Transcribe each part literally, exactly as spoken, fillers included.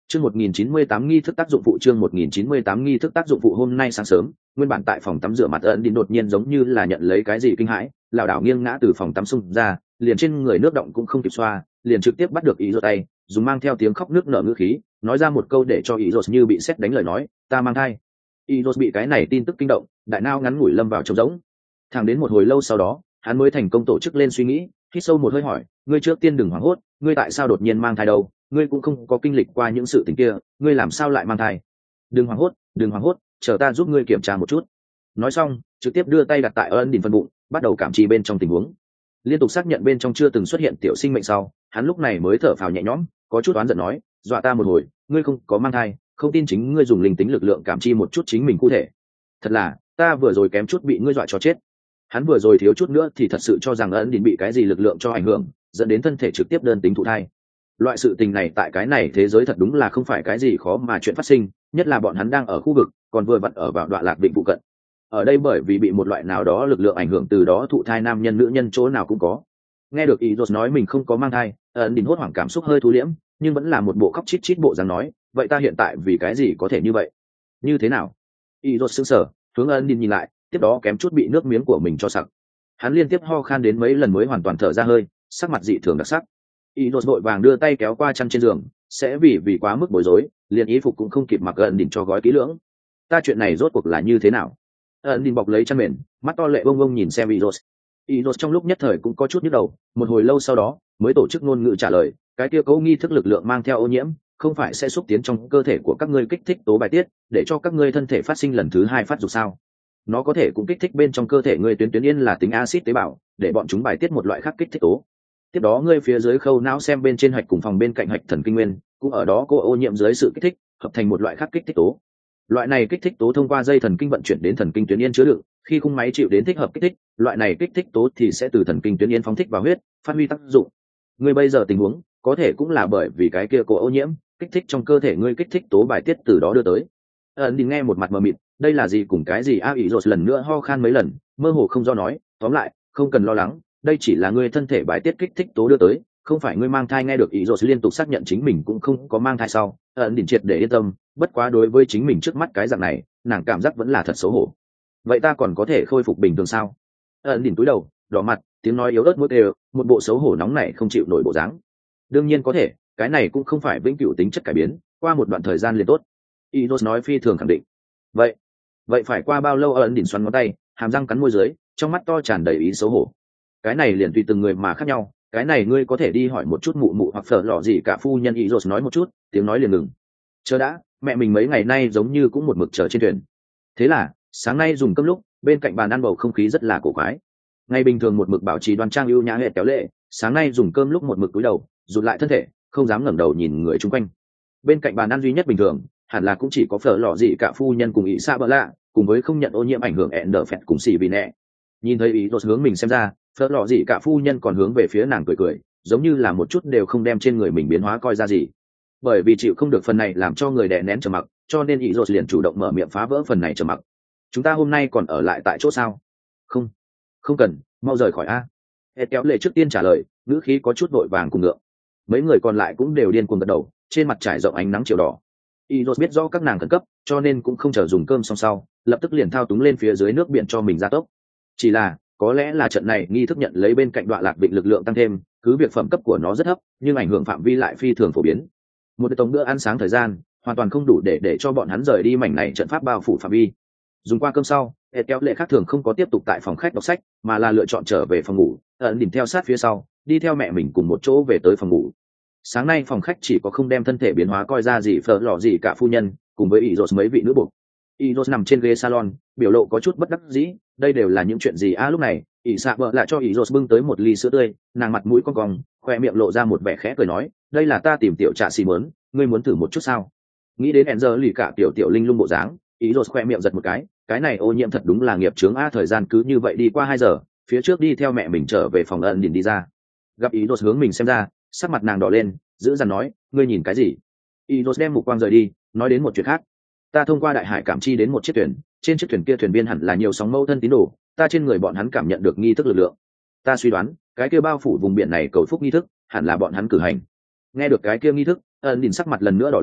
Chương một nghìn chín mươi tám nghi thức tác dụng phụ chương một nghìn chín mươi tám nghi thức tác dụng phụ hôm nay sáng sớm, nguyên bản tại phòng tắm rửa mặt ẩn đi đột nhiên giống như là nhận lấy cái gì kinh hãi, lảo đảo nghiêng ngã từ phòng tắm xung ra, liền trên người nước động cũng không kịp xoa, liền trực tiếp bắt được ý rột tay, dùng mang theo tiếng khóc nước nở ngữ khí, nói ra một câu để cho ý rột như bị sét đánh lời nói, ta mang thai. Ý rột bị cái này tin tức kinh động, đại não ngắn ngủi lâm vào trống rỗng. Thẳng đến một hồi lâu sau đó, hắn mới thành công tổ chức lên suy nghĩ, hít sâu một hơi hỏi, ngươi trước tiên đừng hoảng hốt, ngươi tại sao đột nhiên mang thai đâu? Ngươi cũng không có kinh lịch qua những sự tình kia, ngươi làm sao lại mang thai? Đừng hoảng hốt, đừng hoảng hốt, chờ ta giúp ngươi kiểm tra một chút. Nói xong, trực tiếp đưa tay đặt tại ân đỉnh phần bụng, bắt đầu cảm tri bên trong tình huống. Liên tục xác nhận bên trong chưa từng xuất hiện tiểu sinh mệnh sau, hắn lúc này mới thở phào nhẹ nhõm, có chút oán giận nói, dọa ta một hồi, ngươi không có mang thai, không tin chính ngươi dùng linh tính lực lượng cảm tri một chút chính mình cụ thể. Thật là, ta vừa rồi kém chút bị ngươi dọa cho chết. Hắn vừa rồi thiếu chút nữa thì thật sự cho rằng ân đỉnh bị cái gì lực lượng cho ảnh hưởng, dẫn đến thân thể trực tiếp đơn tính thụ thai. Loại sự tình này tại cái này thế giới thật đúng là không phải cái gì khó mà chuyện phát sinh, nhất là bọn hắn đang ở khu vực còn vừa vặn ở vào đoạn lạc vịnh phụ cận. Ở đây bởi vì bị một loại nào đó lực lượng ảnh hưởng từ đó thụ thai nam nhân nữ nhân chỗ nào cũng có. Nghe được ý rốt nói mình không có mang thai, ẩn đình hốt hoảng cảm xúc hơi thu liễm, nhưng vẫn là một bộ khóc chít chít bộ dáng nói, vậy ta hiện tại vì cái gì có thể như vậy? Như thế nào? Ý rốt sững sờ, hướng ẩn đình nhìn lại, tiếp đó kém chút bị nước miếng của mình cho sặc. Hắn liên tiếp ho khan đến mấy lần mới hoàn toàn thở ra hơi, sắc mặt dị thường đặc sắc. Ý rốt vội vàng đưa tay kéo qua chăn trên giường, sẽ vì vì quá mức bối rối, liền ý phục cũng không kịp mặc ẩn đình cho gói kỹ lưỡng. Ta chuyện này rốt cuộc là như thế nào? Ẩn đình bọc lấy chăn mền, mắt to lệ bông bông nhìn xem ý rốt. Ý rốt trong lúc nhất thời cũng có chút nhức đầu, một hồi lâu sau đó mới tổ chức ngôn ngữ trả lời, cái kia cấu nghi thức lực lượng mang theo ô nhiễm, không phải sẽ xúc tiến trong cơ thể của các ngươi kích thích tố bài tiết, để cho các ngươi thân thể phát sinh lần thứ hai phát dục sao? Nó có thể cũng kích thích bên trong cơ thể ngươi tuyến tuyến yên là tính axit tế bào, để bọn chúng bài tiết một loại khác kích thích tố. Tiếp đó ngươi phía dưới khâu não xem bên trên hạch cùng phòng bên cạnh hạch thần kinh nguyên, cũng ở đó cô ô nhiễm dưới sự kích thích, hợp thành một loại khác kích thích tố. Loại này kích thích tố thông qua dây thần kinh vận chuyển đến thần kinh tuyến yên chứa đựng, khi khung máy chịu đến thích hợp kích thích, loại này kích thích tố thì sẽ từ thần kinh tuyến yên phóng thích vào huyết, phát huy tác dụng. Ngươi bây giờ tình huống, có thể cũng là bởi vì cái kia cô ô nhiễm, kích thích trong cơ thể ngươi kích thích tố bài tiết từ đó đưa tới. Ẩn đi nghe một mặt mờ mịt, đây là gì cùng cái gì a ý rồi lần nữa ho khan mấy lần, mơ hồ không do nói, tóm lại, không cần lo lắng, đây chỉ là ngươi thân thể bài tiết kích thích tố đưa tới, không phải ngươi mang thai. Nghe được ý rồi liên tục xác nhận chính mình cũng không có mang thai sau, ẩn đỉnh triệt để yên tâm, bất quá đối với chính mình trước mắt cái dạng này, nàng cảm giác vẫn là thật xấu hổ. Vậy ta còn có thể khôi phục bình thường sao? Ẩn đỉnh túi đầu, đỏ mặt, tiếng nói yếu ớt mũi đều, một bộ xấu hổ nóng này không chịu nổi bộ dáng. Đương nhiên có thể, cái này cũng không phải vĩnh cửu tính chất cải biến, qua một đoạn thời gian liền tốt. Ý rồi nói phi thường khẳng định. Vậy, vậy phải qua bao lâu? Ẩn đỉnh xoắn ngón tay, hàm răng cắn môi dưới, trong mắt to tràn đầy ý xấu hổ. Cái này liền tùy từng người mà khác nhau, cái này ngươi có thể đi hỏi một chút mụ mụ hoặc phở lò gì cả phu nhân. Ý rồi nói một chút, tiếng nói liền ngừng. Chờ đã, mẹ mình mấy ngày nay giống như cũng một mực chờ trên thuyền. Thế là sáng nay dùng cơm lúc bên cạnh bàn ăn bầu không khí rất là cổ quái. Ngày bình thường một mực bảo trì đoan trang ưu nhã hệ kéo lệ, sáng nay dùng cơm lúc một mực cúi đầu rụt lại thân thể, không dám ngẩng đầu nhìn người chung quanh. Bên cạnh bàn ăn duy nhất bình thường hẳn là cũng chỉ có phở lò gì cả phu nhân cùng ý xa bỡ lạ, cùng với không nhận ô nhiễm ảnh hưởng ẹn đờ phẹt cùng xì vì nẹ. Nhìn thấy ý rồi hướng mình xem ra, phở lò gì cả phu nhân còn hướng về phía nàng cười cười, giống như là một chút đều không đem trên người mình biến hóa coi ra gì. Bởi vì chịu không được phần này làm cho người đè nén trầm mặc, cho nên ý rồi liền chủ động mở miệng phá vỡ phần này trầm mặc. Chúng ta hôm nay còn ở lại tại chỗ sao? Không, không cần, mau rời khỏi a. Ed kéo lệ trước tiên trả lời, ngữ khí có chút vội vàng cùng ngượng. Mấy người còn lại cũng đều điên cuồng gật đầu, trên mặt trải rộng ánh nắng chiều đỏ. Ý rồi biết rõ các nàng khẩn cấp, cho nên cũng không chờ dùng cơm xong sau, lập tức liền thao túng lên phía dưới nước biển cho mình ra tốc. Chỉ là, có lẽ là trận này nghi thức nhận lấy bên cạnh đoạn lạc vịnh lực lượng tăng thêm, cứ việc phẩm cấp của nó rất thấp, nhưng ảnh hưởng phạm vi lại phi thường phổ biến. Một tổng bữa ăn sáng thời gian hoàn toàn không đủ để để cho bọn hắn rời đi mảnh này trận pháp bao phủ phạm vi. Dùng qua cơm sau, Ed kéo lệ khác thường không có tiếp tục tại phòng khách đọc sách, mà là lựa chọn trở về phòng ngủ, ẩn đỉnh theo sát phía sau, đi theo mẹ mình cùng một chỗ về tới phòng ngủ. Sáng nay phòng khách chỉ có không đem thân thể biến hóa coi ra gì phở lò gì cả phu nhân, cùng với ý rồi mấy vị nữ buộc. Ý rồi nằm trên ghế salon, biểu lộ có chút bất đắc dĩ, đây đều là những chuyện gì a? À, lúc này, ý xạ vợ lại cho ý rồi bưng tới một ly sữa tươi, nàng mặt mũi cong cong, khoe miệng lộ ra một vẻ khẽ cười nói, đây là ta tìm tiểu trà xì mớn, ngươi muốn thử một chút sao? Nghĩ đến Enzer lì cả tiểu tiểu linh lung bộ dáng, ý rồi khoe miệng giật một cái, cái này ô nhiễm thật đúng là nghiệp chướng a. Thời gian cứ như vậy đi qua hai giờ, phía trước đi theo mẹ mình trở về phòng ẩn đỉnh đi ra, gặp ý rồi hướng mình xem ra, sắc mặt nàng đỏ lên, giữ dằn nói, ngươi nhìn cái gì? Ý rồi đem mục quang rời đi, nói đến một chuyện khác. Ta thông qua đại hải cảm chi đến một chiếc thuyền, trên chiếc thuyền kia thuyền viên hẳn là nhiều sóng mâu thân tín đồ, ta trên người bọn hắn cảm nhận được nghi thức lực lượng. Ta suy đoán, cái kia bao phủ vùng biển này cầu phúc nghi thức, hẳn là bọn hắn cử hành. Nghe được cái kia nghi thức, ẩn đỉnh sắc mặt lần nữa đỏ lên,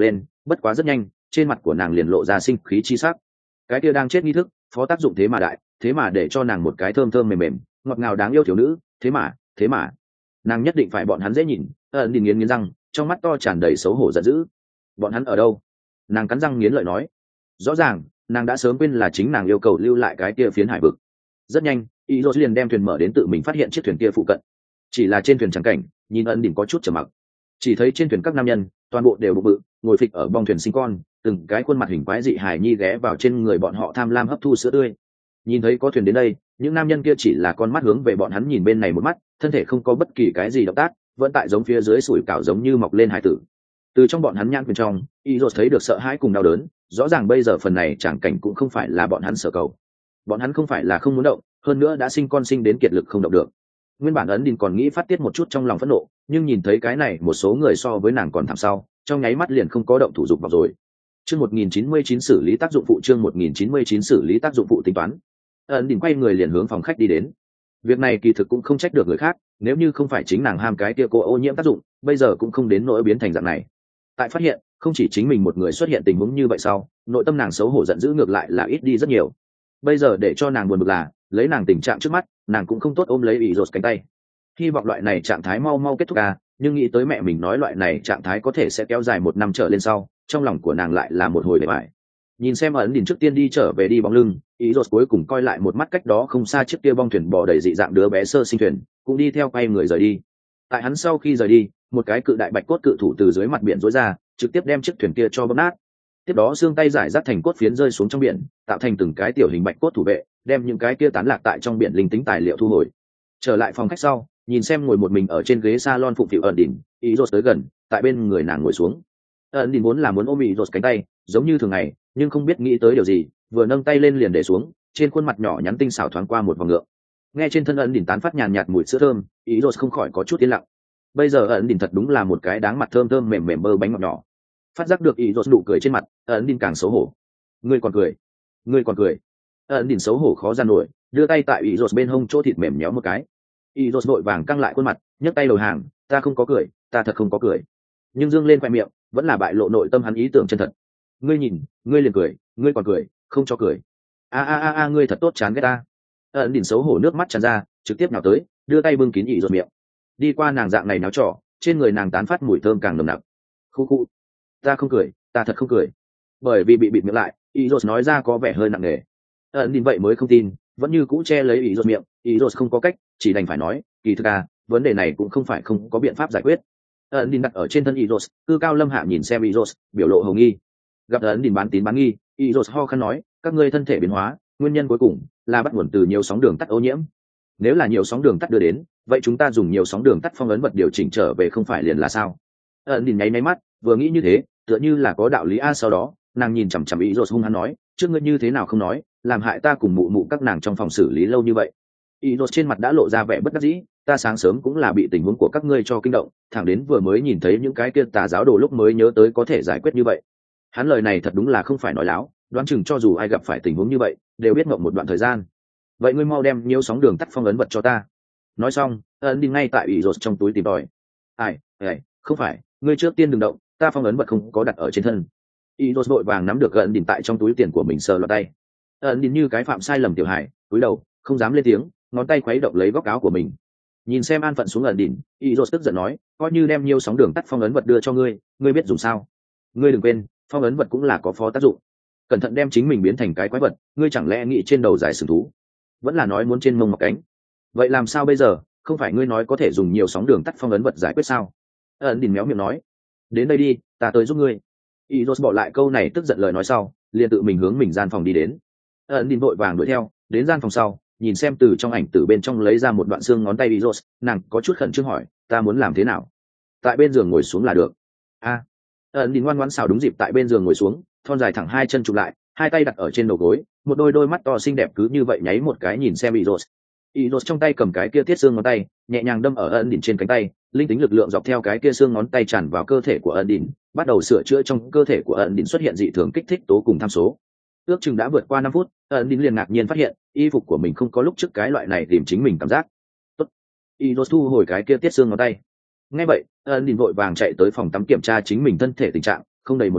bất quá rất nhanh trên mặt của nàng liền lộ ra sinh khí chi sắc. Cái kia đang chết nghi thức phó tác dụng thế mà đại, thế mà để cho nàng một cái thơm thơm mềm mềm ngọt ngào đáng yêu thiếu nữ, thế mà thế mà nàng nhất định phải bọn hắn dễ nhìn. ẩn đi nghiến nghiến răng, trong mắt to tràn đầy xấu hổ giận dữ. Bọn hắn ở đâu? Nàng cắn răng nghiến lợi nói. Rõ ràng nàng đã sớm quên là chính nàng yêu cầu lưu lại cái kia phiến hải vực. Rất nhanh ý rốt liền đem thuyền mở đến tự mình phát hiện chiếc thuyền kia phụ cận. Chỉ là trên thuyền trắng cảnh nhìn ẩn đỉnh có chút trầm mặc, chỉ thấy trên thuyền các nam nhân toàn bộ đều bụng bự ngồi phịch ở bong thuyền sinh con, từng cái khuôn mặt hình quái dị hài nhi ghé vào trên người bọn họ tham lam hấp thu sữa tươi. Nhìn thấy có thuyền đến đây, những nam nhân kia chỉ là con mắt hướng về bọn hắn nhìn bên này một mắt, thân thể không có bất kỳ cái gì động tác, vẫn tại giống phía dưới sủi cảo giống như mọc lên hải tử. Từ trong bọn hắn nhãn bên trong, Izos thấy được sợ hãi cùng đau đớn, rõ ràng bây giờ phần này chẳng cảnh cũng không phải là bọn hắn sở cầu. Bọn hắn không phải là không muốn động, hơn nữa đã sinh con sinh đến kiệt lực không động được. Nguyên bản ấn đình còn nghĩ phát tiết một chút trong lòng phẫn nộ, nhưng nhìn thấy cái này một số người so với nàng còn thảm sau, trong nháy mắt liền không có động thủ dục vào rồi. Chương một nghìn chín mươi chín xử lý tác dụng phụ, chương một nghìn chín mươi chín xử lý tác dụng phụ tính toán. Ấn đình quay người liền hướng phòng khách đi đến. Việc này kỳ thực cũng không trách được người khác, nếu như không phải chính nàng ham cái kia cô ô nhiễm tác dụng, bây giờ cũng không đến nỗi biến thành dạng này. Tại phát hiện không chỉ chính mình một người xuất hiện tình huống như vậy sau, nội tâm nàng xấu hổ giận dữ ngược lại là ít đi rất nhiều. Bây giờ để cho nàng buồn bực là, lấy nàng tình trạng trước mắt, nàng cũng không tốt ôm lấy ý rột cánh tay. Hy vọng loại này trạng thái mau mau kết thúc à, nhưng nghĩ tới mẹ mình nói loại này trạng thái có thể sẽ kéo dài một năm trở lên sau, trong lòng của nàng lại là một hồi bề bại. Nhìn xem ấn đình trước tiên đi trở về đi bóng lưng, ý rột cuối cùng coi lại một mắt cách đó không xa chiếc kia bong thuyền bò đầy dị dạng đứa bé sơ sinh thuyền, cũng đi theo quay người rời đi. Tại hắn sau khi rời đi, một cái cự đại bạch cốt cự thủ từ dưới mặt biển rối ra, trực tiếp đem chiếc thuyền kia cho bóp nát. Tiếp đó xương tay giải rác thành cốt phiến rơi xuống trong biển, tạo thành từng cái tiểu hình bạch cốt thủ vệ, đem những cái kia tán lạc tại trong biển linh tính tài liệu thu hồi. Trở lại phòng khách sau, nhìn xem ngồi một mình ở trên ghế salon phụng phịu ẩn đỉnh, ý rột tới gần, tại bên người nàng ngồi xuống. Ẩn đỉnh vốn là muốn ôm ý rột cánh tay, giống như thường ngày, nhưng không biết nghĩ tới điều gì, vừa nâng tay lên liền để xuống, trên khuôn mặt nhỏ nhắn tinh xảo thoáng qua một vòng ngượng. Nghe trên thân ẩn đỉnh tán phát nhàn nhạt mùi sữa thơm, ý rột không khỏi có chút yên lặng. Bây giờ ẩn đỉnh thật đúng là một cái đáng mặt thơm thơm mềm mềm bơ bánh ngọt nhỏ. Phát giác được ý rột nụ cười trên mặt, ẩn đỉnh càng xấu hổ. Ngươi còn cười? Ngươi còn cười? Ẩn đỉnh xấu hổ khó ra nổi, đưa tay tại ý rột bên hông chỗ thịt mềm nhéo một cái. Ý rột vội vàng căng lại khuôn mặt, nhấc tay đầu hàng, ta không có cười, ta thật không có cười. Nhưng dương lên khoe miệng, vẫn là bại lộ nội tâm hắn ý tưởng chân thật. Ngươi nhìn, ngươi liền cười, ngươi còn cười, không cho cười. A a a a, ngươi thật tốt chán ghét ta. Ẩn đỉnh xấu hổ nước mắt tràn ra, trực tiếp nhào tới, đưa tay bưng kín ý rột miệng. Đi qua nàng dạng này náo trò, trên người nàng tán phát mùi thơm càng nồng nặc. Khu khu, ta không cười, ta thật không cười. Bởi vì bị bịt miệng lại, ý rột nói ra có vẻ hơi nặng nề. Ẩn đỉnh vậy mới không tin, vẫn như cũ che lấy ý rột miệng, ý rột không có cách, chỉ đành phải nói, kỳ thực à, vấn đề này cũng không phải không có biện pháp giải quyết. Ẩn đỉnh đặt ở trên thân ý rột, cư cao lâm hạ nhìn xem ý rột, biểu lộ hồng nghi. Gặp ẩn đỉnh bán tín bán nghi, ý rột ho khăn nói, các ngươi thân thể biến hóa, nguyên nhân cuối cùng là bắt nguồn từ nhiều sóng đường tắt ô nhiễm. Nếu là nhiều sóng đường tắt đưa đến, vậy chúng ta dùng nhiều sóng đường tắt phong ấn vật điều chỉnh trở về không phải liền là sao? Ẩn đỉnh nháy nháy mắt, vừa nghĩ như thế, tựa như là có đạo lý a. Sau đó nàng nhìn chằm chằm ý rột hung hăng nói, trước ngươi như thế nào không nói, làm hại ta cùng mụ mụ các nàng trong phòng xử lý lâu như vậy. Ý rột trên mặt đã lộ ra vẻ bất đắc dĩ, ta sáng sớm cũng là bị tình huống của các ngươi cho kinh động, thẳng đến vừa mới nhìn thấy những cái kia tà giáo đồ lúc mới nhớ tới có thể giải quyết như vậy. Hắn lời này thật đúng là không phải nói láo, đoán chừng cho dù ai gặp phải tình huống như vậy đều biết ngậm một đoạn thời gian. Vậy ngươi mau đem nhiều sóng đường tắt phong ấn vật cho ta. Nói xong ấn đi ngay tại ý rột trong túi tìm tòi. Ai ai không phải, ngươi trước tiên đừng động, ta phong ấn vật không có đặt ở trên thân. Ý rột vội vàng nắm được ấn đi tại trong túi tiền của mình sờ lọt tay. Ấn đi như cái phạm sai lầm tiểu hải, cúi đầu không dám lên tiếng, ngón tay khuấy động lấy góc áo của mình. Nhìn xem an phận xuống ấn đỉnh, ý rột tức giận nói, coi như đem nhiều sóng đường tắt phong ấn vật đưa cho ngươi, ngươi biết dùng sao? Ngươi đừng quên, phong ấn vật cũng là có phó tác dụng. Cẩn thận đem chính mình biến thành cái quái vật, ngươi chẳng lẽ nghĩ trên đầu dài sừng thú, vẫn là nói muốn trên mông mọc cánh? Vậy làm sao bây giờ, không phải ngươi nói có thể dùng nhiều sóng đường tắt phong ấn vật giải quyết sao? Ẩn đỉnh méo miệng nói, đến đây đi, ta tới giúp ngươi. Ý rột bỏ lại câu này tức giận lời nói sau, liền tự mình hướng mình gian phòng đi đến. Ẩn đỉnh vội vàng đuổi theo, đến gian phòng sau, nhìn xem từ trong ảnh từ bên trong lấy ra một đoạn xương ngón tay ý rột, nàng có chút khẩn trương hỏi, ta muốn làm thế nào? Tại bên giường ngồi xuống là được. A. Ẩn đỉnh ngoan ngoãn xào đúng dịp tại bên giường ngồi xuống, thon dài thẳng hai chân chụp lại, hai tay đặt ở trên đầu gối, một đôi đôi mắt to xinh đẹp cứ như vậy nháy một cái nhìn xem ý rột. Ý rột trong tay cầm cái kia tiết xương ngón tay, nhẹ nhàng đâm ở ẩn đỉnh trên cánh tay, linh tính lực lượng dọc theo cái kia xương ngón tay tràn vào cơ thể của ẩn đỉnh, bắt đầu sửa chữa trong cơ thể của ẩn đỉnh xuất hiện dị thường kích thích tố cùng tham số. Ước chừng đã vượt qua năm phút, ẩn đỉnh liền ngạc nhiên phát hiện y phục của mình không có lúc trước cái loại này tìm chính mình cảm giác. Tốt. Ý rột thu hồi cái kia tiết xương ngón tay. Nghe vậy ẩn đỉnh vội vàng chạy tới phòng tắm kiểm tra chính mình thân thể tình trạng, không đầy một lát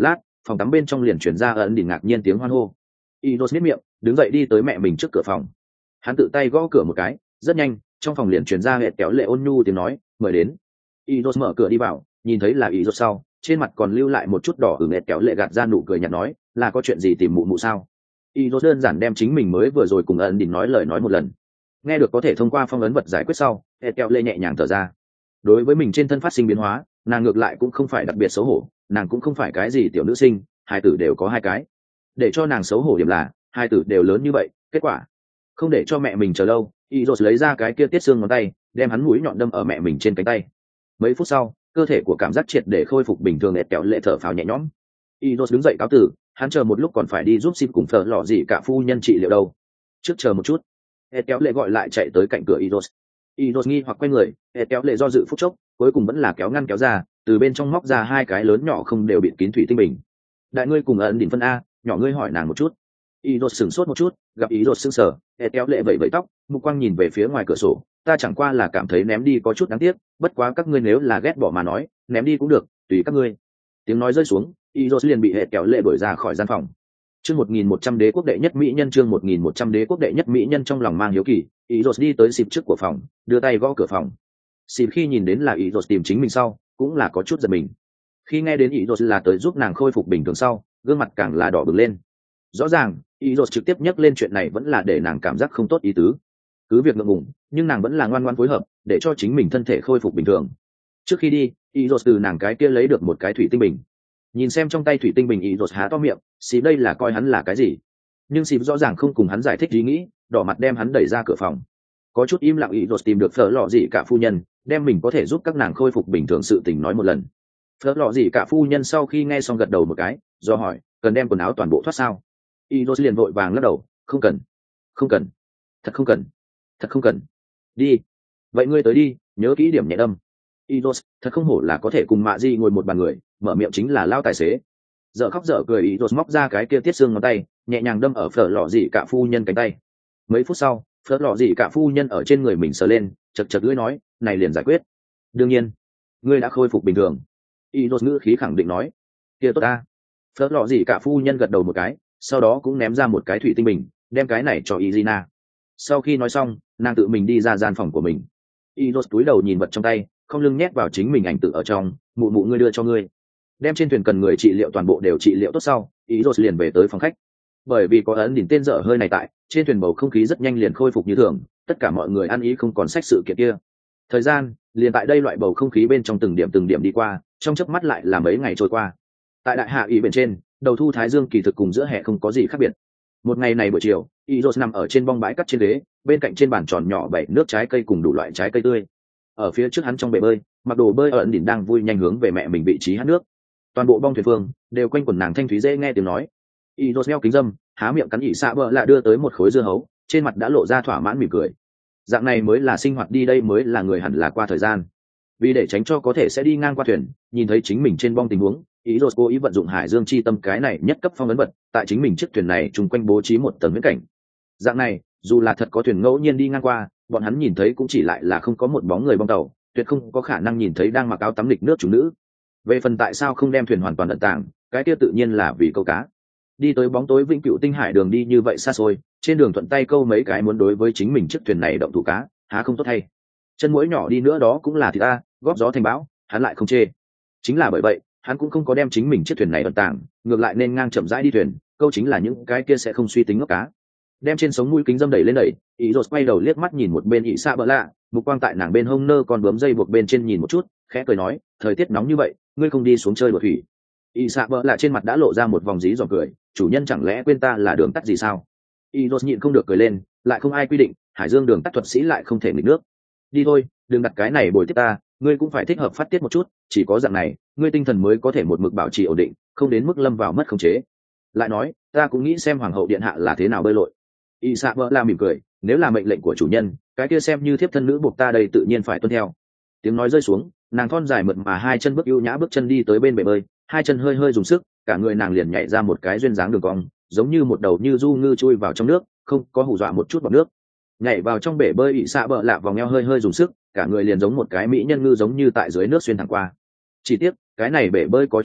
phòng tắm bên trong liền chuyển ra ẩn đỉnh ngạc nhiên tiếng hoan hô. Idos biết miệng đứng dậy đi tới mẹ mình trước cửa phòng. Hắn tự tay gõ cửa một cái, rất nhanh trong phòng liền chuyển ra hệ kéo lệ ôn nhu tiếng nói mời đến. Idos mở cửa đi vào, nhìn thấy là Idos sau, trên mặt còn lưu lại một chút đỏ ửng, hệ kéo lệ gạt ra nụ cười nhạt nói là có chuyện gì tìm mụ mụ sao. Idos đơn giản đem chính mình mới vừa rồi cùng ẩn đỉnh nói lời nói một lần. Nghe được có thể thông qua phong ấn vật giải quyết sau, hệ kéo lệ nhẹ nhàng thở ra. Đối với mình trên thân phát sinh biến hóa, nàng ngược lại cũng không phải đặc biệt xấu hổ, nàng cũng không phải cái gì tiểu nữ sinh, hai tử đều có hai cái. Để cho nàng xấu hổ điểm là hai tử đều lớn như vậy, kết quả không để cho mẹ mình chờ lâu, Idos lấy ra cái kia tiết xương ngón tay, đem hắn mũi nhọn đâm ở mẹ mình trên cánh tay. Mấy phút sau, cơ thể của cảm giác triệt để khôi phục bình thường, Ẹt kéo lệ thở phào nhẹ nhõm. Idos đứng dậy cáo tử, hắn chờ một lúc còn phải đi giúp xin cùng phở lọ gì cả phu nhân trị liệu đâu. Trước chờ một chút. Ẹt kéo lệ gọi lại chạy tới cạnh cửa Idos. Idos nghi hoặc quay người, Ẹt kéo lệ do dự phút chốc, cuối cùng vẫn là kéo ngăn kéo ra, từ bên trong móc ra hai cái lớn nhỏ không đều bịt kín thủy tinh bình. Đại ngươi cùng ẩn đỉnh phân a, nhỏ ngươi hỏi nàng một chút. Idos sửng sốt một chút, gặp Idos sững sờ, Ẹt kéo lệ vẩy vẩy tóc, mục quang nhìn về phía ngoài cửa sổ, ta chẳng qua là cảm thấy ném đi có chút đáng tiếc, bất quá các ngươi nếu là ghét bỏ mà nói, ném đi cũng được, tùy các ngươi. Tiếng nói rơi xuống, Idos liền bị Ẹt kéo lệ đuổi ra khỏi gian phòng. Chương một nghìn một trăm đế quốc đệ nhất mỹ nhân, chương một nghìn một trăm đế quốc đệ nhất mỹ nhân. Trong lòng mang hiếu kỳ, Idos đi tới xịp trước của phòng, đưa tay gõ cửa phòng. Xịp khi nhìn đến là Idos tìm chính mình sau, cũng là có chút giật mình. Khi nghe đến Idos là tới giúp nàng khôi phục bình thường sau, gương mặt càng là đỏ bừng lên. Rõ ràng, Idos trực tiếp nhắc lên chuyện này vẫn là để nàng cảm giác không tốt ý tứ. Cứ việc ngượng ngùng, nhưng nàng vẫn là ngoan ngoãn phối hợp, để cho chính mình thân thể khôi phục bình thường. Trước khi đi, Idos từ nàng cái kia lấy được một cái thủy tinh bình. Nhìn xem trong tay thủy tinh bình, Idos há to miệng, xịp đây là coi hắn là cái gì? Nhưng xịp rõ ràng không cùng hắn giải thích ý nghĩ, đỏ mặt đem hắn đẩy ra cửa phòng. Có chút im lặng, Idos tìm được phở lọ gì cả phu nhân, đem mình có thể giúp các nàng khôi phục bình thường sự tình nói một lần. Phở lọ gì cả phu nhân sau khi nghe xong gật đầu một cái, do hỏi, cần đem quần áo toàn bộ thoát sao? Idos liền vội vàng lắc đầu, không cần, không cần, thật không cần, thật không cần. Đi, vậy ngươi tới đi, nhớ kỹ điểm nhẹ đâm. Idos, thật không hổ là có thể cùng Mạ Di ngồi một bàn người, mở miệng chính là lao tài xế. Dở khóc dở cười, Idos móc ra cái kia tiết xương ngón tay, nhẹ nhàng đâm ở phở lọ gì cả phu nhân cánh tay. Mấy phút sau, phở lọ gì cả phu nhân ở trên người mình sờ lên, chật chật lưỡi nói, này liền giải quyết. Đương nhiên, ngươi đã khôi phục bình thường. Idos ngữ khí khẳng định nói, kia tốt ta. Phở lọ gì cả phu nhân gật đầu một cái, sau đó cũng ném ra một cái thủy tinh bình, đem cái này cho Izina. Sau khi nói xong, nàng tự mình đi ra gian phòng của mình. Idos túi đầu nhìn vật trong tay, không lưng nhét vào chính mình ảnh tự ở trong, mụ mụ ngươi đưa cho ngươi. Đem trên thuyền cần người trị liệu toàn bộ đều trị liệu tốt sau, Idos liền về tới phòng khách. Bởi vì có ấn đỉnh tên dở hơi này tại, trên thuyền bầu không khí rất nhanh liền khôi phục như thường, tất cả mọi người ăn ý không còn sách sự kiện kia. Thời gian liền tại đây loại bầu không khí bên trong từng điểm từng điểm đi qua, trong chớp mắt lại là mấy ngày trôi qua. Tại đại hạ ý bên trên, đầu thu thái dương kỳ thực cùng giữa hè không có gì khác biệt. Một ngày này buổi chiều, Idos nằm ở trên bong bãi cắt trên ghế, bên cạnh trên bàn tròn nhỏ bảy nước trái cây cùng đủ loại trái cây tươi. Ở phía trước hắn trong bể bơi, mặc đồ bơi ở ẩn đỉnh đang vui nhanh hướng về mẹ mình vị trí hát nước. Toàn bộ bong thuyền phương đều quanh quần nàng thanh thúy dễ nghe tiếng nói. Idos đeo kính dâm, há miệng cắn ỉ xạ bờ lạ đưa tới một khối dưa hấu, trên mặt đã lộ ra thỏa mãn mỉm cười. Dạng này mới là sinh hoạt đi, đây mới là người hẳn là qua thời gian. Vì để tránh cho có thể sẽ đi ngang qua thuyền, nhìn thấy chính mình trên bong tình huống, Idos cố ý vận dụng hải dương chi tâm cái này nhất cấp phong ấn vật, tại chính mình chiếc thuyền này chung quanh bố trí một tầng viễn cảnh. Dạng này, dù là thật có thuyền ngẫu nhiên đi ngang qua, bọn hắn nhìn thấy cũng chỉ lại là không có một bóng người bong tàu, tuyệt không có khả năng nhìn thấy đang mặc áo tắm lịch nước chủ nữ. Về phần tại sao không đem thuyền hoàn toàn ẩn tàng, cái kia tự nhiên là vì câu cá. Đi tới bóng tối vĩnh cửu tinh hải đường đi như vậy xa xôi, trên đường thuận tay câu mấy cái muốn đối với chính mình chiếc thuyền này động thủ cá, há không tốt hay. Chân mũi nhỏ đi nữa đó cũng là thì ta, góp gió thành bão, hắn lại không chê. Chính là bởi vậy, hắn cũng không có đem chính mình chiếc thuyền này ẩn tàng, ngược lại nên ngang chậm rãi đi thuyền, câu chính là những cái kia sẽ không suy tính ngốc cá. Đem trên sống mũi kính dâm đẩy lên đẩy, Idos quay đầu liếc mắt nhìn một bên ị xạ bỡ lạ, mục quang tại nàng bên hông nơ còn bướm dây buộc bên trên nhìn một chút, khẽ cười nói, thời tiết nóng như vậy, ngươi không đi xuống chơi đùa thủy. ị xạ bỡ lạ trên mặt đã lộ ra một vòng dí dòm cười, chủ nhân chẳng lẽ quên ta là đường tắt gì sao? Idos nhịn không được cười lên, lại không ai quy định, hải dương đường tắt thuật sĩ lại không thể nghịch nước. Đi thôi, đừng đặt cái này bồi tiếp ta, ngươi cũng phải thích hợp phát tiết một chút, chỉ có dạng này, ngươi tinh thần mới có thể một mực bảo trì ổn định, không đến mức lâm vào mất khống chế. Lại nói, ta cũng nghĩ xem hoàng hậu điện hạ là thế nào bơi lội. Y Sa vợ la mỉm cười, nếu là mệnh lệnh của chủ nhân, cái kia xem như thiếp thân nữ buộc ta đây tự nhiên phải tuân theo. Tiếng nói rơi xuống, nàng thon dài mượt mà hai chân bước ưu nhã bước chân đi tới bên bể bơi, hai chân hơi hơi dùng sức, cả người nàng liền nhảy ra một cái duyên dáng đường cong, giống như một đầu như du ngư chui vào trong nước, không có hù dọa một chút bọt nước. Nhảy vào trong bể bơi, Y Sa vợ lạ vòng eo hơi hơi dùng sức, cả người liền giống một cái mỹ nhân ngư giống như tại dưới nước xuyên thẳng qua. Chỉ tiếc, cái này bể bơi có chút ít,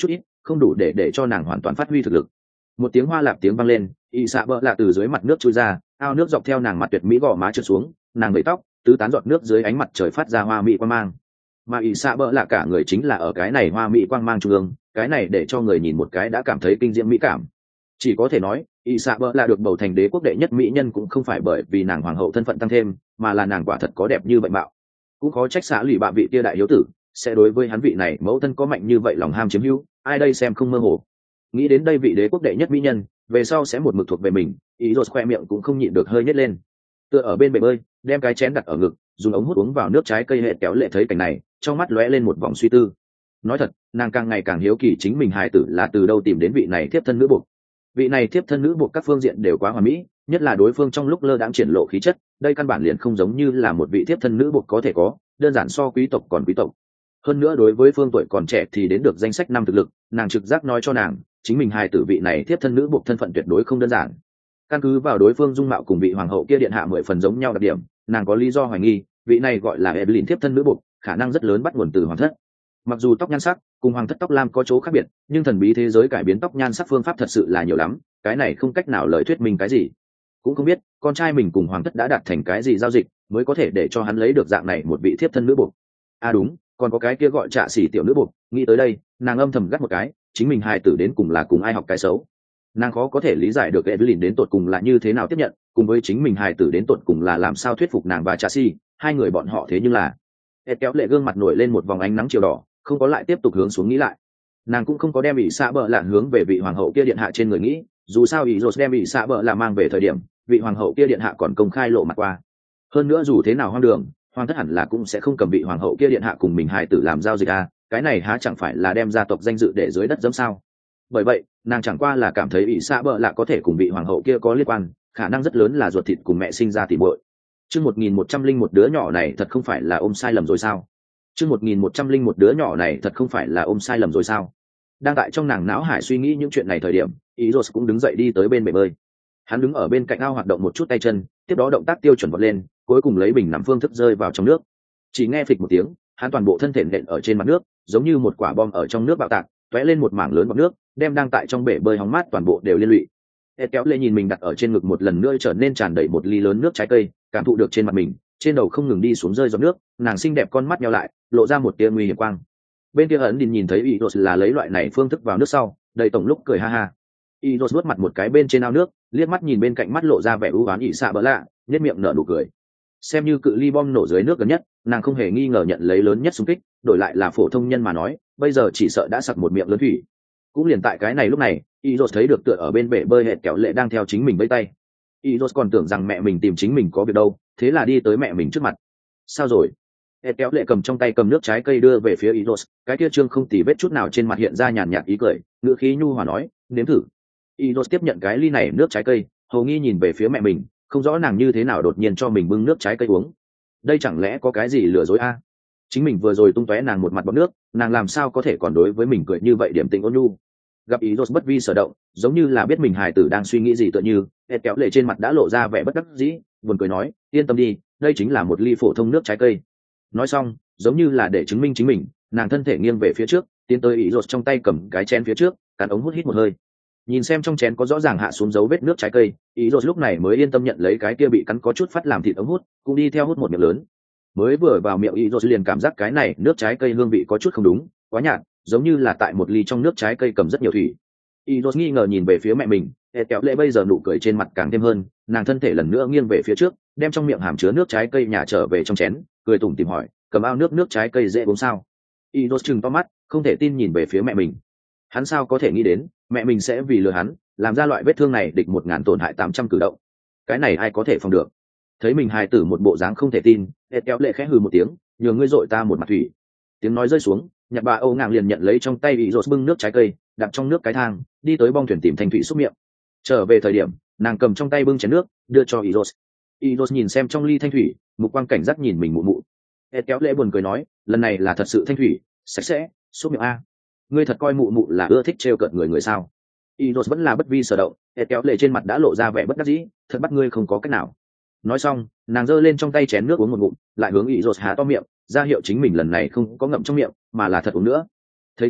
không đủ để để cho nàng hoàn toàn phát huy thực lực. Một tiếng hoa lạp tiếng vang lên, ỷ xạ bợ lạ từ dưới mặt nước chui ra, ao nước dọc theo nàng mặt tuyệt mỹ gò má trượt xuống, nàng vẩy tóc, tứ tán giọt nước dưới ánh mặt trời phát ra hoa mỹ quang mang. Mà ỷ xạ bợ lạ cả người chính là ở cái này hoa mỹ quang mang trung ương, cái này để cho người nhìn một cái đã cảm thấy kinh diễm mỹ cảm. Chỉ có thể nói ỷ xạ bợ lạ được bầu thành đế quốc đệ nhất mỹ nhân cũng không phải bởi vì nàng hoàng hậu thân phận tăng thêm, mà là nàng quả thật có đẹp như vậy mạo. Cũng khó trách xã lụy bạ vị tia đại hiếu tử sẽ đối với hắn vị này mẫu thân có mạnh như vậy lòng ham chiếm hữu, ai đây xem không mơ hồ. Nghĩ đến đây vị đế quốc đệ nhất mỹ nhân về sau sẽ một mực thuộc về mình, ý rồi khoe miệng cũng không nhịn được hơi nhếch lên. Tựa ở bên bể bơi, đem cái chén đặt ở ngực, dùng ống hút uống vào nước trái cây hệ kéo lệ thấy cảnh này, trong mắt lóe lên một vòng suy tư. Nói thật, nàng càng ngày càng hiếu kỳ chính mình hài tử là từ đâu tìm đến vị này thiếp thân nữ buộc. Vị này thiếp thân nữ buộc các phương diện đều quá hoàn mỹ, nhất là đối phương trong lúc lơ đãng triển lộ khí chất, đây căn bản liền không giống như là một vị thiếp thân nữ buộc có thể có, đơn giản so quý tộc còn quý tộc. Hơn nữa đối với phương tuổi còn trẻ thì đến được danh sách năm thực lực, nàng trực giác nói cho nàng chính mình hài tử vị này thiếp thân nữ buộc thân phận tuyệt đối không đơn giản. Căn cứ vào đối phương dung mạo cùng vị hoàng hậu kia điện hạ mười phần giống nhau đặc điểm, nàng có lý do hoài nghi vị này gọi là Evelyn thiếp thân nữ buộc khả năng rất lớn bắt nguồn từ hoàng thất. Mặc dù tóc nhan sắc cùng hoàng thất tóc lam có chỗ khác biệt, nhưng thần bí thế giới cải biến tóc nhan sắc phương pháp thật sự là nhiều lắm, cái này không cách nào lời thuyết minh cái gì. Cũng không biết con trai mình cùng hoàng thất đã đạt thành cái gì giao dịch mới có thể để cho hắn lấy được dạng này một vị thiếp thân nữ buộc. À đúng, còn có cái kia gọi trạ xỉ tiểu nữ buộc, nghĩ tới đây nàng âm thầm gắt một cái, chính mình hài tử đến cùng là cùng ai học cái xấu. Nàng khó có thể lý giải được Evelyn đến tột cùng là như thế nào tiếp nhận, cùng với chính mình hài tử đến tột cùng là làm sao thuyết phục nàng và trạ xỉ, hai người bọn họ thế nhưng là. Ed kéo lệ gương mặt nổi lên một vòng ánh nắng chiều đỏ, không có lại tiếp tục hướng xuống nghĩ lại. Nàng cũng không có đem ỷ xạ bợ lạ hướng về vị hoàng hậu kia điện hạ trên người nghĩ, dù sao ỷ rột đem ỷ xạ bợ lạ mang về thời điểm vị hoàng hậu kia điện hạ còn công khai lộ mặt qua. Hơn nữa dù thế nào hoang đường, hoàng thất hẳn là cũng sẽ không cầm vị hoàng hậu kia điện hạ cùng mình hài tử làm giao dịch à, cái này há chẳng phải là đem gia tộc danh dự để dưới đất dẫm sao. Bởi vậy nàng chẳng qua là cảm thấy ỷ xạ bợ lạ có thể cùng vị hoàng hậu kia có liên quan, khả năng rất lớn là ruột thịt cùng mẹ sinh ra tỉ muội. Chương một nghìn một trăm linh một đứa nhỏ này thật không phải là ôm sai lầm rồi sao? Chương một nghìn một trăm linh một đứa nhỏ này thật không phải là ôm sai lầm rồi sao? Đang tại trong nàng não hải suy nghĩ những chuyện này thời điểm, Eros cũng đứng dậy đi tới bên bể bơi. Hắn đứng ở bên cạnh ao hoạt động một chút tay chân, tiếp đó động tác tiêu chuẩn vọt lên, cuối cùng lấy bình nằm phương thức rơi vào trong nước. Chỉ nghe phịch một tiếng, hắn toàn bộ thân thể nện ở trên mặt nước, giống như một quả bom ở trong nước bạo tạc, tóe lên một mảng lớn bọt nước, đem đang tại trong bể bơi hóng mát toàn bộ đều liên lụy. Ed kéo lê nhìn mình đặt ở trên ngực một lần nữa trở nên tràn đầy một ly lớn nước trái cây, cảm thụ được trên mặt mình, trên đầu không ngừng đi xuống rơi giọt nước, nàng xinh đẹp con mắt nheo lại, lộ ra một tia nguy hiểm quang. Bên kia ẩn nhìn nhìn thấy Eros là lấy loại này phương thức vào nước sau, đầy tổng lúc cười ha ha. Eros vuốt mặt một cái bên trên ao nước, liếc mắt nhìn bên cạnh mắt lộ ra vẻ u ám ỷ xạ bỡ lạ, nhếch miệng nở nụ cười. Xem như cự ly bom nổ dưới nước gần nhất, nàng không hề nghi ngờ nhận lấy lớn nhất xung kích, đổi lại là phổ thông nhân mà nói, bây giờ chỉ sợ đã sặc một miệng lớn thủy. Cũng liền tại cái này lúc này, Eros thấy được tựa ở bên bể bơi hệt kéo lệ đang theo chính mình vẫy tay. Eros còn tưởng rằng mẹ mình tìm chính mình có việc đâu, thế là đi tới mẹ mình trước mặt. Sao rồi? Hệt kéo lệ cầm trong tay cầm nước trái cây đưa về phía Eros, cái kia trương không tì vết chút nào trên mặt hiện ra nhàn nhạt ý cười, ngữ khí nhu hòa nói, nếm thử. Eros tiếp nhận cái ly này nước trái cây, hầu nghi nhìn về phía mẹ mình, không rõ nàng như thế nào đột nhiên cho mình bưng nước trái cây uống. Đây chẳng lẽ có cái gì lừa dối a? Chính mình vừa rồi tung tóe nàng một mặt bọt nước, nàng làm sao có thể còn đối với mình cười như vậy điểm tĩnh ôn nhu. Gặp Eros bất vi sở động, giống như là biết mình hài tử đang suy nghĩ gì tựa như, hệt kéo lệ trên mặt đã lộ ra vẻ bất đắc dĩ, buồn cười nói, yên tâm đi, đây chính là một ly phổ thông nước trái cây. Nói xong, giống như là để chứng minh chính mình, nàng thân thể nghiêng về phía trước, tiến tới Eros trong tay cầm cái chén phía trước, cắn ống hút hít một hơi. Nhìn xem trong chén có rõ ràng hạ xuống dấu vết nước trái cây, Eros lúc này mới yên tâm nhận lấy cái kia bị cắn có chút phát làm thịt ống hút, cũng đi theo hút một miệng lớn. Mới vừa vào miệng Eros liền cảm giác cái này nước trái cây hương vị có chút không đúng, quá nhạt, giống như là tại một ly trong nước trái cây cầm rất nhiều thủy. Eros nghi ngờ nhìn về phía mẹ mình, hệt kéo lệ bây giờ nụ cười trên mặt càng thêm hơn, nàng thân thể lần nữa nghiêng về phía trước, đem trong miệng hàm chứa nước trái cây nhà trở về trong chén, cười tủm tỉm hỏi, cầm ao nước nước trái cây dễ uống sao? Eros trừng to mắt, không thể tin nhìn về phía mẹ mình. Hắn sao có thể nghĩ đến mẹ mình sẽ vì lừa hắn làm ra loại vết thương này địch một ngàn tổn hại tám trăm cử động. Cái này ai có thể phòng được? Thấy mình hài tử một bộ dáng không thể tin, hệt kéo lệ khẽ hừ một tiếng, nhường ngươi dội ta một mặt thủy. Tiếng nói rơi xuống, nhặt bà Âu nàng liền nhận lấy trong tay Eros bưng nước trái cây, đặt trong nước cái thang, đi tới bong thuyền tìm thanh thủy xúc miệng. Trở về thời điểm, nàng cầm trong tay bưng chén nước, đưa cho Eros. Eros nhìn xem trong ly thanh thủy, mục quang cảnh giác nhìn mình mụ mụ. Hệt kéo lệ buồn cười nói, lần này là thật sự thanh thủy, sạch sẽ, xúc miệng a. Ngươi thật coi mụ mụ là ưa thích trêu cợt người người sao? Eros vẫn là bất vi sở động, hệt kéo lệ trên mặt đã lộ ra vẻ bất đắc dĩ, thật bắt ngươi không có cách nào. Nói xong, nàng giơ lên trong tay chén nước uống một ngụm, lại hướng Eros há to miệng, ra hiệu chính mình lần này không có ngậm trong miệng, mà là thật uống nữa. Thấy thế,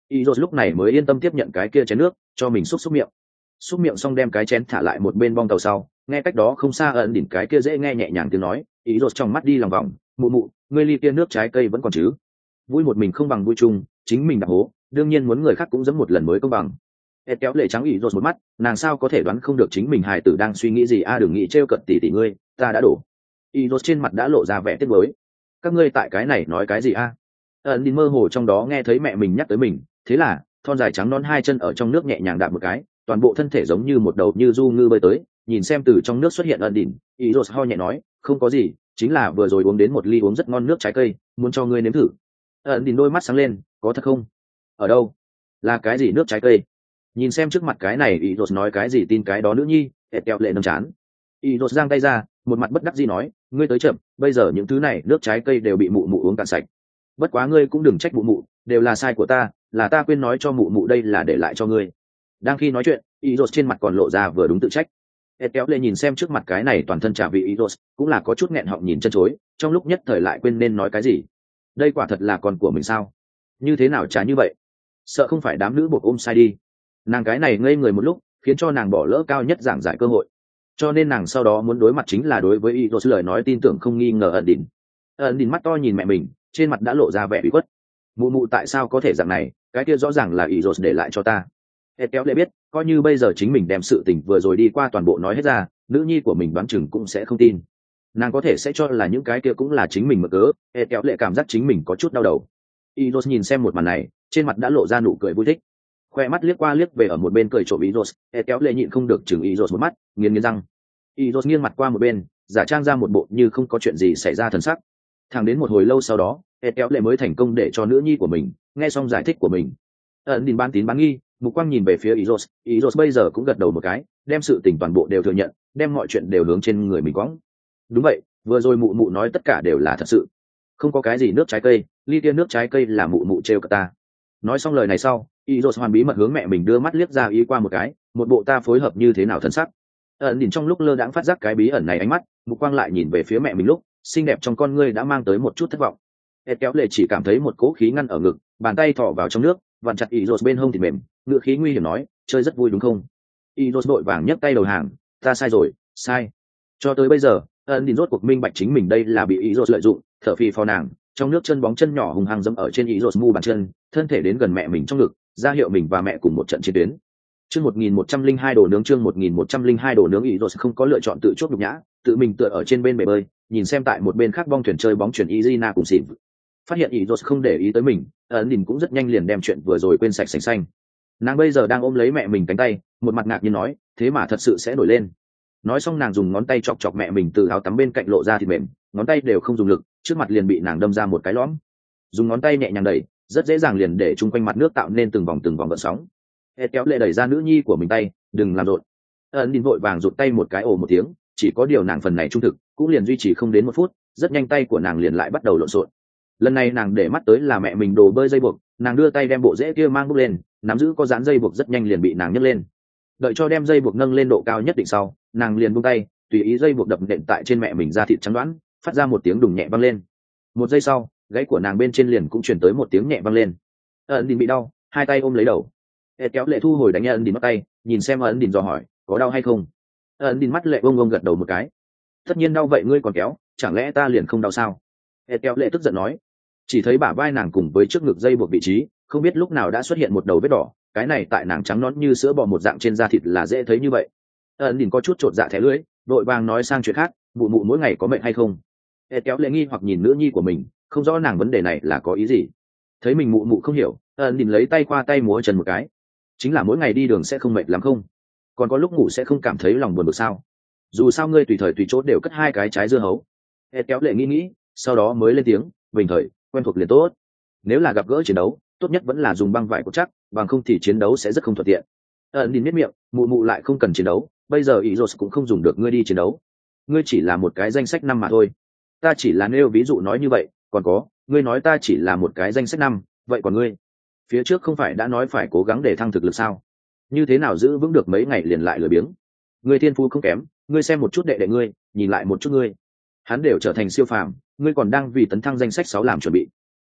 ý rột lúc này mới yên tâm tiếp nhận cái kia chén nước cho mình xúc xúc miệng. Xúc miệng xong đem cái chén thả lại một bên bong tàu sau, nghe cách đó không xa ẩn đỉnh cái kia dễ nghe nhẹ nhàng tiếng nói, ý rột trong mắt đi lòng vòng, mụ mụ, ngươi ly kia nước trái cây vẫn còn chứ? Vui một mình không bằng vui chung, chính mình đạp hố, đương nhiên muốn người khác cũng dẫm một lần mới công bằng. Ed kéo lệ trắng ý rột một mắt, nàng sao có thể đoán không được chính mình hài tử đang suy nghĩ gì? A đừng nghĩ trêu cận tỷ tỷ ngươi, ta đã đổ. Ý rột trên mặt đã lộ ra vẻ tiếc nuối. Các ngươi tại cái này nói cái gì a? Ẩn đi mơ hồ trong đó nghe thấy mẹ mình nhắc tới mình, thế là thon dài trắng non hai chân ở trong nước nhẹ nhàng đạp một cái, toàn bộ thân thể giống như một đầu như du ngư bơi tới, nhìn xem từ trong nước xuất hiện ẩn đỉnh, ý rột ho nhẹ nói, không có gì, chính là vừa rồi uống đến một ly uống rất ngon nước trái cây, muốn cho ngươi nếm thử. Ẩn đỉnh đôi mắt sáng lên, có thật không? Ở đâu? Là cái gì nước trái cây? Nhìn xem trước mặt cái này, ý rột nói cái gì tin cái đó nữ nhi, ẹt kẹo lệ nâng chán. Ý rột giang tay ra, một mặt bất đắc dĩ nói, ngươi tới chậm, bây giờ những thứ này nước trái cây đều bị mụ mụ uống cạn sạch. Bất quá ngươi cũng đừng trách mụ mụ, đều là sai của ta, là ta quên nói cho mụ mụ đây là để lại cho ngươi. Đang khi nói chuyện, ý rột trên mặt còn lộ ra vừa đúng tự trách. ẹt kéo lệ nhìn xem trước mặt cái này toàn thân trả vị ý rột, cũng là có chút nghẹn họng nhìn chân chối, trong lúc nhất thời lại quên nên nói cái gì. Đây quả thật là con của mình sao? Như thế nào trả như vậy? Sợ không phải đám nữ buộc ôm sai đi. Nàng cái này ngây người một lúc, khiến cho nàng bỏ lỡ cao nhất giảng giải cơ hội, cho nên nàng sau đó muốn đối mặt chính là đối với ý rột lời nói tin tưởng không nghi ngờ ẩn đỉnh. Ẩn đỉnh mắt to nhìn mẹ mình, trên mặt đã lộ ra vẻ bị khuất. Mụ mụ tại sao có thể dạng này, cái kia rõ ràng là ý rột để lại cho ta. Ed kéo lệ biết, coi như bây giờ chính mình đem sự tình vừa rồi đi qua toàn bộ nói hết ra, nữ nhi của mình đoán chừng cũng sẽ không tin. Nàng có thể sẽ cho là những cái kia cũng là chính mình mở cớ. Ed kéo lệ cảm giác chính mình có chút đau đầu. Ý rột nhìn xem một màn này, trên mặt đã lộ ra nụ cười vui thích, khoe mắt liếc qua liếc về ở một bên cười trộm ý rột. Ed kéo lệ nhịn không được chừng ý rột một mắt, nghiến nghiến răng. Ý rột nghiêng mặt qua một bên, giả trang ra một bộ như không có chuyện gì xảy ra thần sắc. Thẳng đến một hồi lâu sau đó, Ed kéo lệ mới thành công để cho nữ nhi của mình nghe xong giải thích của mình. Ẩn đình ban tín bán nghi, mục quang nhìn về phía Izos, Izos bây giờ cũng gật đầu một cái, đem sự tình toàn bộ đều thừa nhận, đem mọi chuyện đều hướng trên người mình quõng. Đúng vậy, vừa rồi mụ mụ nói tất cả đều là thật sự, không có cái gì nước trái cây, ly kia nước trái cây là mụ mụ trêu cả ta. Nói xong lời này sau, Izos hoàn bí mật hướng mẹ mình đưa mắt liếc ra ý qua một cái, một bộ ta phối hợp như thế nào thân sắc. Ẩn đình trong lúc lơ đãng phát giác cái bí ẩn này ánh mắt, mục quang lại nhìn về phía mẹ mình lúc, xinh đẹp trong con ngươi đã mang tới một chút thất vọng. Ed kéo lệ chỉ cảm thấy một cỗ khí ngăn ở ngực, bàn tay thọ vào trong nước, vặn chặt Izos bên hông thì mềm, ngựa khí nguy hiểm nói, chơi rất vui đúng không? Izos vội vàng nhấc tay đầu hàng, ta sai rồi, sai. Cho tới bây giờ, ân đình rốt cuộc minh bạch chính mình đây là bị Izos lợi dụng, thở phì phò nàng, trong nước chân bóng chân nhỏ hùng hăng dẫm ở trên Izos mu bàn chân, thân thể đến gần mẹ mình trong ngực, ra hiệu mình và mẹ cùng một trận chiến tuyến. Chương một nghìn một trăm linh hai đồ nướng chương một nghìn một trăm linh hai đồ nướng Izos không có lựa chọn tự chuốc nhục nhã, tự mình tựa ở trên bên bể bơi, nhìn xem tại một bên khác bong thuyền chơi bóng chuyển Izina cùng xỉn. Phát hiện Izos không để ý tới mình, ấn đình cũng rất nhanh liền đem chuyện vừa rồi quên sạch sành xanh. Nàng bây giờ đang ôm lấy mẹ mình cánh tay, một mặt ngạc nhiên nói, thế mà thật sự sẽ nổi lên. Nói xong nàng dùng ngón tay chọc chọc mẹ mình từ áo tắm bên cạnh lộ ra thịt mềm, ngón tay đều không dùng lực, trước mặt liền bị nàng đâm ra một cái lõm. Dùng ngón tay nhẹ nhàng đẩy, rất dễ dàng liền để chung quanh mặt nước tạo nên từng vòng từng vòng gợn sóng. Ed kéo lệ đẩy ra nữ nhi của mình tay, đừng làm rộn. Ấn đình vội vàng rụt tay một cái ồ một tiếng, chỉ có điều nàng phần này trung thực, cũng liền duy trì không đến một phút, rất nhanh tay của nàng liền lại bắt đầu lộn xộn. Lần này nàng để mắt tới là mẹ mình đồ bơi dây buộc, nàng đưa tay đem bộ rễ kia mang bút lên, nắm giữ có dán dây buộc rất nhanh liền bị nàng nhấc lên. Đợi cho đem dây buộc nâng lên độ cao nhất định sau, nàng liền buông tay, tùy ý dây buộc đập nện tại trên mẹ mình da thịt trắng đoán, phát ra một tiếng đùng nhẹ vang lên. Một giây sau, gáy của nàng bên trên liền cũng truyền tới một tiếng nhẹ vang lên. Ấn đình bị đau, hai tay ôm lấy đầu. Ed kéo lệ thu hồi đánh Ấn đình bắt tay, nhìn xem Ấn đình dò hỏi, có đau hay không? Ấn đình mắt lệ bông bông gật đầu một cái. Tất nhiên đau vậy ngươi còn kéo, chẳng lẽ ta liền không đau sao? Ed kéo lệ tức giận nói. Chỉ thấy bả vai nàng cùng với trước ngực dây buộc vị trí, không biết lúc nào đã xuất hiện một đầu vết đỏ, cái này tại nàng trắng nõn như sữa bò một dạng trên da thịt là dễ thấy như vậy. Ấn đình có chút chột dạ thẻ lưỡi, đội vàng nói sang chuyện khác, mụ mụ mỗi ngày có mệt hay không? Ed kéo lệ nghi hoặc nhìn nữ nhi của mình, không rõ nàng vấn đề này là có ý gì. Thấy mình mụ mụ không hiểu, Ấn đình lấy tay qua tay múa chân một cái, chính là mỗi ngày đi đường sẽ không mệt lắm không? Còn có lúc ngủ sẽ không cảm thấy lòng buồn bực sao? Dù sao ngươi tùy thời tùy chỗ đều cất hai cái trái dưa hấu. Ed kéo lệ nghĩ nghĩ, sau đó mới lên tiếng, bình thời quen thuộc liền tốt. Nếu là gặp gỡ chiến đấu, tốt nhất vẫn là dùng băng vải cột chắc, bằng không thì chiến đấu sẽ rất không thuận tiện. Ấn đình biết miệng, mụ mụ lại không cần chiến đấu, bây giờ Izos cũng không dùng được ngươi đi chiến đấu. Ngươi chỉ là một cái danh sách năm mà thôi. Ta chỉ là nêu ví dụ nói như vậy, còn có, ngươi nói ta chỉ là một cái danh sách năm, vậy còn ngươi? Phía trước không phải đã nói phải cố gắng để thăng thực lực sao? Như thế nào giữ vững được mấy ngày liền lại lười biếng? Ngươi thiên phú không kém, ngươi xem một chút đệ đệ ngươi, nhìn lại một chút ngươi. Hắn đều trở thành siêu phàm, ngươi còn đang vì tấn thăng danh sách sáu làm chuẩn bị.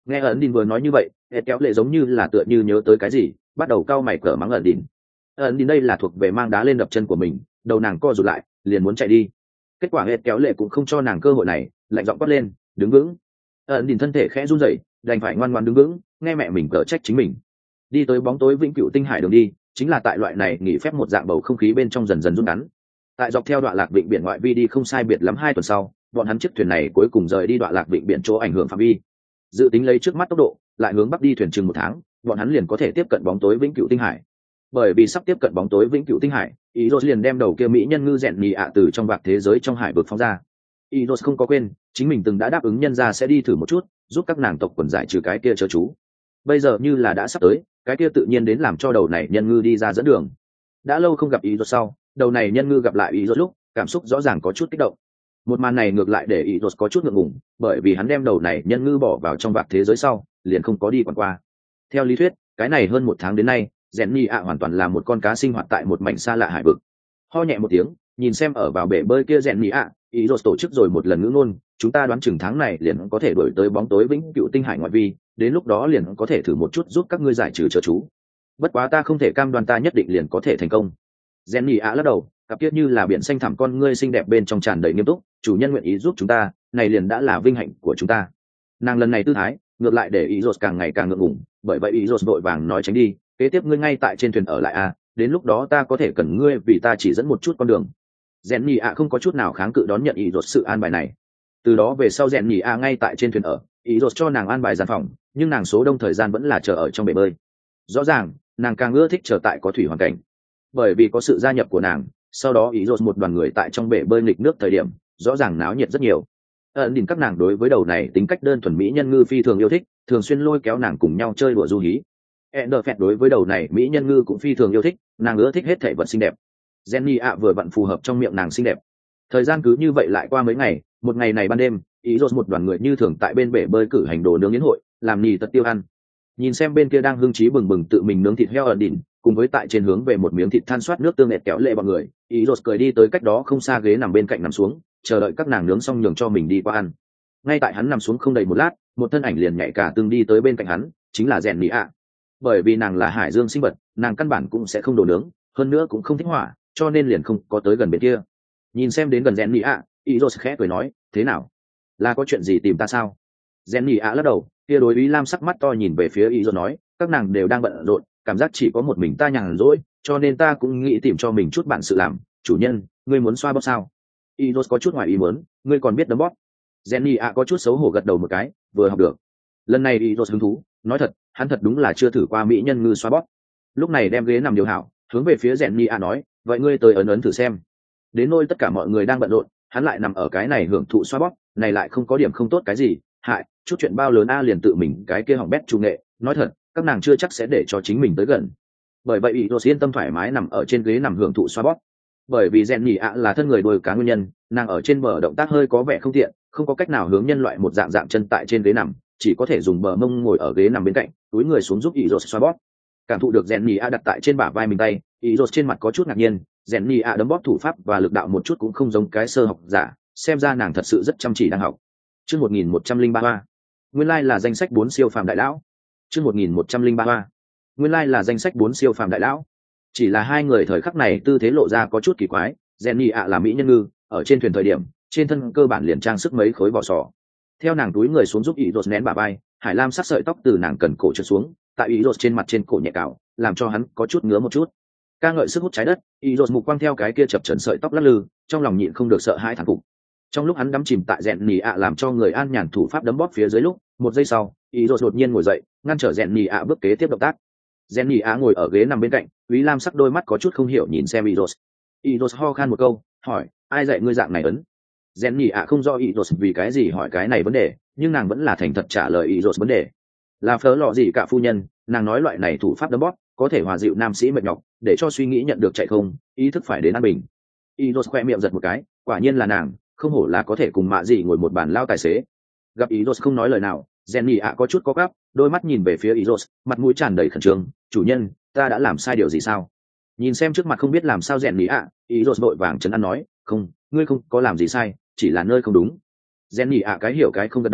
Nghe ẩn đình vừa nói như vậy, hệ kéo lệ giống như là tựa như nhớ tới cái gì, bắt đầu cau mày cỡ mắng ẩn đình. Ẩn đình đây là thuộc về mang đá lên đập chân của mình, đầu nàng co rụt lại, liền muốn chạy đi. Kết quả hệ kéo lệ cũng không cho nàng cơ hội này, lạnh giọng quát lên, đứng vững. Ẩn đình thân thể khẽ run rẩy, đành phải ngoan ngoãn đứng vững, nghe mẹ mình cở trách chính mình. Đi tới bóng tối vĩnh cửu tinh hải đường đi, chính là tại loại này nghỉ phép một dạng bầu không khí bên trong dần dần rút ngắn. Tại dọc theo đoạn lạc vịnh biển ngoại vi đi không sai biệt lắm hai tuần sau, bọn hắn chiếc thuyền này cuối cùng rời đi đoạn lạc vịnh biển chỗ ảnh hưởng phạm vi. Dự tính lấy trước mắt tốc độ, lại hướng bắc đi thuyền chừng một tháng, bọn hắn liền có thể tiếp cận bóng tối vĩnh cửu tinh hải. Bởi vì sắp tiếp cận bóng tối vĩnh cửu tinh hải, Izos liền đem đầu kia mỹ nhân ngư rèn nhì ạ từ trong vạc thế giới trong hải vực phóng ra. Izos không có quên, chính mình từng đã đáp ứng nhân ra sẽ đi thử một chút, giúp các nàng tộc quần giải trừ cái kia chớ chú. Bây giờ như là đã sắp tới, cái kia tự nhiên đến làm cho đầu này nhân ngư đi ra dẫn đường. Đã lâu không gặp Izos sau, đầu này nhân ngư gặp lại Izos lúc, cảm xúc rõ ràng có chút kích động. Một màn này ngược lại để Izos có chút ngượng ngùng, bởi vì hắn đem đầu này nhân ngư bỏ vào trong vạc thế giới sau, liền không có đi quản qua. Theo lý thuyết, cái này hơn một tháng đến nay, rèn nhì ạ hoàn toàn là một con cá sinh hoạt tại một mảnh xa lạ hải vực. Ho nhẹ một tiếng, nhìn xem ở vào bể bơi kia rèn nhì ạ, Izos tổ chức rồi một lần ngữ ngôn, chúng ta đoán chừng tháng này liền có thể đuổi tới bóng tối vĩnh cửu tinh hải ngoại vi, đến lúc đó liền có thể thử một chút giúp các ngươi giải trừ chớ chú. Bất quá ta không thể cam đoan ta nhất định liền có thể thành công. Rèn nhì ạ lắc đầu, cặp tiết như là biển xanh thẳm con ngươi xinh đẹp bên trong tràn đầy nghiêm túc, chủ nhân nguyện ý giúp chúng ta, này liền đã là vinh hạnh của chúng ta. Nàng lần này tư thái, ngược lại để Izos càng ngày càng ngượng ngùng, bởi vậy Izos vội vàng nói tránh đi, kế tiếp ngươi ngay tại trên thuyền ở lại à, đến lúc đó ta có thể cần ngươi vì ta chỉ dẫn một chút con đường. Rèn nhì ạ không có chút nào kháng cự đón nhận Izos sự an bài này. Từ đó về sau rèn nhì ạ ngay tại trên thuyền ở, Izos cho nàng an bài gian phòng, nhưng nàng số đông thời gian vẫn là chờ ở trong bể bơi. Rõ ràng, nàng càng ưa thích chờ tại có thủy hoàn cảnh. Bởi vì có sự gia nhập của nàng, sau đó Izos một đoàn người tại trong bể bơi nghịch nước thời điểm, rõ ràng náo nhiệt rất nhiều. Ẩn nhìn các nàng đối với đầu này tính cách đơn thuần mỹ nhân ngư phi thường yêu thích, thường xuyên lôi kéo nàng cùng nhau chơi đùa du hí. Enderfett đối với đầu này mỹ nhân ngư cũng phi thường yêu thích, nàng ưa thích hết thể vật xinh đẹp. Jenny ạ vừa vặn phù hợp trong miệng nàng xinh đẹp. Thời gian cứ như vậy lại qua mấy ngày, một ngày này ban đêm, Izos một đoàn người như thường tại bên bể bơi cử hành đồ nướng yến hội, làm nhì tật tiêu ăn. Nhìn xem bên kia đang hưng trí bừng bừng tự mình nướng thịt heo ở đỉnh, cùng với tại trên hướng về một miếng thịt than soát nước tương nẹt kéo lệ bọn người, Izos cười đi tới cách đó không xa ghế nằm bên cạnh nằm xuống, chờ đợi các nàng nướng xong nhường cho mình đi qua ăn. Ngay tại hắn nằm xuống không đầy một lát, một thân ảnh liền nhảy cả tương đi tới bên cạnh hắn, chính là Rèn Nị ạ. Bởi vì nàng là hải dương sinh vật, nàng căn bản cũng sẽ không đồ nướng, hơn nữa cũng không thích hỏa, cho nên liền không có tới gần bên kia. Nhìn xem đến gần Rèn Nị ạ, Izos khẽ cười nói, thế nào, là có chuyện gì tìm ta sao? Rèn Nị ạ lắc đầu, kia đối ý lam sắc mắt to nhìn về phía Izos nói, các nàng đều đang bận rộn, cảm giác chỉ có một mình ta nhàn rỗi, cho nên ta cũng nghĩ tìm cho mình chút bản sự làm. Chủ nhân, ngươi muốn xoa bóp sao? Izos có chút ngoài ý muốn, ngươi còn biết đấm bóp? Jenny ạ có chút xấu hổ gật đầu một cái, vừa học được. Lần này Izos hứng thú, nói thật, hắn thật đúng là chưa thử qua mỹ nhân ngư xoa bóp. Lúc này đem ghế nằm điều hảo, hướng về phía Jenny ạ nói, vậy ngươi tới ấn ấn thử xem. Đến nôi tất cả mọi người đang bận rộn, hắn lại nằm ở cái này hưởng thụ xoa bóp, này lại không có điểm không tốt cái gì, hại, chút chuyện bao lớn a liền tự mình cái kia hỏng bét trung nghệ, nói thật, các nàng chưa chắc sẽ để cho chính mình tới gần. Bởi vậy Izos yên tâm thoải mái nằm ở trên ghế nằm hưởng thụ xoa bóp. Bởi vì Jenny ạ là thân người đuôi cá nguyên nhân, nàng ở trên bờ động tác hơi có vẻ không tiện, không có cách nào hướng nhân loại một dạng dạng chân tại trên ghế nằm, chỉ có thể dùng bờ mông ngồi ở ghế nằm bên cạnh, túi người xuống giúp Izos xoa bóp. Cảm thụ được Jenny ạ đặt tại trên bả vai mình tay, Izos trên mặt có chút ngạc nhiên, Jenny ạ đấm bóp thủ pháp và lực đạo một chút cũng không giống cái sơ học giả, xem ra nàng thật sự rất chăm chỉ đang học. Chương một nghìn một trăm lẻ ba, nguyên lai là danh sách bốn siêu phàm đại lão. Chương một nghìn một trăm lẻ ba, nguyên lai là danh sách bốn siêu phàm đại lão. Chỉ là hai người thời khắc này tư thế lộ ra có chút kỳ quái, Jenny ạ là mỹ nhân ngư, ở trên thuyền thời điểm, trên thân cơ bản liền trang sức mấy khối vỏ sò. Theo nàng túi người xuống giúp Izos nén bả vai, hải lam sắc sợi tóc từ nàng cần cổ trượt xuống, tại Izos trên mặt trên cổ nhẹ cào, làm cho hắn có chút ngứa một chút. Ca ngợi sức hút trái đất, Izos mục quang theo cái kia chập chờn sợi tóc lắc lư, trong lòng nhịn không được sợ hãi thán phục. Trong lúc hắn đắm chìm tại Jenny ạ làm cho người an nhàn thủ pháp đấm bóp phía dưới lúc, một giây sau, Izos đột nhiên ngồi dậy, ngăn trở Jenny ạ bước kế tiếp động tác. Jenny ạ ngồi ở ghế nằm bên cạnh, Úy Lam sắc đôi mắt có chút không hiểu nhìn xem Izos. Izos ho khan một câu, hỏi, ai dạy ngươi dạng này ấn? Jenny ạ không rõ Izos vì cái gì hỏi cái này vấn đề, nhưng nàng vẫn là thành thật trả lời Izos vấn đề. Là phớ lọ gì cả phu nhân, nàng nói loại này thủ pháp đấm bóp có thể hòa dịu nam sĩ mệt nhọc, để cho suy nghĩ nhận được chạy không, ý thức phải đến an bình. Izos khoe miệng giật một cái, quả nhiên là nàng, không hổ là có thể cùng mạ gì ngồi một bàn lao tài xế. Gặp Izos không nói lời nào, Jenny ạ có chút có gắp, đôi mắt nhìn về phía Izos, mặt mũi tràn đầy khẩn trương, chủ nhân, ta đã làm sai điều gì sao? Nhìn xem trước mặt không biết làm sao Jenny ạ, Izos vội vàng trấn an nói, không, ngươi không có làm gì sai, chỉ là nơi không đúng. Jenny ạ cái hiểu cái không gật đầu,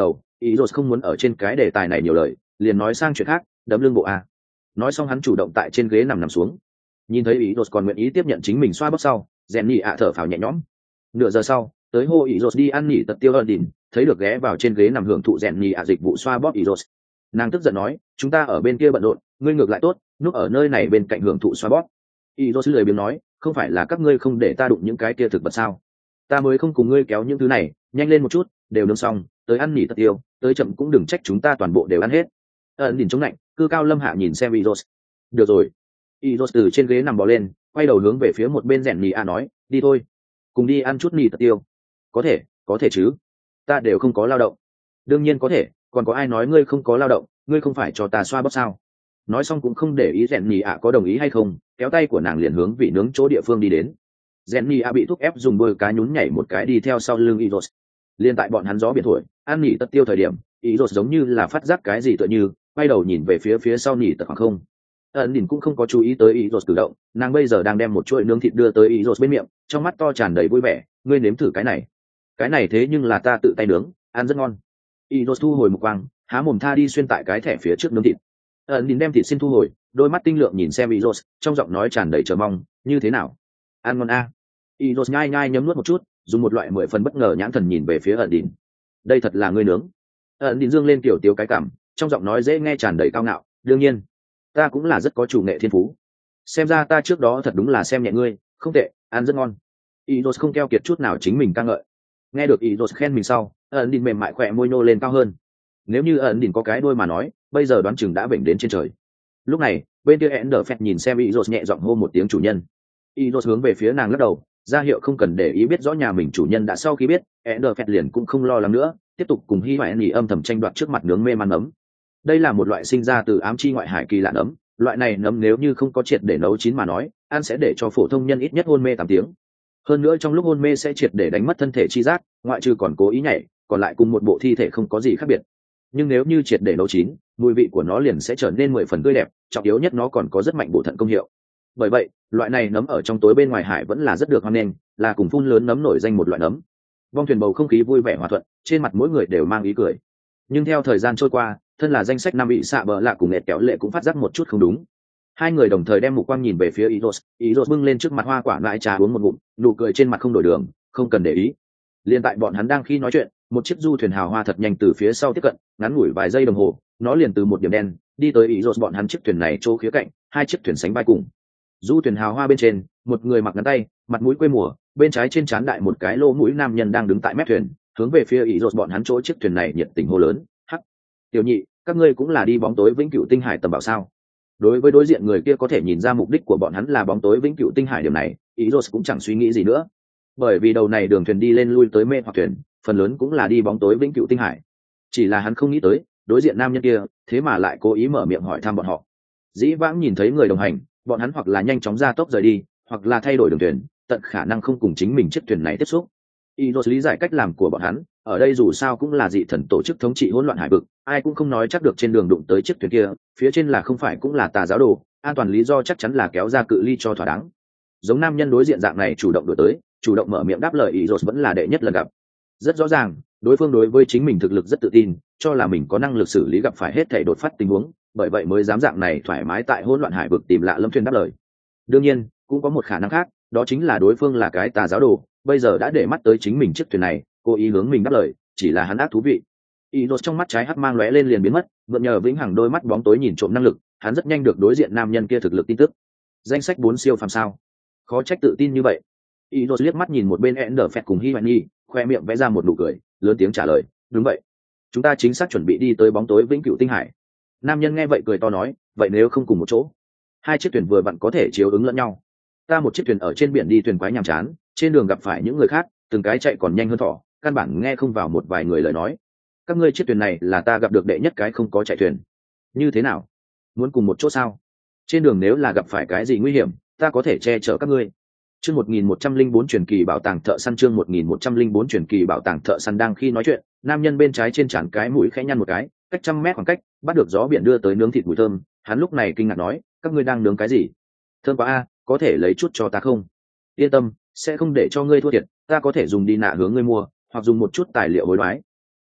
ý rồi không muốn ở trên cái đề tài này nhiều lời, liền nói sang chuyện khác, đấm lưng bộ a. Nói xong hắn chủ động tại trên ghế nằm nằm xuống. Nhìn thấy ý rồi còn nguyện ý tiếp nhận chính mình xoa bóp sau, rèn nhị ạ thở phào nhẹ nhõm. Nửa giờ sau, tới hô ý rồi đi ăn nghỉ tật tiêu ẩn đỉnh, thấy được ghé vào trên ghế nằm hưởng thụ rèn nhị ạ dịch vụ xoa bóp ý rồi. Nàng tức giận nói, chúng ta ở bên kia bận rộn, ngươi ngược lại tốt, núp ở nơi này bên cạnh hưởng thụ xoa bóp. Ý rồi lười biếng nói, không phải là các ngươi không để ta đụng những cái kia thực vật sao? Ta mới không cùng ngươi kéo những thứ này, nhanh lên một chút, đều nướng xong, tới ăn nghỉ tật tiêu, tới chậm cũng đừng trách chúng ta toàn bộ đều ăn hết. Ẩn đỉnh chống lạnh, cư cao lâm hạ nhìn xem Izos. Được rồi. Izos từ trên ghế nằm bò lên, quay đầu hướng về phía một bên rèn nhì a nói, đi thôi, cùng đi ăn chút mì tật tiêu. Có thể, có thể chứ. Ta đều không có lao động. Đương nhiên có thể, còn có ai nói ngươi không có lao động, ngươi không phải cho ta xoa bóp sao? Nói xong cũng không để ý rèn nhì a có đồng ý hay không, kéo tay của nàng liền hướng vị nướng chỗ địa phương đi đến. Rèn nhì a bị thúc ép dùng đôi cá nhún nhảy một cái đi theo sau lưng Izos. Liên tại bọn hắn gió biển thổi, ăn mì tật tiêu thời điểm, Izos giống như là phát giác cái gì tựa như quay đầu nhìn về phía phía sau nỉ tật khoảng không. Ẩn nhìn cũng không có chú ý tới ý rột cử động, nàng bây giờ đang đem một chuỗi nướng thịt đưa tới ý rột bên miệng, trong mắt to tràn đầy vui vẻ, ngươi nếm thử cái này. Cái này thế nhưng là ta tự tay nướng, ăn rất ngon. Ý rột thu hồi một quang, há mồm tha đi xuyên tại cái thẻ phía trước nướng thịt. Ẩn nhìn đem thịt xin thu hồi, đôi mắt tinh lượng nhìn xem ý rột, trong giọng nói tràn đầy chờ mong, như thế nào? Ăn ngon a. À. Ý rột nhai nhai nhấm nuốt một chút, dùng một loại mười phần bất ngờ nhãn thần nhìn về phía ẩn đỉnh. Đây thật là ngươi nướng. Ẩn đỉnh dương lên kiểu tiếu cái cảm, trong giọng nói dễ nghe tràn đầy cao ngạo, đương nhiên ta cũng là rất có chủ nghệ thiên phú, xem ra ta trước đó thật đúng là xem nhẹ ngươi, không tệ, ăn rất ngon. Izos không keo kiệt chút nào chính mình ca ngợi. Nghe được Izos khen mình sau, ẩn đỉnh mềm mại khỏe môi nô lên cao hơn. Nếu như ẩn đỉnh có cái đôi mà nói, bây giờ đoán chừng đã vểnh đến trên trời. Lúc này bên kia Enderfett nhìn xem Izos nhẹ giọng hô một tiếng chủ nhân. Izos hướng về phía nàng lắc đầu, ra hiệu không cần để ý, biết rõ nhà mình chủ nhân đã sau khi biết, Enderfett liền cũng không lo lắng nữa, tiếp tục cùng Hi Hoài Nhi âm thầm tranh đoạt trước mặt nướng mê man nấm. Đây là một loại sinh ra từ ám chi ngoại hải kỳ lạ nấm, loại này nấm nếu như không có triệt để nấu chín mà nói, ăn sẽ để cho phổ thông nhân ít nhất hôn mê tám tiếng. Hơn nữa trong lúc hôn mê sẽ triệt để đánh mất thân thể chi giác, ngoại trừ còn cố ý nhảy, còn lại cùng một bộ thi thể không có gì khác biệt. Nhưng nếu như triệt để nấu chín, mùi vị của nó liền sẽ trở nên mười phần tươi đẹp, trọng yếu nhất nó còn có rất mạnh bổ thận công hiệu. Bởi vậy, loại này nấm ở trong tối bên ngoài hải vẫn là rất được hoan nghênh, là cùng phun lớn nấm nổi danh một loại nấm. Vong thuyền bầu không khí vui vẻ hòa thuận, trên mặt mỗi người đều mang ý cười. Nhưng theo thời gian trôi qua, thân là danh sách năm bị xạ bờ lạ cùng nghẹt kéo lệ cũng phát giác một chút không đúng. Hai người đồng thời đem mục quang nhìn về phía Izos, Izos bưng lên trước mặt hoa quả lại trà uống một ngụm, nụ cười trên mặt không đổi đường, không cần để ý. Liên tại bọn hắn đang khi nói chuyện, một chiếc du thuyền hào hoa thật nhanh từ phía sau tiếp cận, ngắn ngủi vài giây đồng hồ, nó liền từ một điểm đen đi tới Izos bọn hắn chiếc thuyền này chỗ khía cạnh, hai chiếc thuyền sánh vai cùng. Du thuyền hào hoa bên trên, một người mặc ngắn tay, mặt mũi quê mùa, bên trái trên trán đại một cái lỗ mũi nam nhân đang đứng tại mép thuyền, hướng về phía Izos bọn hắn chỗ chiếc thuyền này nhiệt tình hô lớn, "Hắc, tiểu nhị, các ngươi cũng là đi bóng tối vĩnh cửu tinh hải tầm bảo sao?" Đối với đối diện người kia có thể nhìn ra mục đích của bọn hắn là bóng tối vĩnh cửu tinh hải, điểm này Izos cũng chẳng suy nghĩ gì nữa, bởi vì đầu này đường thuyền đi lên lui tới mê hoặc thuyền, phần lớn cũng là đi bóng tối vĩnh cửu tinh hải. Chỉ là hắn không nghĩ tới, đối diện nam nhân kia thế mà lại cố ý mở miệng hỏi thăm bọn họ. Dĩ vãng nhìn thấy người đồng hành, bọn hắn hoặc là nhanh chóng ra tốc rời đi, hoặc là thay đổi đường thuyền, tận khả năng không cùng chính mình chiếc thuyền này tiếp xúc. Izos lý giải cách làm của bọn hắn, ở đây dù sao cũng là dị thần tổ chức thống trị hỗn loạn hải vực, ai cũng không nói chắc được trên đường đụng tới chiếc thuyền kia, phía trên là không phải cũng là tà giáo đồ, an toàn lý do chắc chắn là kéo ra cự ly cho thỏa đáng. Giống nam nhân đối diện dạng này chủ động đổi tới, chủ động mở miệng đáp lời Izos vẫn là đệ nhất lần gặp. Rất rõ ràng, đối phương đối với chính mình thực lực rất tự tin, cho là mình có năng lực xử lý gặp phải hết thảy đột phát tình huống, bởi vậy mới dám dạng này thoải mái tại hỗn loạn hải vực tìm lạ lâm thuyền đáp lời. Đương nhiên, cũng có một khả năng khác, đó chính là đối phương là cái tà giáo đồ, bây giờ đã để mắt tới chính mình chiếc thuyền này, cố ý hướng mình đáp lời, chỉ là hắn ác thú vị. Izos trong mắt trái hắc mang lóe lên liền biến mất, mượn nhờ vĩnh hằng đôi mắt bóng tối nhìn trộm năng lực, hắn rất nhanh được đối diện nam nhân kia thực lực tin tức. Danh sách bốn siêu phàm sao? Khó trách tự tin như vậy. Izos liếc mắt nhìn một bên Enderfett cùng Hi Hoài Nhi, khoe miệng vẽ ra một nụ cười, lớn tiếng trả lời, đúng vậy. Chúng ta chính xác chuẩn bị đi tới bóng tối vĩnh cửu tinh hải. Nam nhân nghe vậy cười to nói, vậy nếu không cùng một chỗ, hai chiếc thuyền vừa vặn có thể chiếu ứng lẫn nhau. Ta một chiếc thuyền ở trên biển đi thuyền quái nhàm chán, trên đường gặp phải những người khác, từng cái chạy còn nhanh hơn thỏ, căn bản nghe không vào một vài người lời nói. Các ngươi chiếc thuyền này là ta gặp được đệ nhất cái không có chạy thuyền. Như thế nào? Muốn cùng một chỗ sao? Trên đường nếu là gặp phải cái gì nguy hiểm, ta có thể che chở các ngươi. Chương một nghìn một trăm linh bốn truyền kỳ bảo tàng thợ săn, chương một nghìn một trăm linh bốn truyền kỳ bảo tàng thợ săn. Đang khi nói chuyện, nam nhân bên trái trên trán cái mũi khẽ nhăn một cái, cách trăm mét khoảng cách, bắt được gió biển đưa tới nướng thịt mùi thơm, hắn lúc này kinh ngạc nói, các ngươi đang nướng cái gì? Thơm quá a, có thể lấy chút cho ta không? Yên tâm, sẽ không để cho ngươi thua thiệt, ta có thể dùng đi nạ hướng ngươi mua, hoặc dùng một chút tài liệu hối đoái.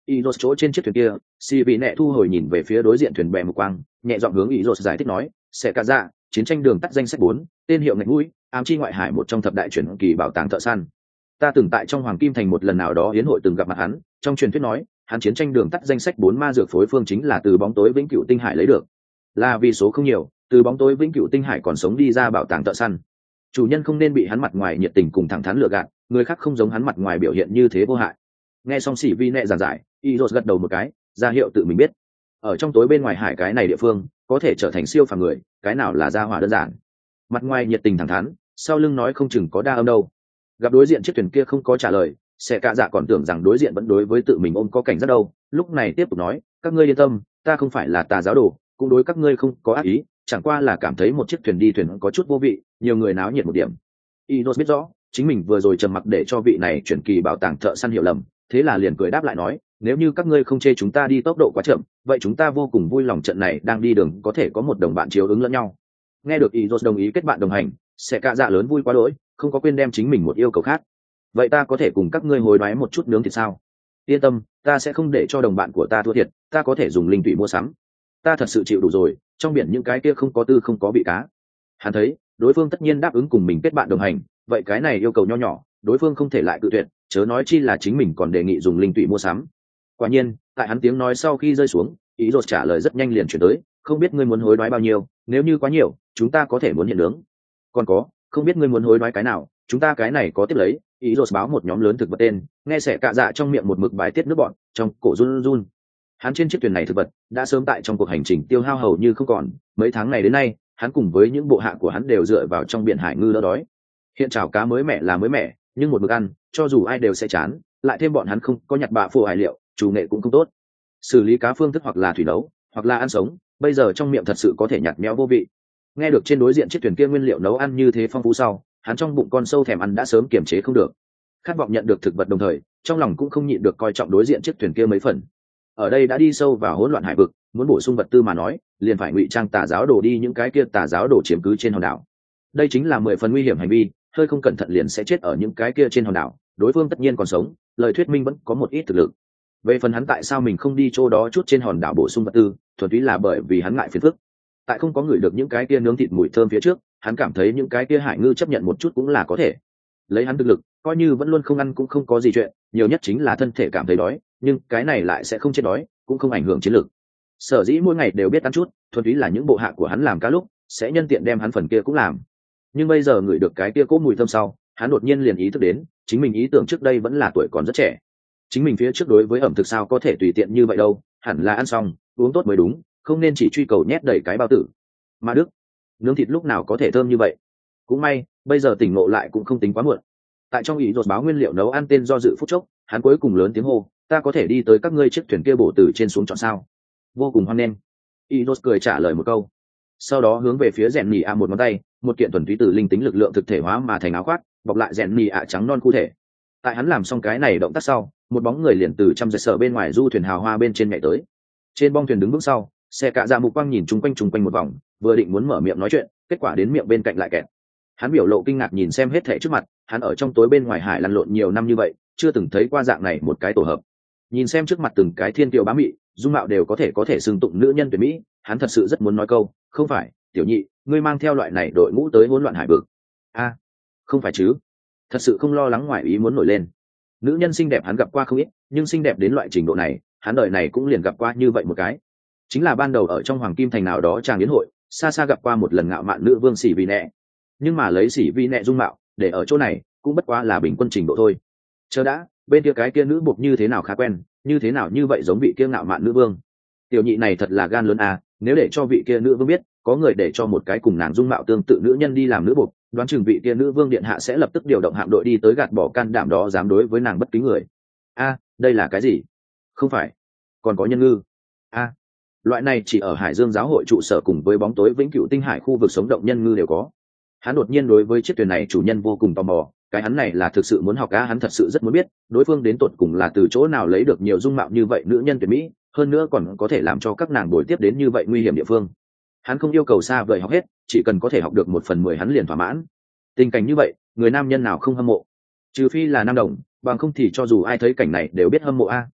Izos chỗ trên chiếc thuyền kia, xì vị nẹ thu hồi nhìn về phía đối diện thuyền bè mục quang, nhẹ giọng hướng Izos giải thích nói, sẽ cả dạ, chiến tranh đường tắt danh sách bốn, tên hiệu ngạch mũi, ám chi ngoại hải một trong thập đại truyền kỳ bảo tàng thợ săn. Ta từng tại trong Hoàng Kim Thành một lần nào đó yến hội từng gặp mặt hắn, trong truyền thuyết nói, hắn chiến tranh đường tắt danh sách bốn ma dược phối phương chính là từ bóng tối vĩnh cửu tinh hải lấy được. Là vì số không nhiều, từ bóng tối vĩnh cửu tinh hải còn sống đi ra bảo tàng thợ săn. Chủ nhân không nên bị hắn mặt ngoài nhiệt tình cùng thẳng thắn lừa gạt, người khác không giống hắn mặt ngoài biểu hiện như thế vô hại. Nghe xong xỉ vi nẹ giảng giải, Izos gật đầu một cái, ra hiệu tự mình biết. Ở trong tối bên ngoài hải cái này địa phương, có thể trở thành siêu phàm người, cái nào là gia hỏa đơn giản. Mặt ngoài nhiệt tình thẳng thắn, sau lưng nói không chừng có đa âm đâu. Gặp đối diện chiếc thuyền kia không có trả lời, sẽ cả dạ còn tưởng rằng đối diện vẫn đối với tự mình ôm có cảnh giác đâu, lúc này tiếp tục nói, các ngươi yên tâm, ta không phải là tà giáo đồ, cũng đối các ngươi không có ác ý, chẳng qua là cảm thấy một chiếc thuyền đi thuyền có chút vô vị, nhiều người náo nhiệt một điểm. Izos biết rõ, chính mình vừa rồi trầm mặc để cho vị này chuyển kỳ bảo tàng thợ săn hiểu lầm, thế là liền cười đáp lại nói, nếu như các ngươi không chê chúng ta đi tốc độ quá chậm, vậy chúng ta vô cùng vui lòng trận này đang đi đường có thể có một đồng bạn chiếu ứng lẫn nhau. Nghe được Izos đồng ý kết bạn đồng hành, sẽ cả dạ lớn vui quá đỗi, không có quên đem chính mình một yêu cầu khác. Vậy ta có thể cùng các ngươi hối đoái một chút nướng thịt sao? Yên tâm, ta sẽ không để cho đồng bạn của ta thua thiệt, ta có thể dùng linh tụy mua sắm. Ta thật sự chịu đủ rồi, trong biển những cái kia không có tư không có bị cá. Hắn thấy, đối phương tất nhiên đáp ứng cùng mình kết bạn đồng hành, vậy cái này yêu cầu nho nhỏ, đối phương không thể lại cự tuyệt, chớ nói chi là chính mình còn đề nghị dùng linh tụy mua sắm. Quả nhiên, tại hắn tiếng nói sau khi rơi xuống, ý rồi trả lời rất nhanh liền chuyển tới, không biết ngươi muốn hối đoái bao nhiêu, nếu như quá nhiều, chúng ta có thể muốn hiện nướng. Còn có, không biết ngươi muốn hối đoái cái nào, chúng ta cái này có tiếp lấy. Ý rồi báo một nhóm lớn thực vật tên, nghe sẻ cạ dạ trong miệng một mực bài tiết nước bọn, trong cổ run run. Hắn trên chiếc thuyền này thực vật đã sớm tại trong cuộc hành trình tiêu hao hầu như không còn, mấy tháng này đến nay, hắn cùng với những bộ hạ của hắn đều dựa vào trong biển hải ngư đỡ đói. Hiện chảo cá mới mẻ là mới mẻ, nhưng một mực ăn, cho dù ai đều sẽ chán, lại thêm bọn hắn không có nhặt bạ phù hải liệu, chủ nghệ cũng không tốt. Xử lý cá phương thức hoặc là thủy nấu, hoặc là ăn sống, bây giờ trong miệng thật sự có thể nhạt nhẽo vô vị. Nghe được trên đối diện chiếc thuyền kia nguyên liệu nấu ăn như thế phong phú sau, hắn trong bụng con sâu thèm ăn đã sớm kiềm chế không được. Khát vọng nhận được thực vật đồng thời, trong lòng cũng không nhịn được coi trọng đối diện chiếc thuyền kia mấy phần. Ở đây đã đi sâu vào hỗn loạn hải vực, muốn bổ sung vật tư mà nói, liền phải ngụy trang tà giáo đổ đi những cái kia tà giáo đổ chiếm cứ trên hòn đảo. Đây chính là mười phần nguy hiểm hành vi, hơi không cẩn thận liền sẽ chết ở những cái kia trên hòn đảo, đối phương tất nhiên còn sống, lời thuyết minh vẫn có một ít thực lực. Về phần hắn tại sao mình không đi chỗ đó chút trên hòn đảo bổ sung vật tư, thuần túy là bởi vì hắn ngại phiền phức. Tại không có người được những cái kia nướng thịt mùi thơm phía trước, hắn cảm thấy những cái kia hải ngư chấp nhận một chút cũng là có thể. Lấy hắn thực lực, coi như vẫn luôn không ăn cũng không có gì chuyện, nhiều nhất chính là thân thể cảm thấy đói, nhưng cái này lại sẽ không chết đói, cũng không ảnh hưởng chiến lược. Sở dĩ mỗi ngày đều biết ăn chút, thuần túy là những bộ hạ của hắn làm cá lúc sẽ nhân tiện đem hắn phần kia cũng làm. Nhưng bây giờ ngửi được cái kia cỗ mùi thơm sau, hắn đột nhiên liền ý thức đến, chính mình ý tưởng trước đây vẫn là tuổi còn rất trẻ. Chính mình phía trước đối với ẩm thực sao có thể tùy tiện như vậy đâu, hẳn là ăn xong, uống tốt mới đúng, không nên chỉ truy cầu nhét đầy cái bao tử. Mà Đức, nướng thịt lúc nào có thể thơm như vậy? Cũng may, bây giờ tỉnh ngộ lại cũng không tính quá muộn. Tại trong ý rột báo nguyên liệu nấu ăn tên do dự phút chốc, hắn cuối cùng lớn tiếng hô, ta có thể đi tới các ngươi chiếc thuyền kia bổ từ trên xuống chọn sao? Vô cùng hoan nghênh. Ý rột cười trả lời một câu, sau đó hướng về phía rèn nhì ạ một ngón tay, một kiện thuần túy từ linh tính lực lượng thực thể hóa mà thành áo khoác, bọc lại rèn nhì ạ trắng non cụ thể. Tại hắn làm xong cái này động tác sau, một bóng người liền từ trăm dây sở bên ngoài du thuyền hào hoa bên trên nhảy tới. Trên bong thuyền đứng vững sau, xe cạ dạ mục quang nhìn chung quanh chung quanh một vòng, vừa định muốn mở miệng nói chuyện, kết quả đến miệng bên cạnh lại kẹt. Hắn biểu lộ kinh ngạc nhìn xem hết thảy trước mặt, hắn ở trong tối bên ngoài hải lăn lộn nhiều năm như vậy, chưa từng thấy qua dạng này một cái tổ hợp. Nhìn xem trước mặt từng cái thiên kiều bá mị, dung mạo đều có thể có thể xưng tụng nữ nhân tuyệt mỹ, hắn thật sự rất muốn nói câu, không phải, tiểu nhị, ngươi mang theo loại này đội ngũ tới hỗn loạn hải vực. A, không phải chứ? Thật sự không lo lắng ngoài ý muốn nổi lên. Nữ nhân xinh đẹp hắn gặp qua không ít, nhưng xinh đẹp đến loại trình độ này, hắn đời này cũng liền gặp qua như vậy một cái. Chính là ban đầu ở trong Hoàng Kim Thành nào đó chàng yến hội, xa xa gặp qua một lần ngạo mạn nữ vương Sĩ Vi Nệ. Nhưng mà lấy Sĩ Vi Nệ dung mạo, để ở chỗ này, cũng bất quá là bình quân trình độ thôi. Chờ đã, bên kia cái kia nữ buộc như thế nào khá quen, như thế nào như vậy giống vị kia ngạo mạn nữ vương. Tiểu nhị này thật là gan lớn à, nếu để cho vị kia nữ vương biết, có người để cho một cái cùng nàng dung mạo tương tự nữ nhân đi làm nữ buộc, đoán chừng vị kia nữ vương điện hạ sẽ lập tức điều động hạm đội đi tới gạt bỏ can đảm đó dám đối với nàng bất kính người. A, đây là cái gì? Không phải, còn có nhân ngư. A, loại này chỉ ở Hải Dương giáo hội trụ sở cùng với bóng tối vĩnh cửu tinh hải khu vực sống động nhân ngư đều có. Hắn đột nhiên đối với chiếc thuyền này chủ nhân vô cùng tò mò, cái hắn này là thực sự muốn học á, hắn thật sự rất muốn biết, đối phương đến tột cùng là từ chỗ nào lấy được nhiều dung mạo như vậy nữ nhân tuyệt mỹ, hơn nữa còn có thể làm cho các nàng bồi tiếp đến như vậy nguy hiểm địa phương. Hắn không yêu cầu xa vời học hết, chỉ cần có thể học được một phần mười hắn liền thỏa mãn. Tình cảnh như vậy, người nam nhân nào không hâm mộ? Trừ phi là nam đồng, bằng không thì cho dù ai thấy cảnh này đều biết hâm mộ a.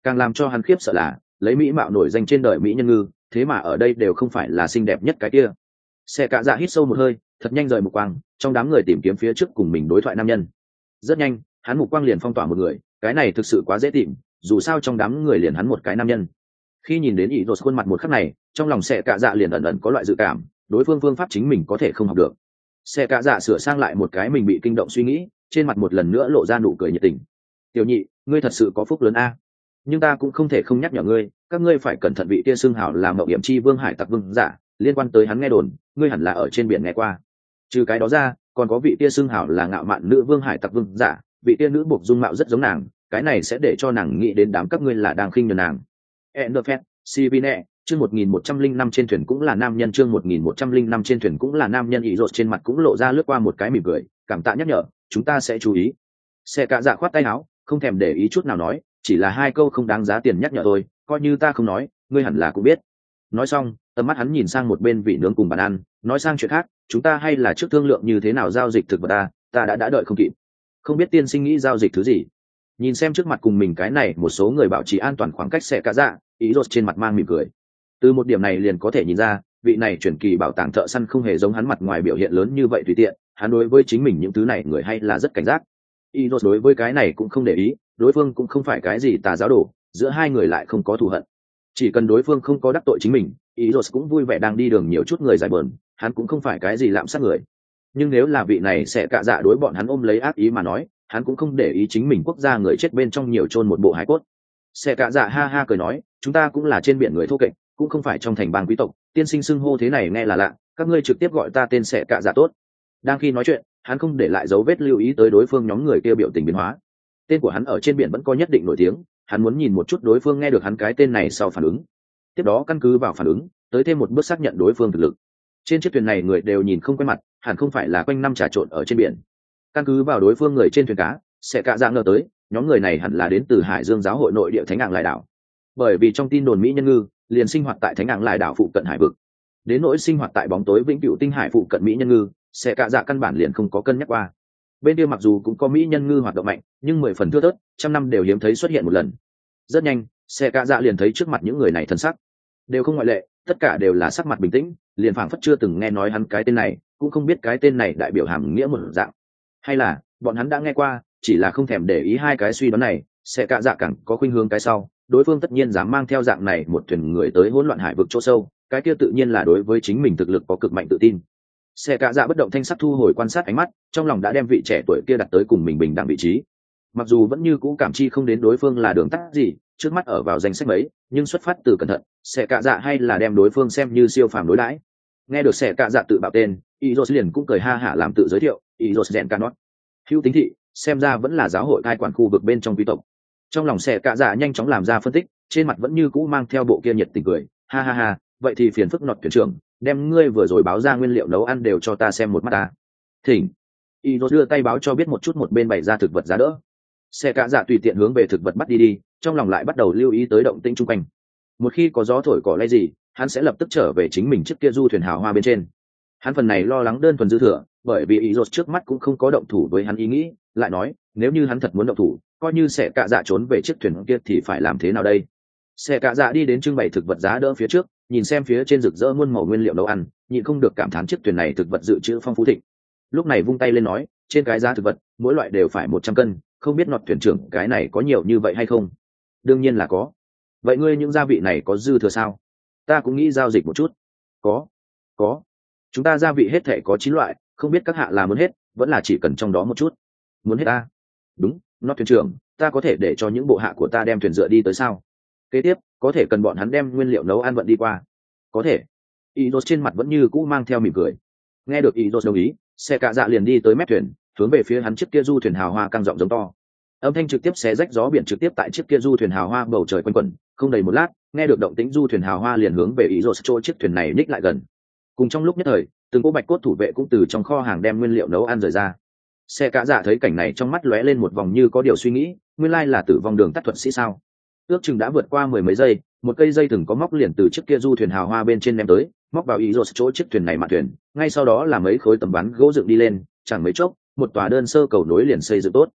Càng làm cho hắn khiếp sợ là lấy mỹ mạo nổi danh trên đời mỹ nhân ngư, thế mà ở đây đều không phải là xinh đẹp nhất cái kia. Xe cạ dạ hít sâu một hơi, thật nhanh rời mục quang, trong đám người tìm kiếm phía trước cùng mình đối thoại nam nhân. Rất nhanh, hắn mục quang liền phong tỏa một người, cái này thực sự quá dễ tìm, dù sao trong đám người liền hắn một cái nam nhân. Khi nhìn đến ý rột khuôn mặt một khắc này, trong lòng xe cạ dạ liền ẩn ẩn có loại dự cảm, đối phương phương pháp chính mình có thể không học được. Xe cạ dạ sửa sang lại một cái mình bị kinh động suy nghĩ, trên mặt một lần nữa lộ ra nụ cười nhiệt tình. Tiểu nhị, ngươi thật sự có phúc lớn a, nhưng ta cũng không thể không nhắc nhở ngươi, các ngươi phải cẩn thận vị kia xưng hảo là mậu hiểm chi vương hải tặc vương giả, liên quan tới hắn nghe đồn, ngươi hẳn là ở trên biển nghe qua. Trừ cái đó ra, còn có vị kia xưng hảo là ngạo mạn nữ vương hải tặc vương giả, vị kia nữ buộc dung mạo rất giống nàng, cái này sẽ để cho nàng nghĩ đến đám các ngươi là đang khinh nhờn nàng. Enderfest, Sivine, chương một nghìn một trăm linh năm trên thuyền cũng là nam nhân, chương một nghìn một trăm linh năm trên thuyền cũng là nam nhân. Ý rột trên mặt cũng lộ ra lướt qua một cái mỉm cười, cảm tạ nhắc nhở, chúng ta sẽ chú ý. Xe cạ dạ khoát tay áo, không thèm để ý chút nào nói, chỉ là hai câu không đáng giá tiền nhắc nhở thôi, coi như ta không nói, ngươi hẳn là cũng biết. Nói xong, tầm mắt hắn nhìn sang một bên vị nướng cùng bàn ăn, nói sang chuyện khác, chúng ta hay là trước thương lượng như thế nào giao dịch thực vật ta, ta đã đã đợi không kịp. Không biết tiên sinh nghĩ giao dịch thứ gì? Nhìn xem trước mặt cùng mình cái này một số người bảo trì an toàn khoảng cách, Xe cạ dạ, ý rột trên mặt mang mỉm cười. Từ một điểm này liền có thể nhìn ra, vị này chuyển kỳ bảo tàng thợ săn không hề giống hắn mặt ngoài biểu hiện lớn như vậy tùy tiện, hắn đối với chính mình những thứ này người hay là rất cảnh giác. Ý rột đối với cái này cũng không để ý, đối phương cũng không phải cái gì tà giáo đồ, giữa hai người lại không có thù hận. Chỉ cần đối phương không có đắc tội chính mình, ý rột cũng vui vẻ đang đi đường nhiều chút người giải bờn, hắn cũng không phải cái gì lạm sát người. Nhưng nếu là vị này sẽ cạ dạ đối bọn hắn ôm lấy ác ý mà nói, hắn cũng không để ý chính mình quốc gia người chết bên trong nhiều chôn một bộ hải cốt. Sẽ cạ dạ ha ha cười nói, chúng ta cũng là trên biển người thô kệch, cũng không phải trong thành bang quý tộc, tiên sinh xưng hô thế này nghe là lạ, các ngươi trực tiếp gọi ta tên sẽ cạ dạ tốt. Đang khi nói chuyện, hắn không để lại dấu vết lưu ý tới đối phương nhóm người kia biểu tình biến hóa. Tên của hắn ở trên biển vẫn có nhất định nổi tiếng, hắn muốn nhìn một chút đối phương nghe được hắn cái tên này sau phản ứng. Tiếp đó căn cứ vào phản ứng, tới thêm một bước xác nhận đối phương thực lực. Trên chiếc thuyền này người đều nhìn không quen mặt, hẳn không phải là quanh năm trà trộn ở trên biển. Căn cứ vào đối phương người trên thuyền cá, sẽ cạ dạ ngờ tới, nhóm người này hẳn là đến từ Hải Dương giáo hội nội địa Thánh Ạng Lại đảo. Bởi vì trong tin đồn mỹ nhân ngư liền sinh hoạt tại Thánh Ạng Lại đảo phụ cận hải vực. Đến nỗi sinh hoạt tại bóng tối vĩnh cửu tinh hải phụ cận mỹ nhân ngư, sẽ cạ dạ căn bản liền không có cân nhắc qua. Bên kia mặc dù cũng có mỹ nhân ngư hoạt động mạnh, nhưng mười phần thưa thớt, trăm năm đều hiếm thấy xuất hiện một lần. Rất nhanh, xe cạ dạ liền thấy trước mặt những người này thân sắc đều không ngoại lệ, tất cả đều là sắc mặt bình tĩnh, liền phảng phất chưa từng nghe nói hắn cái tên này, cũng không biết cái tên này đại biểu hàm nghĩa một dạng, hay là bọn hắn đã nghe qua, chỉ là không thèm để ý. Hai cái suy đoán này, xe cạ dạ càng có khuynh hướng cái sau, đối phương tất nhiên dám mang theo dạng này một thuyền người tới hỗn loạn hải vực chỗ sâu, cái kia tự nhiên là đối với chính mình thực lực có cực mạnh tự tin. Xe cạ dạ bất động thanh sắc thu hồi quan sát ánh mắt, trong lòng đã đem vị trẻ tuổi kia đặt tới cùng mình bình đẳng vị trí. Mặc dù vẫn như cũ cảm chi không đến đối phương là đường tắt gì, trước mắt ở vào danh sách mấy, nhưng xuất phát từ cẩn thận, xe cạ dạ hay là đem đối phương xem như siêu phàm đối đãi. Nghe được xe cạ dạ tự bạo tên, Izos liền cũng cười ha hả làm tự giới thiệu, Izos Gen Canot. Hữu tính thị, xem ra vẫn là giáo hội cai quản khu vực bên trong quý tộc. Trong lòng xe cạ dạ nhanh chóng làm ra phân tích, trên mặt vẫn như cũ mang theo bộ kia nhiệt tình cười, ha ha ha, vậy thì phiền phức nọt thuyền trưởng, đem ngươi vừa rồi báo ra nguyên liệu nấu ăn đều cho ta xem một mắt ta. Thỉnh. Izos đưa tay báo cho biết một chút, một bên bày ra thực vật giá đỡ. Xe cạ dạ tùy tiện hướng về thực vật bắt đi đi, trong lòng lại bắt đầu lưu ý tới động tĩnh chung quanh. Một khi có gió thổi cỏ lay gì, hắn sẽ lập tức trở về chính mình trước kia du thuyền hào hoa bên trên. Hắn phần này lo lắng đơn thuần dư thừa, bởi vì Izos trước mắt cũng không có động thủ với hắn ý nghĩ, lại nói, nếu như hắn thật muốn động thủ, coi như sẽ cạ dạ trốn về chiếc thuyền kia thì phải làm thế nào đây? Xe cạ dạ đi đến trưng bày thực vật giá đỡ phía trước, nhìn xem phía trên rực rỡ muôn màu nguyên liệu nấu ăn, nhịn không được cảm thán chiếc thuyền này thực vật dự trữ phong phú thịnh. Lúc này vung tay lên nói, trên cái giá thực vật, mỗi loại đều phải một trăm cân, không biết nọt thuyền trưởng cái này có nhiều như vậy hay không? Đương nhiên là có. Vậy ngươi những gia vị này có dư thừa sao? Ta cũng nghĩ giao dịch một chút. Có, có. Chúng ta gia vị hết thể có chín loại, không biết các hạ là muốn hết, vẫn là chỉ cần trong đó một chút. Muốn hết ta? Đúng, nọt thuyền trưởng, ta có thể để cho những bộ hạ của ta đem thuyền dựa đi tới sao? Kế tiếp, có thể cần bọn hắn đem nguyên liệu nấu ăn vận đi qua. Có thể. Izos trên mặt vẫn như cũ mang theo mỉm cười. Nghe được Izos đồng ý, xe cạ dạ liền đi tới mép thuyền, hướng về phía hắn chiếc kia du thuyền hào hoa căng giọng giống to. Âm thanh trực tiếp xé rách gió biển trực tiếp tại chiếc kia du thuyền hào hoa bầu trời quanh quẩn, không đầy một lát, nghe được động tĩnh du thuyền hào hoa liền hướng về Izos chỗ chiếc thuyền này nhích lại gần. Cùng trong lúc nhất thời, từng cỗ bạch cốt thủ vệ cũng từ trong kho hàng đem nguyên liệu nấu ăn rời ra. Xe cạ dạ thấy cảnh này trong mắt lóe lên một vòng như có điều suy nghĩ, nguyên lai là tử vong đường tắt thuật sĩ sao? Ước chừng đã vượt qua mười mấy giây, một cây dây thừng có móc liền từ chiếc kia du thuyền hào hoa bên trên đem tới, móc vào Izos chỗ chiếc thuyền này mạn thuyền, ngay sau đó là mấy khối tấm ván gỗ dựng đi lên, chẳng mấy chốc, một tòa đơn sơ cầu nối liền xây dựng tốt.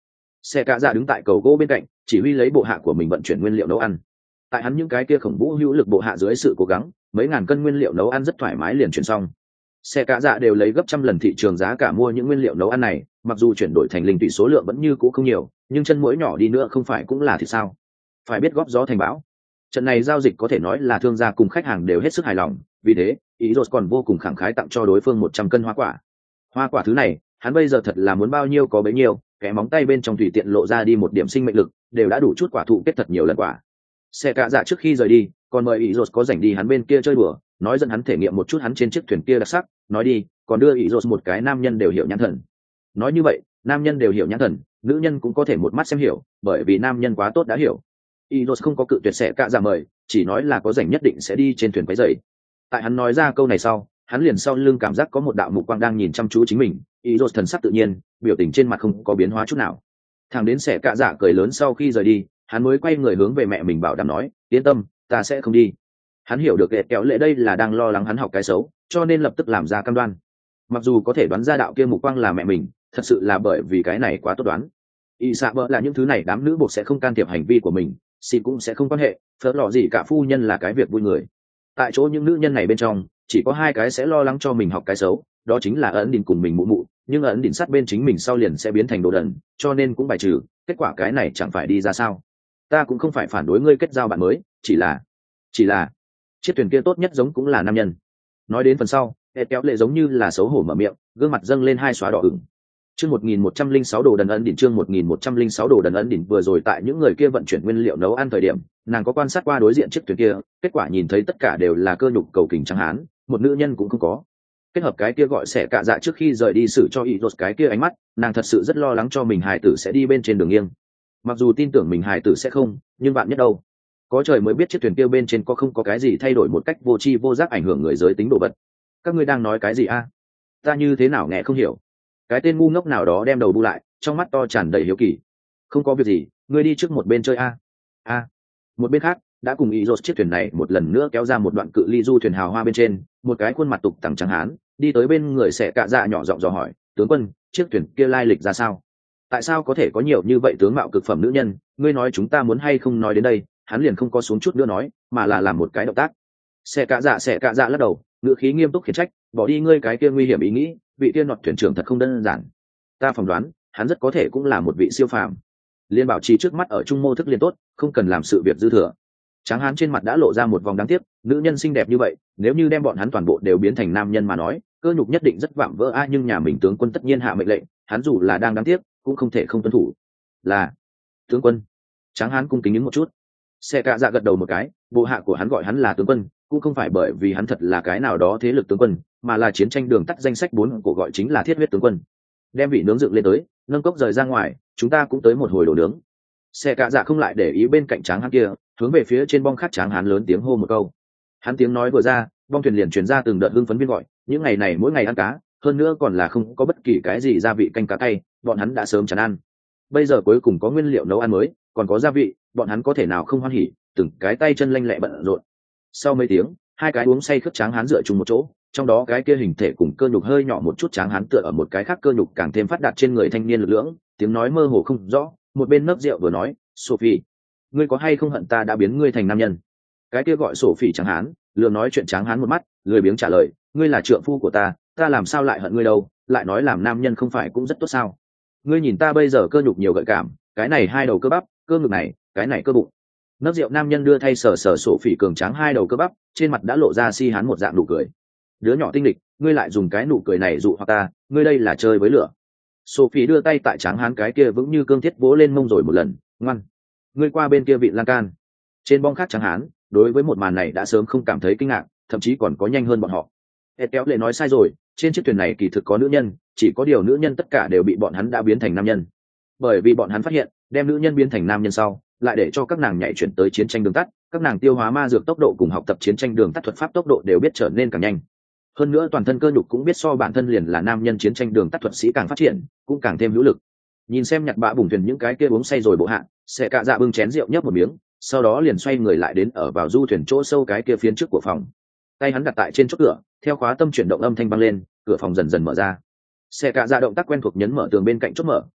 Xe cạ dạ đứng tại cầu gỗ bên cạnh chỉ huy lấy bộ hạ của mình vận chuyển nguyên liệu nấu ăn. Tại hắn những cái kia khổng vũ hữu lực bộ hạ dưới sự cố gắng, mấy ngàn cân nguyên liệu nấu ăn rất thoải mái liền chuyển xong. Xe cạ dạ đều lấy gấp trăm lần thị trường giá cả mua những nguyên liệu nấu ăn này, mặc dù chuyển đổi thành linh tụy số lượng vẫn như cũ không nhiều, nhưng chân mũi nhỏ đi nữa không phải cũng là thì sao? Phải biết góp gió thành bão. Trận này giao dịch có thể nói là thương gia cùng khách hàng đều hết sức hài lòng, vì thế ý rốt còn vô cùng khẳng khái tặng cho đối phương một trăm cân hoa quả. Hoa quả thứ này hắn bây giờ thật là muốn bao nhiêu có bấy nhiêu, cái móng tay bên trong tùy tiện lộ ra đi một điểm sinh mệnh lực đều đã đủ chút quả thụ kết thật nhiều lần quả. Xe cạ dạ trước khi rời đi còn mời ý rốt có rảnh đi hắn bên kia chơi đùa, nói dẫn hắn thể nghiệm một chút hắn trên chiếc thuyền kia đặc sắc, nói đi còn đưa ý rốt một cái nam nhân đều hiểu nhãn thần. Nói như vậy nam nhân đều hiểu nhãn thần, nữ nhân cũng có thể một mắt xem hiểu, bởi vì nam nhân quá tốt đã hiểu. Ý rốt không có cự tuyệt Xe cạ dạ mời, chỉ nói là có rảnh nhất định sẽ đi trên thuyền quấy rầy. Tại hắn nói ra câu này sau, hắn liền sau lưng cảm giác có một đạo mục quang đang nhìn chăm chú chính mình. Ý rốt thần sắc tự nhiên, biểu tình trên mặt không có biến hóa chút nào. Thằng đến Xe cạ dạ cười lớn sau khi rời đi, hắn mới quay người hướng về mẹ mình bảo đảm nói, yên tâm, ta sẽ không đi. Hắn hiểu được Kẹt kéo lệ đây là đang lo lắng hắn học cái xấu, cho nên lập tức làm ra cam đoan. Mặc dù có thể đoán ra đạo kia mục quang là mẹ mình, thật sự là bởi vì cái này quá tốt đoán. Y xạ bợ là những thứ này đám nữ buộc sẽ không can thiệp hành vi của mình, xin cũng sẽ không quan hệ, phớt lò gì cả phu nhân là cái việc vui người. Tại chỗ những nữ nhân này bên trong, chỉ có hai cái sẽ lo lắng cho mình học cái xấu, đó chính là ấn đỉnh cùng mình mụ mụ, nhưng ấn đỉnh sát bên chính mình sau liền sẽ biến thành đồ đần, cho nên cũng bài trừ. Kết quả cái này chẳng phải đi ra sao? Ta cũng không phải phản đối ngươi kết giao bạn mới, chỉ là chỉ là chiếc thuyền kia tốt nhất giống cũng là nam nhân. Nói đến phần sau, Ed kéo lệ giống như là xấu hổ mở miệng, gương mặt dâng lên hai xóa đỏ ửng. Chương một nghìn một trăm linh sáu đồ đần ấn đỉnh chương một nghìn một trăm linh sáu đồ đần ấn đỉnh vừa rồi tại những người kia vận chuyển nguyên liệu nấu ăn thời điểm, nàng có quan sát qua đối diện chiếc thuyền kia, kết quả nhìn thấy tất cả đều là cơ nhục cầu kình trắng hán, một nữ nhân cũng không có. Kết hợp cái kia gọi Xẻ Cạ Dạ trước khi rời đi xử cho ý rốt cái kia ánh mắt, nàng thật sự rất lo lắng cho mình hài tử sẽ đi bên trên đường nghiêng. Mặc dù tin tưởng mình hài tử sẽ không, nhưng bạn nhất đâu, có trời mới biết chiếc thuyền kia bên trên có không có cái gì thay đổi một cách vô tri vô giác ảnh hưởng người giới tính đồ vật. Các ngươi đang nói cái gì a? Ta như thế nào nghe không hiểu. Cái tên ngu ngốc nào đó đem đầu bu lại, trong mắt to tràn đầy hiếu kỳ. Không có việc gì, ngươi đi trước một bên chơi a. A. Một bên khác đã cùng ý rốt chiếc thuyền này một lần nữa kéo ra một đoạn cự ly du thuyền hào hoa bên trên, một cái khuôn mặt tục tằng trắng hán đi tới bên người Xẻ Cạ Dạ nhỏ giọng dò hỏi, tướng quân, chiếc thuyền kia lai lịch ra sao? Tại sao có thể có nhiều như vậy tướng mạo cực phẩm nữ nhân? Ngươi nói chúng ta muốn hay không nói đến đây? Hắn liền không có xuống chút nữa nói, mà là làm một cái động tác. Xẻ Cạ Dạ Xẻ Cạ Dạ lắc đầu, ngữ khí nghiêm túc khiển trách, bỏ đi ngươi cái kia nguy hiểm ý nghĩ, vị tiên nọt thuyền trưởng thật không đơn giản. Ta phỏng đoán hắn rất có thể cũng là một vị siêu phàm. Liên bảo trì trước mắt ở trung mô thức liên tốt, không cần làm sự việc dư thừa. Tráng hán trên mặt đã lộ ra một vòng đáng tiếc, nữ nhân xinh đẹp như vậy, nếu như đem bọn hắn toàn bộ đều biến thành nam nhân mà nói, cơ nhục nhất định rất vạm vỡ a, nhưng nhà mình tướng quân tất nhiên hạ mệnh lệnh, hắn dù là đang đáng tiếc, cũng không thể không tuân thủ. Là tướng quân. Tráng hán cung kính những một chút. Xẻ Cạ Dạ gật đầu một cái, bộ hạ của hắn gọi hắn là tướng quân, cũng không phải bởi vì hắn thật là cái nào đó thế lực tướng quân, mà là chiến tranh đường tắt danh sách bốn của gọi chính là thiết huyết tướng quân. Đem vị nướng dựng lên tới, nâng cốc rời ra ngoài, chúng ta cũng tới một hồi đồ nướng. Xẻ Cạ Dạ không lại để ý bên cạnh tráng hán kia, hướng về phía trên bong khát tráng hán lớn tiếng hô một câu. Hắn tiếng nói vừa ra, bong thuyền liền truyền ra từng đợt hưng phấn viên gọi, những ngày này mỗi ngày ăn cá, hơn nữa còn là không có bất kỳ cái gì gia vị canh cá cay, bọn hắn đã sớm chán ăn. Bây giờ cuối cùng có nguyên liệu nấu ăn mới, còn có gia vị, bọn hắn có thể nào không hoan hỉ, từng cái tay chân lanh lẹ bận rộn. Sau mấy tiếng, hai cái uống say khướt tráng hán dựa chung một chỗ, trong đó cái kia hình thể cùng cơ nhục hơi nhỏ một chút tráng hán tựa ở một cái khác cơ nhục càng thêm phát đạt trên người thanh niên lực lưỡng, tiếng nói mơ hồ không rõ, một bên nấc rượu vừa nói, Sophie, ngươi có hay không hận ta đã biến ngươi thành nam nhân? Cái kia gọi Sophie tráng hán, lừa nói chuyện tráng hán một mắt, lười biếng trả lời, ngươi là trượng phu của ta, ta làm sao lại hận ngươi đâu, lại nói làm nam nhân không phải cũng rất tốt sao? Ngươi nhìn ta bây giờ cơ nhục nhiều gợi cảm, cái này hai đầu cơ bắp, cơ ngực này, cái này cơ bụng. Nấc rượu nam nhân đưa thay sờ sờ Sophie cường tráng hai đầu cơ bắp, trên mặt đã lộ ra si hán một dạng nụ cười. Đứa nhỏ tinh lịch, ngươi lại dùng cái nụ cười này dụ hoặc ta, ngươi đây là chơi với lửa. Sophie đưa tay tại tráng hán cái kia vững như cương thiết vỗ lên mông rồi một lần, ngoan, ngươi qua bên kia vị lan can. Trên bong khác tráng hán, đối với một màn này đã sớm không cảm thấy kinh ngạc, thậm chí còn có nhanh hơn bọn họ. Ed kéo lệ nói sai rồi, trên chiếc thuyền này kỳ thực có nữ nhân, chỉ có điều nữ nhân tất cả đều bị bọn hắn đã biến thành nam nhân. Bởi vì bọn hắn phát hiện, đem nữ nhân biến thành nam nhân sau, lại để cho các nàng nhảy chuyển tới chiến tranh đường tắt, các nàng tiêu hóa ma dược tốc độ cùng học tập chiến tranh đường tắt thuật pháp tốc độ đều biết trở nên càng nhanh. Hơn nữa toàn thân cơ nhục cũng biết so bản thân liền là nam nhân chiến tranh đường tắt thuật sĩ càng phát triển, cũng càng thêm hữu lực. Nhìn xem nhặt bã bùng thuyền những cái kia uống say rồi bộ hạ, Xẻ Cạ Dạ bưng chén rượu nhấp một miếng, sau đó liền xoay người lại đến ở vào du thuyền chỗ sâu cái kia phiến trước của phòng. Tay hắn đặt tại trên chốt cửa, theo khóa tâm chuyển động âm thanh vang lên, cửa phòng dần dần mở ra. Xẻ Cạ Dạ động tác quen thuộc nhấn mở tường bên cạnh chốt mở,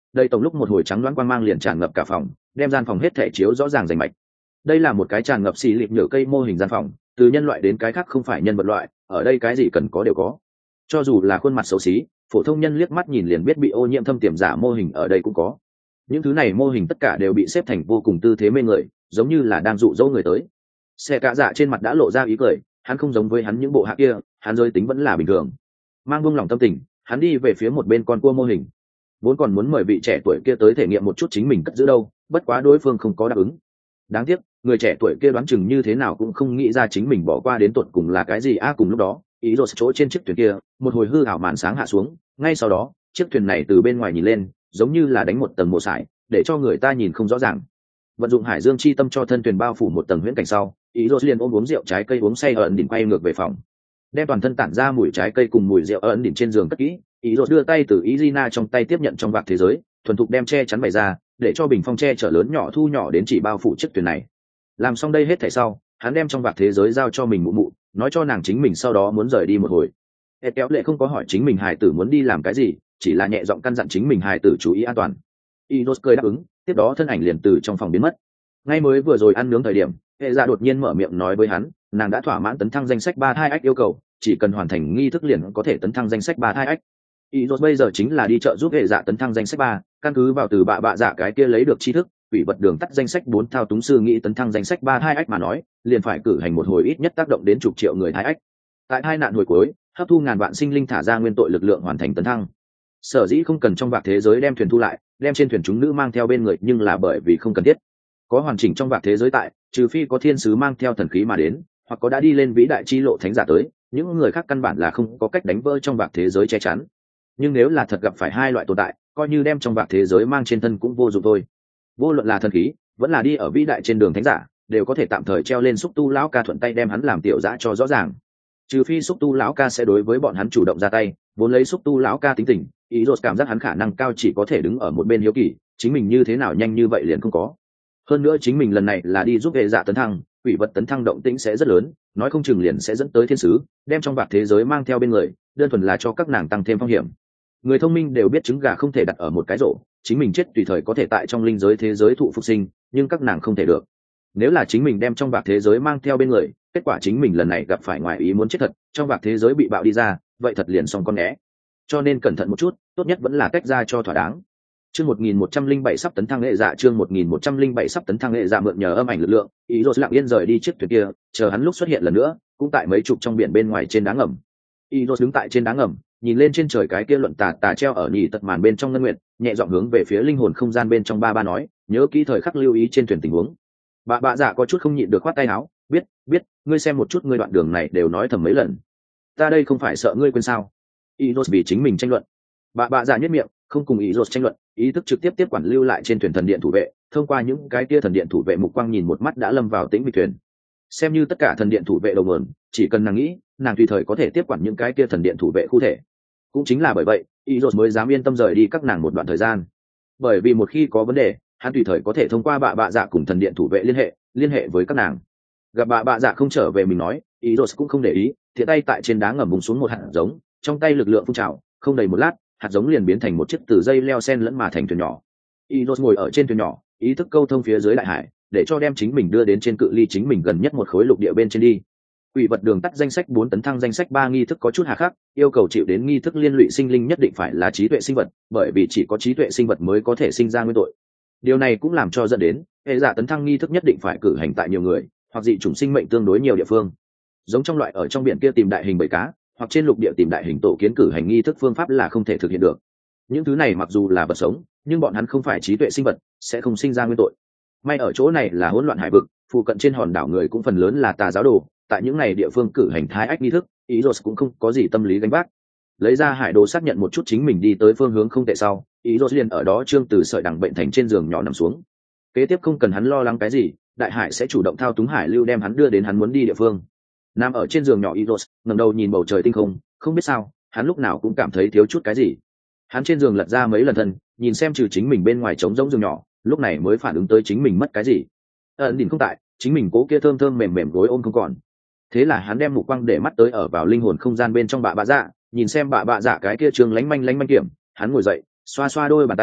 đây tổng lúc một hồi trắng đoán quang mang liền tràn ngập cả phòng, đem gian phòng hết thể chiếu rõ ràng rành mạch. Đây là một cái tràn ngập xì lịp nhựa cây mô hình gian phòng, từ nhân loại đến cái khác không phải nhân vật loại, ở đây cái gì cần có đều có. Cho dù là khuôn mặt xấu xí, phổ thông nhân liếc mắt nhìn liền biết bị ô nhiễm thâm tiềm giả mô hình ở đây cũng có. Những thứ này mô hình tất cả đều bị xếp thành vô cùng tư thế mê người, giống như là đang dụ dỗ người tới. Xe cạ dạ trên mặt đã lộ ra ý cười, hắn không giống với hắn những bộ hạ kia, hắn giới tính vẫn là bình thường. Mang buông lòng tâm tình, hắn đi về phía một bên con cua mô hình. Vốn còn muốn mời vị trẻ tuổi kia tới thể nghiệm một chút chính mình cất giữ đâu, bất quá đối phương không có đáp ứng. Đáng tiếc, người trẻ tuổi kia đoán chừng như thế nào cũng không nghĩ ra chính mình bỏ qua đến tột cùng là cái gì a à, cùng lúc đó, ý rồi chỗ trên chiếc thuyền kia, một hồi hư ảo màn sáng hạ xuống, ngay sau đó, chiếc thuyền này từ bên ngoài nhìn lên, giống như là đánh một tầng mộ sải, để cho người ta nhìn không rõ ràng. Vận dụng hải dương chi tâm cho thân thuyền bao phủ một tầng huyễn cảnh sau, ý rồi liền ôm uống rượu trái cây uống say ẩn đỉnh quay ngược về phòng, đem toàn thân tản ra mùi trái cây cùng mùi rượu ẩn đỉnh trên giường cất kỹ. Ý rồi đưa tay từ Izina trong tay tiếp nhận trong vạc thế giới, thuần thục đem che chắn bày ra, để cho bình phong che chở lớn nhỏ thu nhỏ đến chỉ bao phủ chiếc thuyền này. Làm xong đây hết thảy sau, hắn đem trong vạc thế giới giao cho mình mụ mụ, nói cho nàng chính mình sau đó muốn rời đi một hồi. Ed kéo lệ không có hỏi chính mình hài tử muốn đi làm cái gì, chỉ là nhẹ giọng căn dặn chính mình hài tử chú ý an toàn. Inos cười đáp ứng, tiếp đó thân ảnh liền từ trong phòng biến mất. Ngay mới vừa rồi ăn nướng thời điểm, hệ dạ đột nhiên mở miệng nói với hắn, nàng đã thỏa mãn tấn thăng danh sách ba thai ách yêu cầu, chỉ cần hoàn thành nghi thức liền có thể tấn thăng danh sách ba thai ách. Inos bây giờ chính là đi chợ giúp hệ dạ tấn thăng danh sách ba, căn cứ vào từ bạ bạ dạ cái kia lấy được tri thức, quỷ vật đường tắt danh sách bốn thao túng sư nghĩ tấn thăng danh sách ba thai ách mà nói, liền phải cử hành một hồi ít nhất tác động đến chục triệu người thai ách. Tại hai nạn hồi cuối, hấp thu ngàn vạn sinh linh thả ra nguyên tội lực lượng hoàn thành tấn thăng. Sở dĩ không cần trong vạc thế giới đem thuyền thu lại, đem trên thuyền chúng nữ mang theo bên người, nhưng là bởi vì không cần thiết. Có hoàn chỉnh trong vạc thế giới tại, trừ phi có thiên sứ mang theo thần khí mà đến, hoặc có đã đi lên vĩ đại chi lộ thánh giả tới, những người khác căn bản là không có cách đánh vỡ trong vạc thế giới che chắn. Nhưng nếu là thật gặp phải hai loại tồn tại, coi như đem trong vạc thế giới mang trên thân cũng vô dụng thôi. Vô luận là thần khí, vẫn là đi ở vĩ đại trên đường thánh giả, đều có thể tạm thời treo lên xúc tu lão ca thuận tay đem hắn làm tiểu dã cho rõ ràng. Trừ phi xúc tu lão ca sẽ đối với bọn hắn chủ động ra tay, vốn lấy xúc tu lão ca tính tình, ý rồi cảm giác hắn khả năng cao chỉ có thể đứng ở một bên hiếu kỳ, chính mình như thế nào nhanh như vậy liền không có. Hơn nữa chính mình lần này là đi giúp hệ dạ tấn thăng, quỷ vật tấn thăng động tĩnh sẽ rất lớn, nói không chừng liền sẽ dẫn tới thiên sứ, đem trong vạc thế giới mang theo bên người, đơn thuần là cho các nàng tăng thêm phong hiểm. Người thông minh đều biết trứng gà không thể đặt ở một cái rổ, chính mình chết tùy thời có thể tại trong linh giới thế giới thụ phục sinh, nhưng các nàng không thể được. Nếu là chính mình đem trong vạc thế giới mang theo bên người, kết quả chính mình lần này gặp phải ngoài ý muốn chết thật, trong vạc thế giới bị bạo đi ra, vậy thật liền xong con né. Cho nên cẩn thận một chút, tốt nhất vẫn là tách ra cho thỏa đáng. Chương một nghìn một trăm lẻ bảy sắp tấn thăng hệ dạ, chương một nghìn một trăm lẻ bảy sắp tấn thăng hệ dạ, mượn nhờ âm ảnh lực lượng, ý rồi lặng yên rời đi chiếc thuyền kia, chờ hắn lúc xuất hiện lần nữa, cũng tại mấy chục trong biển bên ngoài trên đá ngầm. Ý rồi đứng tại trên đá ngầm, nhìn lên trên trời cái kia luận tà tà treo ở nhị tật màn bên trong ngân nguyệt, nhẹ giọng hướng về phía linh hồn không gian bên trong ba ba nói, nhớ kỹ thời khắc lưu ý trên thuyền tình huống. Bà bạ dạ có chút không nhịn được khoát tay áo, biết biết, ngươi xem một chút, ngươi đoạn đường này đều nói thầm mấy lần, ta đây không phải sợ ngươi quên sao? Inos vì chính mình tranh luận. Bà bạ dạ nhất miệng, không cùng Inos tranh luận, ý thức trực tiếp tiếp quản lưu lại trên thuyền thần điện thủ vệ, thông qua những cái kia thần điện thủ vệ mục quang nhìn một mắt đã lâm vào tĩnh mịch thuyền. Xem như tất cả thần điện thủ vệ đầu nguồn, chỉ cần nàng nghĩ, nàng tùy thời có thể tiếp quản những cái kia thần điện thủ vệ khu thể. Cũng chính là bởi vậy, Inos mới dám yên tâm rời đi các nàng một đoạn thời gian. Bởi vì một khi có vấn đề, hắn tùy thời có thể thông qua bà bạ dạ cùng thần điện thủ vệ liên hệ, liên hệ với các nàng. Gặp bà bạ dạ không trở về mình nói, Inos cũng không để ý, thiện tay tại trên đá ngầm bùng xuống một hạt giống, trong tay lực lượng phun trào, không đầy một lát, hạt giống liền biến thành một chiếc từ dây leo sen lẫn mà thành thuyền nhỏ. Inos ngồi ở trên thuyền nhỏ, ý thức câu thông phía dưới đại hải, để cho đem chính mình đưa đến trên cự ly chính mình gần nhất một khối lục địa bên trên đi. Quỷ vật đường tắt danh sách bốn tấn thăng danh sách ba nghi thức có chút hà khắc, yêu cầu chịu đến nghi thức liên lụy sinh linh nhất định phải là trí tuệ sinh vật, bởi vì chỉ có trí tuệ sinh vật mới có thể sinh ra nguyên tội. Điều này cũng làm cho dẫn đến hệ giả tấn thăng nghi thức nhất định phải cử hành tại nhiều người, hoặc dị chủng sinh mệnh tương đối nhiều địa phương. Giống trong loại ở trong biển kia tìm đại hình bầy cá, hoặc trên lục địa tìm đại hình tổ kiến cử hành nghi thức phương pháp là không thể thực hiện được. Những thứ này mặc dù là vật sống, nhưng bọn hắn không phải trí tuệ sinh vật, sẽ không sinh ra nguyên tội. May ở chỗ này là hỗn loạn hải vực, phụ cận trên hòn đảo người cũng phần lớn là tà giáo đồ, tại những ngày địa phương cử hành thái ách nghi thức, Iros cũng không có gì tâm lý gánh vác. Lấy ra hải đồ xác nhận một chút chính mình đi tới phương hướng không tệ sau, Iros liền ở đó trương từ sợi đằng bệnh thành trên giường nhỏ nằm xuống. Kế tiếp không cần hắn lo lắng cái gì, đại hải sẽ chủ động thao túng hải lưu đem hắn đưa đến hắn muốn đi địa phương. Nằm ở trên giường nhỏ Iros, ngẩng đầu nhìn bầu trời tinh không, không biết sao, hắn lúc nào cũng cảm thấy thiếu chút cái gì. Hắn trên giường lật ra mấy lần thân, nhìn xem trừ chính mình bên ngoài trống rỗng giường nhỏ, lúc này mới phản ứng tới chính mình mất cái gì. ẩn đỉnh không tại, chính mình cố kia thơm thơm mềm mềm gối ôm không còn. Thế là hắn đem mục quang để mắt tới ở vào linh hồn không gian bên trong bạ bạ dạ, nhìn xem bạ bạ dạ cái kia trường lánh manh lánh manh kiểm, hắn ngồi dậy, xoa xoa đôi bàn tay,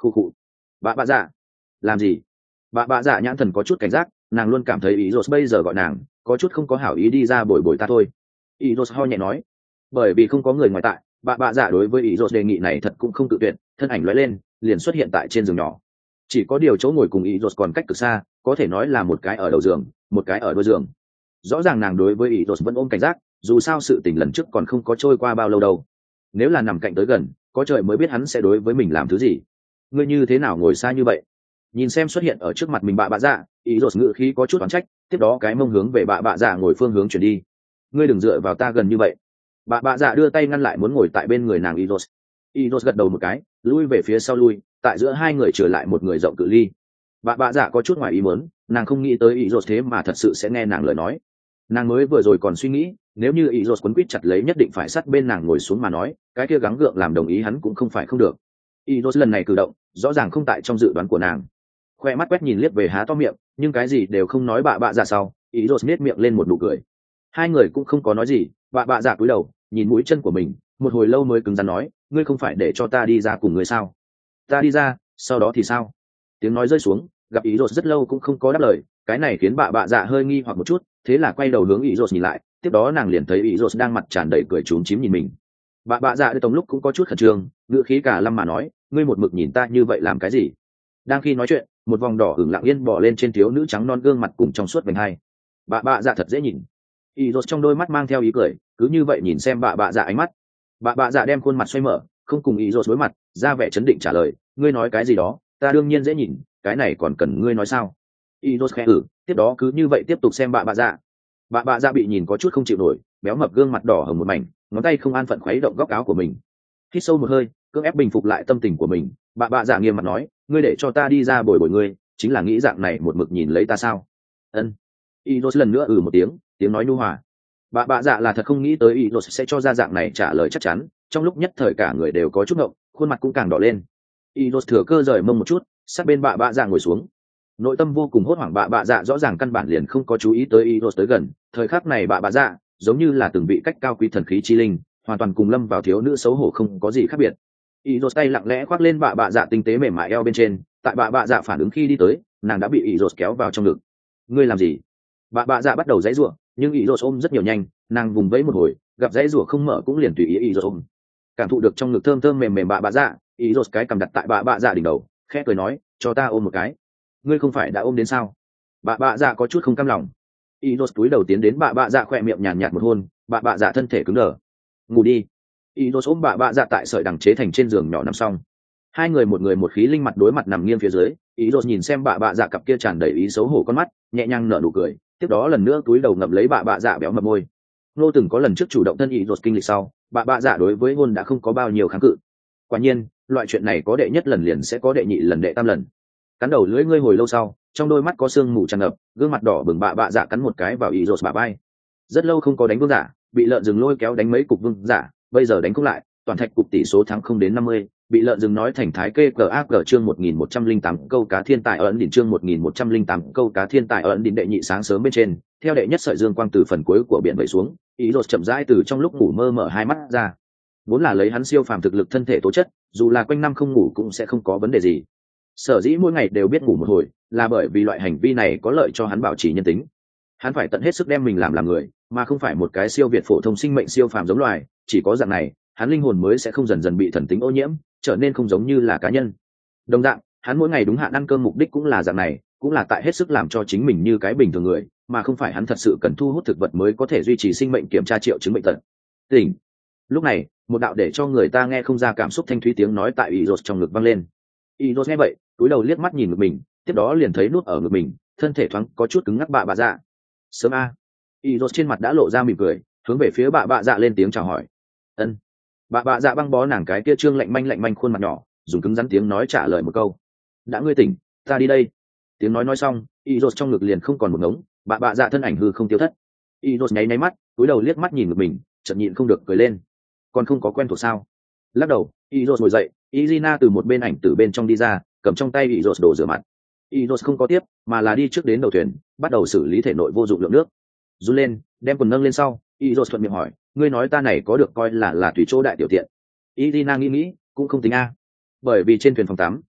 khu khu. Bà bà dạ. Làm gì? Bà bà dạ nhãn thần có chút cảnh giác, nàng luôn cảm thấy ý rột bây giờ gọi nàng có chút không có hảo ý đi ra bồi bồi ta thôi. Ý rột ho nhẹ nói. Bởi vì không có người ngoài tại, bà bà dạ đối với ý rột đề nghị này thật cũng không tự tuyệt, thân ảnh lóe lên liền xuất hiện tại trên giường nhỏ. Chỉ có điều chỗ ngồi cùng ý rột còn cách cực xa, có thể nói là một cái ở đầu giường, một cái ở đuôi giường. Rõ ràng nàng đối với ý rột vẫn ôm cảnh giác, dù sao sự tình lần trước còn không có trôi qua bao lâu đâu. Nếu là nằm cạnh tới gần, có trời mới biết hắn sẽ đối với mình làm thứ gì. Ngươi như thế nào ngồi xa như vậy? Nhìn xem xuất hiện ở trước mặt mình bà bà dạ, ý rột ngự khí có chút oán trách, tiếp đó cái mông hướng về bà bà dạ ngồi phương hướng chuyển đi. Ngươi đừng dựa vào ta gần như vậy. Bà bà dạ đưa tay ngăn lại muốn ngồi tại bên người nàng ý rột. Ý rột gật đầu một cái, lui về phía sau lui, tại giữa hai người trở lại một người rộng cự ly. Bà bà dạ có chút ngoài ý muốn, nàng không nghĩ tới ý rột thế mà thật sự sẽ nghe nàng lời nói. Nàng mới vừa rồi còn suy nghĩ, nếu như ý rột quấn quýt chặt lấy nhất định phải sát bên nàng ngồi xuống mà nói, cái kia gắng gượng làm đồng ý hắn cũng không phải không được. Ý rột lần này cử động, rõ ràng không tại trong dự đoán của nàng. Khoe mắt quét nhìn liếc về há to miệng, nhưng cái gì đều không nói bà bà dạ sau, ý rột nết miệng lên một nụ cười. Hai người cũng không có nói gì, bà bà dạ cúi đầu, nhìn mũi chân của mình, một hồi lâu mới cứng rắn nói, ngươi không phải để cho ta đi ra cùng ngươi sao? Ta đi ra, sau đó thì sao? Tiếng nói rơi xuống, gặp ý rột rất lâu cũng không có đáp lời, cái này khiến bà bà dạ hơi nghi hoặc một chút, thế là quay đầu hướng ý rột nhìn lại, tiếp đó nàng liền thấy ý rột đang mặt tràn đầy cười trúng chím nhìn mình. Bà bà dạ trong lúc cũng có chút khẩn trương, ngữ khí cả lâm mà nói, ngươi một mực nhìn ta như vậy làm cái gì? Đang khi nói chuyện, một vòng đỏ hửng lặng yên bỏ lên trên thiếu nữ trắng non gương mặt cùng trong suốt vành hai. Bà bà dạ thật dễ nhìn. Ý rột trong đôi mắt mang theo ý cười, cứ như vậy nhìn xem bà bà dạ ánh mắt. Bà bà dạ đem khuôn mặt xoay mở, không cùng ý rột đối mặt, ra vẻ chấn định trả lời, ngươi nói cái gì đó, ta đương nhiên dễ nhìn, cái này còn cần ngươi nói sao? Ý rột khẽ ử, tiếp đó cứ như vậy tiếp tục xem bà bà dạ. Bà bà dạ bị nhìn có chút không chịu nổi, béo mập gương mặt đỏ hồng một mảnh, ngón tay không an phận khuấy động góc áo của mình. Hít sâu một hơi, cưỡng ép bình phục lại tâm tình của mình, bà bà dạ nghiêm mặt nói, ngươi để cho ta đi ra bồi bồi ngươi, chính là nghĩ dạng này một mực nhìn lấy ta sao? Ân. Iros lần nữa ừ một tiếng, tiếng nói nhu hòa. Bà bà dạ là thật không nghĩ tới Iros sẽ cho ra dạng này trả lời chắc chắn, trong lúc nhất thời cả người đều có chút ngộng, khuôn mặt cũng càng đỏ lên. Iros thừa cơ rời mông một chút, sát bên bà bà dạ ngồi xuống. Nội tâm vô cùng hốt hoảng, bà bà dạ rõ ràng căn bản liền không có chú ý tới Iros tới gần, thời khắc này bà bà dạ giống như là từng vị cách cao quý thần khí chi linh, hoàn toàn cùng lâm vào thiếu nữ xấu hổ không có gì khác biệt. Iros tay lặng lẽ khoác lên bà bà dạ tinh tế mềm mại eo bên trên, tại bà bà dạ phản ứng khi đi tới, nàng đã bị Iros kéo vào trong ngực. Ngươi làm gì? Bà bà dạ bắt đầu giãy giụa, nhưng Iros ôm rất nhiều nhanh, nàng vùng vẫy một hồi, gặp giãy giụa không mở cũng liền tùy ý Iros ôm. Cảm thụ được trong ngực thơm thơm mềm mềm bà bà dạ, Iros cái cầm đặt tại bà bà dạ đỉnh đầu, khẽ cười nói, cho ta ôm một cái. Ngươi không phải đã ôm đến sao? Bà bà dạ có chút không cam lòng. Iros túi đầu tiến đến bà bà dạ khỏe miệng nhàn nhạt một hôn, bà bà dạ thân thể cứng đờ. Ngủ đi. Iros ôm bà bà dạ tại sợi đằng chế thành trên giường nhỏ nằm xong. Hai người một người một khí linh mặt đối mặt nằm nghiêng phía dưới, Iros nhìn xem bà bà dạ cặp kia tràn đầy ý xấu hổ con mắt, nhẹ nhàng nở nụ cười, tiếp đó lần nữa túi đầu ngậm lấy bà bà dạ béo mập môi. Nô từng có lần trước chủ động thân Iros kinh lịch sau, bà bà dạ đối với hôn đã không có bao nhiêu kháng cự. Quả nhiên, loại chuyện này có đệ nhất lần liền sẽ có đệ nhị lần đệ tam lần. Cắn đầu lưỡi ngươi hồi lâu sau, trong đôi mắt có sương mù tràn ngập, gương mặt đỏ bừng bà bà dạ cắn một cái vào Iros bà bay. Rất lâu không có đánh vương giả, bị lợn rừng lôi kéo đánh mấy cục vương giả, bây giờ đánh không lại, toàn thạch cục tỷ số thắng không đến năm mươi, bị lợn rừng nói thành thái kê cờ ác cờ chương một nghìn một trăm linh tám câu cá thiên tài ở ấn đỉnh chương một nghìn một trăm linh tám câu cá thiên tài ở ấn đỉnh đệ nhị sáng sớm bên trên, theo đệ nhất sợi dương quang từ phần cuối của biển vẩy xuống, Iros chậm rãi từ trong lúc ngủ mơ mở hai mắt ra. Vốn là lấy hắn siêu phàm thực lực thân thể tố chất, dù là quanh năm không ngủ cũng sẽ không có vấn đề gì. Sở dĩ mỗi ngày đều biết ngủ một hồi, là bởi vì loại hành vi này có lợi cho hắn bảo trì nhân tính. Hắn phải tận hết sức đem mình làm làm người, mà không phải một cái siêu việt phổ thông sinh mệnh siêu phàm giống loài, chỉ có dạng này, hắn linh hồn mới sẽ không dần dần bị thần tính ô nhiễm, trở nên không giống như là cá nhân. Đồng dạng, hắn mỗi ngày đúng hạn ăn cơm mục đích cũng là dạng này, cũng là tại hết sức làm cho chính mình như cái bình thường người, mà không phải hắn thật sự cần thu hút thực vật mới có thể duy trì sinh mệnh kiểm tra triệu chứng bệnh tật. Tỉnh. Lúc này, một đạo để cho người ta nghe không ra cảm xúc thanh thúy tiếng nói tại Iros trong ngực vang lên. Iros nghe vậy, cúi đầu liếc mắt nhìn ngực mình, tiếp đó liền thấy nút ở ngực mình, thân thể thoáng có chút cứng ngắc bạ bạ dạ. Sớm a. Iros trên mặt đã lộ ra mỉm cười, hướng về phía bạ bạ dạ lên tiếng chào hỏi. Ân. Bạ bạ dạ băng bó nàng cái kia trương lạnh manh lạnh manh khuôn mặt nhỏ, dùng cứng rắn tiếng nói trả lời một câu. Đã ngươi tỉnh, ta đi đây. Tiếng nói nói xong, Iros trong ngực liền không còn một ngống, bạ bạ dạ thân ảnh hư không tiêu thất. Iros nháy nháy mắt, cúi đầu liếc mắt nhìn ngực mình, chợt nhịn không được cười lên. Còn không có quen thuộc sao? Lắc đầu, Iros ngồi dậy, Izina từ một bên ảnh từ bên trong đi ra, cầm trong tay Iros đồ rửa mặt. Iros không có tiếp, mà là đi trước đến đầu thuyền, bắt đầu xử lý thể nội vô dụng lượng nước. Run lên, đem quần nâng lên sau, Iros thuận miệng hỏi, ngươi nói ta này có được coi là là tùy chỗ đại tiểu tiện? Izina nghĩ nghĩ, cũng không tính a. Bởi vì trên thuyền phòng tắm,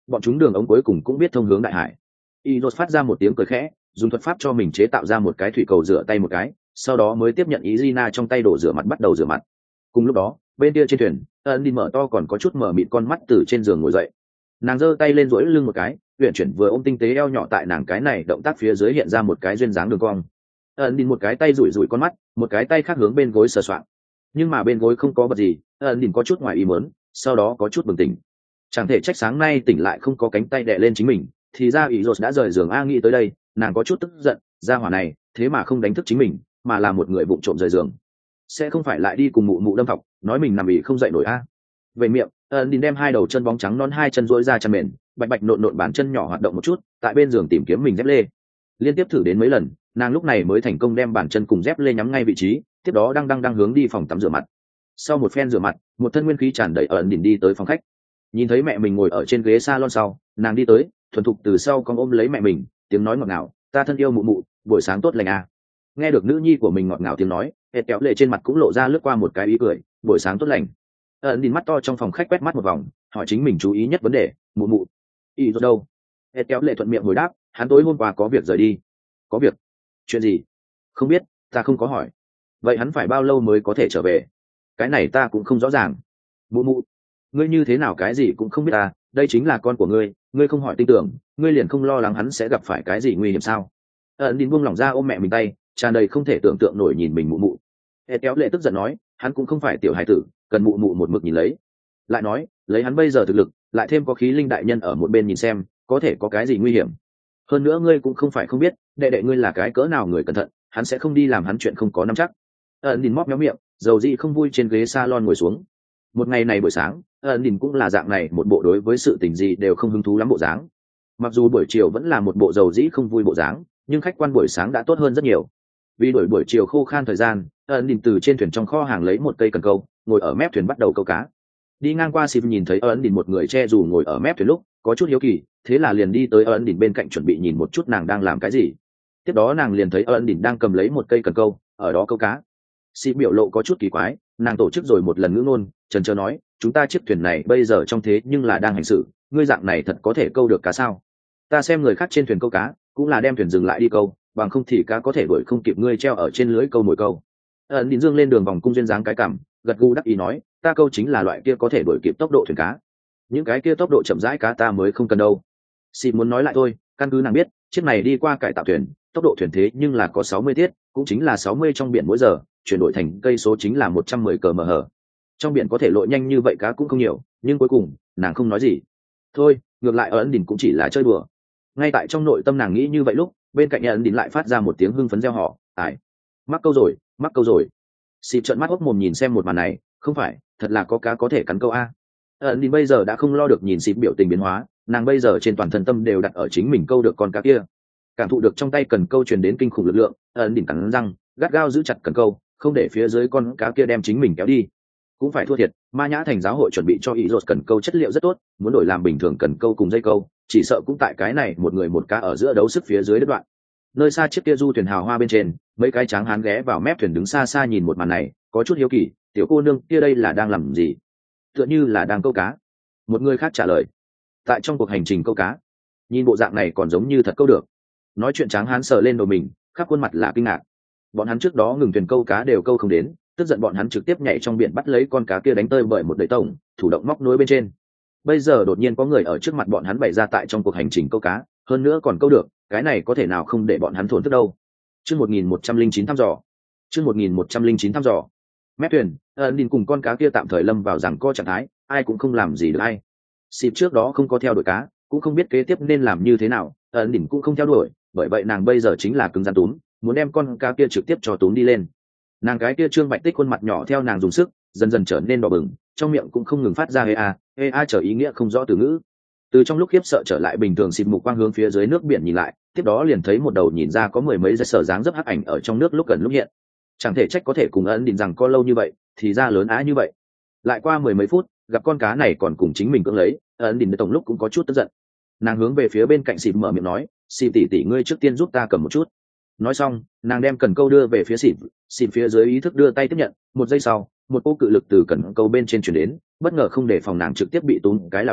bọn chúng đường ống cuối cùng cũng biết thông hướng đại hải. Izos phát ra một tiếng cười khẽ, dùng thuật pháp cho mình chế tạo ra một cái thủy cầu rửa tay một cái, sau đó mới tiếp nhận Irina trong tay đổ rửa mặt bắt đầu rửa mặt. Cùng lúc đó, bên kia trên thuyền, ân đi mở to còn có chút mở mịt con mắt từ trên giường ngồi dậy. Nàng giơ tay lên duỗi lưng một cái, uyển chuyển vừa ôm tinh tế eo nhỏ tại nàng cái này động tác phía dưới hiện ra một cái duyên dáng đường cong. Ân đi một cái tay rủi rủi con mắt, một cái tay khác hướng bên gối sờ soạng. Nhưng mà bên gối không có vật gì, ân đi có chút ngoài ý muốn, sau đó có chút bừng tỉnh. Chẳng thể trách sáng nay tỉnh lại không có cánh tay đè lên chính mình, thì ra ý rột đã rời giường. A nghĩ tới đây, nàng có chút tức giận, ra hỏa này thế mà không đánh thức chính mình, mà là một người vụng trộm rời giường, sẽ không phải lại đi cùng mụ mụ đâm thọc nói mình nằm ỉ không dậy nổi a. Về miệng, ân đình đem hai đầu chân bóng trắng non hai chân duỗi ra chăn mền, bạch bạch nộn nộn bàn chân nhỏ hoạt động một chút, tại bên giường tìm kiếm mình dép lê. Liên tiếp thử đến mấy lần, nàng lúc này mới thành công đem bàn chân cùng dép lê nhắm ngay vị trí, tiếp đó đang đang đang hướng đi phòng tắm rửa mặt. Sau một phen rửa mặt, một thân nguyên khí tràn đầy ẩn đình đi tới phòng khách. Nhìn thấy mẹ mình ngồi ở trên ghế salon sau, nàng đi tới, thuần thục từ sau con ôm lấy mẹ mình, tiếng nói ngọt ngào, ta thân yêu mụ mụ, buổi sáng tốt lành à. Nghe được nữ nhi của mình ngọt ngào tiếng nói, hệt kéo lệ trên mặt cũng lộ ra lướt qua một cái ý cười, buổi sáng tốt lành. Ẩn đình mắt to trong phòng khách quét mắt một vòng, hỏi chính mình chú ý nhất vấn đề, mụ mụ ý rồi đâu. Hệt kéo lệ thuận miệng hồi đáp, hắn tối hôm qua có việc rời đi. Có việc? Chuyện gì? Không biết, ta không có hỏi. Vậy hắn phải bao lâu mới có thể trở về? Cái này ta cũng không rõ ràng. Mụ mụ, ngươi như thế nào cái gì cũng không biết ta, đây chính là con của ngươi, ngươi không hỏi tin tưởng, ngươi liền không lo lắng hắn sẽ gặp phải cái gì nguy hiểm sao? Ẩn đình buông lỏng ra ôm mẹ mình tay, tràn đầy không thể tưởng tượng nổi nhìn mình mụ mụ. Hệt kéo lệ tức giận nói, hắn cũng không phải tiểu hài tử, cần mụ mụ một mực nhìn lấy. Lại nói, lấy hắn bây giờ thực lực, lại thêm có khí linh đại nhân ở một bên nhìn xem, có thể có cái gì nguy hiểm. Hơn nữa ngươi cũng không phải không biết, đệ đệ ngươi là cái cỡ nào người cẩn thận, hắn sẽ không đi làm hắn chuyện không có nắm chắc. Ẩn đình móc méo miệng, dầu dị không vui trên ghế salon ngồi xuống. Một ngày này buổi sáng, ẩn đình cũng là dạng này, một bộ đối với sự tình gì đều không hứng thú lắm bộ dáng. Mặc dù buổi chiều vẫn là một bộ dầu dĩ không vui bộ dáng, nhưng khách quan buổi sáng đã tốt hơn rất nhiều. Vì đổi buổi chiều khô khan thời gian, ẩn đình từ trên thuyền trong kho hàng lấy một cây cần câu, ngồi ở mép thuyền bắt đầu câu cá. Đi ngang qua xịp nhìn thấy ẩn đình một người che dù ngồi ở mép thuyền lúc, có chút hiếu kỳ, thế là liền đi tới ẩn đình bên cạnh chuẩn bị nhìn một chút nàng đang làm cái gì. Tiếp đó nàng liền thấy ẩn đình đang cầm lấy một cây cần câu, ở đó câu cá. Xịp biểu lộ có chút kỳ quái, nàng tổ chức rồi một lần ngữ ngôn, trần trơ nói, chúng ta chiếc thuyền này bây giờ trong thế nhưng là đang hành xử, ngươi dạng này thật có thể câu được cá sao? Ta xem người khác trên thuyền câu cá, cũng là đem thuyền dừng lại đi câu, bằng không thì cá có thể đuổi không kịp ngươi treo ở trên lưới câu mồi câu. Ẩn đình dương lên đường vòng cung duyên dáng cái cảm, gật gù đắc ý nói, ta câu chính là loại kia có thể đuổi kịp tốc độ thuyền cá, những cái kia tốc độ chậm rãi cá ta mới không cần đâu. Xịp muốn nói lại thôi, căn cứ nàng biết, chiếc này đi qua cải tạo thuyền, tốc độ thuyền thế nhưng là có sáu mươi tiết, cũng chính là sáu mươi trong biển mỗi giờ, chuyển đổi thành cây số chính là một trăm mười cờ mờ hờ. Trong biển có thể lội nhanh như vậy cá cũng không nhiều, nhưng cuối cùng nàng không nói gì. Thôi, ngược lại ẩn đình cũng chỉ là chơi đùa. Ngay tại trong nội tâm nàng nghĩ như vậy lúc, bên cạnh ẩn đình lại phát ra một tiếng hưng phấn reo hò, ải, mắc câu rồi, mắc câu rồi. Xịp trợn mắt hốc mồm nhìn xem một màn này, không phải, thật là có cá có thể cắn câu a. Ẩn đình bây giờ đã không lo được nhìn xịp biểu tình biến hóa, nàng bây giờ trên toàn thân tâm đều đặt ở chính mình câu được con cá kia. Cảm thụ được trong tay cần câu truyền đến kinh khủng lực lượng, ẩn đình cắn răng, gắt gao giữ chặt cần câu, không để phía dưới con cá kia đem chính mình kéo đi. Cũng phải thua thiệt, ma nhã thành giáo hội chuẩn bị cho ý rột cần câu chất liệu rất tốt, muốn đổi làm bình thường cần câu cùng dây câu, chỉ sợ cũng tại cái này một người một cá ở giữa đấu sức phía dưới đứt đoạn. Nơi xa chiếc kia du thuyền hào hoa bên trên, mấy cái tráng hán ghé vào mép thuyền đứng xa xa nhìn một màn này, có chút hiếu kỳ, tiểu cô nương kia đây là đang làm gì? Tựa như là đang câu cá. Một người khác trả lời, tại trong cuộc hành trình câu cá, nhìn bộ dạng này còn giống như thật câu được. Nói chuyện tráng hán sờ lên đầu mình, khắp khuôn mặt là kinh ngạc. Bọn hắn trước đó ngừng thuyền câu cá đều câu không đến, tức giận bọn hắn trực tiếp nhảy trong biển bắt lấy con cá kia đánh tơi bởi một đầy tổng, thủ động móc nối bên trên. Bây giờ đột nhiên có người ở trước mặt bọn hắn bày ra tại trong cuộc hành trình câu cá, hơn nữa còn câu được, cái này có thể nào không để bọn hắn thổn thức đâu. Chương một nghìn một trăm linh chín thăm dò. Chương một nghìn một trăm linh chín thăm dò. Mép thuyền, ẩn đình cùng con cá kia tạm thời lâm vào rằng co trạng thái, ai cũng không làm gì được ai. Xịp trước đó không có theo đuổi cá, cũng không biết kế tiếp nên làm như thế nào, ẩn đình cũng không theo đuổi, bởi vậy nàng bây giờ chính là cứng rắn túm, muốn đem con cá kia trực tiếp cho túm đi lên. Nàng cái kia trương bạch tích khuôn mặt nhỏ theo nàng dùng sức dần dần trở nên đỏ bừng, trong miệng cũng không ngừng phát ra ê a ê a trở ý nghĩa không rõ từ ngữ. Từ trong lúc khiếp sợ trở lại bình thường, xịp mục quang hướng phía dưới nước biển nhìn lại, tiếp đó liền thấy một đầu nhìn ra có mười mấy giây sở dáng dấp hắc ảnh ở trong nước lúc gần lúc hiện. Chẳng thể trách có thể cùng ấn định rằng có lâu như vậy, thì ra lớn á như vậy. Lại qua mười mấy phút, gặp con cá này còn cùng chính mình cưỡng lấy, ấn định tổng lúc cũng có chút tức giận. Nàng hướng về phía bên cạnh xịp mở miệng nói, xịp tỷ tỷ ngươi trước tiên giúp ta cầm một chút. Nói xong, nàng đem cần câu đưa về phía xịp, xịp phía dưới ý thức đưa tay tiếp nhận, một giây sau, một cỗ cự lực từ cần câu bên trên chuyển đến, bất ngờ không để phòng nàng trực tiếp bị túm cái lảo đảo,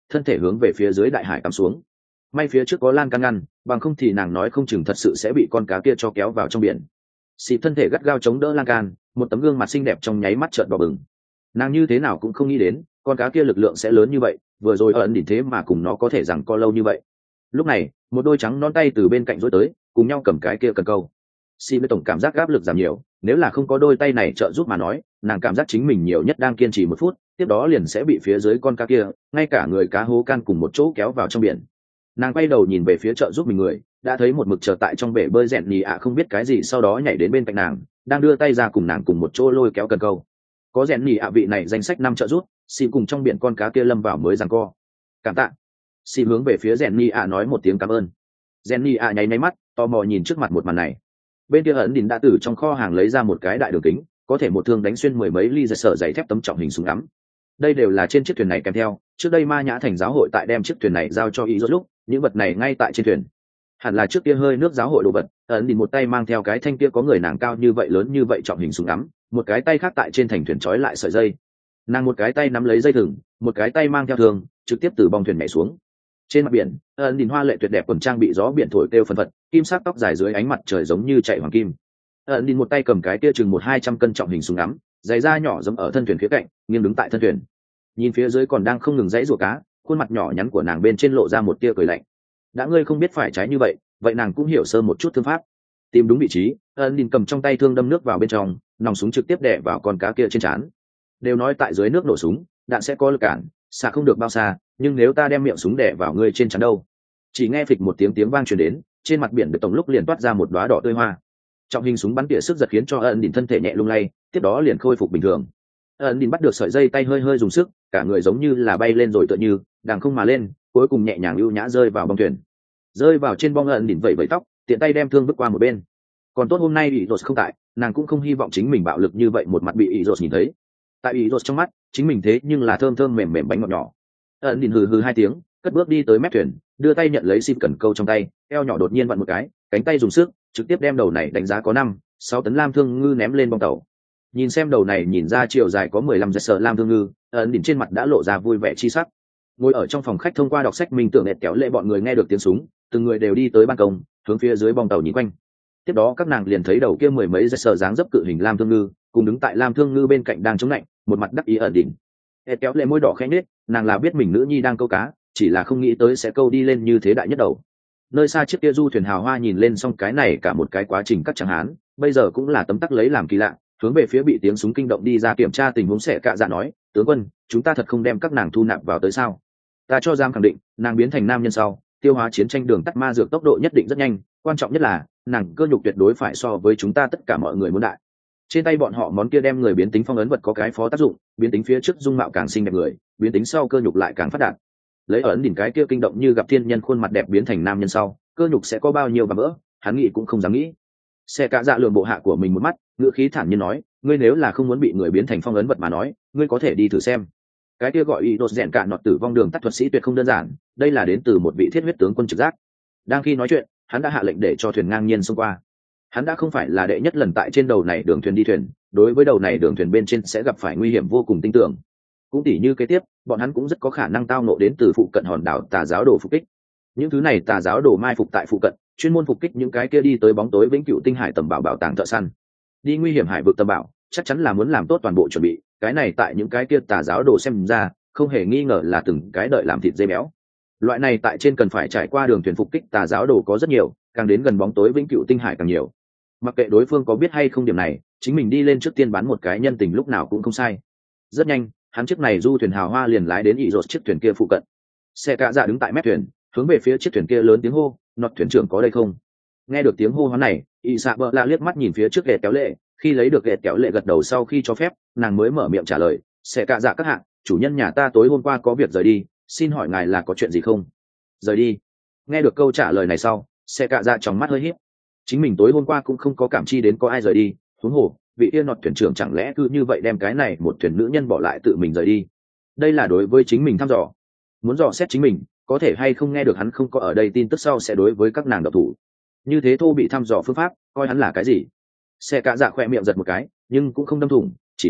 thân thể hướng về phía dưới đại hải cắm xuống. May phía trước có lan can ngăn, bằng không thì nàng nói không chừng thật sự sẽ bị con cá kia cho kéo vào trong biển. Xịp thân thể gắt gao chống đỡ lan can, một tấm gương mặt xinh đẹp trong nháy mắt trợn đỏ bừng. Nàng như thế nào cũng không nghĩ đến con cá kia lực lượng sẽ lớn như vậy, vừa rồi ở ẩn đỉnh thế mà cùng nó có thể rằng co lâu như vậy. Lúc này một đôi trắng non tay từ bên cạnh dối tới, cùng nhau cầm cái kia cần câu. Xịp với tổng cảm giác áp lực giảm nhiều, nếu là không có đôi tay này trợ giúp mà nói, nàng cảm giác chính mình nhiều nhất đang kiên trì một phút, tiếp đó liền sẽ bị phía dưới con cá kia, ngay cả người cá hố can cùng một chỗ kéo vào trong biển. Nàng quay đầu nhìn về phía trợ giúp mình người, đã thấy một mực chờ tại trong bể bơi rèn nhì ạ không biết cái gì, sau đó nhảy đến bên cạnh nàng, đang đưa tay ra cùng nàng cùng một chỗ lôi kéo cần câu. Có rèn nhì ạ vị này danh sách năm trợ giúp, xì cùng trong biển con cá kia lâm vào mới giằng co. Cảm tạ. Xì hướng về phía rèn nhì ạ nói một tiếng cảm ơn. Rèn nhì ạ nháy nháy mắt, tò mò nhìn trước mặt một màn này. Bên kia ẩn đỉnh đã từ trong kho hàng lấy ra một cái đại đường kính, có thể một thương đánh xuyên mười mấy ly giật sở dày thép tấm trọng hình súng ngắm. Đây đều là trên chiếc thuyền này kèm theo, trước đây Ma Nhã Thành giáo hội tại đem chiếc thuyền này giao cho ý rốt lúc, những vật này ngay tại trên thuyền. Hẳn là trước kia hơi nước giáo hội đồ vật. Ẩn đỉnh một tay mang theo cái thanh kia có người nàng cao như vậy lớn như vậy trọng hình súng ngắm, một cái tay khác tại trên thành thuyền trói lại sợi dây. Nàng một cái tay nắm lấy dây thừng, một cái tay mang theo thương, trực tiếp từ bong thuyền nhảy xuống. Trên mặt biển, ẩn đỉnh hoa lệ tuyệt đẹp quần trang bị gió biển thổi kêu phần phật, kim sắc tóc dài dưới ánh mặt trời giống như chạy hoàng kim. Ẩn đỉnh một tay cầm cái kia chừng một hai trăm cân trọng hình súng ngắm, giày da nhỏ giẫm ở thân thuyền phía cạnh, nghiêng đứng tại thân thuyền. Nhìn phía dưới còn đang không ngừng dãy rủa cá, khuôn mặt nhỏ nhắn của nàng bên trên lộ ra một tia cười lạnh. Đã ngươi không biết phải trái như vậy, vậy nàng cũng hiểu sơ một chút thương pháp. Tìm đúng vị trí, ẩn đỉnh cầm trong tay thương đâm nước vào bên trong, nòng súng trực tiếp đè vào con cá kia trên trán. Đều nói tại dưới nước nổ súng, đạn sẽ có lực cản, xạ không được bao xa, nhưng nếu ta đem miệng súng đè vào ngươi trên trán đâu? Chỉ nghe phịch một tiếng tiếng vang truyền đến, trên mặt biển được tổng lúc liền toát ra một đóa đỏ tươi hoa. Trọng hình súng bắn tỉa sức giật khiến cho ẩn đỉnh thân thể nhẹ lung lay, tiếp đó liền khôi phục bình thường. Ẩn đỉnh bắt được sợi dây tay hơi hơi dùng sức, cả người giống như là bay lên rồi tựa như đàng không mà lên, cuối cùng nhẹ nhàng ưu nhã rơi vào bong thuyền. Rơi vào trên bong, ẩn đỉnh vẩy vẩy tóc, tiện tay đem thương vứt qua một bên. Còn tốt hôm nay bị rột không tại, nàng cũng không hy vọng chính mình bạo lực như vậy một mặt bị bị rột nhìn thấy. Tại bị rột trong mắt, chính mình thế nhưng là thơm thơm mềm mềm bánh ngọt nhỏ. Ẩn đỉnh hừ hừ hai tiếng, cất bước đi tới mép thuyền, đưa tay nhận lấy xịp cần câu trong tay, eo nhỏ đột nhiên vặn một cái, cánh tay dùng sức, trực tiếp đem đầu này đánh giá có năm, sáu tấn lam thương ngư ném lên bong tàu. Nhìn xem đầu này nhìn ra chiều dài có mười lăm giật sở lam thương ngư, ẩn đỉnh trên mặt đã lộ ra vui vẻ chi sắc. Ngồi ở trong phòng khách thông qua đọc sách mình tưởng đẹp kéo lệ bọn người nghe được tiếng súng, từng người đều đi tới ban công, hướng phía dưới bong tàu nhìn quanh. Tiếp đó các nàng liền thấy đầu kia mười mấy giật sở dáng dấp cự hình lam thương ngư, cùng đứng tại lam thương ngư bên cạnh đang chống lạnh, một mặt đắc ý ẩn đỉnh. Ed kéo lệ môi đỏ khẽ nết, nàng là biết mình nữ nhi đang câu cá, chỉ là không nghĩ tới sẽ câu đi lên như thế đại nhất đầu. Nơi xa chiếc kia du thuyền hào hoa nhìn lên xong cái này cả một cái quá trình cắt chẳng hán, bây giờ cũng là tấm tắc lấy làm kỳ lạ, hướng về phía bị tiếng súng kinh động đi ra kiểm tra tình huống sẽ cạ dạ nói, tướng quân, chúng ta thật không đem các nàng thu nạp vào tới sao? Ta cho giam khẳng định, nàng biến thành nam nhân sau, tiêu hóa chiến tranh đường tắt ma dược tốc độ nhất định rất nhanh, quan trọng nhất là nàng cơ nhục tuyệt đối phải so với chúng ta tất cả mọi người muốn đại. Trên tay bọn họ món kia đem người biến tính phong ấn vật có cái phó tác dụng, biến tính phía trước dung mạo càng xinh đẹp người, biến tính sau cơ nhục lại càng phát đạt. Lấy ấn đỉnh cái kia kinh động như gặp thiên nhân khuôn mặt đẹp biến thành nam nhân sau, cơ nhục sẽ có bao nhiêu và vỡ, hắn nghĩ cũng không dám nghĩ. Xe cạ dạ lường bộ hạ của mình một mắt, ngữ khí thản nhiên nói, ngươi nếu là không muốn bị người biến thành phong ấn vật mà nói, ngươi có thể đi thử xem. Cái kia gọi ý đột rèn cạn nọt tử vong đường tắt thuật sĩ tuyệt không đơn giản, đây là đến từ một vị thiết huyết tướng quân trực giác. Đang khi nói chuyện, hắn đã hạ lệnh để cho thuyền ngang nhiên xông qua. Hắn đã không phải là đệ nhất lần tại trên đầu này đường thuyền đi thuyền, đối với đầu này đường thuyền bên trên sẽ gặp phải nguy hiểm vô cùng tinh tưởng. Cũng tỉ như kế tiếp, bọn hắn cũng rất có khả năng tao nộ đến từ phụ cận hòn đảo tà giáo đồ phục kích. Những thứ này tà giáo đồ mai phục tại phụ cận, chuyên môn phục kích những cái kia đi tới bóng tối vĩnh cửu tinh hải tầm bảo bảo tàng thợ săn. Đi nguy hiểm hải vực tầm bảo, chắc chắn là muốn làm tốt toàn bộ chuẩn bị, cái này tại những cái kia tà giáo đồ xem ra, không hề nghi ngờ là từng cái đợi làm thịt dê béo. Loại này tại trên cần phải trải qua đường thuyền phục kích tà giáo đồ có rất nhiều, càng đến gần bóng tối vĩnh cửu tinh hải càng nhiều. Mặc kệ đối phương có biết hay không điểm này, chính mình đi lên trước tiên bán một cái nhân tình lúc nào cũng không sai. Rất nhanh, hắn chiếc này du thuyền hào hoa liền lái đến ỷ rột chiếc thuyền kia phụ cận. Xe cạ dạ đứng tại mép thuyền, hướng về phía chiếc thuyền kia lớn tiếng hô, nọt thuyền trưởng có đây không? Nghe được tiếng hô hoán này, ỷ xạ bợ lạ liếc mắt nhìn phía trước ghẹt kéo lệ, khi lấy được ghẹt kéo lệ gật đầu sau khi cho phép, nàng mới mở miệng trả lời, xe cạ dạ các hạng, chủ nhân nhà ta tối hôm qua có việc rời đi, xin hỏi ngài là có chuyện gì không? Rời đi. Nghe được câu trả lời này sau, xe cạ dạ trong mắt hơi híp. Chính mình tối hôm qua cũng không có cảm chi đến có ai rời đi, huống hồ vị yên nọt thuyền trưởng chẳng lẽ cứ như vậy đem cái này một thuyền nữ nhân bỏ lại tự mình rời đi. Đây là đối với chính mình thăm dò, muốn dò xét chính mình có thể hay không nghe được hắn không có ở đây tin tức sau sẽ đối với các nàng độc thủ. Như thế thô bị thăm dò phương pháp coi hắn là cái gì? Xe cạ dạ khỏe miệng giật một cái nhưng cũng không đâm thủng, chỉ nói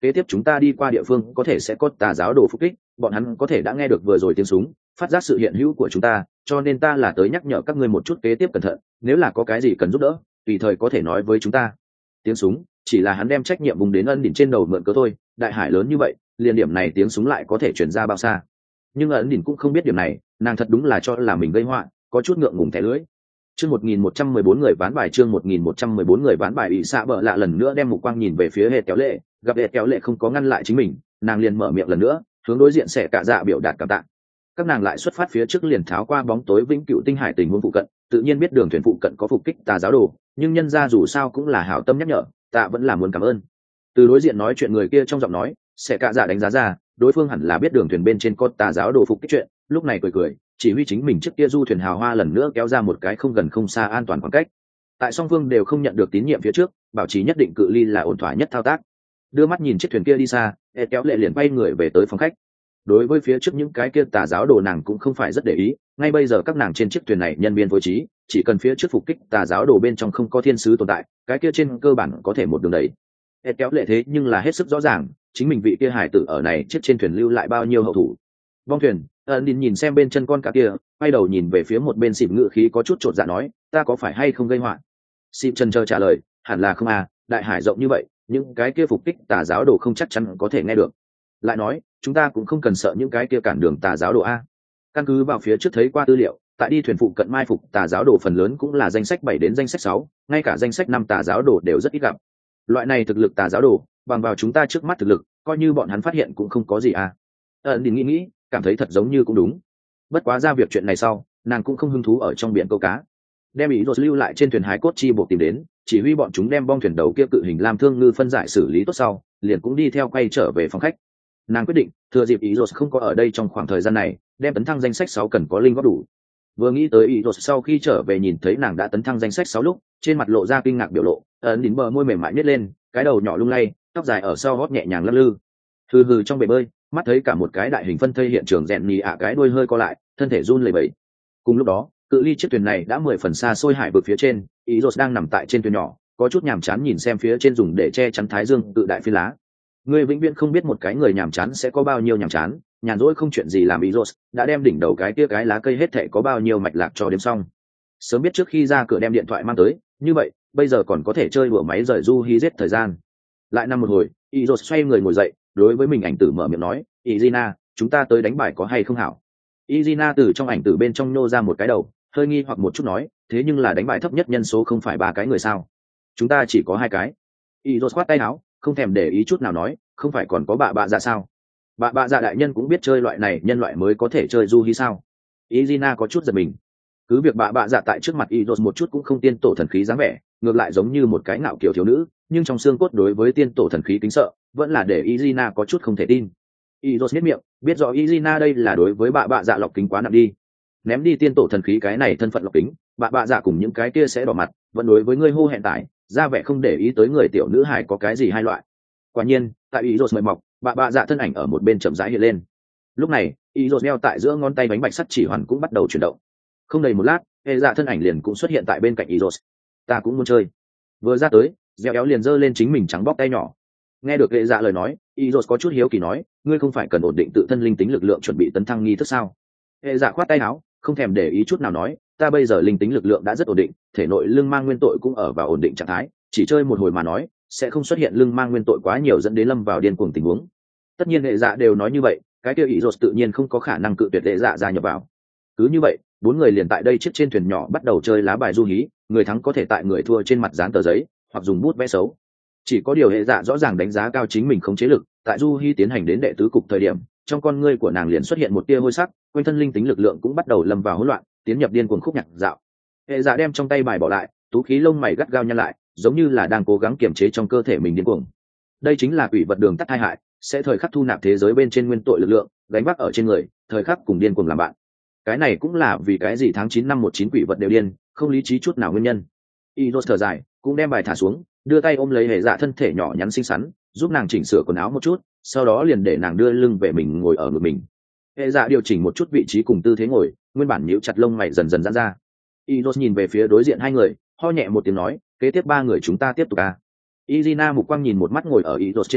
kế tiếp chúng ta đi qua địa phương có thể sẽ có tà giáo đồ phục kích, bọn hắn có thể đã nghe được vừa rồi tiếng súng, phát giác sự hiện hữu của chúng ta, cho nên ta là tới nhắc nhở các ngươi một chút kế tiếp cẩn thận, nếu là có cái gì cần giúp đỡ tùy thời có thể nói với chúng ta. Tiếng súng chỉ là hắn đem trách nhiệm vùng đến ân đỉnh trên đầu mượn cớ thôi, đại hải lớn như vậy liền điểm này tiếng súng lại có thể chuyển ra bao xa. Nhưng ân đỉnh cũng không biết điểm này, nàng thật đúng là cho là mình gây họa, có chút ngượng ngùng thẻ lưỡi. Chương một nghìn một trăm mười bốn người ván bài chương một nghìn một trăm mười bốn người ván bài ỷ xạ bợ lạ lần nữa đem mục quang nhìn về phía hệ kéo lệ, gặp hệ kéo lệ không có ngăn lại chính mình, nàng liền mở miệng lần nữa, hướng đối diện sẽ cả dạ biểu đạt cảm tạ. Các nàng lại xuất phát phía trước liền tháo qua bóng tối vĩnh cửu tinh hải tình huống phụ cận, tự nhiên biết đường thuyền phụ cận có phục kích tà giáo đồ, nhưng nhân ra dù sao cũng là hảo tâm nhắc nhở, tạ vẫn là muốn cảm ơn. Từ đối diện nói chuyện người kia trong giọng nói, sẽ cả dạ đánh giá ra, đối phương hẳn là biết đường thuyền bên trên có tà giáo đồ phục kích chuyện, lúc này cười cười, chỉ huy chính mình trước kia du thuyền hào hoa lần nữa kéo ra một cái không gần không xa an toàn khoảng cách. Tại song phương đều không nhận được tín nhiệm phía trước, bảo trì nhất định cự ly là ổn thỏa nhất thao tác. Đưa mắt nhìn chiếc thuyền kia đi xa, e kéo lệ liền bay người về tới phòng khách. Đối với phía trước những cái kia tà giáo đồ nàng cũng không phải rất để ý, ngay bây giờ các nàng trên chiếc thuyền này nhân viên phối trí, chỉ cần phía trước phục kích tà giáo đồ bên trong không có thiên sứ tồn tại, cái kia trên cơ bản có thể một đường đẩy. E kéo lệ thế nhưng là hết sức rõ ràng, chính mình vị kia hải tử ở này chiếc trên thuyền lưu lại bao nhiêu hậu thủ. Bong thuyền, ẩn nhìn nhìn xem bên chân con cá kia, quay đầu nhìn về phía một bên xịp ngự khí có chút chột dạ nói, ta có phải hay không gây họa? Xịp chần chờ trả lời, hẳn là không à, đại hải rộng như vậy, những cái kia phục kích tà giáo đồ không chắc chắn có thể nghe được. Lại nói, chúng ta cũng không cần sợ những cái kia cản đường tà giáo đồ a. Căn cứ vào phía trước thấy qua tư liệu, tại đi thuyền phụ cận mai phục tà giáo đồ phần lớn cũng là danh sách bảy đến danh sách sáu, ngay cả danh sách năm tà giáo đồ đều rất ít gặp. Loại này thực lực tà giáo đồ, bằng vào chúng ta trước mắt thực lực, coi như bọn hắn phát hiện cũng không có gì a. Ẩn đi nghĩ nghĩ, cảm thấy thật giống như cũng đúng. Bất quá ra việc chuyện này sau, nàng cũng không hứng thú ở trong biển câu cá, đem ý rồi lưu lại trên thuyền hải cốt chi buộc tìm đến, chỉ huy bọn chúng đem bong thuyền đầu kia cự hình lam thương ngư phân giải xử lý tốt sau, liền cũng đi theo quay trở về phòng khách. Nàng quyết định thừa dịp ý rồi không có ở đây trong khoảng thời gian này, đem tấn thăng danh sách sáu cần có linh góp đủ. Vừa nghĩ tới ý rồi sau khi trở về nhìn thấy nàng đã tấn thăng danh sách sáu lúc, trên mặt lộ ra kinh ngạc biểu lộ, ấn đỉnh bờ môi mềm mại nhếch lên, cái đầu nhỏ lung lay, tóc dài ở sau hót nhẹ nhàng lắc lư. Hừ hừ trong bể bơi, mắt thấy cả một cái đại hình phân thây hiện trường rèn nhì ạ cái đuôi hơi co lại, thân thể run lẩy bẩy. Cùng lúc đó, cự ly chiếc thuyền này đã mười phần xa xôi hải vực phía trên, ý rồi đang nằm tại trên thuyền nhỏ, có chút nhàm chán nhìn xem phía trên dùng để che chắn thái dương tự đại phi lá. Ngươi vĩnh viễn không biết một cái người nhàm chán sẽ có bao nhiêu nhàm chán, nhàn rỗi không chuyện gì làm ý rồi, đã đem đỉnh đầu cái kia cái lá cây hết thảy có bao nhiêu mạch lạc cho đếm xong. Sớm biết trước khi ra cửa đem điện thoại mang tới, như vậy, bây giờ còn có thể chơi đùa máy rời du hí giết thời gian. Lại nằm một hồi, ý rồi xoay người ngồi dậy, đối với mình ảnh tử mở miệng nói, Izina, chúng ta tới đánh bài có hay không hảo? Izina từ trong ảnh tử bên trong nô ra một cái đầu, hơi nghi hoặc một chút nói, thế nhưng là đánh bài thấp nhất nhân số không phải ba cái người sao? Chúng ta chỉ có hai cái. Izos khoát tay áo, không thèm để ý chút nào nói, không phải còn có bà bạ dạ sao? Bà bạ dạ đại nhân cũng biết chơi loại này, nhân loại mới có thể chơi du hí sao? Izina có chút giật mình. Cứ việc bà bạ dạ tại trước mặt Izos một chút cũng không tiên tổ thần khí dáng vẻ, ngược lại giống như một cái ngạo kiểu thiếu nữ, nhưng trong xương cốt đối với tiên tổ thần khí kính sợ, vẫn là để Izina có chút không thể tin. Izos nhếch miệng, biết rõ Izina đây là đối với bà bạ dạ lọc kính quá nặng đi. Ném đi tiên tổ thần khí cái này thân phận lọc kính, bà bạ dạ cùng những cái kia sẽ đỏ mặt, vẫn đối với ngươi hô hẹn tải, ra vẻ không để ý tới người tiểu nữ hài có cái gì hai loại. Quả nhiên, tại Izos mời mọc, bà bạ dạ thân ảnh ở một bên chậm rãi hiện lên. Lúc này, Izos đeo tại giữa ngón tay bánh bạch sắt chỉ hoàn cũng bắt đầu chuyển động. Không đầy một lát, hệ dạ thân ảnh liền cũng xuất hiện tại bên cạnh Izos. Ta cũng muốn chơi. Vừa ra tới, Dẻo éo liền giơ lên chính mình trắng bóc tay nhỏ. Nghe được hệ dạ lời nói, Izos có chút hiếu kỳ nói, ngươi không phải cần ổn định tự thân linh tính lực lượng chuẩn bị tấn thăng nghi thức sao? Hệ dạ khoát tay áo, không thèm để ý chút nào nói, ta bây giờ linh tính lực lượng đã rất ổn định, thể nội lưng mang nguyên tội cũng ở vào ổn định trạng thái, chỉ chơi một hồi mà nói, sẽ không xuất hiện lưng mang nguyên tội quá nhiều dẫn đến lâm vào điên cuồng tình huống. Tất nhiên hệ dạ đều nói như vậy, cái kia Izos tự nhiên không có khả năng cự tuyệt hệ dạ gia nhập vào. Cứ như vậy, bốn người liền tại đây chiếc trên thuyền nhỏ bắt đầu chơi lá bài du hí, người thắng có thể tại người thua trên mặt dán tờ giấy, hoặc dùng bút vẽ xấu. Chỉ có điều hệ dạ rõ ràng đánh giá cao chính mình không chế lực, tại du hí tiến hành đến đệ tứ cục thời điểm, trong con ngươi của nàng liền xuất hiện một tia hôi sắc, quanh thân linh tính lực lượng cũng bắt đầu lâm vào hỗn loạn, tiến nhập điên cuồng khúc nhạc dạo. Hệ dạ đem trong tay bài bỏ lại, tú khí lông mày gắt gao nhăn lại, giống như là đang cố gắng kiềm chế trong cơ thể mình điên cuồng. Đây chính là quỷ vật đường tắt hai hại, sẽ thời khắc thu nạp thế giới bên trên nguyên tội lực lượng, gánh vác ở trên người, thời khắc cùng điên cuồng làm bạn. Cái này cũng là vì cái gì tháng chín năm một chín quỷ vật đều điên, không lý trí chút nào nguyên nhân. Izos thở dài, cũng đem bài thả xuống, đưa tay ôm lấy hệ dạ thân thể nhỏ nhắn xinh xắn, giúp nàng chỉnh sửa quần áo một chút, sau đó liền để nàng đưa lưng về mình ngồi ở ngực mình. Hệ dạ điều chỉnh một chút vị trí cùng tư thế ngồi, nguyên bản nhíu chặt lông mày dần dần giãn ra. Izos nhìn về phía đối diện hai người, ho nhẹ một tiếng nói, kế tiếp ba người chúng ta tiếp tục à? Izina mục quang nhìn một mắt ngồi ở Izos trên đùi,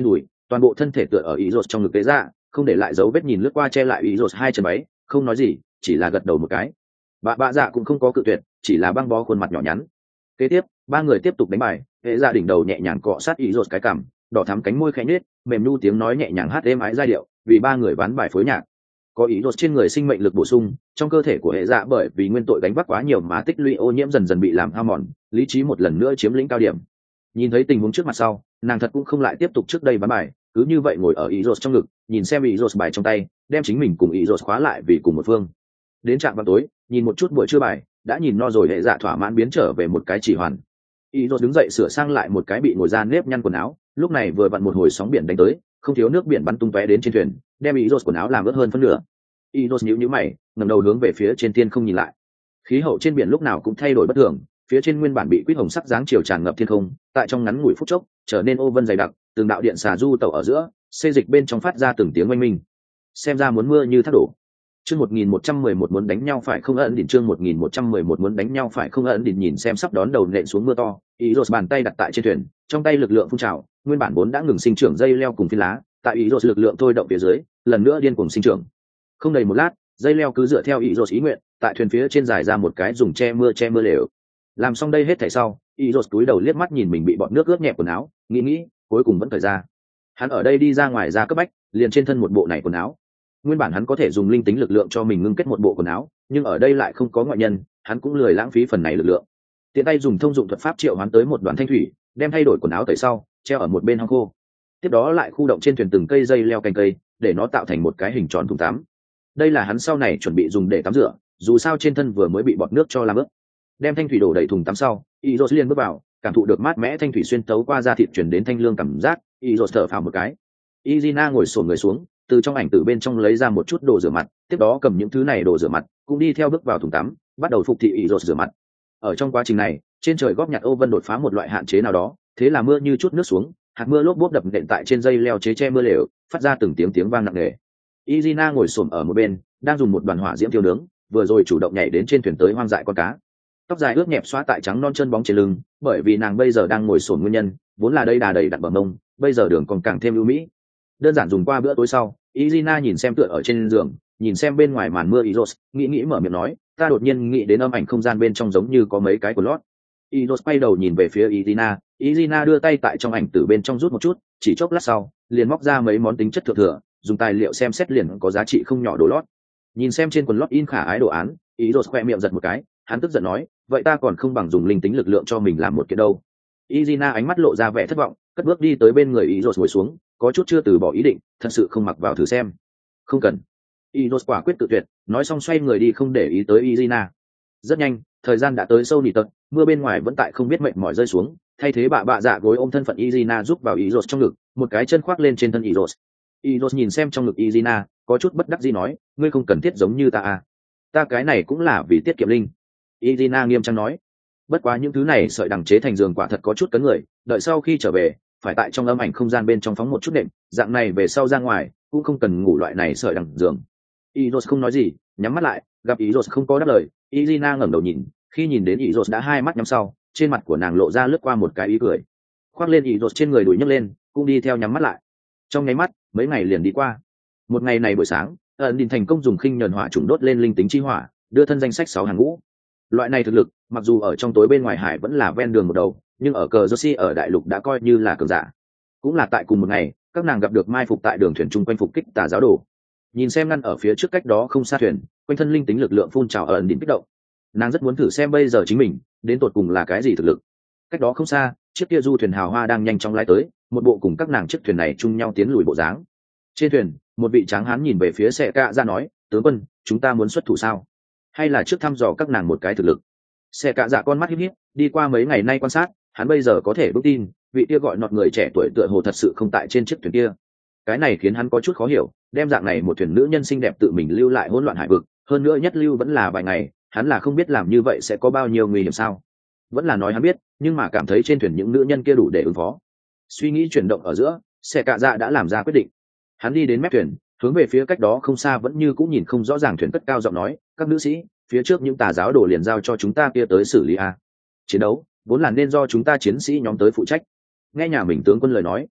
toàn bộ thân thể tựa ở ý rột trong ngực tế dạ, không để lại dấu vết, nhìn lướt qua che lại ý rột hai chân váy, không nói gì, chỉ là gật đầu một cái. Bà bạ dạ cũng không có cự tuyệt, chỉ là băng bó khuôn mặt nhỏ nhắn. Kế tiếp ba người tiếp tục đánh bài, hệ dạ đỉnh đầu nhẹ nhàng cọ sát ý rột cái cằm, đỏ thắm cánh môi khẽ nhếch, mềm nu tiếng nói nhẹ nhàng hát êm ái giai điệu, vì ba người ván bài phối nhạc. Có ý rột trên người sinh mệnh lực bổ sung, trong cơ thể của hệ dạ bởi vì nguyên tội gánh vác quá nhiều mà tích lũy ô nhiễm dần dần bị làm hao mòn, lý trí một lần nữa chiếm lĩnh cao điểm. Nhìn thấy tình huống trước mặt sau, nàng thật cũng không lại tiếp tục trước đây ván bài, cứ như vậy ngồi ở ý rột trong ngực, nhìn xem ý rột bài trong tay, đem chính mình cùng ý rột khóa lại vì cùng một phương. Đến trạm vào tối, nhìn một chút buổi trưa bài, đã nhìn no rồi, hệ dạ thỏa mãn biến trở về một cái chỉ hoàn. Ý rột đứng dậy sửa sang lại một cái bị ngồi ra nếp nhăn quần áo, lúc này vừa vặn một hồi sóng biển đánh tới, không thiếu nước biển bắn tung tóe đến trên thuyền, đem ý rột quần áo làm ướt hơn phân nửa. Ý rột nhíu nhíu mày, ngẩng đầu hướng về phía trên thiên không nhìn lại. Khí hậu trên biển lúc nào cũng thay đổi bất thường, phía trên nguyên bản bị quýt hồng sắc dáng chiều tràn ngập thiên không, tại trong ngắn ngủi phút chốc trở nên ô vân dày đặc, từng đạo điện xà du tàu ở giữa, xê dịch bên trong phát ra từng tiếng oanh minh. Xem ra muốn mưa như thác đổ. Chương một nghìn một trăm mười một muốn đánh nhau phải không ẩn đỉnh, chương một nghìn một trăm mười một muốn đánh nhau phải không ẩn đỉnh, nhìn xem sắp đón đầu nện xuống mưa to, ý rột bàn tay đặt tại trên thuyền, trong tay lực lượng phun trào, nguyên bản vốn đã ngừng sinh trưởng dây leo cùng phi lá, tại ý rột lực lượng thôi động phía dưới, lần nữa điên cuồng sinh trưởng. Không đầy một lát, dây leo cứ dựa theo ý rột ý nguyện, tại thuyền phía trên dài ra một cái dùng che mưa che mưa lều. Làm xong đây hết thảy sau, ý rột túi đầu liếc mắt nhìn mình bị bọt nước ướt nhẹp quần áo, nghĩ nghĩ, cuối cùng vẫn cởi ra. Hắn ở đây đi ra ngoài ra cấp bách, liền trên thân một bộ này quần áo. Nguyên bản hắn có thể dùng linh tính lực lượng cho mình ngưng kết một bộ quần áo, nhưng ở đây lại không có ngoại nhân, hắn cũng lười lãng phí phần này lực lượng. Tiện tay dùng thông dụng thuật pháp triệu hoán tới một đoàn thanh thủy, đem thay đổi quần áo tẩy sau, treo ở một bên hong khô. Tiếp đó lại khu động trên thuyền từng cây dây leo cành cây, để nó tạo thành một cái hình tròn thùng tắm. Đây là hắn sau này chuẩn bị dùng để tắm rửa, dù sao trên thân vừa mới bị bọt nước cho làm ướt. Đem thanh thủy đổ đầy thùng tắm sau, Izos liền bước vào, cảm thụ được mát mẽ thanh thủy xuyên tấu qua da thịt truyền đến thanh lương cảm giác, Izos thở phào một cái. Izina ngồi xổm người xuống, từ trong ảnh từ bên trong lấy ra một chút đồ rửa mặt, tiếp đó cầm những thứ này đồ rửa mặt, cũng đi theo bước vào thùng tắm, bắt đầu phục thị Izos rửa mặt. Ở trong quá trình này, trên trời góp nhặt ô vân đột phá một loại hạn chế nào đó, thế là mưa như chút nước xuống, hạt mưa lốp bốp đập nện tại trên dây leo chế che mưa lều, phát ra từng tiếng tiếng vang nặng nề. Izina ngồi xổm ở một bên, đang dùng một đoàn hỏa diễm thiêu nướng, vừa rồi chủ động nhảy đến trên thuyền tới hoang dại con cá. Tóc dài ướt nhẹp xóa tại trắng non chân bóng trên lưng, bởi vì nàng bây giờ đang ngồi xổm nguyên nhân, vốn là đây đà đầy đặn bờ mông, bây giờ đường còn càng thêm ưu mỹ. Đơn giản dùng qua bữa tối sau, Izina nhìn xem tựa ở trên giường, nhìn xem bên ngoài màn mưa Izos, nghĩ nghĩ mở miệng nói, ta đột nhiên nghĩ đến âm ảnh không gian bên trong giống như có mấy cái của lót. Izos quay đầu nhìn về phía Izina, Izina đưa tay tại trong ảnh tử bên trong rút một chút, chỉ chốc lát sau, liền móc ra mấy món tính chất thượng thừa, dùng tài liệu xem xét liền có giá trị không nhỏ đồ lót. Nhìn xem trên quần lót in khả ái đồ án, Izos khoe miệng giật một cái, hắn tức giận nói, vậy ta còn không bằng dùng linh tính lực lượng cho mình làm một kiện đâu. Izina ánh mắt lộ ra vẻ thất vọng, cất bước đi tới bên người Izos ngồi xuống, có chút chưa từ bỏ ý định, thật sự không mặc vào thử xem. Không cần. Izos quả quyết tự tuyệt, nói xong xoay người đi không để ý tới Izina. Rất nhanh, thời gian đã tới sâu nỉ tật, mưa bên ngoài vẫn tại không biết mệnh mỏi rơi xuống, thay thế bạ bạ dạ gối ôm thân phận Izina giúp vào Izos trong ngực, một cái chân khoác lên trên thân Izos. Izos nhìn xem trong ngực Izina, có chút bất đắc dĩ nói, ngươi không cần thiết giống như ta à. Ta cái này cũng là vì tiết kiệm linh. Izina nghiêm trang nói, bất quá những thứ này sợi đằng chế thành giường quả thật có chút cấn người, đợi sau khi trở về phải tại trong âm ảnh không gian bên trong phóng một chút nệm, dạng này về sau ra ngoài cũng không cần ngủ loại này sợi đằng giường. Izos không nói gì, nhắm mắt lại, gặp Izos không có đáp lời, Izina ngẩng đầu nhìn, khi nhìn đến Izos đã hai mắt nhắm sau, trên mặt của nàng lộ ra lướt qua một cái ý cười, khoác lên Izos trên người đùi nhấc lên, cũng đi theo nhắm mắt lại. Trong nháy mắt, mấy ngày liền đi qua. Một ngày này buổi sáng, ẩn đình thành công dùng khinh nhờn hỏa trùng đốt lên linh tính chi hỏa, đưa thân danh sách sáu hàng ngũ. Loại này thực lực, mặc dù ở trong tối bên ngoài hải vẫn là ven đường một đầu, nhưng ở cờ Jersey ở đại lục đã coi như là cường giả. Cũng là tại cùng một ngày, các nàng gặp được mai phục tại đường thuyền chung quanh phục kích tà giáo đồ. Nhìn xem ngăn ở phía trước cách đó không xa thuyền, quanh thân linh tính lực lượng phun trào ở ẩn đỉnh kích động. Nàng rất muốn thử xem bây giờ chính mình đến tột cùng là cái gì thực lực. Cách đó không xa, chiếc kia du thuyền hào hoa đang nhanh chóng lái tới, một bộ cùng các nàng chiếc thuyền này chung nhau tiến lùi bộ dáng. Trên thuyền, một vị tráng hán nhìn về phía Sẻ Cạ Dạ nói, tướng quân, chúng ta muốn xuất thủ sao? Hay là trước thăm dò các nàng một cái thực lực? Sẻ Cạ Dạ con mắt híp híp, đi qua mấy ngày nay quan sát, hắn bây giờ có thể bước tin, vị kia gọi nọt người trẻ tuổi tựa hồ thật sự không tại trên chiếc thuyền kia. Cái này khiến hắn có chút khó hiểu, đem dạng này một thuyền nữ nhân xinh đẹp tự mình lưu lại hỗn loạn hải vực, hơn nữa nhất lưu vẫn là vài ngày, hắn là không biết làm như vậy sẽ có bao nhiêu nguy hiểm sao? Vẫn là nói hắn biết, nhưng mà cảm thấy trên thuyền những nữ nhân kia đủ để ứng phó. Suy nghĩ chuyển động ở giữa, Sẻ Cạ Dạ đã làm ra quyết định. Hắn đi đến mép thuyền, hướng về phía cách đó không xa vẫn như cũng nhìn không rõ ràng thuyền cất cao giọng nói, các nữ sĩ, phía trước những tà giáo đồ liền giao cho chúng ta kia tới xử lý a. Chiến đấu vốn là nên do chúng ta chiến sĩ nhóm tới phụ trách. Nghe nhà mình tướng quân lời nói,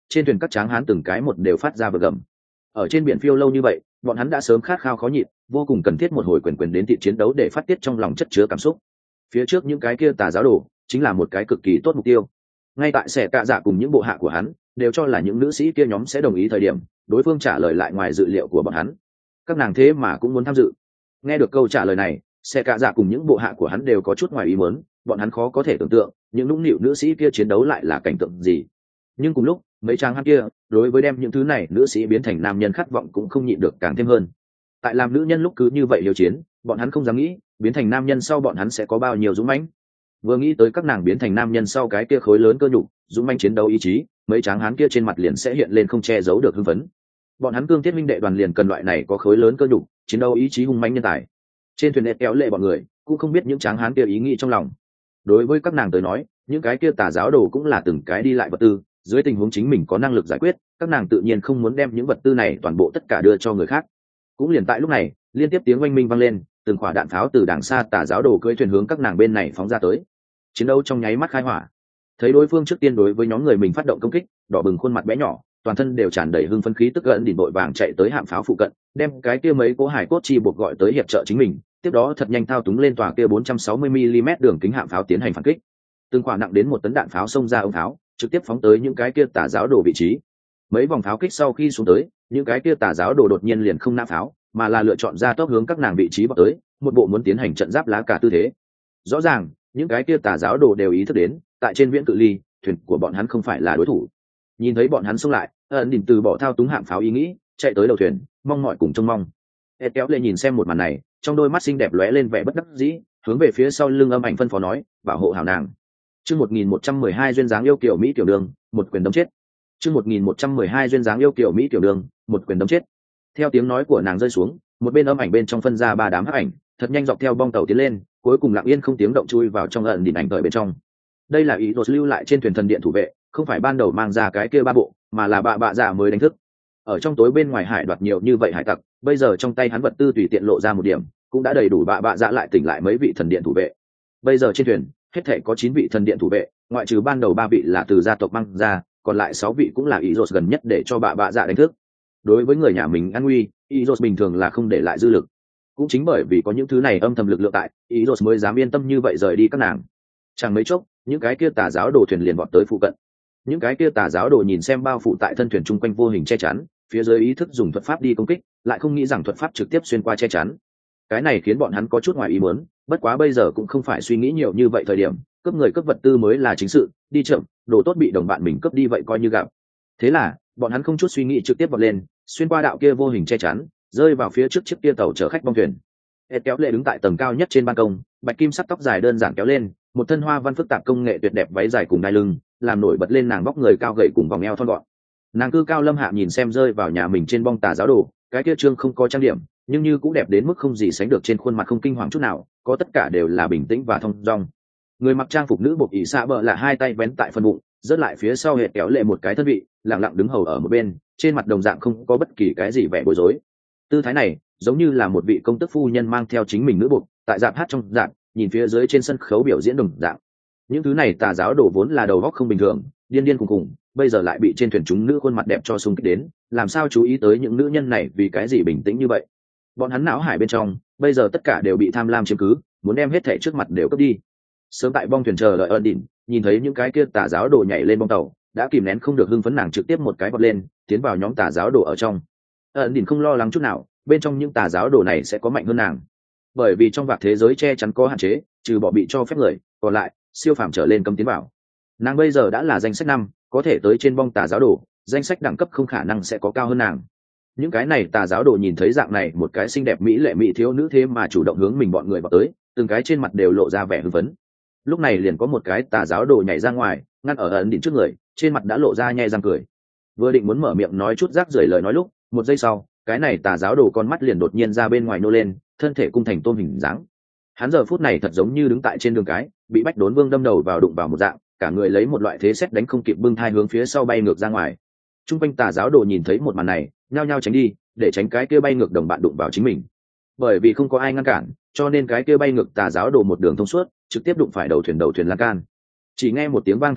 trên thuyền các tráng hán từng cái một đều phát ra vật gầm. Ở trên biển phiêu lâu như vậy, bọn hắn đã sớm khát khao khó nhịn, vô cùng cần thiết một hồi quyền quyền đến thị chiến đấu để phát tiết trong lòng chất chứa cảm xúc. Phía trước những cái kia tà giáo đồ chính là một cái cực kỳ tốt mục tiêu. Ngay tại Xẻ Cạ Dạ cùng những bộ hạ của hắn đều cho là những nữ sĩ kia nhóm sẽ đồng ý thời điểm, đối phương trả lời lại ngoài dự liệu của bọn hắn. Các nàng thế mà cũng muốn tham dự. Nghe được câu trả lời này, Xẻ Cạ Dạ cùng những bộ hạ của hắn đều có chút ngoài ý muốn, bọn hắn khó có thể tưởng tượng những nũng nịu nữ sĩ kia chiến đấu lại là cảnh tượng gì. Nhưng cùng lúc, mấy trang hắn kia đối với đem những thứ này nữ sĩ biến thành nam nhân khát vọng cũng không nhịn được càng thêm hơn. Tại làm nữ nhân lúc cứ như vậy liều chiến, bọn hắn không dám nghĩ biến thành nam nhân sau bọn hắn sẽ có bao nhiêu dũng mãnh. Vừa nghĩ tới các nàng biến thành nam nhân sau cái kia khối lớn cơ nhục, dũng mãnh chiến đấu ý chí, mấy tráng hán kia trên mặt liền sẽ hiện lên không che giấu được hưng phấn. Bọn hắn cương thiết minh đệ đoàn liền cần loại này có khối lớn cơ nhục, chiến đấu ý chí hung mãnh nhân tài. Trên thuyền nét kéo lệ bọn người cũng không biết những tráng hán kia ý nghĩ trong lòng. Đối với các nàng tới nói, những cái kia tà giáo đồ cũng là từng cái đi lại vật tư, dưới tình huống chính mình có năng lực giải quyết, các nàng tự nhiên không muốn đem những vật tư này toàn bộ tất cả đưa cho người khác. Cũng liền tại lúc này, liên tiếp tiếng oanh minh vang lên, từng quả đạn pháo từ đằng xa tà giáo đồ cưỡi thuyền hướng các nàng bên này phóng ra tới. Chiến đấu trong nháy mắt khai hỏa. Thấy đối phương trước tiên đối với nhóm người mình phát động công kích, đỏ bừng khuôn mặt bé nhỏ, toàn thân đều tràn đầy hưng phấn khí tức giận đỉnh đội vàng chạy tới hạm pháo phụ cận, đem cái kia mấy cố hải cốt chi buộc gọi tới hiệp trợ chính mình, tiếp đó thật nhanh thao túng lên tòa kia bốn trăm sáu mươi mi-li-mét đường kính hạm pháo tiến hành phản kích. Từng quả nặng đến một tấn đạn pháo xông ra ống pháo, trực tiếp phóng tới những cái kia tà giáo đồ vị trí. Mấy vòng pháo kích sau khi xuống tới, những cái kia tà giáo đồ đột nhiên liền không nã pháo, mà là lựa chọn ra tốc hướng các nàng vị trí vào tới, một bộ muốn tiến hành trận giáp lá cả tư thế. Rõ ràng, những cái kia tà giáo đồ đều ý thức đến, tại trên viễn cự ly, thuyền của bọn hắn không phải là đối thủ. Nhìn thấy bọn hắn xông lại, ẩn đỉnh từ bỏ thao túng hạm pháo ý nghĩ, chạy tới đầu thuyền, mong mọi cùng trông mong. Ed kéo lệ nhìn xem một màn này, trong đôi mắt xinh đẹp lóe lên vẻ bất đắc dĩ, hướng về phía sau lưng âm ảnh phân phó nói, bảo hộ hảo nàng. Chương một nghìn một trăm mười hai duyên dáng yêu kiều Mỹ tiểu đường, một quyền đấm chết. Chương một nghìn một trăm mười hai duyên dáng yêu kiều Mỹ tiểu đường, một quyền đấm chết. Theo tiếng nói của nàng rơi xuống, một bên âm ảnh bên trong phân ra ba đám hắc ảnh, thật nhanh dọc theo bong tàu tiến lên, cuối cùng lặng yên không tiếng động chui vào trong ẩn đỉnh ảnh đợi bên trong. Đây là ý đồ lưu lại trên thuyền thần điện thủ vệ, không phải ban đầu mang ra cái kia ba bộ, mà là bạ bạ giả mới đánh thức. Ở trong tối bên ngoài hải đoạt nhiều như vậy hải tặc, bây giờ trong tay hắn vật tư tùy tiện lộ ra một điểm, cũng đã đầy đủ bạ bạ giả lại tỉnh lại mấy vị thần điện thủ vệ. Bây giờ trên thuyền, hết thể có chín vị thần điện thủ vệ, ngoại trừ ban đầu ba vị là từ gia tộc mang ra, còn lại sáu vị cũng là ý đồ gần nhất để cho bạ bạ giả đánh thức. Đối với người nhà mình an nguy, ý đồ bình thường là không để lại dư lực. Cũng chính bởi vì có những thứ này âm thầm lực lượng tại, ý đồ mới dám yên tâm như vậy rời đi các nàng. Chẳng mấy chốc, những cái kia tà giáo đồ thuyền liền vọt tới phụ cận. Những cái kia tà giáo đồ nhìn xem bao phủ tại thân thuyền chung quanh vô hình che chắn, phía dưới ý thức dùng thuật pháp đi công kích, lại không nghĩ rằng thuật pháp trực tiếp xuyên qua che chắn. Cái này khiến bọn hắn có chút ngoài ý muốn, bất quá bây giờ cũng không phải suy nghĩ nhiều như vậy thời điểm, cướp người cướp vật tư mới là chính sự, đi chậm, đồ tốt bị đồng bạn mình cướp đi vậy coi như gặp. Thế là, bọn hắn không chút suy nghĩ trực tiếp vọt lên, xuyên qua đạo kia vô hình che chắn, rơi vào phía trước chiếc kia tàu chở khách bong thuyền. Ed kéo lệ đứng tại tầng cao nhất trên ban công, bạch kim sắc tóc dài đơn giản kéo lên, một thân hoa văn phức tạp công nghệ tuyệt đẹp váy dài cùng đai lưng, làm nổi bật lên nàng vóc người cao gầy cùng vòng eo thon gọn. Nàng cư cao lâm hạ nhìn xem rơi vào nhà mình trên bong tà giáo đồ, cái kia trương không có trang điểm, nhưng như cũng đẹp đến mức không gì sánh được, trên khuôn mặt không kinh hoàng chút nào, có tất cả đều là bình tĩnh và thong dong. Người mặc trang phục nữ buộc ỷ xạ bờ là hai tay vén tại phần bụng, rớt lại phía sau hệ kéo lệ một cái thân vị, lặng lặng đứng hầu ở một bên, trên mặt đồng dạng không có bất kỳ cái gì vẻ bối rối. Tư thái này giống như là một vị công tước phu nhân mang theo chính mình nữ buộc tại dạp hát trong dạp, nhìn phía dưới trên sân khấu biểu diễn đồng dạng. Những thứ này tà giáo đồ vốn là đầu óc không bình thường, điên điên khùng khùng, bây giờ lại bị trên thuyền chúng nữ khuôn mặt đẹp cho xung kích đến, làm sao chú ý tới những nữ nhân này vì cái gì bình tĩnh như vậy. Bọn hắn não hải bên trong bây giờ tất cả đều bị tham lam chiếm cứ, muốn đem hết thảy trước mặt đều cướp đi. Sớm tại bong thuyền chờ đợi ơn đỉnh, nhìn thấy những cái kia tà giáo đồ nhảy lên bong tàu, đã kìm nén không được hưng phấn, nàng trực tiếp một cái vọt lên, tiến vào nhóm tà giáo đồ ở trong. Ơn đỉnh không lo lắng chút nào, bên trong những tà giáo đồ này sẽ có mạnh hơn nàng, bởi vì trong vạc thế giới che chắn có hạn chế, trừ bỏ bị cho phép người, còn lại siêu phàm trở lên cấm tiến vào. Nàng bây giờ đã là danh sách năm, có thể tới trên bong tà giáo đồ, danh sách đẳng cấp không khả năng sẽ có cao hơn nàng. Những cái này tà giáo đồ nhìn thấy dạng này một cái xinh đẹp mỹ lệ mỹ thiếu nữ thế mà chủ động hướng mình bọn người vào tới, từng cái trên mặt đều lộ ra vẻ hưng phấn. Lúc này liền có một cái tà giáo đồ nhảy ra ngoài, ngăn ở ẩn đỉnh trước người, trên mặt đã lộ ra nhe răng cười. Vừa định muốn mở miệng nói chút rác rưởi lời nói lúc, một giây sau, cái này tà giáo đồ con mắt liền đột nhiên ra bên ngoài nô lên, thân thể cung thành tôm hình dáng. Hắn giờ phút này thật giống như đứng tại trên đường cái, bị bách đốn vương đâm đầu vào đụng vào một dạng, cả người lấy một loại thế xét đánh không kịp bưng thai hướng phía sau bay ngược ra ngoài. Trung quanh tà giáo đồ nhìn thấy một màn này, nhao nhao tránh đi, để tránh cái kia bay ngược đồng bạn đụng vào chính mình. Bởi vì không có ai ngăn cản, cho nên cái kia bay ngược tà giáo đồ một đường thông suốt, trực tiếp đụng phải đầu thuyền đầu thuyền lan can. Chỉ nghe một tiếng vang thật lớn,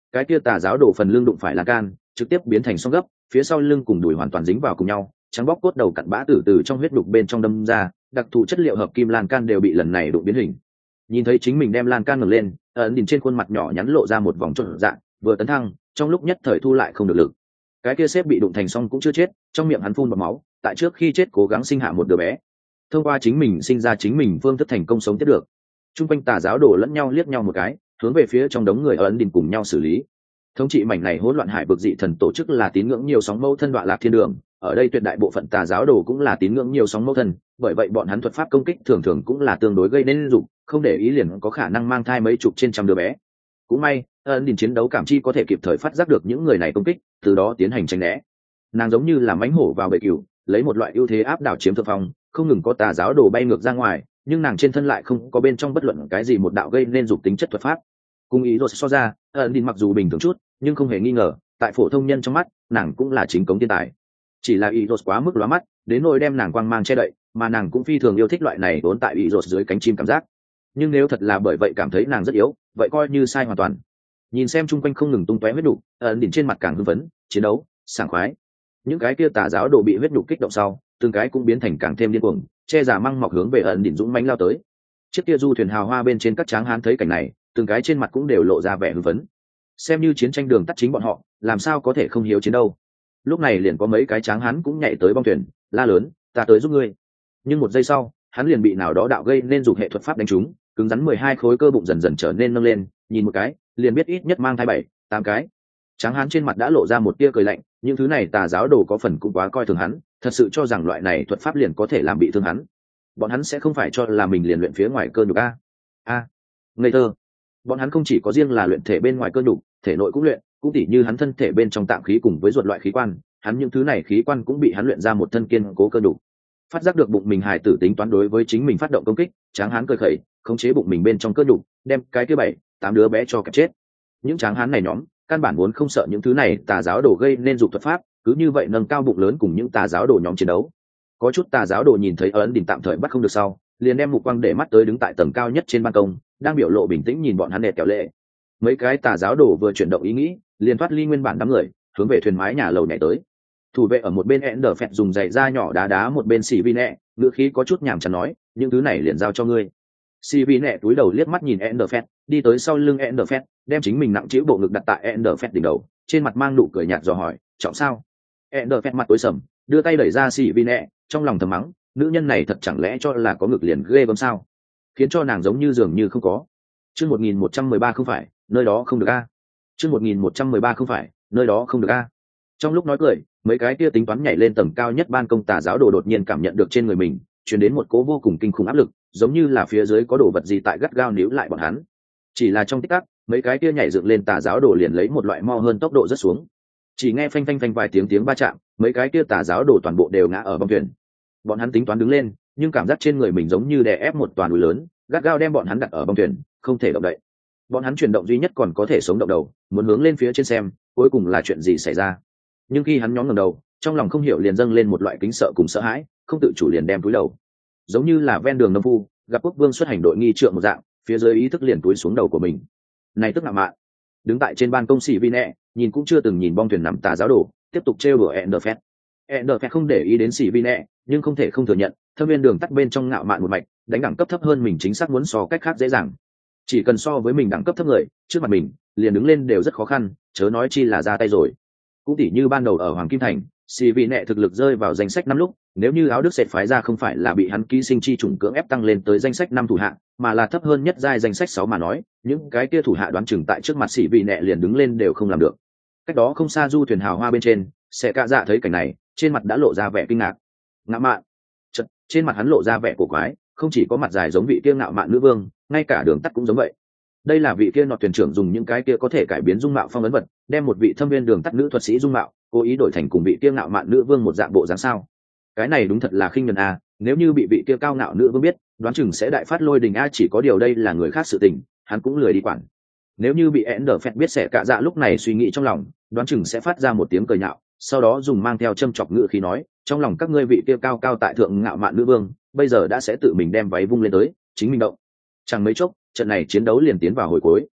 cái kia tà giáo đổ phần lưng đụng phải lan can trực tiếp biến thành song gấp, phía sau lưng cùng đùi hoàn toàn dính vào cùng nhau, trắng bóc cốt đầu cặn bã từ từ trong huyết đục bên trong đâm ra, đặc thù chất liệu hợp kim lan can đều bị lần này đụng biến hình. Nhìn thấy chính mình đem lan can ngẩng lên, ẩn nhìn trên khuôn mặt nhỏ nhắn lộ ra một vòng trộn dạng, vừa tấn thăng trong lúc nhất thời thu lại không được lực. Cái kia sếp bị đụng thành xong cũng chưa chết, trong miệng hắn phun bọt máu, tại trước khi chết cố gắng sinh hạ một đứa bé, thông qua chính mình sinh ra chính mình phương thức thành công sống tiếp được. Trung quanh tà giáo đồ lẫn nhau liếc nhau một cái, hướng về phía trong đống người ẩn đình cùng nhau xử lý. Thống trị mảnh này hỗn loạn hải vực dị thần tổ chức là tín ngưỡng nhiều sóng mâu thân đoạn lạc thiên đường, ở đây tuyệt đại bộ phận tà giáo đồ cũng là tín ngưỡng nhiều sóng mâu thân, bởi vậy bọn hắn thuật pháp công kích thường thường cũng là tương đối gây nên dụng, không để ý liền có khả năng mang thai mấy chục trên trăm đứa bé. Cũng may ẩn đình chiến đấu cảm chi có thể kịp thời phát giác được những người này công kích, từ đó tiến hành tránh né. Nàng giống như là mãnh hổ vào bầy cừu, lấy một loại ưu thế áp đảo chiếm thượng phong, không ngừng có tà giáo đồ bay ngược ra ngoài, nhưng nàng trên thân lại không có bên trong bất luận cái gì một đạo gây nên dục tính chất thuật pháp. Cùng ý rồi so ra, ẩn đình mặc dù bình thường chút, nhưng không hề nghi ngờ, tại phổ thông nhân trong mắt, nàng cũng là chính cống thiên tài. Chỉ là ý rồi quá mức lóa mắt, đến nỗi đem nàng quang mang che đậy, mà nàng cũng phi thường yêu thích loại này vốn tại ý rồi dưới cánh chim cảm giác. Nhưng nếu thật là bởi vậy cảm thấy nàng rất yếu, vậy coi như sai hoàn toàn. Nhìn xem chung quanh không ngừng tung tóe huyết đục, ẩn đỉnh trên mặt càng hưng phấn, chiến đấu sảng khoái. Những cái kia tà giáo đồ bị huyết đục kích động sau, từng cái cũng biến thành càng thêm điên cuồng, che giả măng mọc hướng về ẩn đỉnh dũng mãnh lao tới. Chiếc kia du thuyền hào hoa bên trên các tráng hán thấy cảnh này, từng cái trên mặt cũng đều lộ ra vẻ hưng phấn. Xem như chiến tranh đường tắt chính bọn họ, làm sao có thể không hiếu chiến đâu. Lúc này liền có mấy cái tráng hán cũng nhảy tới bong thuyền, la lớn, ta tới giúp ngươi. Nhưng một giây sau, hắn liền bị nào đó đạo gây nên dục hệ thuật pháp đánh trúng, cứng rắn mười hai khối cơ bụng dần dần trở nên nâng lên, nhìn một cái liền biết ít nhất mang thai bảy tám cái. Tráng hán trên mặt đã lộ ra một tia cười lạnh, những thứ này tà giáo đồ có phần cũng quá coi thường hắn, thật sự cho rằng loại này thuật pháp liền có thể làm bị thương hắn. Bọn hắn sẽ không phải cho là mình liền luyện phía ngoài cơ nhục a a ngây thơ. Bọn hắn không chỉ có riêng là luyện thể bên ngoài cơ nhục, thể nội cũng luyện, cũng tỉ như hắn thân thể bên trong tạng khí cùng với ruột loại khí quan, hắn những thứ này khí quan cũng bị hắn luyện ra một thân kiên cố cơ nhục. Phát giác được bụng mình hài tử tính toán đối với chính mình phát động công kích, tráng hán cười khẩy, khống chế bụng mình bên trong cơ nhục, đem cái kia bảy tám đứa bé cho kẹp chết. Những tráng hán này nhóm căn bản muốn không sợ những thứ này tà giáo đồ gây nên dục thuật pháp, cứ như vậy nâng cao bụng lớn cùng những tà giáo đồ nhóm chiến đấu. Có chút tà giáo đồ nhìn thấy ấn đỉnh tạm thời bắt không được sau, liền đem mục quang để mắt tới đứng tại tầng cao nhất trên ban công, đang biểu lộ bình tĩnh nhìn bọn hắn đẹp kẹo lệ. Mấy cái tà giáo đồ vừa chuyển động ý nghĩ, liền thoát ly nguyên bản đám người, hướng về thuyền mái nhà lầu nhảy tới. Thủ vệ ở một bên Ender Phẹt dùng giày da nhỏ đá đá một bên xì vi nẹ, ngữ khí có chút nhàm chán nói, những thứ này liền giao cho ngươi. Xì vi nẹ túi đầu liếc mắt nhìn Ender Phẹt, đi tới sau lưng Ender Phẹt, đem chính mình nặng trĩu bộ ngực đặt tại Ender Phẹt đỉnh đầu, trên mặt mang nụ cười nhạt dò hỏi, trọng sao? Ender Phẹt mặt tối sầm, đưa tay đẩy ra xì vi nẹ, trong lòng thầm mắng, nữ nhân này thật chẳng lẽ cho là có ngực liền ghê gớm sao? Khiến cho nàng giống như dường như không có. Chương một nghìn một trăm mười ba không phải, nơi đó không được a. Chương một nghìn một trăm mười ba không phải, nơi đó không được a. Trong lúc nói cười, mấy cái kia tính toán nhảy lên tầng cao nhất ban công tà giáo đồ đột nhiên cảm nhận được trên người mình truyền đến một cố vô cùng kinh khủng áp lực, giống như là phía dưới có đồ vật gì tại gắt gao níu lại bọn hắn. Chỉ là trong tích tắc, mấy cái kia nhảy dựng lên tà giáo đồ liền lấy một loại mo hơn tốc độ rất xuống. Chỉ nghe phanh phanh phanh vài tiếng tiếng va chạm, mấy cái kia tà giáo đồ toàn bộ đều ngã ở bong thuyền. Bọn hắn tính toán đứng lên, nhưng cảm giác trên người mình giống như đè ép một toàn núi lớn, gắt gao đem bọn hắn đặt ở bong thuyền, không thể động đậy. Bọn hắn chuyển động duy nhất còn có thể sống động đầu, muốn hướng lên phía trên xem, cuối cùng là chuyện gì xảy ra. Nhưng khi hắn nhóm ngẩng đầu, trong lòng không hiểu liền dâng lên một loại kính sợ cùng sợ hãi, không tự chủ liền đem túi đầu, giống như là ven đường nông phu gặp quốc vương xuất hành đội nghi trượng một dạng, phía dưới ý thức liền túi xuống đầu của mình. Này tức ngạo mạn. Đứng tại trên ban công xì vi nẹ, nhìn cũng chưa từng nhìn bong thuyền nằm tà giáo đồ, tiếp tục trêu đùa Enderfett. Enderfett không để ý đến xì vi nẹ, nhưng không thể không thừa nhận, thâm viên đường tắt bên trong ngạo mạn một mạch, đánh đẳng cấp thấp hơn mình chính xác muốn so cách khác dễ dàng. Chỉ cần so với mình đẳng cấp thấp người, trước mặt mình, liền đứng lên đều rất khó khăn, chớ nói chi là ra tay rồi. Cũng tỉ như ban đầu ở Hoàng Kim Thành, xì vị nẹ thực lực rơi vào danh sách năm lúc, nếu như áo đức sệt phái ra không phải là bị hắn ký sinh chi chủng cưỡng ép tăng lên tới danh sách năm thủ hạ, mà là thấp hơn nhất giai danh sách sáu mà nói, những cái kia thủ hạ đoán chừng tại trước mặt xì vị nẹ liền đứng lên đều không làm được. Cách đó không xa du thuyền hào hoa bên trên, sẽ cạ dạ thấy cảnh này, trên mặt đã lộ ra vẻ kinh ngạc. Ngạo mạn. Chật, trên mặt hắn lộ ra vẻ cổ quái, không chỉ có mặt dài giống vị kia ngạo mạn nữ vương, ngay cả đường tắt cũng giống vậy. Đây là vị kia nọt thuyền trưởng dùng những cái kia có thể cải biến dung mạo phong ấn vật, đem một vị thâm viên đường tắt nữ thuật sĩ dung mạo cố ý đổi thành cùng vị kia ngạo mạn nữ vương một dạng bộ dáng sao. Cái này đúng thật là khinh nhẫn a, nếu như bị vị kia cao ngạo nữ vương biết, đoán chừng sẽ đại phát lôi đình a, chỉ có điều đây là người khác sự tình, hắn cũng lười đi quản. Nếu như bị Enderfett biết sẽ cạ dạ lúc này suy nghĩ trong lòng, đoán chừng sẽ phát ra một tiếng cười nhạo, sau đó dùng mang theo châm chọc ngữ khí nói, trong lòng các ngươi vị kia cao cao tại thượng ngạo mạn nữ vương, bây giờ đã sẽ tự mình đem váy vung lên tới, chính mình động. Chẳng mấy chốc, trận này chiến đấu liền tiến vào hồi cuối.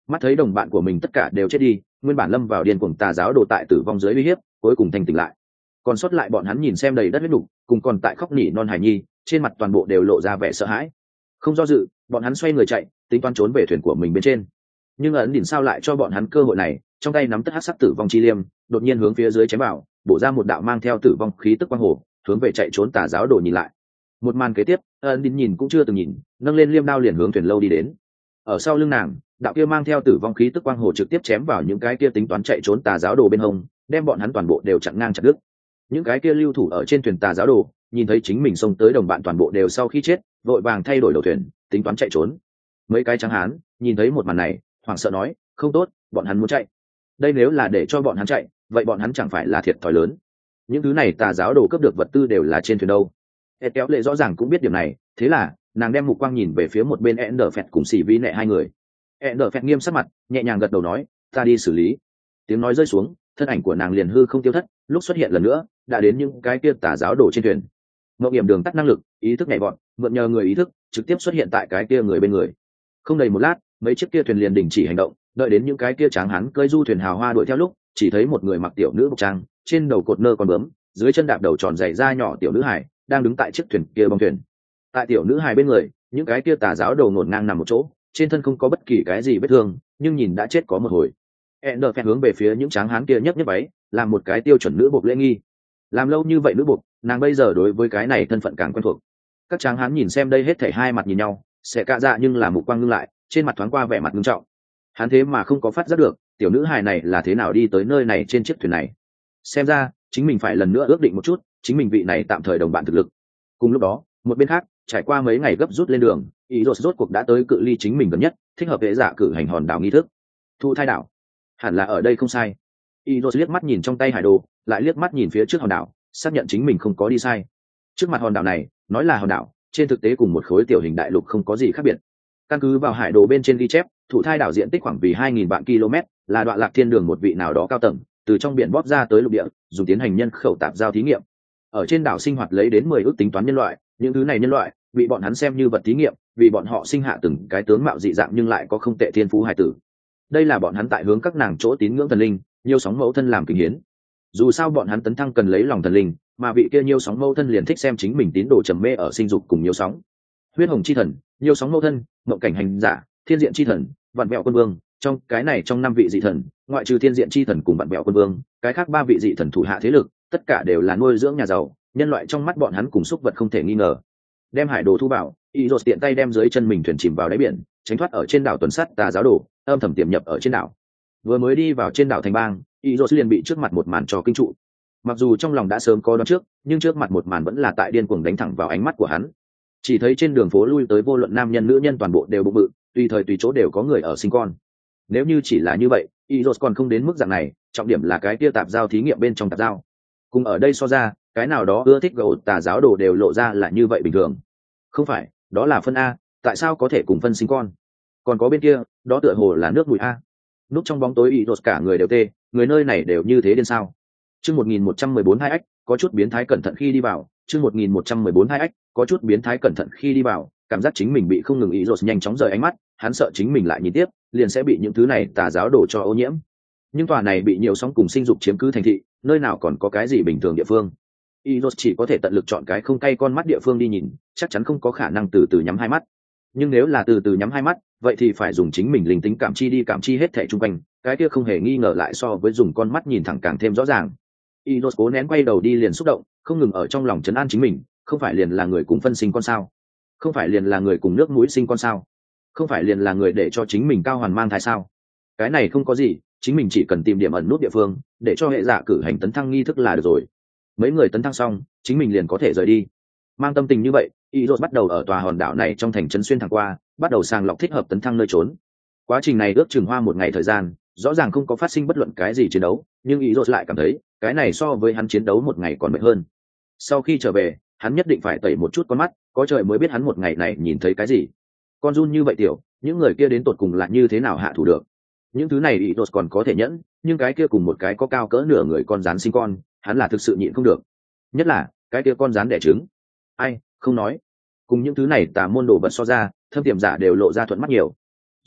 Mắt thấy đồng bạn của mình tất cả đều chết đi, nguyên bản lâm vào điên cuồng tà giáo đồ tại tử vong dưới uy hiếp cuối cùng thanh tỉnh lại. Còn sót lại bọn hắn nhìn xem đầy đất huyết nục, cùng còn tại khóc nỉ non hải nhi, trên mặt toàn bộ đều lộ ra vẻ sợ hãi. Không do dự, bọn hắn xoay người chạy, tính toán trốn về thuyền của mình bên trên. Nhưng ấn đỉnh sao lại cho bọn hắn cơ hội này, trong tay nắm tất hắc sắc tử vong chi liêm, đột nhiên hướng phía dưới chém vào, bổ ra một đạo mang theo tử vong khí tức quang hồ, hướng về chạy trốn tà giáo đồ nhìn lại. Một màn kế tiếp, ấn đỉnh nhìn cũng chưa từng nhìn, nâng lên liêm đao liền hướng thuyền lâu đi đến. Ở sau lưng nàng, đạo kia mang theo tử vong khí tức quang hồ trực tiếp chém vào những cái kia tính toán chạy trốn tà giáo đồ bên hông, đem bọn hắn toàn bộ đều chặn ngang chặt đứt. Những cái kia lưu thủ ở trên thuyền tà giáo đồ nhìn thấy chính mình xông tới đồng bạn toàn bộ đều sau khi chết, vội vàng thay đổi đầu thuyền, tính toán chạy trốn. Mấy cái trắng hán nhìn thấy một màn này, hoảng sợ nói, không tốt, bọn hắn muốn chạy. Đây nếu là để cho bọn hắn chạy, vậy bọn hắn chẳng phải là thiệt thòi lớn. Những thứ này tà giáo đồ cướp được vật tư đều là trên thuyền đâu. Ed kéo lệ rõ ràng cũng biết điểm này, thế là nàng đem mục quang nhìn về phía một bên Ender Phẹt cùng Sĩ Vi Nệ hai người. Ender Phẹt nghiêm sắc mặt, nhẹ nhàng gật đầu nói, ta đi xử lý. Tiếng nói rơi xuống, thân ảnh của nàng liền hư không tiêu thất, lúc xuất hiện lần nữa đã đến những cái kia tà giáo đồ trên thuyền. Ngộ nghiệm đường tắt năng lực, ý thức nhảy vọt, mượn nhờ người ý thức trực tiếp xuất hiện tại cái kia người bên người. Không đầy một lát, mấy chiếc kia thuyền liền đình chỉ hành động, đợi đến những cái kia tráng hán cơi du thuyền hào hoa đuổi theo lúc, chỉ thấy một người mặc tiểu nữ phục trang, trên đầu cột nơ con bướm, dưới chân đạp đầu tròn dày da nhỏ tiểu nữ hải, đang đứng tại chiếc thuyền kia bong thuyền. Tại tiểu nữ hải bên người, những cái kia tà giáo đồ ngổn ngang nằm một chỗ, trên thân không có bất kỳ cái gì vết thương, nhưng nhìn đã chết có một hồi. Ender phẹt hướng về phía những tráng hán kia nhấc nhấc váy, làm một cái tiêu chuẩn nữ buộc lễ nghi. Làm lâu như vậy nữ buộc, nàng bây giờ đối với cái này thân phận càng quen thuộc. Các tráng hán nhìn xem đây hết thảy hai mặt nhìn nhau, sẽ cạ dạ nhưng là mục quang ngưng lại, trên mặt thoáng qua vẻ mặt nghiêm trọng. Hắn thế mà không có phát giác được, tiểu nữ hài này là thế nào đi tới nơi này trên chiếc thuyền này. Xem ra, chính mình phải lần nữa ước định một chút, chính mình vị này tạm thời đồng bạn thực lực. Cùng lúc đó, một bên khác, trải qua mấy ngày gấp rút lên đường, ý rốt rốt cuộc đã tới cự ly chính mình gần nhất, thích hợp vệ giả cử hành hòn đảo nghi thức. Thu thai đảo, hẳn là ở đây không sai. Ý rốt liếc mắt nhìn trong tay hải đồ, lại liếc mắt nhìn phía trước hòn đảo, xác nhận chính mình không có đi sai. Trước mặt hòn đảo này, nói là hòn đảo, trên thực tế cùng một khối tiểu hình đại lục không có gì khác biệt. Căn cứ vào hải đồ bên trên ghi chép, thủ thai đảo diện tích khoảng vì hai nghìn vạn km, là đoạn lạc thiên đường một vị nào đó cao tầng, từ trong biển bóp ra tới lục địa, dùng tiến hành nhân khẩu tạp giao thí nghiệm. Ở trên đảo sinh hoạt lấy đến mười ước tính toán nhân loại, những thứ này nhân loại bị bọn hắn xem như vật thí nghiệm, vì bọn họ sinh hạ từng cái tướng mạo dị dạng nhưng lại có không tệ thiên phú hải tử. Đây là bọn hắn tại hướng các nàng chỗ tín ngưỡng thần linh, nhiều sóng mẫu thân làm kính hiến. Dù sao bọn hắn tấn thăng cần lấy lòng thần linh, mà vị kia nhiều sóng mẫu thân liền thích xem chính mình tín đồ trầm mê ở sinh dục cùng nhiều sóng. Huyết hồng chi thần, nhiều sóng mẫu thân, mộng cảnh hành giả, thiên diện chi thần, vạn vẹo quân vương, trong cái này trong năm vị dị thần, ngoại trừ thiên diện chi thần cùng vạn vẹo quân vương, cái khác ba vị dị thần thủ hạ thế lực, tất cả đều là nuôi dưỡng nhà giàu, nhân loại trong mắt bọn hắn cùng xúc vật không thể nghi ngờ. Đem hải đồ thu bảo, ý rột tiện tay đem dưới chân mình thuyền chìm vào đáy biển, tránh thoát ở trên đảo tuần sắt tà giáo đồ, âm thầm tiềm nhập ở trên đảo. Vừa mới đi vào trên đảo thành bang, ý rột liền bị trước mặt một màn cho kinh trụ. Mặc dù trong lòng đã sớm có đoán trước, nhưng trước mặt một màn vẫn là tại điên cuồng đánh thẳng vào ánh mắt của hắn. Chỉ thấy trên đường phố lui tới vô luận nam nhân nữ nhân toàn bộ đều bụng bự, tùy thời tùy chỗ đều có người ở sinh con. Nếu như chỉ là như vậy, Izos còn không đến mức dạng này, trọng điểm là cái kia tạp giao thí nghiệm bên trong tạp giao. Cùng ở đây so ra, cái nào đó ưa thích gậu tà giáo đồ đều lộ ra là như vậy bình thường. Không phải, đó là phân A, tại sao có thể cùng phân sinh con? Còn có bên kia, đó tựa hồ là nước bụi A. Núp trong bóng tối Izos cả người đều tê, người nơi này đều như thế điên sao? Chương một nghìn một trăm mười bốn hai ách, có chút biến thái cẩn thận khi đi vào, chương một nghìn một trăm mười bốn hai ách, có chút biến thái cẩn thận khi đi vào, cảm giác chính mình bị không ngừng ý rột nhanh chóng rời ánh mắt, hắn sợ chính mình lại nhìn tiếp, liền sẽ bị những thứ này tà giáo đổ cho ô nhiễm. Nhưng tòa này bị nhiều sóng cùng sinh dục chiếm cứ thành thị, nơi nào còn có cái gì bình thường địa phương. Ý rột chỉ có thể tận lực chọn cái không cay con mắt địa phương đi nhìn, chắc chắn không có khả năng từ từ nhắm hai mắt. Nhưng nếu là từ từ nhắm hai mắt, vậy thì phải dùng chính mình linh tính cảm chi đi cảm chi hết thảy xung quanh, cái kia không hề nghi ngờ lại so với dùng con mắt nhìn thẳng càng thêm rõ ràng. Izos cố nén quay đầu đi liền xúc động, không ngừng ở trong lòng trấn an chính mình, không phải liền là người cùng phân sinh con sao? Không phải liền là người cùng nước mũi sinh con sao? Không phải liền là người để cho chính mình cao hoàn mang thai sao? Cái này không có gì, chính mình chỉ cần tìm điểm ẩn nút địa phương, để cho hệ giả cử hành tấn thăng nghi thức là được rồi. Mấy người tấn thăng xong, chính mình liền có thể rời đi. Mang tâm tình như vậy, Izos bắt đầu ở tòa hòn đảo này trong thành trấn xuyên thẳng qua, bắt đầu sàng lọc thích hợp tấn thăng nơi trốn. Quá trình này ước chừng hoa một ngày thời gian, rõ ràng không có phát sinh bất luận cái gì chiến đấu, nhưng Izos lại cảm thấy cái này so với hắn chiến đấu một ngày còn mệt hơn. Sau khi trở về, hắn nhất định phải tẩy một chút con mắt, có trời mới biết hắn một ngày này nhìn thấy cái gì. Con run như vậy tiểu, những người kia đến tột cùng là như thế nào hạ thủ được? Những thứ này Izos còn có thể nhẫn, nhưng cái kia cùng một cái có cao cỡ nửa người con rắn sinh con, hắn là thực sự nhịn không được. Nhất là cái kia con rắn đẻ trứng. Ai, không nói. Cùng những thứ này tà môn đồ vật so ra, thâm tiềm giả đều lộ ra thuận mắt nhiều.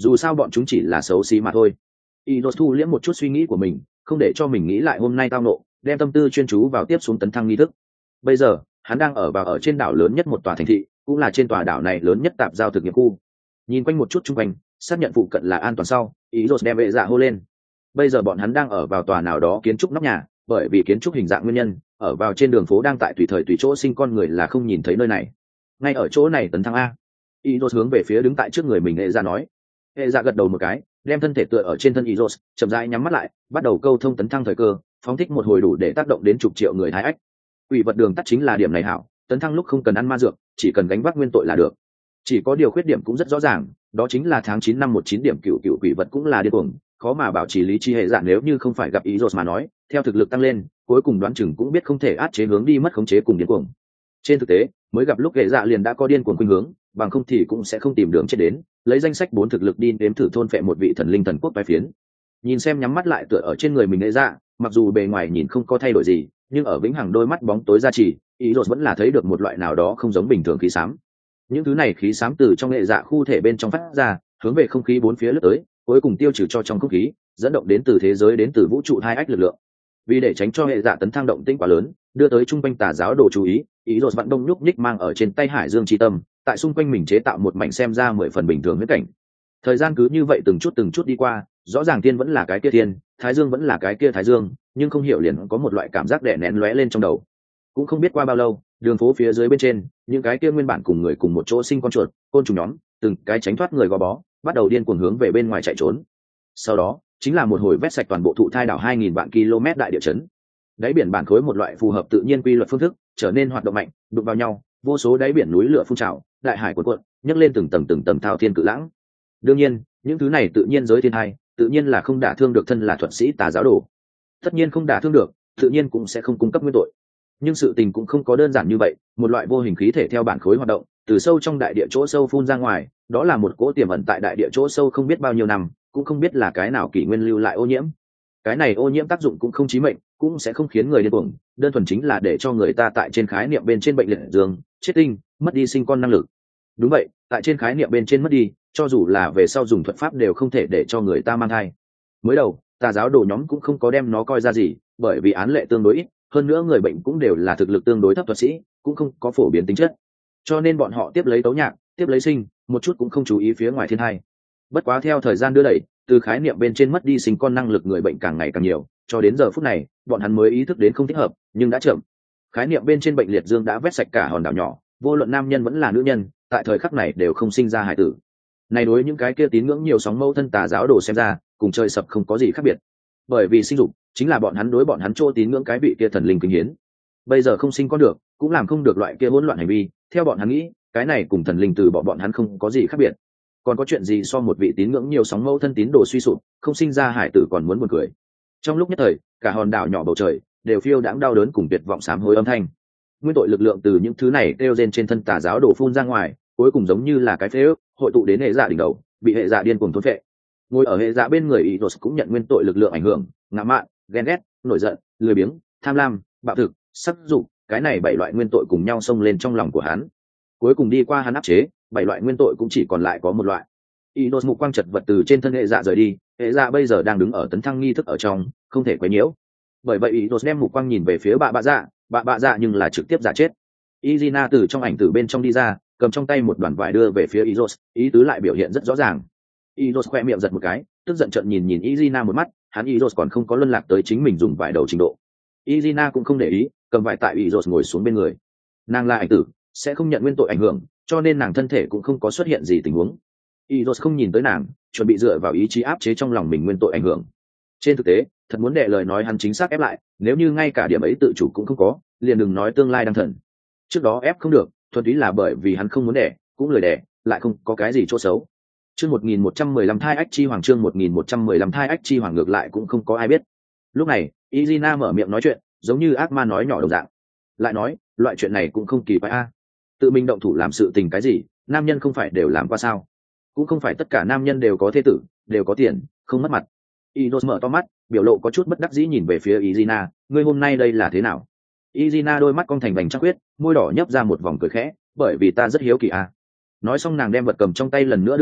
dù sao bọn chúng chỉ là xấu xí mà thôi. Idos thu liễm một chút suy nghĩ của mình, không để cho mình nghĩ lại hôm nay tao nộ, đem tâm tư chuyên chú vào tiếp xuống tấn thăng nghi thức. Bây giờ hắn đang ở vào ở trên đảo lớn nhất một tòa thành thị, cũng là trên tòa đảo này lớn nhất tạp giao thực nghiệp khu. Nhìn quanh một chút chung quanh, xác nhận phụ cận là an toàn sau, Idos đem vệ dạ hô lên. Bây giờ bọn hắn đang ở vào tòa nào đó kiến trúc nóc nhà, bởi vì kiến trúc hình dạng nguyên nhân, ở vào trên đường phố đang tại tùy thời tùy chỗ sinh con người là không nhìn thấy nơi này. Ngay ở chỗ này tấn thăng a. Idos hướng về phía đứng tại trước người mình hệ dạ nói. Hệ dạ gật đầu một cái, đem thân thể tựa ở trên thân Idos, chậm rãi nhắm mắt lại, bắt đầu câu thông tấn thăng thời cơ, phóng thích một hồi đủ để tác động đến chục triệu người thái ách. Quỷ vật đường tắt chính là điểm này hảo, tấn thăng lúc không cần ăn ma dược, chỉ cần gánh vác nguyên tội là được. Chỉ có điều khuyết điểm cũng rất rõ ràng, đó chính là tháng chín năm một chín điểm cựu cựu quỷ vật cũng là điên cuồng, khó mà bảo trì lý trí hệ dạng nếu như không phải gặp Idos mà nói, theo thực lực tăng lên, cuối cùng đoán chừng cũng biết không thể át chế hướng đi mất khống chế cùng điên cuồng. Trên thực tế, mới gặp lúc hệ dạ liền đã có điên cuồng khuynh hướng, bằng không thì cũng sẽ không tìm đường chết đến, lấy danh sách bốn thực lực đi đếm thử thôn phệ một vị thần linh thần quốc bài phiến. Nhìn xem nhắm mắt lại tựa ở trên người mình hệ dạ, mặc dù bề ngoài nhìn không có thay đổi gì, nhưng ở vĩnh hằng đôi mắt bóng tối gia trì, Idos vẫn là thấy được một loại nào đó không giống bình thường khí xám. Những thứ này khí xám từ trong hệ dạ khu thể bên trong phát ra, hướng về không khí bốn phía lướt tới, cuối cùng tiêu trừ cho trong không khí, dẫn động đến từ thế giới đến từ vũ trụ hai ách lực lượng. Vì để tránh cho hệ dạ tấn thăng động tĩnh quá lớn, đưa tới trung quanh tà giáo đồ chú ý, Idos vận đông nhúc nhích mang ở trên tay Hải Dương chi tâm, tại xung quanh mình chế tạo một mảnh xem ra mười phần bình thường huyết cảnh. Thời gian cứ như vậy từng chút từng chút đi qua, rõ ràng tiên vẫn là cái kia tiên, Thái Dương vẫn là cái kia Thái Dương, nhưng không hiểu liền có một loại cảm giác đè nén lóe lên trong đầu. Cũng không biết qua bao lâu, đường phố phía dưới bên trên, những cái kia nguyên bản cùng người cùng một chỗ sinh con chuột, côn trùng nhóm, từng cái tránh thoát người gò bó, bắt đầu điên cuồng hướng về bên ngoài chạy trốn. Sau đó, chính là một hồi vét sạch toàn bộ thụ thai đảo hai nghìn vạn km đại địa chấn. Đáy biển bản khối một loại phù hợp tự nhiên quy luật phương thức, trở nên hoạt động mạnh, đụng vào nhau, vô số đáy biển núi lửa phun trào, đại hải cuộn cuộn, nhấc lên từng tầng từng tầng thao thiên cự lãng. Đương nhiên, những thứ này tự nhiên giới thiên hai, tự nhiên là không đả thương được thân là thuật sĩ tà giáo đồ. Tất nhiên không đả thương được, tự nhiên cũng sẽ không cung cấp nguyên tội. Nhưng sự tình cũng không có đơn giản như vậy, một loại vô hình khí thể theo bản khối hoạt động, từ sâu trong đại địa chỗ sâu phun ra ngoài, đó là một cỗ tiềm ẩn tại đại địa chỗ sâu không biết bao nhiêu năm, cũng không biết là cái nào kỷ nguyên lưu lại ô nhiễm. Cái này ô nhiễm tác dụng cũng không chí mệnh, cũng sẽ không khiến người điên cuồng, đơn thuần chính là để cho người ta tại trên khái niệm bên trên bệnh liệt dương, chết tinh, mất đi sinh con năng lực. Đúng vậy, tại trên khái niệm bên trên mất đi, cho dù là về sau dùng thuật pháp đều không thể để cho người ta mang thai. Mới đầu, tà giáo đồ nhóm cũng không có đem nó coi ra gì, bởi vì án lệ tương đối ít, hơn nữa người bệnh cũng đều là thực lực tương đối thấp thuật sĩ, cũng không có phổ biến tính chất, cho nên bọn họ tiếp lấy tấu nhạc, tiếp lấy sinh, một chút cũng không chú ý phía ngoài thiên hai. Bất quá theo thời gian đưa đẩy, từ khái niệm bên trên mất đi sinh con năng lực người bệnh càng ngày càng nhiều, cho đến giờ phút này, bọn hắn mới ý thức đến không thích hợp, nhưng đã chậm. Khái niệm bên trên bệnh liệt dương đã vét sạch cả hòn đảo nhỏ, vô luận nam nhân vẫn là nữ nhân, tại thời khắc này đều không sinh ra hải tử. Này đối những cái kia tín ngưỡng nhiều sóng mâu thân tà giáo đồ xem ra, cùng trời sập không có gì khác biệt. Bởi vì sinh dục chính là bọn hắn đối bọn hắn chỗ tín ngưỡng cái vị kia thần linh kính hiến. Bây giờ không sinh con được, cũng làm không được loại kia hỗn loạn hành vi, theo bọn hắn nghĩ, cái này cùng thần linh từ bỏ bọn hắn không có gì khác biệt. Còn có chuyện gì so một vị tín ngưỡng nhiều sóng mâu thân tín đồ suy sụp, không sinh ra hải tử còn muốn buồn cười. Trong lúc nhất thời, cả hòn đảo nhỏ bầu trời đều phiêu đãng đau đớn cùng tuyệt vọng sám hối âm thanh. Nguyên tội lực lượng từ những thứ này kêu rên trên thân tà giáo đổ phun ra ngoài, cuối cùng giống như là cái phế ước, hội tụ đến hệ dạ đỉnh đầu, bị hệ dạ điên cuồng thôn phệ. Ngồi ở hệ dạ bên người Idos cũng nhận nguyên tội lực lượng ảnh hưởng, ngạo mạn, ghen ghét, nổi giận, lười biếng, tham lam, bạo thực, sắc dục, cái này bảy loại nguyên tội cùng nhau xông lên trong lòng của hắn. Cuối cùng đi qua hắn áp chế, bảy loại nguyên tội cũng chỉ còn lại có một loại. Idos mục quang chật vật từ trên thân hệ dạ rời đi, hệ dạ bây giờ đang đứng ở tấn thăng nghi thức ở trong, không thể quấy nhiễu. Bởi vậy Idos đem mục quang nhìn về phía bà bạ dạ, bà bạ dạ nhưng là trực tiếp giả chết. Izina từ trong ảnh từ bên trong đi ra, cầm trong tay một đoàn vải đưa về phía Idos, ý tứ lại biểu hiện rất rõ ràng. Idos khoe miệng giật một cái, tức giận trợn nhìn nhìn Izina một mắt, hắn Idos còn không có luân lạc tới chính mình dùng vải đầu trình độ. Izina cũng không để ý, cầm vải tại Idos ngồi xuống bên người. Nàng là ảnh tử, sẽ không nhận nguyên tội ảnh hưởng, cho nên nàng thân thể cũng không có xuất hiện gì tình huống. Idos không nhìn tới nàng, chuẩn bị dựa vào ý chí áp chế trong lòng mình nguyên tội ảnh hưởng. Trên thực tế, thật muốn đệ lời nói hắn chính xác ép lại, nếu như ngay cả điểm ấy tự chủ cũng không có, liền đừng nói tương lai đang thần. Trước đó ép không được, thuần túy là bởi vì hắn không muốn đẻ, cũng lười đẻ, lại không có cái gì chỗ xấu. Chương một nghìn một trăm mười lăm thai ách chi hoàng chương một nghìn một trăm mười lăm thai ách chi hoàng ngược lại cũng không có ai biết. Lúc này, Izina mở miệng nói chuyện, giống như ác ma nói nhỏ đồng dạng. Lại nói, loại chuyện này cũng không kỳ quái a. Tự mình động thủ làm sự tình cái gì, nam nhân không phải đều làm qua sao? Cũng không phải tất cả nam nhân đều có thế tử, đều có tiền, không mất mặt. Idos mở to mắt, biểu lộ có chút bất đắc dĩ nhìn về phía Izina, ngươi hôm nay đây là thế nào? Izina đôi mắt cong thành vành trăng khuyết, môi đỏ nhấp ra một vòng cười khẽ, bởi vì ta rất hiếu kỳ a. Nói xong nàng đem vật cầm trong tay lần nữa đưa tới,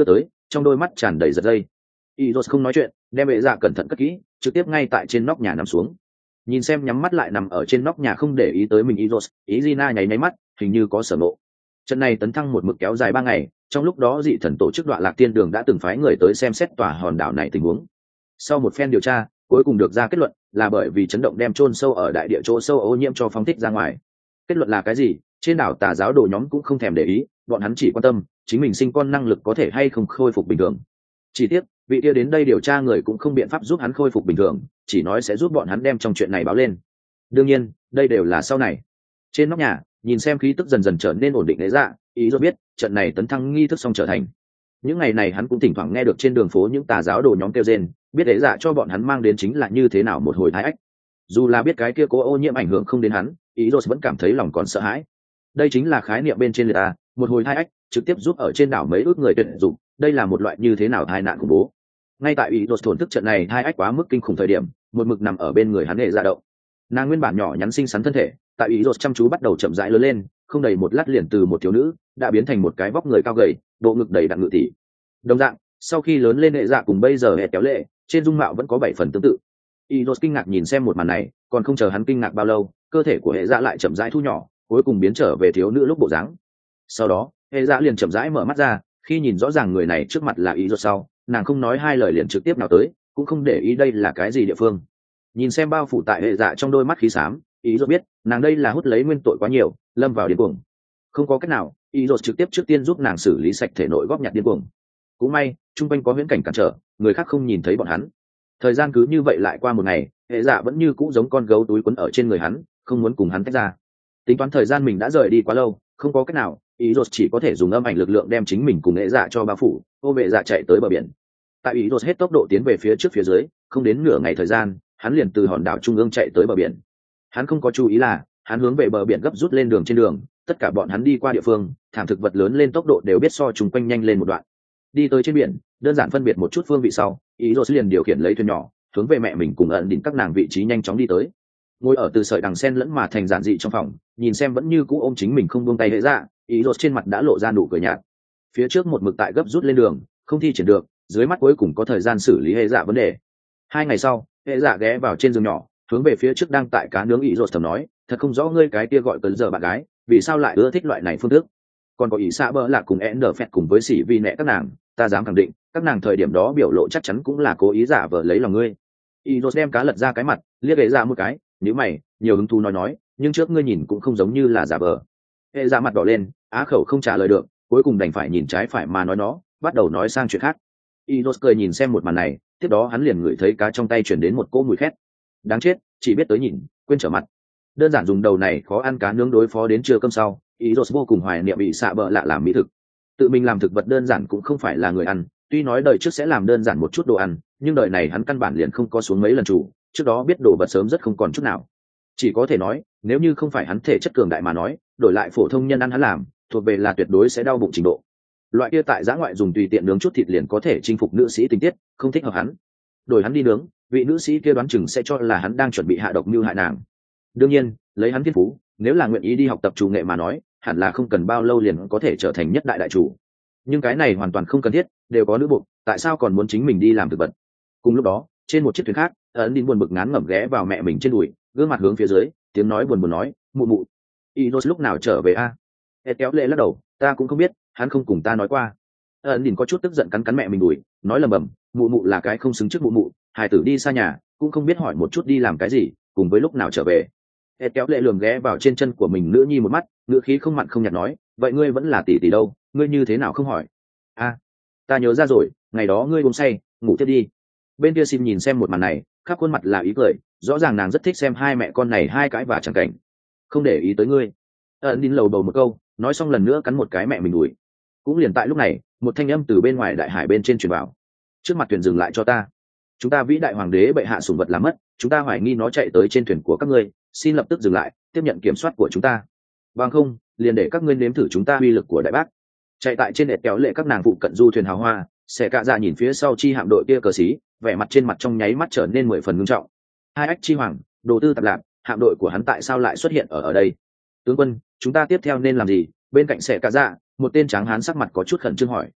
trong đôi mắt tràn đầy giật dây. Izos không nói chuyện, đem hệ dạ cẩn thận cất kỹ, trực tiếp ngay tại trên nóc nhà nằm xuống. Nhìn xem nhắm mắt lại nằm ở trên nóc nhà không để ý tới mình Izos, Izina nháy nháy mắt, hình như có sở ngộ. Trận này tấn thăng một mực kéo dài ba ngày, trong lúc đó dị thần tổ chức Đoạ Lạc Tiên Đường đã từng phái người tới xem xét tòa hòn đảo này tình huống. Sau một phen điều tra, cuối cùng được ra kết luận là bởi vì chấn động đem chôn sâu ở đại địa chỗ sâu ô nhiễm cho phóng thích ra ngoài. Kết luận là cái gì? Trên đảo tà giáo đồ nhóm cũng không thèm để ý, bọn hắn chỉ quan tâm chính mình sinh con năng lực có thể hay không khôi phục bình thường. Chỉ tiếc, vị kia đến đây điều tra người cũng không biện pháp giúp hắn khôi phục bình thường, chỉ nói sẽ giúp bọn hắn đem trong chuyện này báo lên. Đương nhiên, đây đều là sau này. Trên nóc nhà, nhìn xem khí tức dần dần trở nên ổn định đấy dạ, ý rồi biết, trận này tấn thăng nghi thức xong trở thành. Những ngày này hắn cũng thỉnh thoảng nghe được trên đường phố những tà giáo đồ nhóm kêu rên, biết đấy dạ cho bọn hắn mang đến chính là như thế nào một hồi thái ách. Dù là biết cái kia cố ô nhiễm ảnh hưởng không đến hắn, ý rồi vẫn cảm thấy lòng còn sợ hãi. Đây chính là khái niệm bên trên liệt ta, một hồi thái ách trực tiếp giúp ở trên đảo mấy ước người tuyệt dụng, đây là một loại như thế nào tai nạn khủng bố. Ngay tại ý rồi thổn thức trận này thái ách quá mức kinh khủng thời điểm, một mực nằm ở bên người hắn hệ dạ động. Nàng nguyên bản nhỏ nhắn xinh xắn thân thể, tại ý rồi chăm chú bắt đầu chậm rãi lớn lên, không đầy một lát liền từ một thiếu nữ đã biến thành một cái vóc người cao gầy, bộ ngực đầy đặn ngự tỷ. Đồng dạng, sau khi lớn lên hệ dạ cùng bây giờ hệ kéo lệ, trên dung mạo vẫn có bảy phần tương tự. ý rồi kinh ngạc nhìn xem một màn này, còn không chờ hắn kinh ngạc bao lâu, cơ thể của hệ dạ lại chậm rãi thu nhỏ, cuối cùng biến trở về thiếu nữ lúc bộ dáng. Sau đó, hệ dạ liền chậm rãi mở mắt ra, khi nhìn rõ ràng người này trước mặt là ý rồi sau, nàng không nói hai lời liền trực tiếp nào tới, cũng không để ý đây là cái gì địa phương. Nhìn xem bao phủ tại hệ dạ trong đôi mắt khí xám, ý rồi biết nàng đây là hút lấy nguyên tội quá nhiều, lâm vào điên cuồng. Không có cách nào, ý rồi trực tiếp trước tiên giúp nàng xử lý sạch thể nội góp nhặt điên cuồng. Cũng may trung quanh có huyễn cảnh cản trở, người khác không nhìn thấy bọn hắn. Thời gian cứ như vậy lại qua một ngày, hệ dạ vẫn như cũ giống con gấu túi quấn ở trên người hắn, không muốn cùng hắn tách ra. Tính toán thời gian mình đã rời đi quá lâu, không có cách nào, ý rồi chỉ có thể dùng âm ảnh lực lượng đem chính mình cùng hệ dạ cho bao phủ, ô vệ dạ chạy tới bờ biển. Tại ý rồi hết tốc độ tiến về phía trước phía dưới, không đến nửa ngày thời gian, hắn liền từ hòn đảo trung ương chạy tới bờ biển. Hắn không có chú ý là hắn hướng về bờ biển gấp rút lên đường trên đường, tất cả bọn hắn đi qua địa phương, thảm thực vật lớn lên tốc độ đều biết so chung quanh nhanh lên một đoạn. Đi tới trên biển, đơn giản phân biệt một chút phương vị sau, ý rồi liền điều khiển lấy thuyền nhỏ, hướng về mẹ mình cùng ẩn đỉnh các nàng vị trí nhanh chóng đi tới. Ngồi ở từ sợi đằng sen lẫn mà thành giản dị trong phòng, nhìn xem vẫn như cũ ôm chính mình không buông tay hệ dạ, ý rồi trên mặt đã lộ ra nụ cười nhạt. Phía trước một mực tại gấp rút lên đường, không thi triển được, dưới mắt cuối cùng có thời gian xử lý hệ dạ vấn đề. Hai ngày sau, hệ dạ ghé vào trên giường nhỏ, hướng về phía trước đang tại cá nướng ý rồi thầm nói, thật không rõ ngươi cái kia gọi cấn giờ bạn gái, vì sao lại ưa thích loại này phương thức. Còn có ý xạ bỡ là cùng én đờ phẹt cùng với sĩ vi nẹ các nàng, ta dám khẳng định các nàng thời điểm đó biểu lộ chắc chắn cũng là cố ý giả vờ lấy lòng ngươi. ý rồi đem cá lật ra cái mặt, liếc hệ dạ một cái, nếu mày nhiều hứng thú nói nói, nhưng trước ngươi nhìn cũng không giống như là giả vờ. Hệ dạ mặt đỏ lên, á khẩu không trả lời được, cuối cùng đành phải nhìn trái phải mà nói nó, bắt đầu nói sang chuyện khác. Iros cười nhìn xem một màn này, tiếp đó hắn liền ngửi thấy cá trong tay chuyển đến một cỗ mùi khét. Đáng chết, chỉ biết tới nhìn, quên trở mặt. Đơn giản dùng đầu này khó ăn cá nướng đối phó đến trưa cơm sau, Iros vô cùng hoài niệm bị xạ bợ lạ làm mỹ thực. Tự mình làm thực vật đơn giản cũng không phải là người ăn, tuy nói đời trước sẽ làm đơn giản một chút đồ ăn, nhưng đời này hắn căn bản liền không có xuống mấy lần chủ, trước đó biết đồ vật sớm rất không còn chút nào. Chỉ có thể nói, nếu như không phải hắn thể chất cường đại mà nói, đổi lại phổ thông nhân ăn hắn làm, thuộc về là tuyệt đối sẽ đau bụng trình độ. Loại kia tại giã ngoại dùng tùy tiện nướng chút thịt liền có thể chinh phục nữ sĩ tình tiết, không thích hợp hắn. Đổi hắn đi nướng, vị nữ sĩ kia đoán chừng sẽ cho là hắn đang chuẩn bị hạ độc mưu hại nàng. Đương nhiên, lấy hắn thiên phú, nếu là nguyện ý đi học tập chủ nghệ mà nói, hẳn là không cần bao lâu liền có thể trở thành nhất đại đại chủ. Nhưng cái này hoàn toàn không cần thiết, đều có nữ buộc, tại sao còn muốn chính mình đi làm thực vật? Cùng lúc đó, trên một chiếc thuyền khác, ấn đi buồn bực ngán ngẩm ghé vào mẹ mình trên đùi, gương mặt hướng phía dưới, tiếng nói buồn buồn nói, mụ mụ, Inos lúc nào trở về a? À? Kéo lệ lắc đầu, ta cũng không biết, hắn không cùng ta nói qua. Ấn đi có chút tức giận cắn cắn mẹ mình đùi, nói lầm bầm, mụ mụ là cái không xứng trước mụ mụ, hài tử đi xa nhà, cũng không biết hỏi một chút đi làm cái gì, cùng với lúc nào trở về. Kéo lệ lườm ghé vào trên chân của mình nữ nhi một mắt, ngữ khí không mặn không nhạt nói, vậy ngươi vẫn là tỷ tỷ đâu, ngươi như thế nào không hỏi? A, à, ta nhớ ra rồi, ngày đó ngươi uống say, ngủ tiếp đi. Bên kia Sim nhìn xem một màn này, khắp khuôn mặt là ý cười, rõ ràng nàng rất thích xem hai mẹ con này hai cãi và chẳng cảnh. Không để ý tới ngươi. Ấn đín lầu bầu một câu, nói xong lần nữa cắn một cái mẹ mình đùi. Cũng liền tại lúc này, một thanh âm từ bên ngoài đại hải bên trên truyền vào. Trước mặt thuyền dừng lại cho ta. Chúng ta vĩ đại hoàng đế bệ hạ sủng vật làm mất, chúng ta hoài nghi nó chạy tới trên thuyền của các ngươi, xin lập tức dừng lại, tiếp nhận kiểm soát của chúng ta. Bằng không, liền để các ngươi nếm thử chúng ta uy lực của đại bác. Chạy tại trên đệt kéo lệ các nàng phụ cận du thuyền hào hoa, sẽ cạ ra nhìn phía sau chi hạm đội kia cờ xí, vẻ mặt trên mặt trong nháy mắt trở nên mười phần ngưng trọng. Hai ách chi hoàng, đồ tư tạp lạc, hạm đội của hắn tại sao lại xuất hiện ở ở đây? Tướng quân, chúng ta tiếp theo nên làm gì? Bên cạnh sẽ cạ ra, một tên tráng hán sắc mặt có chút khẩn trương hỏi.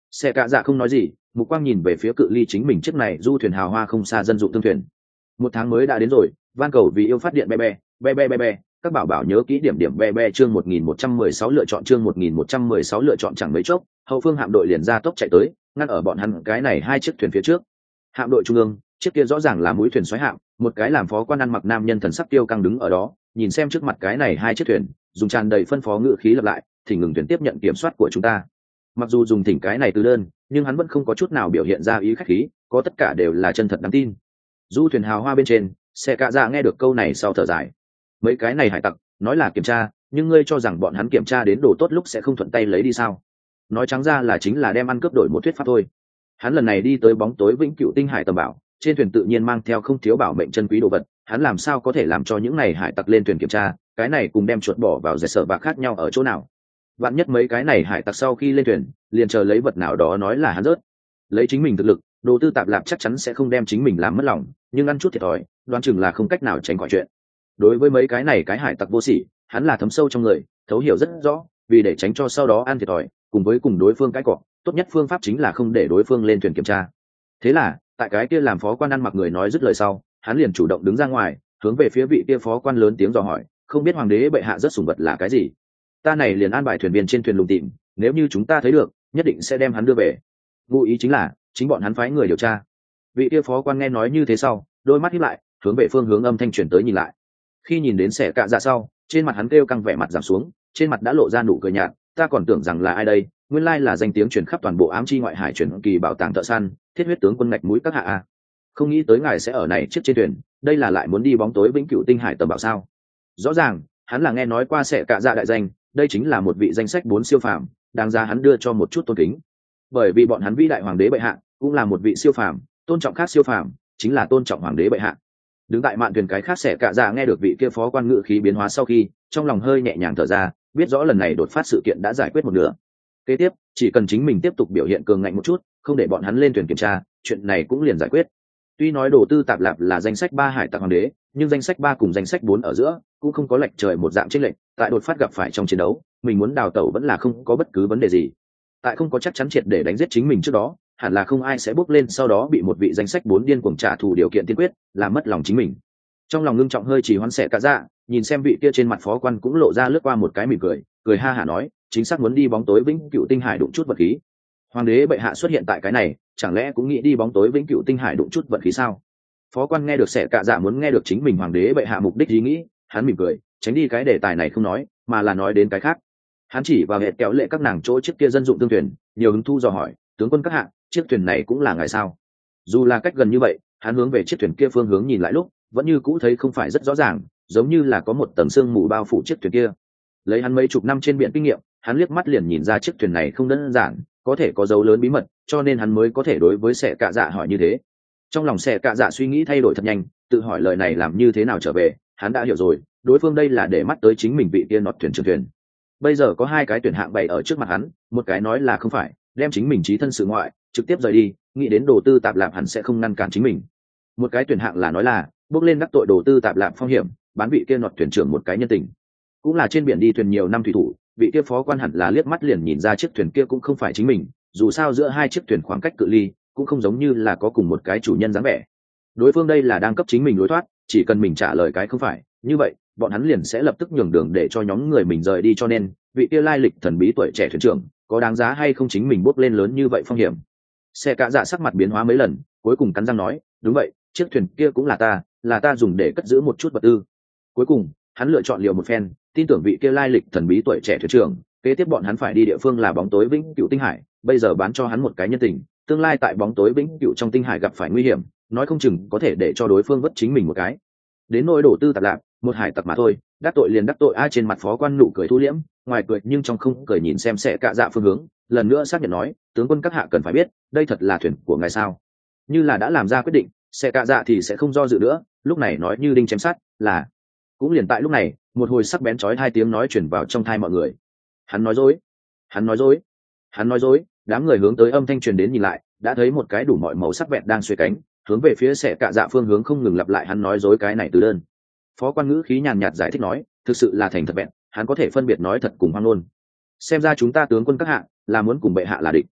Xe cạ dạ không nói gì, mục quang nhìn về phía cự ly chính mình chiếc này du thuyền hào hoa không xa dân dụng thương thuyền. Một tháng mới đã đến rồi, van cầu vì yêu phát điện be be be be be be, các bảo bảo nhớ kỹ điểm điểm be be chương một nghìn một trăm mười sáu lựa chọn chương một nghìn một trăm mười sáu lựa chọn chẳng mấy chốc, hậu phương hạm đội liền ra tốc chạy tới, ngăn ở bọn hắn cái này hai chiếc thuyền phía trước. Hạm đội trung ương, chiếc kia rõ ràng là mũi thuyền xoáy hạm, một cái làm phó quan ăn mặc nam nhân thần sắc tiêu căng đứng ở đó, nhìn xem trước mặt cái này hai chiếc thuyền, dùng tràn đầy phân phó ngữ khí lặp lại, thỉnh ngừng thuyền tiếp nhận kiểm soát của chúng ta. Mặc dù dùng thỉnh cái này từ đơn, nhưng hắn vẫn không có chút nào biểu hiện ra ý khách khí, có tất cả đều là chân thật đáng tin. Du thuyền hào hoa bên trên, xe cạ dạ nghe được câu này sau thở dài. Mấy cái này hải tặc nói là kiểm tra, nhưng ngươi cho rằng bọn hắn kiểm tra đến đồ tốt lúc sẽ không thuận tay lấy đi sao? Nói trắng ra là chính là đem ăn cướp đổi một thuyết pháp thôi. Hắn lần này đi tới bóng tối vĩnh cửu tinh hải tầm bảo, trên thuyền tự nhiên mang theo không thiếu bảo mệnh chân quý đồ vật, hắn làm sao có thể làm cho những này hải tặc lên thuyền kiểm tra, cái này cùng đem chuột bỏ vào dệt sở bạc khác nhau ở chỗ nào? Vạn nhất mấy cái này hải tặc sau khi lên thuyền, liền chờ lấy vật nào đó nói là hắn rớt. Lấy chính mình thực lực, đồ tư tạp lạp chắc chắn sẽ không đem chính mình làm mất lòng, nhưng ăn chút thiệt thòi, đoán chừng là không cách nào tránh khỏi chuyện. Đối với mấy cái này cái hải tặc vô sỉ, hắn là thấm sâu trong người, thấu hiểu rất rõ, vì để tránh cho sau đó ăn thiệt thòi, cùng với cùng đối phương cái cọ, tốt nhất phương pháp chính là không để đối phương lên thuyền kiểm tra. Thế là, tại cái kia làm phó quan ăn mặc người nói dứt lời sau, hắn liền chủ động đứng ra ngoài, hướng về phía vị kia phó quan lớn tiếng dò hỏi, không biết hoàng đế bệ hạ rất sủng vật là cái gì? Ta này liền an bài thuyền viên trên thuyền lùng tìm, nếu như chúng ta thấy được, nhất định sẽ đem hắn đưa về. Ngụ ý chính là, chính bọn hắn phái người điều tra. Vị kia phó quan nghe nói như thế sau, đôi mắt híp lại, hướng về phương hướng âm thanh truyền tới nhìn lại. Khi nhìn đến xẻ cạ dạ sau, trên mặt hắn kêu căng vẻ mặt giảm xuống, trên mặt đã lộ ra nụ cười nhạt, ta còn tưởng rằng là ai đây, nguyên lai là danh tiếng truyền khắp toàn bộ ám chi ngoại hải truyền kỳ bảo tàng thợ săn, thiết huyết tướng quân ngạch mũi các hạ a. Không nghĩ tới ngài sẽ ở này chiếc trên thuyền, đây là lại muốn đi bóng tối vĩnh cửu tinh hải tầm bảo sao? Rõ ràng, hắn là nghe nói qua xẻ cạ dạ đại danh, đây chính là một vị danh sách bốn siêu phàm, đáng ra hắn đưa cho một chút tôn kính. Bởi vì bọn hắn vĩ đại hoàng đế bệ hạ cũng là một vị siêu phàm, tôn trọng khác siêu phàm, chính là tôn trọng hoàng đế bệ hạ. Đứng tại mạn thuyền cái khác xẻ cạ dạ nghe được vị kia phó quan ngự khí biến hóa sau khi, trong lòng hơi nhẹ nhàng thở ra, biết rõ lần này đột phát sự kiện đã giải quyết một nửa. Kế tiếp, chỉ cần chính mình tiếp tục biểu hiện cường ngạnh một chút, không để bọn hắn lên thuyền kiểm tra, chuyện này cũng liền giải quyết. Tuy nói đồ tư tạp lạp là danh sách ba hải tặc hoàng đế, nhưng danh sách ba cùng danh sách bốn ở giữa cũng không có lệch trời một dạng chênh lệch, tại đột phát gặp phải trong chiến đấu, mình muốn đào tẩu vẫn là không có bất cứ vấn đề gì. Tại không có chắc chắn triệt để đánh giết chính mình trước đó, hẳn là không ai sẽ bước lên sau đó bị một vị danh sách bốn điên cuồng trả thù điều kiện tiên quyết, làm mất lòng chính mình. Trong lòng ngưng trọng hơi chỉ hoan xẻ cả dạ, nhìn xem vị kia trên mặt phó quan cũng lộ ra lướt qua một cái mỉm cười, cười ha hả nói, chính xác muốn đi bóng tối vĩnh cửu tinh hải đụng chút vật khí. Hoàng đế bệ hạ xuất hiện tại cái này, chẳng lẽ cũng nghĩ đi bóng tối vĩnh cửu tinh hải đụng chút vật khí sao? Phó quan nghe được xẻ cả dạ muốn nghe được chính mình hoàng đế bệ hạ mục đích ý nghĩ, hắn mỉm cười, tránh đi cái đề tài này không nói, mà là nói đến cái khác. Hắn chỉ vào hệ kéo lệ các nàng chỗ chiếc kia dân dụng tương thuyền, nhiều hứng thu dò hỏi, tướng quân các hạ, chiếc thuyền này cũng là ngài sao? Dù là cách gần như vậy, hắn hướng về chiếc thuyền kia phương hướng nhìn lại lúc, vẫn như cũ thấy không phải rất rõ ràng, giống như là có một tầng sương mù bao phủ chiếc thuyền kia. Lấy hắn mấy chục năm trên biển kinh nghiệm, hắn liếc mắt liền nhìn ra chiếc thuyền này không đơn giản, có thể có dấu lớn bí mật, cho nên hắn mới có thể đối với xẻ cạ dạ hỏi như thế. Trong lòng xẻ cạ dạ suy nghĩ thay đổi thật nhanh, tự hỏi lời này làm như thế nào trở về, hắn đã hiểu rồi, đối phương đây là để mắt tới chính mình vị kia nọt thuyền trưởng thuyền. Bây giờ có hai cái tuyển hạng bày ở trước mặt hắn, một cái nói là không phải, đem chính mình trí thân sự ngoại, trực tiếp rời đi, nghĩ đến đồ tư tạp lạp hẳn sẽ không ngăn cản chính mình. Một cái tuyển hạng là nói là bước lên đắc tội đồ tư tạp lạp phong hiểm, bán vị kia nọt thuyền trưởng một cái nhân tình. Cũng là trên biển đi thuyền nhiều năm thủy thủ, vị kia phó quan hẳn là liếc mắt liền nhìn ra chiếc thuyền kia cũng không phải chính mình, dù sao giữa hai chiếc thuyền khoảng cách cự ly cũng không giống như là có cùng một cái chủ nhân dáng vẻ. Đối phương đây là đang cấp chính mình lối thoát, chỉ cần mình trả lời cái không phải, như vậy bọn hắn liền sẽ lập tức nhường đường để cho nhóm người mình rời đi, cho nên vị kia lai lịch thần bí tuổi trẻ thuyền trưởng có đáng giá hay không chính mình bước lên lớn như vậy phong hiểm. Xe cạ dạ sắc mặt biến hóa mấy lần, cuối cùng cắn răng nói, đúng vậy, chiếc thuyền kia cũng là ta, là ta dùng để cất giữ một chút vật tư. Cuối cùng hắn lựa chọn liều một phen, tin tưởng vị kia lai lịch thần bí tuổi trẻ thuyền trưởng, kế tiếp bọn hắn phải đi địa phương là bóng tối vĩnh cửu tinh hải, bây giờ bán cho hắn một cái nhân tình, tương lai tại bóng tối vĩnh cửu trong tinh hải gặp phải nguy hiểm, nói không chừng có thể để cho đối phương vất chính mình một cái. Đến nỗi đổ tư tạp lạp, một hải tặc mà thôi, đắc tội liền đắc tội. Ai trên mặt phó quan nụ cười thu liễm, ngoài cười nhưng trong không cười nhìn xem xẻ cạ dạ phương hướng, lần nữa xác nhận nói, tướng quân các hạ cần phải biết, đây thật là thuyền của ngài sao? Như là đã làm ra quyết định, xẻ cạ dạ thì sẽ không do dự nữa, lúc này nói như đinh chém sắt, là. Cũng liền tại lúc này, một hồi sắc bén chói hai tiếng nói chuyển vào trong thai mọi người. Hắn nói dối, hắn nói dối, hắn nói dối. Đám người hướng tới âm thanh truyền đến nhìn lại, đã thấy một cái đủ mọi màu sắc vẹn đang xuề cánh, hướng về phía xẻ cạ dạ phương hướng không ngừng lặp lại hắn nói dối cái này từ đơn. Phó quan ngữ khí nhàn nhạt giải thích nói, thực sự là thành thật vẹn, hắn có thể phân biệt nói thật cùng hoang ngôn. Xem ra chúng ta tướng quân các hạ là muốn cùng bệ hạ là địch.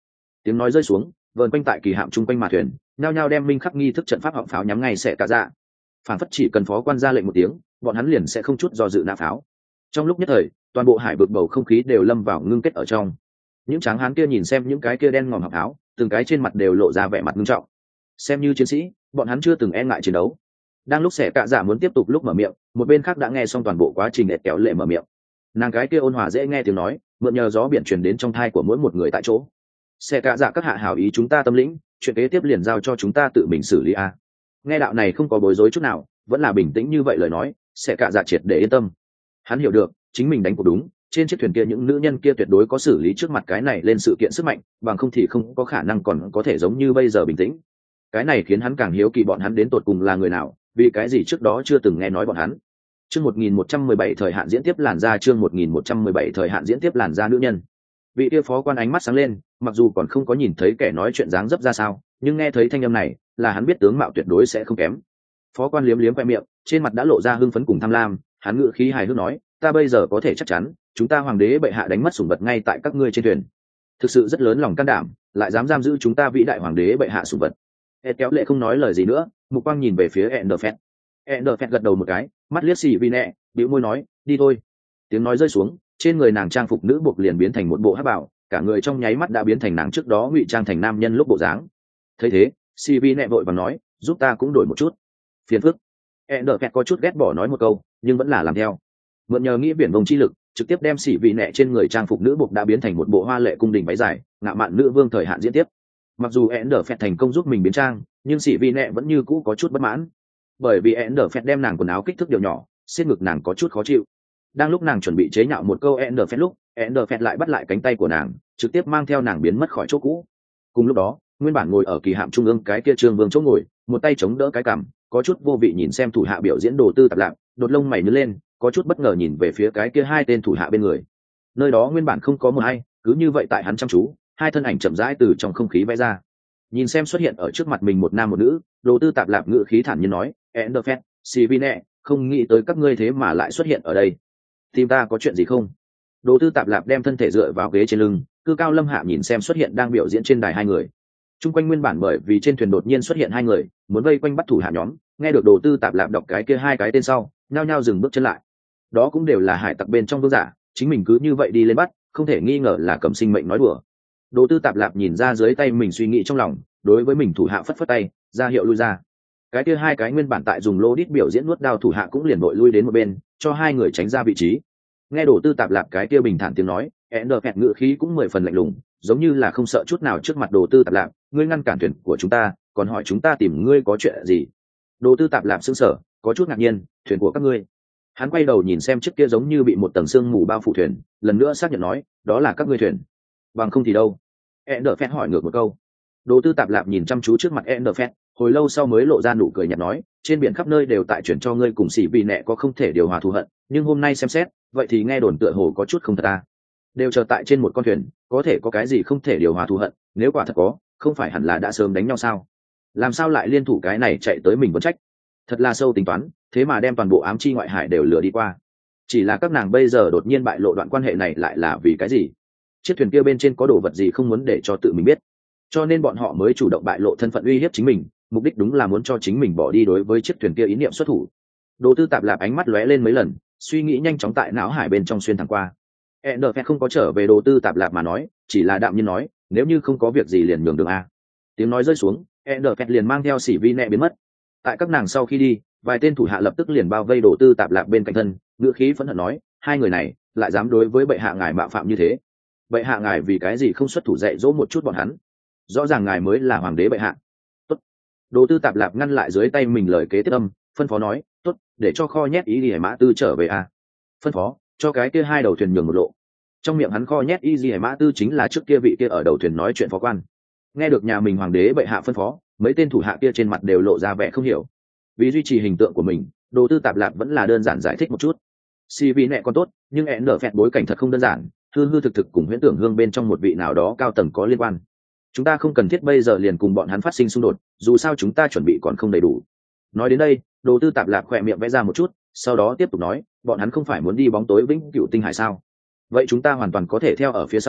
Tiếng nói rơi xuống, vờn quanh tại kỳ hạm chung quanh mà thuyền nhao nhao đem minh khắc nghi thức trận pháp họng pháo nhắm ngay Xẻ Cạ Dạ. Phản phất chỉ cần phó quan ra lệnh một tiếng, bọn hắn liền sẽ không chút do dự nã pháo. Trong lúc nhất thời, toàn bộ hải vực bầu không khí đều lâm vào ngưng kết ở trong. Những tráng hán kia nhìn xem những cái kia đen ngòm họng pháo, từng cái trên mặt đều lộ ra vẻ mặt nghiêm trọng. Xem như chiến sĩ, bọn hắn chưa từng e ngại chiến đấu. Đang lúc Xẻ Cạ Dạ muốn tiếp tục lúc mở miệng, một bên khác đã nghe xong toàn bộ quá trình để kéo lệ mở miệng. Nàng cái kia ôn hòa dễ nghe tiếng nói, mượn nhờ gió biển truyền đến trong thai của mỗi một người tại chỗ. Xẻ Cạ Dạ các hạ hảo ý chúng ta tâm lĩnh, chuyện kế tiếp liền giao cho chúng ta tự mình xử lý a. Nghe đạo này không có bối rối chút nào, vẫn là bình tĩnh như vậy lời nói, Xẻ Cạ Dạ triệt để yên tâm. Hắn hiểu được, chính mình đánh cuộc đúng, trên chiếc thuyền kia những nữ nhân kia tuyệt đối có xử lý trước mặt cái này lên sự kiện sức mạnh, bằng không thì không có khả năng còn có thể giống như bây giờ bình tĩnh. Cái này khiến hắn càng hiếu kỳ bọn hắn đến tột cùng là người nào, vì cái gì trước đó chưa từng nghe nói bọn hắn. Chương một nghìn một trăm mười bảy thời hạn diễn tiếp làn da chương một nghìn một trăm mười bảy thời hạn diễn tiếp làn da nữ nhân. Vị kia phó quan ánh mắt sáng lên, mặc dù còn không có nhìn thấy kẻ nói chuyện dáng dấp ra sao, nhưng nghe thấy thanh âm này, là hắn biết tướng mạo tuyệt đối sẽ không kém. Phó quan liếm liếm khoe miệng, trên mặt đã lộ ra hưng phấn cùng tham lam, hắn ngữ khí hài hước nói, ta bây giờ có thể chắc chắn, chúng ta hoàng đế bệ hạ đánh mất sủng vật ngay tại các ngươi trên thuyền. Thực sự rất lớn lòng can đảm, lại dám giam giữ chúng ta vĩ đại hoàng đế bệ hạ sủng vật. Ed kéo lệ không nói lời gì nữa, mục quang nhìn về phía Enderfett. Enderfett gật đầu một cái, mắt liếc xì vi nẹ, bĩu môi nói, đi thôi. Tiếng nói rơi xuống, trên người nàng trang phục nữ buộc liền biến thành một bộ hắc bào, cả người trong nháy mắt đã biến thành nàng trước đó ngụy trang thành nam nhân lúc bộ dáng. Thấy thế, xì vi nẹ vội vàng nói, giúp ta cũng đổi một chút. Phiền phức. Enderfett có chút ghét bỏ nói một câu, nhưng vẫn là làm theo. Mượn nhờ nghĩa biển vông chi lực, trực tiếp đem xì vi nẹ trên người trang phục nữ buộc đã biến thành một bộ hoa lệ cung đình váy dài, ngạo mạn nữ vương thời hạn diễn tiếp. Mặc dù Enderfett thành công giúp mình biến trang, nhưng sĩ vi nẹ vẫn như cũ có chút bất mãn, bởi vì Enderfett đem nàng quần áo kích thước điều nhỏ, xiết ngực nàng có chút khó chịu. Đang lúc nàng chuẩn bị chế nhạo một câu Enderfett lúc, Enderfett lại bắt lại cánh tay của nàng, trực tiếp mang theo nàng biến mất khỏi chỗ cũ. Cùng lúc đó, nguyên bản ngồi ở kỳ hạm trung ương cái kia Trương Vương chỗ ngồi, một tay chống đỡ cái cằm, có chút vô vị nhìn xem thủ hạ biểu diễn đồ tư tạp lạp, đột lông mày nhướng lên, có chút bất ngờ nhìn về phía cái kia hai tên thủ hạ bên người. Nơi đó nguyên bản không có một ai, cứ như vậy tại hắn chăm chú, hai thân ảnh chậm rãi từ trong không khí vẽ ra. Nhìn xem xuất hiện ở trước mặt mình một nam một nữ, đồ tư tạp lạp ngữ khí thản nhiên nói, Enderfett, Sivine, không nghĩ tới các ngươi thế mà lại xuất hiện ở đây. Tìm ta có chuyện gì không? Đồ tư tạp lạp đem thân thể dựa vào ghế trên lưng, cư cao lâm hạ nhìn xem xuất hiện đang biểu diễn trên đài hai người. Trung quanh nguyên bản bởi vì trên thuyền đột nhiên xuất hiện hai người, muốn vây quanh bắt thủ hạ nhóm, nghe được đồ tư tạp lạp đọc cái kia hai cái tên sau, nhao nhao dừng bước chân lại. Đó cũng đều là hải tặc bên trong vương giả, chính mình cứ như vậy đi lên bắt, không thể nghi ngờ là cầm sinh mệnh nói đùa. Đồ tư tạp lạp nhìn ra dưới tay mình suy nghĩ trong lòng, đối với mình thủ hạ phất phất tay, ra hiệu lui ra. Cái kia hai cái nguyên bản tại dùng lô đít biểu diễn nuốt đao thủ hạ cũng liền đội lui đến một bên, cho hai người tránh ra vị trí. Nghe đồ tư tạp lạp cái kia bình thản tiếng nói, Enderfett ngữ khí cũng mười phần lạnh lùng, giống như là không sợ chút nào trước mặt đồ tư tạp lạp, ngươi ngăn cản thuyền của chúng ta, còn hỏi chúng ta tìm ngươi có chuyện gì? Đồ tư tạp lạp sững sờ, có chút ngạc nhiên, thuyền của các ngươi? Hắn quay đầu nhìn xem chiếc kia giống như bị một tầng sương mù bao phủ thuyền, lần nữa xác nhận nói, đó là các ngươi thuyền. Bằng không thì đâu? Enderfett hỏi ngược một câu. Đồ tư tạp lạp nhìn chăm chú trước mặt Enderfett, hồi lâu sau mới lộ ra nụ cười nhạt nói, trên biển khắp nơi đều tại chuyển cho ngươi cùng xỉ vì nẹ có không thể điều hòa thù hận, nhưng hôm nay xem xét, vậy thì nghe đồn tựa hồ có chút không thật ta. Đều chờ tại trên một con thuyền, có thể có cái gì không thể điều hòa thù hận, nếu quả thật có, không phải hẳn là đã sớm đánh nhau sao? Làm sao lại liên thủ cái này chạy tới mình vẫn trách? Thật là sâu tính toán, thế mà đem toàn bộ ám chi ngoại hải đều lừa đi qua. Chỉ là các nàng bây giờ đột nhiên bại lộ đoạn quan hệ này lại là vì cái gì? Chiếc thuyền kia bên trên có đồ vật gì không muốn để cho tự mình biết, cho nên bọn họ mới chủ động bại lộ thân phận uy hiếp chính mình, mục đích đúng là muốn cho chính mình bỏ đi đối với chiếc thuyền kia ý niệm xuất thủ. Đồ tư tạp lạp ánh mắt lóe lên mấy lần, suy nghĩ nhanh chóng tại não hải bên trong xuyên thẳng qua. Enderfett không có trở về đồ tư tạp lạp mà nói, chỉ là đạm nhiên nói, nếu như không có việc gì liền nhường đường a. Tiếng nói rơi xuống, Enderfett liền mang theo xỉ vi nẹ biến mất. Tại các nàng sau khi đi, vài tên thủ hạ lập tức liền bao vây đồ tư tạp lạp bên cạnh thân, ngữ khí phẫn hận nói, hai người này lại dám đối với bệ hạ ngài mạo phạm như thế. Bệ hạ ngài vì cái gì không xuất thủ dạy dỗ một chút bọn hắn? Rõ ràng ngài mới là hoàng đế bệ hạ. Tốt. Đồ tư tạp lạp ngăn lại dưới tay mình lời kế tiếp âm, phân phó nói, tốt, để cho kho nhét ý gì mã tư trở về a. Phân phó cho cái kia hai đầu thuyền nhường một lộ. Trong miệng hắn kho nhét y gì mã tư chính là trước kia vị kia ở đầu thuyền nói chuyện phó quan. Nghe được nhà mình hoàng đế bệ hạ phân phó, mấy tên thủ hạ kia trên mặt đều lộ ra vẻ không hiểu. Vì duy trì hình tượng của mình, đồ tư tạp lạp vẫn là đơn giản giải thích một chút. Si vi nẹ còn tốt, nhưng ẹn đỡ phẹt bối cảnh thật không đơn giản, hư hư thực thực cùng huyễn tưởng hương bên trong một vị nào đó cao tầng có liên quan. Chúng ta không cần thiết bây giờ liền cùng bọn hắn phát sinh xung đột, dù sao chúng ta chuẩn bị còn không đầy đủ. Nói đến đây, đồ tư tạp lạp khỏe miệng vẽ ra một chút, sau đó tiếp tục nói, bọn hắn không phải muốn đi bóng tối vĩnh cửu tinh hải sao? Vậy chúng ta hoàn toàn có thể theo ở phía sau,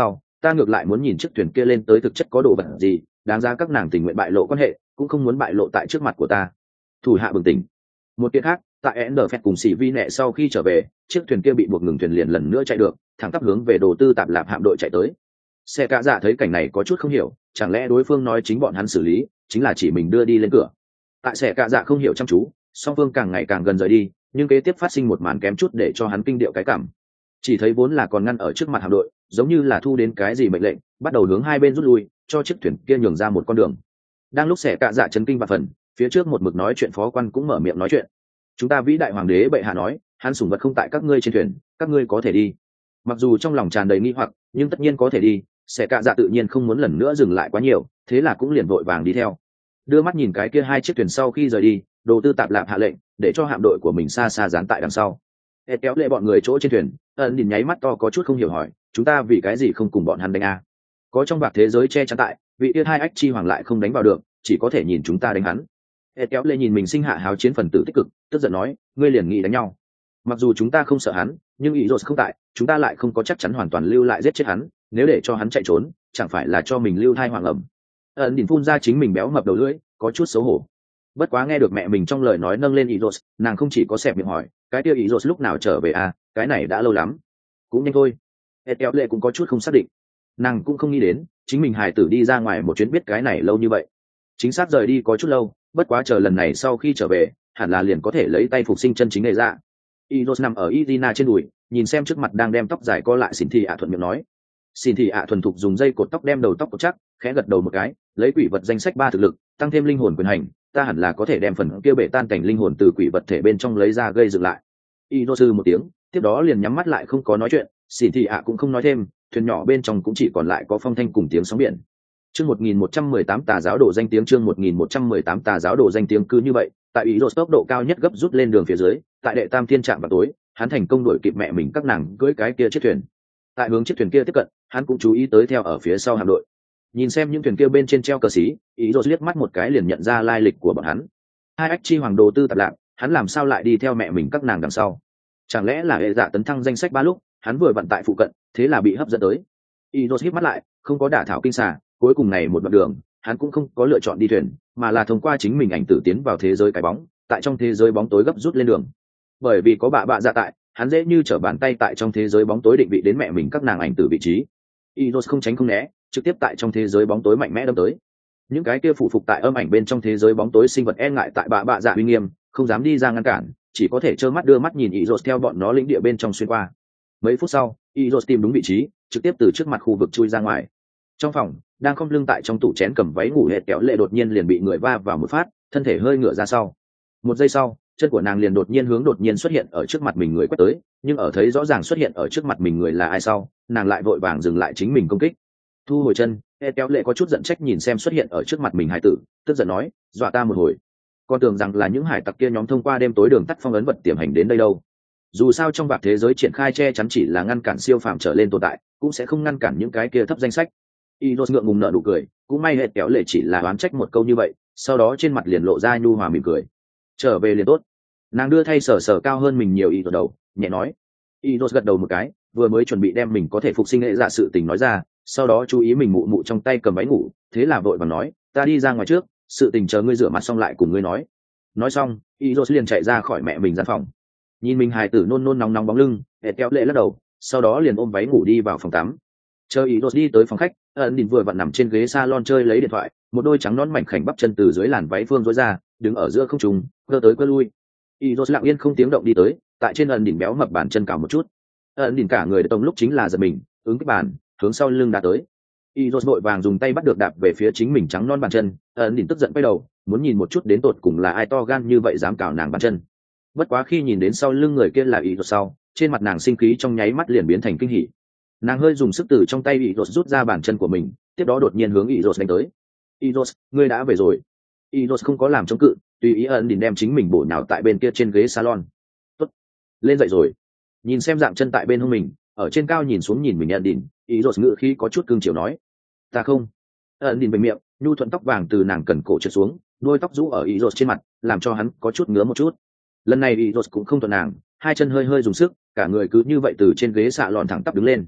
ta ngược lại muốn nhìn chiếc thuyền kia lên tới thực chất có đồ vật gì, đáng ra các nàng tình nguyện bại lộ quan hệ cũng không muốn bại lộ tại trước mặt của ta. Thủ hạ bừng tỉnh. Một tiết khác, tại Ender Phẹt cùng xỉ vi nẹ sau khi trở về, chiếc thuyền kia bị buộc ngừng thuyền liền lần nữa chạy được, thẳng tắp hướng về đồ tư tạp lạp hạm đội chạy tới. Xe cạ dạ thấy cảnh này có chút không hiểu, chẳng lẽ đối phương nói chính bọn hắn xử lý chính là chỉ mình đưa đi lên cửa. Tại xe cạ dạ không hiểu chăm chú, song phương càng ngày càng gần rời đi, nhưng kế tiếp phát sinh một màn kém chút để cho hắn kinh điệu cái cảm. Chỉ thấy vốn là còn ngăn ở trước mặt hạm đội, giống như là thu đến cái gì mệnh lệnh, bắt đầu hướng hai bên rút lui, cho chiếc thuyền kia nhường ra một con đường. Đang lúc xe cạ dạ chấn kinh và phần, phía trước một mực nói chuyện phó quan cũng mở miệng nói chuyện. Chúng ta vĩ đại hoàng đế bệ hạ nói, hắn sủng vật không tại các ngươi trên thuyền, các ngươi có thể đi. Mặc dù trong lòng tràn đầy nghi hoặc, nhưng tất nhiên có thể đi, sẽ cạ dạ tự nhiên không muốn lần nữa dừng lại quá nhiều, thế là cũng liền vội vàng đi theo. Đưa mắt nhìn cái kia hai chiếc thuyền sau khi rời đi, đồ tư tạp lạp hạ lệnh để cho hạm đội của mình xa xa dán tại đằng sau. Ed kéo lệ bọn người chỗ trên thuyền, ẩn nhìn nháy mắt to có chút không hiểu hỏi, chúng ta vì cái gì không cùng bọn hắn đánh a? Có trong bạc thế giới che chắn tại, vị kia hai ách chi hoàng lại không đánh vào được, chỉ có thể nhìn chúng ta đánh hắn. Ed kéo lệ nhìn mình sinh hạ háo chiến phần tử tích cực, tức giận nói, ngươi liền nghĩ đánh nhau. Mặc dù chúng ta không sợ hắn, nhưng ý rồi không tại, chúng ta lại không có chắc chắn hoàn toàn lưu lại giết chết hắn, nếu để cho hắn chạy trốn, chẳng phải là cho mình lưu thai hoàng ẩm. Ẩn nhìn phun ra chính mình béo mập đầu lưỡi, có chút xấu hổ. Bất quá nghe được mẹ mình trong lời nói nâng lên ý rồi, nàng không chỉ có xẹp miệng hỏi, cái kia ý rồi lúc nào trở về à, cái này đã lâu lắm. Cũng nhanh thôi. Ed kéo lệ cũng có chút không xác định. Nàng cũng không nghĩ đến, chính mình hài tử đi ra ngoài một chuyến biết cái này lâu như vậy. Chính xác rời đi có chút lâu, bất quá chờ lần này sau khi trở về, hẳn là liền có thể lấy tay phục sinh chân chính này ra. Iros nằm ở Irina trên đùi, nhìn xem trước mặt đang đem tóc dài co lại xỉn thị ạ thuận miệng nói. Xỉn thị ạ thuần thục dùng dây cột tóc đem đầu tóc cột chắc, khẽ gật đầu một cái, lấy quỷ vật danh sách ba thực lực, tăng thêm linh hồn quyền hành, ta hẳn là có thể đem phần kia bể tan cảnh linh hồn từ quỷ vật thể bên trong lấy ra gây dựng lại. Iros một tiếng, tiếp đó liền nhắm mắt lại không có nói chuyện, xỉn thị ạ cũng không nói thêm, thuyền nhỏ bên trong cũng chỉ còn lại có phong thanh cùng tiếng sóng biển. Chương một nghìn một trăm mười tám tà giáo đồ danh tiếng chương một nghìn một trăm mười tám tà giáo đồ danh tiếng cứ như vậy, tại Iros tốc độ cao nhất gấp rút lên đường phía dưới, tại đệ tam thiên trạm vào tối, hắn thành công đuổi kịp mẹ mình các nàng cưỡi cái kia chiếc thuyền. Tại hướng chiếc thuyền kia tiếp cận, hắn cũng chú ý tới theo ở phía sau hạm đội. Nhìn xem những thuyền kia bên trên treo cờ xí, Iros liếc mắt một cái liền nhận ra lai lịch của bọn hắn. Hai ách chi hoàng đồ tư tạp lạc, hắn làm sao lại đi theo mẹ mình các nàng đằng sau? Chẳng lẽ là hệ dạ tấn thăng danh sách ba lúc, hắn vừa vận tại phụ cận, thế là bị hấp dẫn tới. Iros híp mắt lại, không có đả thảo kinh xà, cuối cùng này một đoạn đường, hắn cũng không có lựa chọn đi thuyền, mà là thông qua chính mình ảnh tử tiến vào thế giới cái bóng, tại trong thế giới bóng tối gấp rút lên đường. Bởi vì có bạ bạ dạ tại, hắn dễ như trở bàn tay tại trong thế giới bóng tối định vị đến mẹ mình các nàng ảnh tử vị trí. Iros không tránh không né, trực tiếp tại trong thế giới bóng tối mạnh mẽ đâm tới. Những cái kia phụ phục tại âm ảnh bên trong thế giới bóng tối sinh vật e ngại tại bạ bạ dạ uy nghiêm, không dám đi ra ngăn cản, chỉ có thể trơ mắt đưa mắt nhìn Iros theo bọn nó lĩnh địa bên trong xuyên qua. Mấy phút sau, Iros tìm đúng vị trí, trực tiếp từ trước mặt khu vực chui ra ngoài. Trong phòng, đang khom lưng tại trong tủ chén cầm váy ngủ hệt kéo lệ đột nhiên liền bị người va vào một phát, thân thể hơi ngửa ra sau. Một giây sau, chân của nàng liền đột nhiên hướng đột nhiên xuất hiện ở trước mặt mình người quét tới, nhưng ở thấy rõ ràng xuất hiện ở trước mặt mình người là ai sau, nàng lại vội vàng dừng lại chính mình công kích. Thu hồi chân, hệt kéo lệ có chút giận trách nhìn xem xuất hiện ở trước mặt mình hải tử, tức giận nói, dọa ta một hồi. Con tưởng rằng là những hải tặc kia nhóm thông qua đêm tối đường tắt phong ấn vật tiềm hành đến đây đâu. Dù sao trong vạc thế giới triển khai che chắn chỉ là ngăn cản siêu phàm trở lên tồn tại, cũng sẽ không ngăn cản những cái kia thấp danh sách. Iros ngượng ngùng nở nụ cười, cũng may hệt kéo lệ chỉ là oán trách một câu như vậy, sau đó trên mặt liền lộ ra nhu hòa mỉm cười. Trở về liền tốt. Nàng đưa thay sở sở cao hơn mình nhiều Iros đầu, nhẹ nói. Iros gật đầu một cái, vừa mới chuẩn bị đem mình có thể phục sinh hệ dạ sự tình nói ra, sau đó chú ý mình mụ mụ trong tay cầm váy ngủ, thế là vội vàng nói, ta đi ra ngoài trước, sự tình chờ ngươi rửa mặt xong lại cùng ngươi nói. Nói xong, Iros liền chạy ra khỏi mẹ mình gian phòng. Nhìn mình hài tử nôn nôn nóng nóng bóng lưng, hệt kéo lệ lắc đầu, sau đó liền ôm váy ngủ đi vào phòng tắm. Chờ Iros đi tới phòng khách, ẩn đình vừa vặn nằm trên ghế salon chơi lấy điện thoại, một đôi trắng nón mảnh khảnh bắp chân từ dưới làn váy phương rối ra, đứng ở giữa không trung, cơ tới cơ lui. Iros lặng yên không tiếng động đi tới, tại trên ẩn đỉnh béo mập bàn chân cào một chút. Ẩn đỉnh cả người tông lúc chính là giật mình, ứng cái bàn, hướng sau lưng đá tới. Iros vội vàng dùng tay bắt được đạp về phía chính mình trắng non bàn chân, ẩn đỉnh tức giận quay đầu, muốn nhìn một chút đến tột cùng là ai to gan như vậy dám cào nàng bàn chân. Bất quá khi nhìn đến sau lưng người kia là Iros sau, trên mặt nàng sinh khí trong nháy mắt liền biến thành kinh hỉ. Nàng hơi dùng sức từ trong tay Iros rút ra bàn chân của mình, tiếp đó đột nhiên hướng Iros đánh tới. Iros, ngươi đã về rồi. Iros không có làm chống cự, tùy ý ẩn đỉnh đem chính mình bổ nhào tại bên kia trên ghế salon. Tốt, lên dậy rồi. Nhìn xem dạng chân tại bên hông mình, ở trên cao nhìn xuống nhìn mình ẩn đỉnh, Iros ngữ khí có chút cương chiều nói, ta không. Ẩn đỉnh bềnh miệng, nhu thuận tóc vàng từ nàng cần cổ trượt xuống, đuôi tóc rũ ở Iros trên mặt, làm cho hắn có chút ngứa một chút. Lần này Iros cũng không thuận nàng, hai chân hơi hơi dùng sức, cả người cứ như vậy từ trên ghế xạ lọn thẳng tắp đứng lên.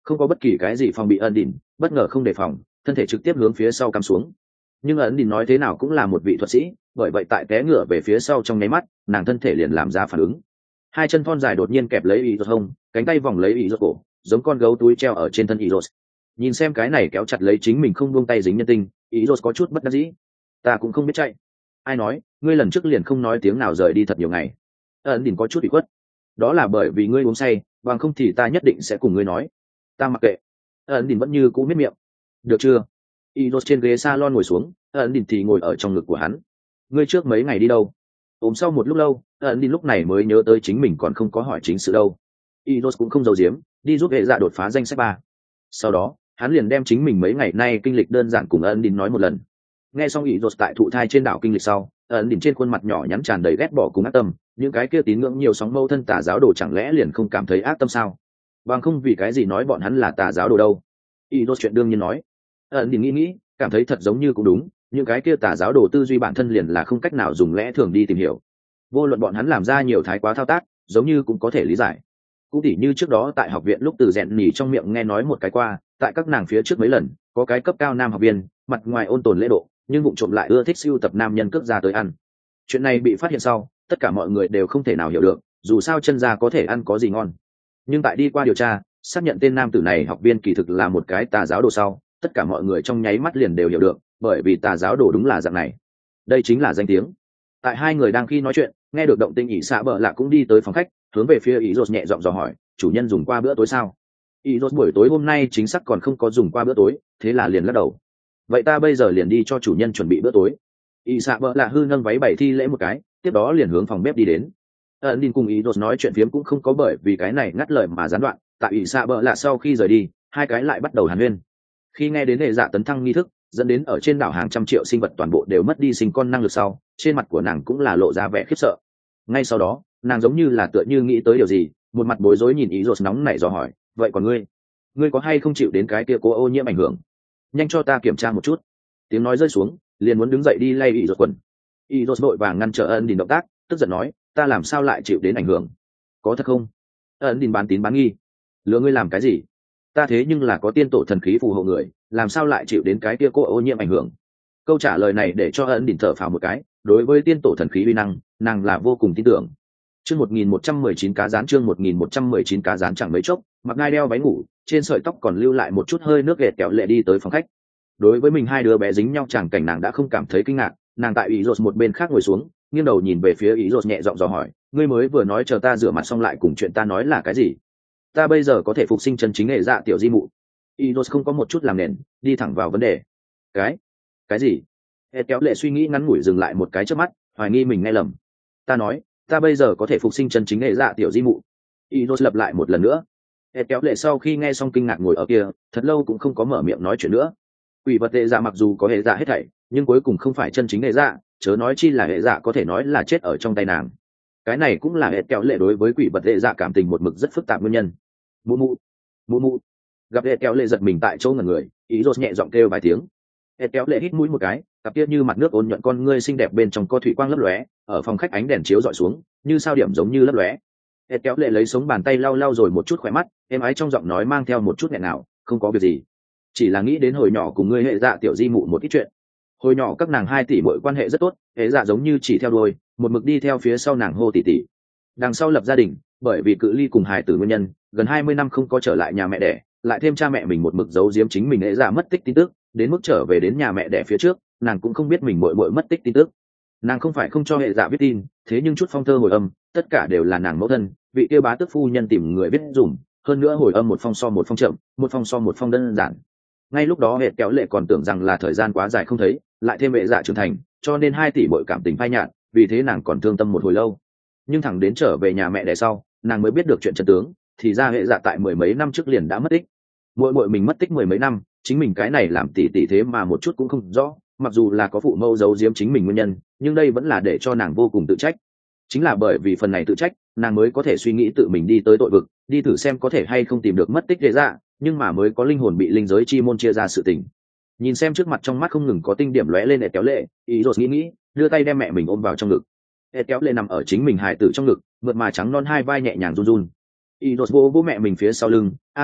không có bất kỳ cái gì phòng bị ẩn đỉnh, bất ngờ không đề phòng, thân thể trực tiếp hướng phía sau cắm xuống. Nhưng ẩn đỉnh nói thế nào cũng là một vị thuật sĩ, bởi vậy tại té ngửa về phía sau trong nháy mắt, nàng thân thể liền làm ra phản ứng. Hai chân thon dài đột nhiên kẹp lấy ý rốt hông, cánh tay vòng lấy ý rốt cổ, giống con gấu túi treo ở trên thân ý rốt. Nhìn xem cái này kéo chặt lấy chính mình không buông tay dính nhân tinh, ý rốt có chút bất đắc dĩ. Ta cũng không biết chạy. Ai nói, ngươi lần trước liền không nói tiếng nào rời đi thật nhiều ngày. Ẩn đỉnh có chút bị khuất. Đó là bởi vì ngươi uống say, bằng không thì ta nhất định sẽ cùng ngươi nói. Ta mặc kệ. Ẩn đỉnh vẫn như cũ miết miệng. Được chưa? ý rốt trên ghế salon ngồi xuống, ẩn đỉnh thì ngồi ở trong ngực của hắn. Ngươi trước mấy ngày đi đâu? Ôm sau một lúc lâu, ẩn đỉnh lúc này mới nhớ tới chính mình còn không có hỏi chính sự đâu. ý rốt cũng không giấu giếm, đi giúp hệ dạ đột phá danh sách ba. Sau đó, hắn liền đem chính mình mấy ngày nay kinh lịch đơn giản cùng ẩn đỉnh nói một lần. Nghe xong ý rốt tại thụ thai trên đảo kinh lịch sau, ẩn đỉnh trên khuôn mặt nhỏ nhắn tràn đầy ghét bỏ cùng ác tâm, những cái kia tín ngưỡng nhiều sóng mâu thân tà giáo đồ chẳng lẽ liền không cảm thấy ác tâm sao? Bằng không vì cái gì nói bọn hắn là tà giáo đồ đâu? ý rốt chuyện đương nhiên nói. Ẩn đỉnh nghĩ nghĩ, cảm thấy thật giống như cũng đúng, những cái kia tà giáo đồ tư duy bản thân liền là không cách nào dùng lẽ thường đi tìm hiểu. Vô luận bọn hắn làm ra nhiều thái quá thao tác, giống như cũng có thể lý giải. Cũng tỉ như trước đó tại học viện lúc từ rèn nhỉ trong miệng nghe nói một cái qua, tại các nàng phía trước mấy lần, có cái cấp cao nam học viên, mặt ngoài ôn tồn lễ độ, nhưng bụng trộm lại ưa thích sưu tập nam nhân cước ra tới ăn. Chuyện này bị phát hiện sau, tất cả mọi người đều không thể nào hiểu được, dù sao chân ra có thể ăn có gì ngon. Nhưng tại đi qua điều tra, xác nhận tên nam tử này học viên kỳ thực là một cái tà giáo đồ sau, tất cả mọi người trong nháy mắt liền đều hiểu được, bởi vì tà giáo đồ đúng là dạng này. Đây chính là danh tiếng. Tại hai người đang khi nói chuyện, nghe được động tĩnh ỷ xạ bợ lạ cũng đi tới phòng khách, hướng về phía ý rốt nhẹ giọng dò hỏi, chủ nhân dùng qua bữa tối sao? Ý rốt buổi tối hôm nay chính xác còn không có dùng qua bữa tối, thế là liền lắc đầu. Vậy ta bây giờ liền đi cho chủ nhân chuẩn bị bữa tối. ỷ xạ bợ lạ hư nâng váy bảy thi lễ một cái, tiếp đó liền hướng phòng bếp đi đến. ẩn đỉnh cùng ý rốt nói chuyện phiếm cũng không có bởi vì cái này ngắt lời mà gián đoạn, tại ỷ xạ bợ lạ sau khi rời đi, hai cái lại bắt đầu hàn huyên. Khi nghe đến hệ dạ tấn thăng nghi thức, dẫn đến ở trên đảo hàng trăm triệu sinh vật toàn bộ đều mất đi sinh con năng lực sau, trên mặt của nàng cũng là lộ ra vẻ khiếp sợ. Ngay sau đó, nàng giống như là tựa như nghĩ tới điều gì, một mặt bối rối nhìn ý rốt nóng nảy dò hỏi, vậy còn ngươi, ngươi có hay không chịu đến cái kia cố ô nhiễm ảnh hưởng? Nhanh cho ta kiểm tra một chút. Tiếng nói rơi xuống, liền muốn đứng dậy đi lay ý rốt quần. Ý rốt vội vàng ngăn trở ân đình động tác, tức giận nói, ta làm sao lại chịu đến ảnh hưởng? Có thật không? Ân đình bán tín bán nghi. Lừa ngươi làm cái gì? Ta thế nhưng là có tiên tổ thần khí phù hộ người, làm sao lại chịu đến cái kia cô ô nhiễm ảnh hưởng? Câu trả lời này để cho ân đình thở phào một cái, đối với tiên tổ thần khí uy năng, nàng là vô cùng tin tưởng. Chương một nghìn một trăm mười chín cá rán chương một nghìn một trăm mười chín cá rán chẳng mấy chốc, mặc ngai đeo váy ngủ, trên sợi tóc còn lưu lại một chút hơi nước ghẹt kẹo lệ đi tới phòng khách. Đối với mình hai đứa bé dính nhau chẳng cảnh nàng đã không cảm thấy kinh ngạc, nàng tại ý rốt một bên khác ngồi xuống, nghiêng đầu nhìn về phía ý rốt nhẹ giọng dò hỏi, ngươi mới vừa nói chờ ta rửa mặt xong lại cùng chuyện ta nói là cái gì? Ta bây giờ có thể phục sinh chân chính nghệ dạ tiểu di mụ. ý rốt không có một chút làm nền, đi thẳng vào vấn đề. Cái? Cái gì? Ed kéo lệ suy nghĩ ngắn ngủi dừng lại một cái trước mắt, hoài nghi mình nghe lầm. Ta nói, ta bây giờ có thể phục sinh chân chính nghệ dạ tiểu di mụ. ý rốt lặp lại một lần nữa. Ed kéo lệ sau khi nghe xong kinh ngạc ngồi ở kia, thật lâu cũng không có mở miệng nói chuyện nữa. Quỷ vật hệ dạ mặc dù có hệ dạ hết thảy, nhưng cuối cùng không phải chân chính hệ dạ, chớ nói chi là hệ dạ có thể nói là chết ở trong tay nàng. Cái này cũng là Ed kéo lệ đối với quỷ vật hệ dạ cảm tình một mực rất phức tạp nguyên nhân. Mụ mụ, mụ mụ. Gặp Ed kéo lệ giật mình tại chỗ ngẩn người, ý rốt nhẹ giọng kêu vài tiếng. Ed kéo lệ hít mũi một cái, cặp kia như mặt nước ôn nhuận con ngươi xinh đẹp bên trong có thủy quang lấp lóe, ở phòng khách ánh đèn chiếu dọi xuống, như sao điểm giống như lấp lóe. Ed kéo lệ lấy sống bàn tay lau lau rồi một chút khỏe mắt, êm ái trong giọng nói mang theo một chút nghẹn ngào, không có việc gì, chỉ là nghĩ đến hồi nhỏ cùng ngươi hệ dạ tiểu di mụ một ít chuyện. Hồi nhỏ các nàng hai tỷ muội quan hệ rất tốt, hệ dạ giống như chỉ theo đuôi, một mực đi theo phía sau nàng hô tỷ tỷ. Đằng sau lập gia đình, bởi vì cự ly cùng hài tử nguyên nhân, gần hai mươi năm không có trở lại nhà mẹ đẻ, lại thêm cha mẹ mình một mực giấu giếm chính mình hệ dạ mất tích tin tức, đến mức trở về đến nhà mẹ đẻ phía trước, nàng cũng không biết mình muội muội mất tích tin tức. Nàng không phải không cho hệ dạ viết tin, thế nhưng chút phong thơ hồi âm, tất cả đều là nàng mẫu thân, vị kia bá tước phu nhân tìm người viết dùm, hơn nữa hồi âm một phong so một phong chậm, một phong so một phong đơn giản. Ngay lúc đó hệ kéo lệ còn tưởng rằng là thời gian quá dài không thấy, lại thêm hệ dạ trưởng thành, cho nên hai tỷ muội cảm tình phai nhạt, vì thế nàng còn thương tâm một hồi lâu. Nhưng thẳng đến trở về nhà mẹ đẻ sau, nàng mới biết được chuyện chân tướng, thì ra hệ dạ tại mười mấy năm trước liền đã mất tích. Muội muội mình mất tích mười mấy năm, chính mình cái này làm tỷ tỷ thế mà một chút cũng không rõ, mặc dù là có phụ mâu giấu giếm chính mình nguyên nhân, nhưng đây vẫn là để cho nàng vô cùng tự trách. Chính là bởi vì phần này tự trách, nàng mới có thể suy nghĩ tự mình đi tới tội vực, đi thử xem có thể hay không tìm được mất tích hệ dạ, nhưng mà mới có linh hồn bị linh giới chi môn chia ra sự tình. Nhìn xem trước mặt trong mắt không ngừng có tinh điểm lóe lên để kéo lệ, ý rồi nghĩ nghĩ, đưa tay đem mẹ mình ôm vào trong ngực. Ed kéo lệ nằm ở chính mình hài tử trong ngực, mượt mà trắng non hai vai nhẹ nhàng run run. Ý rồi vô vô mẹ mình phía sau lưng, an ủi,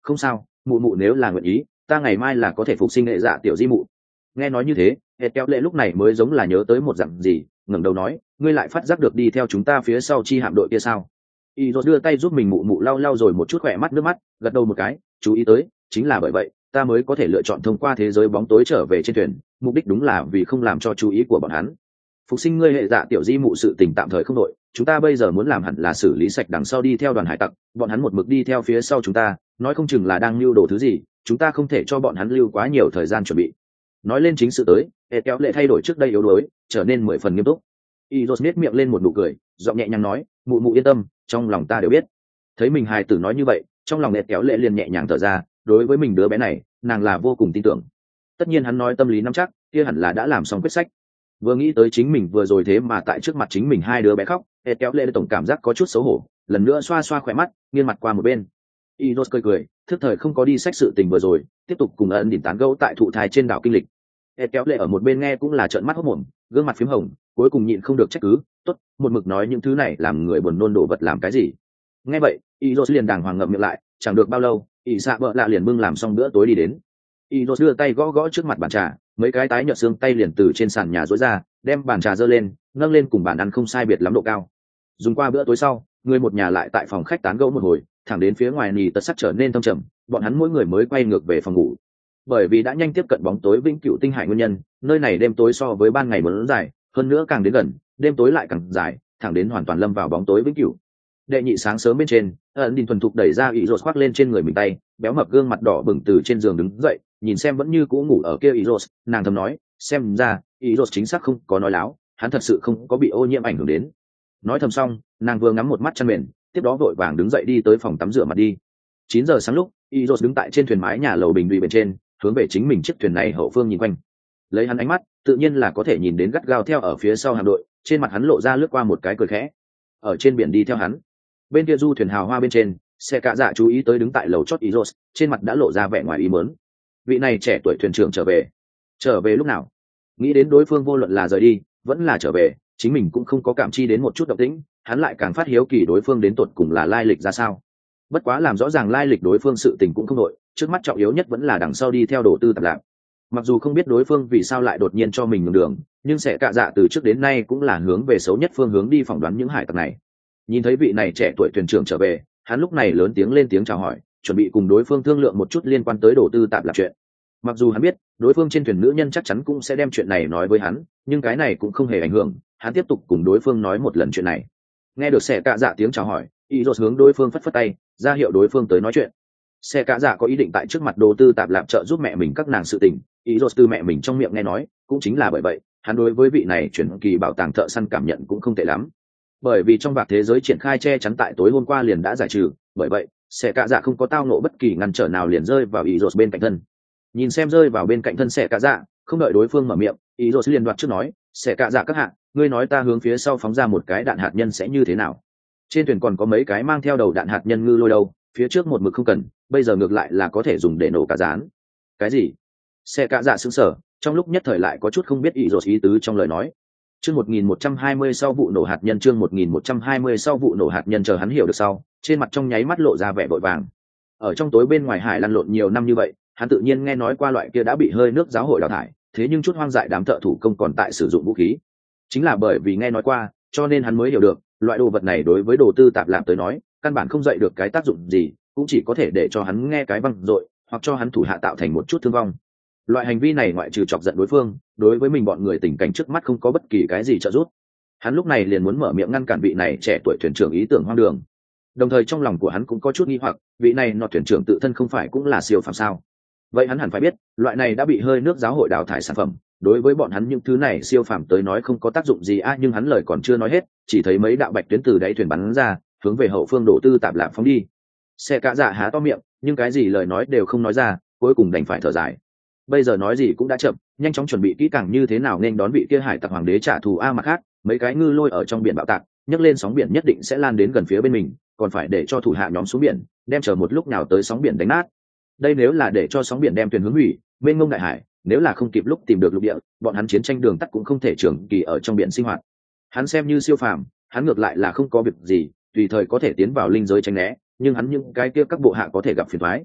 không sao, mụ mụ nếu là nguyện ý ta ngày mai là có thể phục sinh hệ dạ tiểu di mụ. Nghe nói như thế, hệ kéo lệ lúc này mới giống là nhớ tới một dặn gì, ngẩng đầu nói, ngươi lại phát giác được đi theo chúng ta phía sau chi hạm đội kia sao? Y đưa tay giúp mình mụ mụ lau lau rồi một chút khỏe mắt nước mắt, gật đầu một cái, chú ý tới, chính là bởi vậy ta mới có thể lựa chọn thông qua thế giới bóng tối trở về trên thuyền, mục đích đúng là vì không làm cho chú ý của bọn hắn. Phục sinh ngươi hệ dạ tiểu di mụ sự tình tạm thời không đội, chúng ta bây giờ muốn làm hẳn là xử lý sạch đằng sau đi theo đoàn hải tặc, bọn hắn một mực đi theo phía sau chúng ta, nói không chừng là đang lưu đồ thứ gì, chúng ta không thể cho bọn hắn lưu quá nhiều thời gian chuẩn bị. Nói lên chính sự tới, hệ kéo lệ thay đổi trước đây yếu đuối, trở nên mười phần nghiêm túc. Izos nét miệng lên một nụ cười, giọng nhẹ nhàng nói, mụ mụ yên tâm, trong lòng ta đều biết. Thấy mình hài tử nói như vậy, trong lòng hệ kéo lệ liền nhẹ nhàng thở ra, đối với mình đứa bé này, nàng là vô cùng tin tưởng. Tất nhiên hắn nói tâm lý nắm chắc, kia hẳn là đã làm xong quyết sách. Vừa nghĩ tới chính mình vừa rồi thế mà tại trước mặt chính mình hai đứa bé khóc, hệ kéo lệ tổng cảm giác có chút xấu hổ, lần nữa xoa xoa khỏe mắt, nghiêng mặt qua một bên. Izos cười cười, thức thời không có đi sách sự tình vừa rồi, tiếp tục cùng ẩn đỉnh tán gẫu tại thụ thai trên đảo kinh lịch. Hệ kéo lệ ở một bên nghe cũng là trợn mắt hốt mồm, gương mặt phím hồng, cuối cùng nhịn không được trách cứ, tốt, một mực nói những thứ này làm người buồn nôn đổ vật làm cái gì. Nghe vậy, Izos liền đàng hoàng ngậm miệng lại, chẳng được bao lâu, ỷ xạ bợ lạ liền bưng làm xong bữa tối đi đến. Izos đưa tay gõ gõ trước mặt bàn trà, mấy cái tái nhợt xương tay liền từ trên sàn nhà rối ra, đem bàn trà dơ lên, nâng lên cùng bàn ăn không sai biệt lắm độ cao. Dùng qua bữa tối sau, người một nhà lại tại phòng khách tán gẫu một hồi, thẳng đến phía ngoài nì tật sắc trở nên thâm trầm, bọn hắn mỗi người mới quay ngược về phòng ngủ. Bởi vì đã nhanh tiếp cận bóng tối vĩnh cửu tinh hải nguyên nhân, nơi này đêm tối so với ban ngày muốn dài, hơn nữa càng đến gần, đêm tối lại càng dài, thẳng đến hoàn toàn lâm vào bóng tối vĩnh cửu. Đệ nhị sáng sớm bên trên, ẩn đình thuần thục đẩy ra ý rột khoác lên trên người mình tay, béo mập gương mặt đỏ bừng từ trên giường đứng dậy, nhìn xem vẫn như cũ ngủ ở kia ý rột, nàng thầm nói, xem ra ý rột chính xác không có nói láo, hắn thật sự không có bị ô nhiễm ảnh hưởng đến. Nói thầm xong, nàng vừa ngắm một mắt chăn mền, tiếp đó vội vàng đứng dậy đi tới phòng tắm rửa mặt đi. Chín giờ sáng lúc, ý rột đứng tại trên thuyền mái nhà lầu bình đùi bên trên, hướng về chính mình chiếc thuyền này hậu phương nhìn quanh. Lấy hắn ánh mắt, tự nhiên là có thể nhìn đến gắt gao theo ở phía sau hạm đội, trên mặt hắn lộ ra lướt qua một cái cười khẽ. Ở trên biển đi theo hắn, bên kia du thuyền hào hoa bên trên, xe cạ dạ chú ý tới đứng tại lầu chót Izos, trên mặt đã lộ ra vẻ ngoài ý mớn. Vị này trẻ tuổi thuyền trưởng trở về, trở về lúc nào? Nghĩ đến đối phương vô luận là rời đi, vẫn là trở về, chính mình cũng không có cảm chi đến một chút động tĩnh, hắn lại càng phát hiếu kỳ đối phương đến tột cùng là lai lịch ra sao. Bất quá làm rõ ràng lai lịch đối phương sự tình cũng không đội, trước mắt trọng yếu nhất vẫn là đằng sau đi theo đồ tư tạp lạc. Mặc dù không biết đối phương vì sao lại đột nhiên cho mình nhường đường, nhưng sẽ cạ dạ từ trước đến nay cũng là hướng về xấu nhất phương hướng đi phỏng đoán những hải tặc này. Nhìn thấy vị này trẻ tuổi thuyền trưởng trở về, hắn lúc này lớn tiếng lên tiếng chào hỏi, chuẩn bị cùng đối phương thương lượng một chút liên quan tới đồ tư tạp lạc chuyện. Mặc dù hắn biết đối phương trên thuyền nữ nhân chắc chắn cũng sẽ đem chuyện này nói với hắn, nhưng cái này cũng không hề ảnh hưởng, hắn tiếp tục cùng đối phương nói một lần chuyện này. Nghe được sẽ cạ dạ tiếng chào hỏi, ý rột hướng đối phương phất phất tay, ra hiệu đối phương tới nói chuyện. Xe cạ dạ có ý định tại trước mặt đồ tư tạp lạp trợ giúp mẹ mình các nàng sự tình, ý rột từ mẹ mình trong miệng nghe nói, cũng chính là bởi vậy hắn đối với vị này chuyển kỳ bảo tàng thợ săn cảm nhận cũng không tệ lắm. Bởi vì trong vạc thế giới triển khai che chắn tại tối hôm qua liền đã giải trừ, bởi vậy xe cạ dạ không có tao nộ bất kỳ ngăn trở nào liền rơi vào ý rột bên cạnh thân. Nhìn xem rơi vào bên cạnh thân xe cạ dạ, không đợi đối phương mở miệng, ý rột liền đoạt trước nói, xe cạ dạ các hạ, ngươi nói ta hướng phía sau phóng ra một cái đạn hạt nhân sẽ như thế nào? Trên thuyền còn có mấy cái mang theo đầu đạn hạt nhân ngư lôi đâu, phía trước một mực không cần, bây giờ ngược lại là có thể dùng để nổ cả rán. Cái gì? Xe cạ dạ sững sờ, trong lúc nhất thời lại có chút không biết ý rột ý tứ trong lời nói. Chương một nghìn một trăm hai mươi sau vụ nổ hạt nhân, chương một nghìn một trăm hai mươi sau vụ nổ hạt nhân, chờ hắn hiểu được sau, trên mặt trong nháy mắt lộ ra vẻ vội vàng. Ở trong tối bên ngoài hải lăn lộn nhiều năm như vậy, hắn tự nhiên nghe nói qua loại kia đã bị hơi nước giáo hội đào thải, thế nhưng chút hoang dại đám thợ thủ công còn tại sử dụng vũ khí. Chính là bởi vì nghe nói qua, cho nên hắn mới hiểu được, loại đồ vật này đối với đồ tư tạp lạp tới nói, căn bản không dậy được cái tác dụng gì, cũng chỉ có thể để cho hắn nghe cái văng dội, hoặc cho hắn thủ hạ tạo thành một chút thương vong. Loại hành vi này ngoại trừ chọc giận đối phương, đối với mình bọn người tình cảnh trước mắt không có bất kỳ cái gì trợ giúp. Hắn lúc này liền muốn mở miệng ngăn cản vị này trẻ tuổi thuyền trưởng ý tưởng hoang đường. Đồng thời trong lòng của hắn cũng có chút nghi hoặc, vị này nọ thuyền trưởng tự thân không phải cũng là siêu phàm sao? Vậy hắn hẳn phải biết, loại này đã bị hơi nước giáo hội đào thải sản phẩm, đối với bọn hắn những thứ này siêu phàm tới nói không có tác dụng gì a, nhưng hắn lời còn chưa nói hết, chỉ thấy mấy đạo bạch tuyến từ đáy thuyền bắn ra, hướng về hậu phương đổ tư tạp lạp phóng đi. Xe cạ dạ há to miệng, nhưng cái gì lời nói đều không nói ra, cuối cùng đành phải thở dài. Bây giờ nói gì cũng đã chậm, nhanh chóng chuẩn bị kỹ càng như thế nào nên đón vị kia hải tặc hoàng đế trả thù a. Mặt khác, mấy cái ngư lôi ở trong biển bạo tạc, nhấc lên sóng biển nhất định sẽ lan đến gần phía bên mình, còn phải để cho thủ hạ nhóm xuống biển, đem chờ một lúc nào tới sóng biển đánh nát. Đây nếu là để cho sóng biển đem thuyền hướng hủy, mênh mông đại hải, nếu là không kịp lúc tìm được lục địa, bọn hắn chiến tranh đường tắt cũng không thể trường kỳ ở trong biển sinh hoạt. Hắn xem như siêu phàm, hắn ngược lại là không có việc gì, tùy thời có thể tiến vào linh giới tránh né, nhưng hắn những cái kia các bộ hạ có thể gặp phiền toái.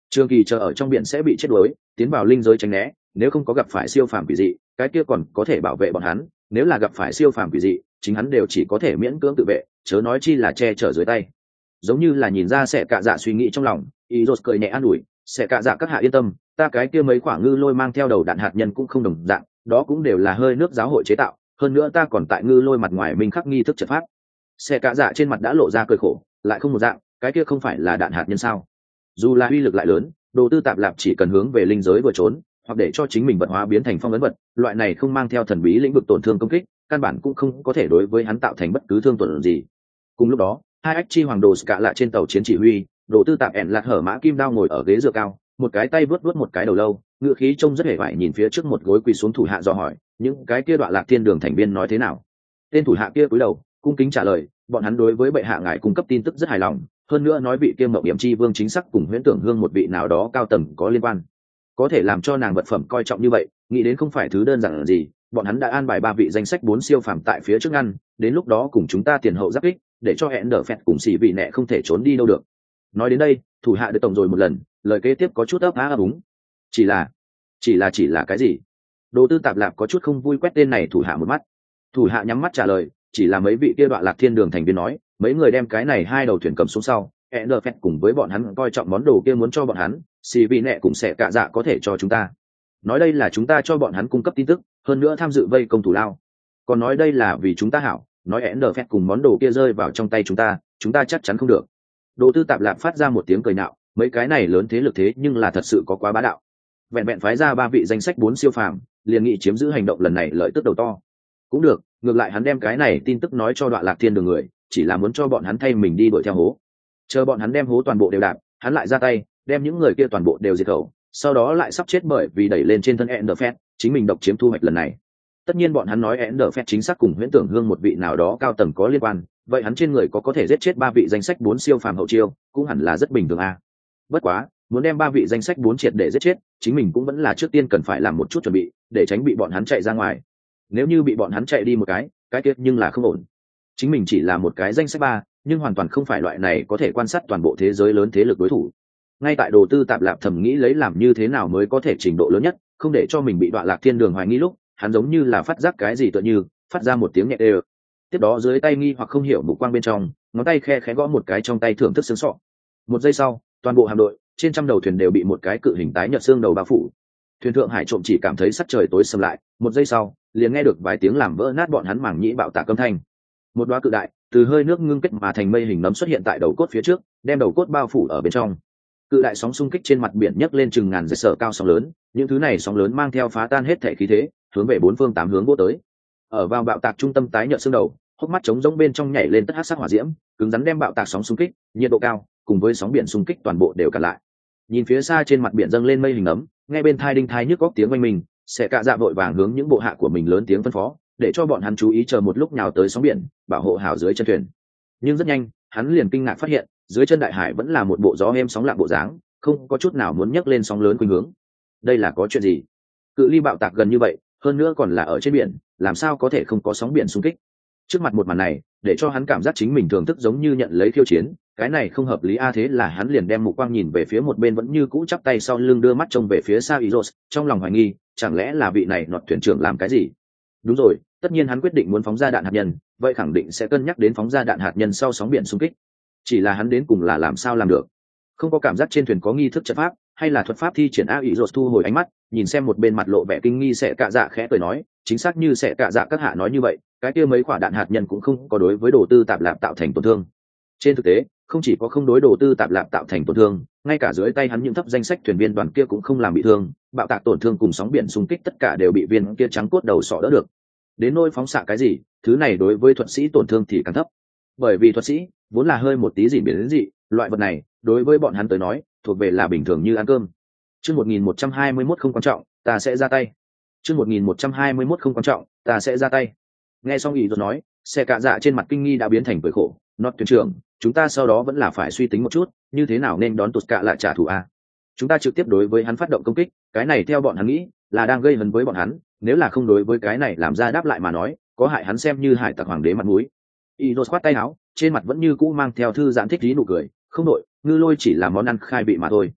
Trường Kỳ chờ ở trong biển sẽ bị chết đuối, tiến vào linh giới tránh né, nếu không có gặp phải siêu phàm quỷ dị, cái kia còn có thể bảo vệ bọn hắn, nếu là gặp phải siêu phàm quỷ dị, chính hắn đều chỉ có thể miễn cưỡng tự vệ, chớ nói chi là che chở dưới tay. Giống như là nhìn ra sẽ cạ dạ suy nghĩ trong lòng, Iros cười nhẹ an ủi, sẽ cạ dạ các hạ yên tâm, ta cái kia mấy quả ngư lôi mang theo đầu đạn hạt nhân cũng không đồng dạng, đó cũng đều là hơi nước giáo hội chế tạo, hơn nữa ta còn tại ngư lôi mặt ngoài minh khắc nghi thức trận pháp. Sẽ cạ dạ trên mặt đã lộ ra cười khổ, lại không một dạng, cái kia không phải là đạn hạt nhân sao? Dù là uy lực lại lớn, đồ tư tạp lạp chỉ cần hướng về linh giới vừa trốn, hoặc để cho chính mình vật hóa biến thành phong ấn vật, loại này không mang theo thần bí lĩnh vực tổn thương công kích, căn bản cũng không có thể đối với hắn tạo thành bất cứ thương tổn gì. Cùng lúc đó, hai ách chi hoàng đồ cả lạ trên tàu chiến chỉ huy, đồ tư tạp ẻn lạc hở mã kim đao ngồi ở ghế dựa cao, một cái tay vớt vớt một cái đầu lâu, ngựa khí trông rất hề vải, nhìn phía trước một gối quỳ xuống thủ hạ dò hỏi, những cái kia đoạn lạc thiên đường thành viên nói thế nào? Tên thủ hạ kia cúi đầu, cung kính trả lời, bọn hắn đối với bệ hạ ngài cung cấp tin tức rất hài lòng, hơn nữa nói vị kia mộng điểm chi vương chính xác cùng huyễn tưởng hương một vị nào đó cao tầng có liên quan, có thể làm cho nàng vật phẩm coi trọng như vậy, nghĩ đến không phải thứ đơn giản là gì. Bọn hắn đã an bài ba vị danh sách bốn siêu phàm tại phía trước ngăn, đến lúc đó cùng chúng ta tiền hậu giáp kích, để cho hẹn đỡ phẹt cùng xì vị nẹ không thể trốn đi đâu được. Nói đến đây, thủ hạ được tổng rồi một lần, lời kế tiếp có chút ấp á ấp úng. Chỉ là, chỉ là chỉ là cái gì? Đồ tư tạp lạp có chút không vui quét tên này thủ hạ một mắt. Thủ hạ nhắm mắt trả lời, chỉ là mấy vị kia đoạn lạc thiên đường thành viên nói, mấy người đem cái này hai đầu thuyền cầm xuống sau, hẹn đỡ phẹt cùng với bọn hắn coi trọng món đồ kia muốn cho bọn hắn, xì vị nẹ cũng sẽ cả dạ có thể cho chúng ta. Nói đây là chúng ta cho bọn hắn cung cấp tin tức, hơn nữa tham dự vây công thủ lao. Còn nói đây là vì chúng ta hảo, nói ẻn đờ phét cùng món đồ kia rơi vào trong tay chúng ta, chúng ta chắc chắn không được. Đồ tư tạp lạp phát ra một tiếng cười nạo, mấy cái này lớn thế lực thế nhưng là thật sự có quá bá đạo. Vẹn vẹn phái ra ba vị danh sách bốn siêu phàm, liền nghị chiếm giữ hành động lần này lợi tức đầu to. Cũng được, ngược lại hắn đem cái này tin tức nói cho đoạn lạc thiên đường người, chỉ là muốn cho bọn hắn thay mình đi đuổi theo hố. Chờ bọn hắn đem hố toàn bộ đều đạp, hắn lại ra tay, đem những người kia toàn bộ đều diệt khẩu, sau đó lại sắp chết bởi vì đẩy lên trên thân Enderfett, chính mình độc chiếm thu hoạch lần này. Tất nhiên bọn hắn nói Enderfett chính xác cùng huyễn tưởng hương một vị nào đó cao tầng có liên quan, vậy hắn trên người có có thể giết chết ba vị danh sách bốn siêu phàm hậu chiêu, cũng hẳn là rất bình thường a. Bất quá, muốn đem ba vị danh sách bốn triệt để giết chết, chính mình cũng vẫn là trước tiên cần phải làm một chút chuẩn bị, để tránh bị bọn hắn chạy ra ngoài. Nếu như bị bọn hắn chạy đi một cái, cái kia nhưng là không ổn. Chính mình chỉ là một cái danh sách ba, nhưng hoàn toàn không phải loại này có thể quan sát toàn bộ thế giới lớn thế lực đối thủ. Ngay tại đồ tư tạp lạp thầm nghĩ lấy làm như thế nào mới có thể trình độ lớn nhất, không để cho mình bị đoạn lạc thiên đường hoài nghi lúc, hắn giống như là phát giác cái gì tựa như phát ra một tiếng nhẹ đều. Tiếp đó dưới tay nghi hoặc không hiểu mục quang bên trong, ngón tay khe khẽ gõ một cái trong tay thưởng thức xương sọ. Một giây sau, toàn bộ hạm đội trên trăm đầu thuyền đều bị một cái cự hình tái nhợt xương đầu bao phủ. Thuyền thượng hải trộm chỉ cảm thấy sắc trời tối sầm lại, một giây sau, liền nghe được vài tiếng làm vỡ nát bọn hắn màng nhĩ bạo tạc âm thanh. Một đóa cự đại, từ hơi nước ngưng kết mà thành mây hình nấm xuất hiện tại đầu cốt phía trước, đem đầu cốt bao phủ ở bên trong. Cự đại sóng xung kích trên mặt biển nhấc lên chừng ngàn dặm sở cao sóng lớn, những thứ này sóng lớn mang theo phá tan hết thể khí thế, hướng về bốn phương tám hướng vô tới. Ở vào bạo tạc trung tâm tái nhợt xương đầu, hốc mắt trống rỗng bên trong nhảy lên tất hắc sắc hỏa diễm, cứng rắn đem bạo tạc sóng xung kích, nhiệt độ cao, cùng với sóng biển xung kích toàn bộ đều cản lại. Nhìn phía xa trên mặt biển dâng lên mây hình nấm, nghe bên thai đinh thai nhức góc tiếng oanh mình, sẽ cạ dạ vội vàng hướng những bộ hạ của mình lớn tiếng phân phó, để cho bọn hắn chú ý chờ một lúc nhào tới sóng biển, bảo hộ hảo dưới chân thuyền. Nhưng rất nhanh, hắn liền kinh ngạc phát hiện, dưới chân đại hải vẫn là một bộ gió êm sóng lặng bộ dáng, không có chút nào muốn nhấc lên sóng lớn khuynh hướng. Đây là có chuyện gì? Cự ly bạo tạc gần như vậy, hơn nữa còn là ở trên biển, làm sao có thể không có sóng biển xung kích? Trước mặt một màn này, để cho hắn cảm giác chính mình thưởng thức giống như nhận lấy khiêu chiến, cái này không hợp lý a. Thế là hắn liền đem mục quang nhìn về phía một bên vẫn như cũ chắp tay sau lưng đưa mắt trông về phía xa Iros, trong lòng hoài nghi, chẳng lẽ là vị này nọt thuyền trưởng làm cái gì? Đúng rồi, tất nhiên hắn quyết định muốn phóng ra đạn hạt nhân, vậy khẳng định sẽ cân nhắc đến phóng ra đạn hạt nhân sau sóng biển xung kích. Chỉ là hắn đến cùng là làm sao làm được? Không có cảm giác trên thuyền có nghi thức trận pháp, hay là thuật pháp thi triển a? Iros thu hồi ánh mắt, nhìn xem một bên mặt lộ vẻ kinh nghi sẽ cạ dạ khẽ cười nói, chính xác như sẽ cạ dạ các hạ nói như vậy, cái kia mấy quả đạn hạt nhân cũng không có đối với đồ tư tạp lạp tạo thành tổn thương. Trên thực tế, không chỉ có không đối đồ tư tạp lạp tạo thành tổn thương, ngay cả dưới tay hắn những thấp danh sách thuyền viên đoàn kia cũng không làm bị thương, bạo tạc tổn thương cùng sóng biển xung kích tất cả đều bị viên kia trắng cốt đầu sọ đỡ được. Đến nỗi phóng xạ cái gì, thứ này đối với thuật sĩ tổn thương thì càng thấp, bởi vì thuật sĩ vốn là hơi một tí gì biến đến dị, loại vật này đối với bọn hắn tới nói thuộc về là bình thường như ăn cơm. Chương một nghìn một trăm hai mươi mốt không quan trọng, ta sẽ ra tay. Chương một nghìn một trăm hai mươi mốt không quan trọng, ta sẽ ra tay. Nghe xong ý rồi nói, xe cạ dạ trên mặt kinh nghi đã biến thành cười khổ. Nọt thuyền trưởng, chúng ta sau đó vẫn là phải suy tính một chút, như thế nào nên đón tụt cạ lại trả thù a. Chúng ta trực tiếp đối với hắn phát động công kích, cái này theo bọn hắn nghĩ là đang gây hấn với bọn hắn, nếu là không đối với cái này làm ra đáp lại mà nói, có hại hắn xem như hải tặc hoàng đế mặt mũi. Iros khoát tay áo, trên mặt vẫn như cũ mang theo thư giãn thích trí nụ cười, không đội, ngư lôi chỉ là món ăn khai vị mà thôi.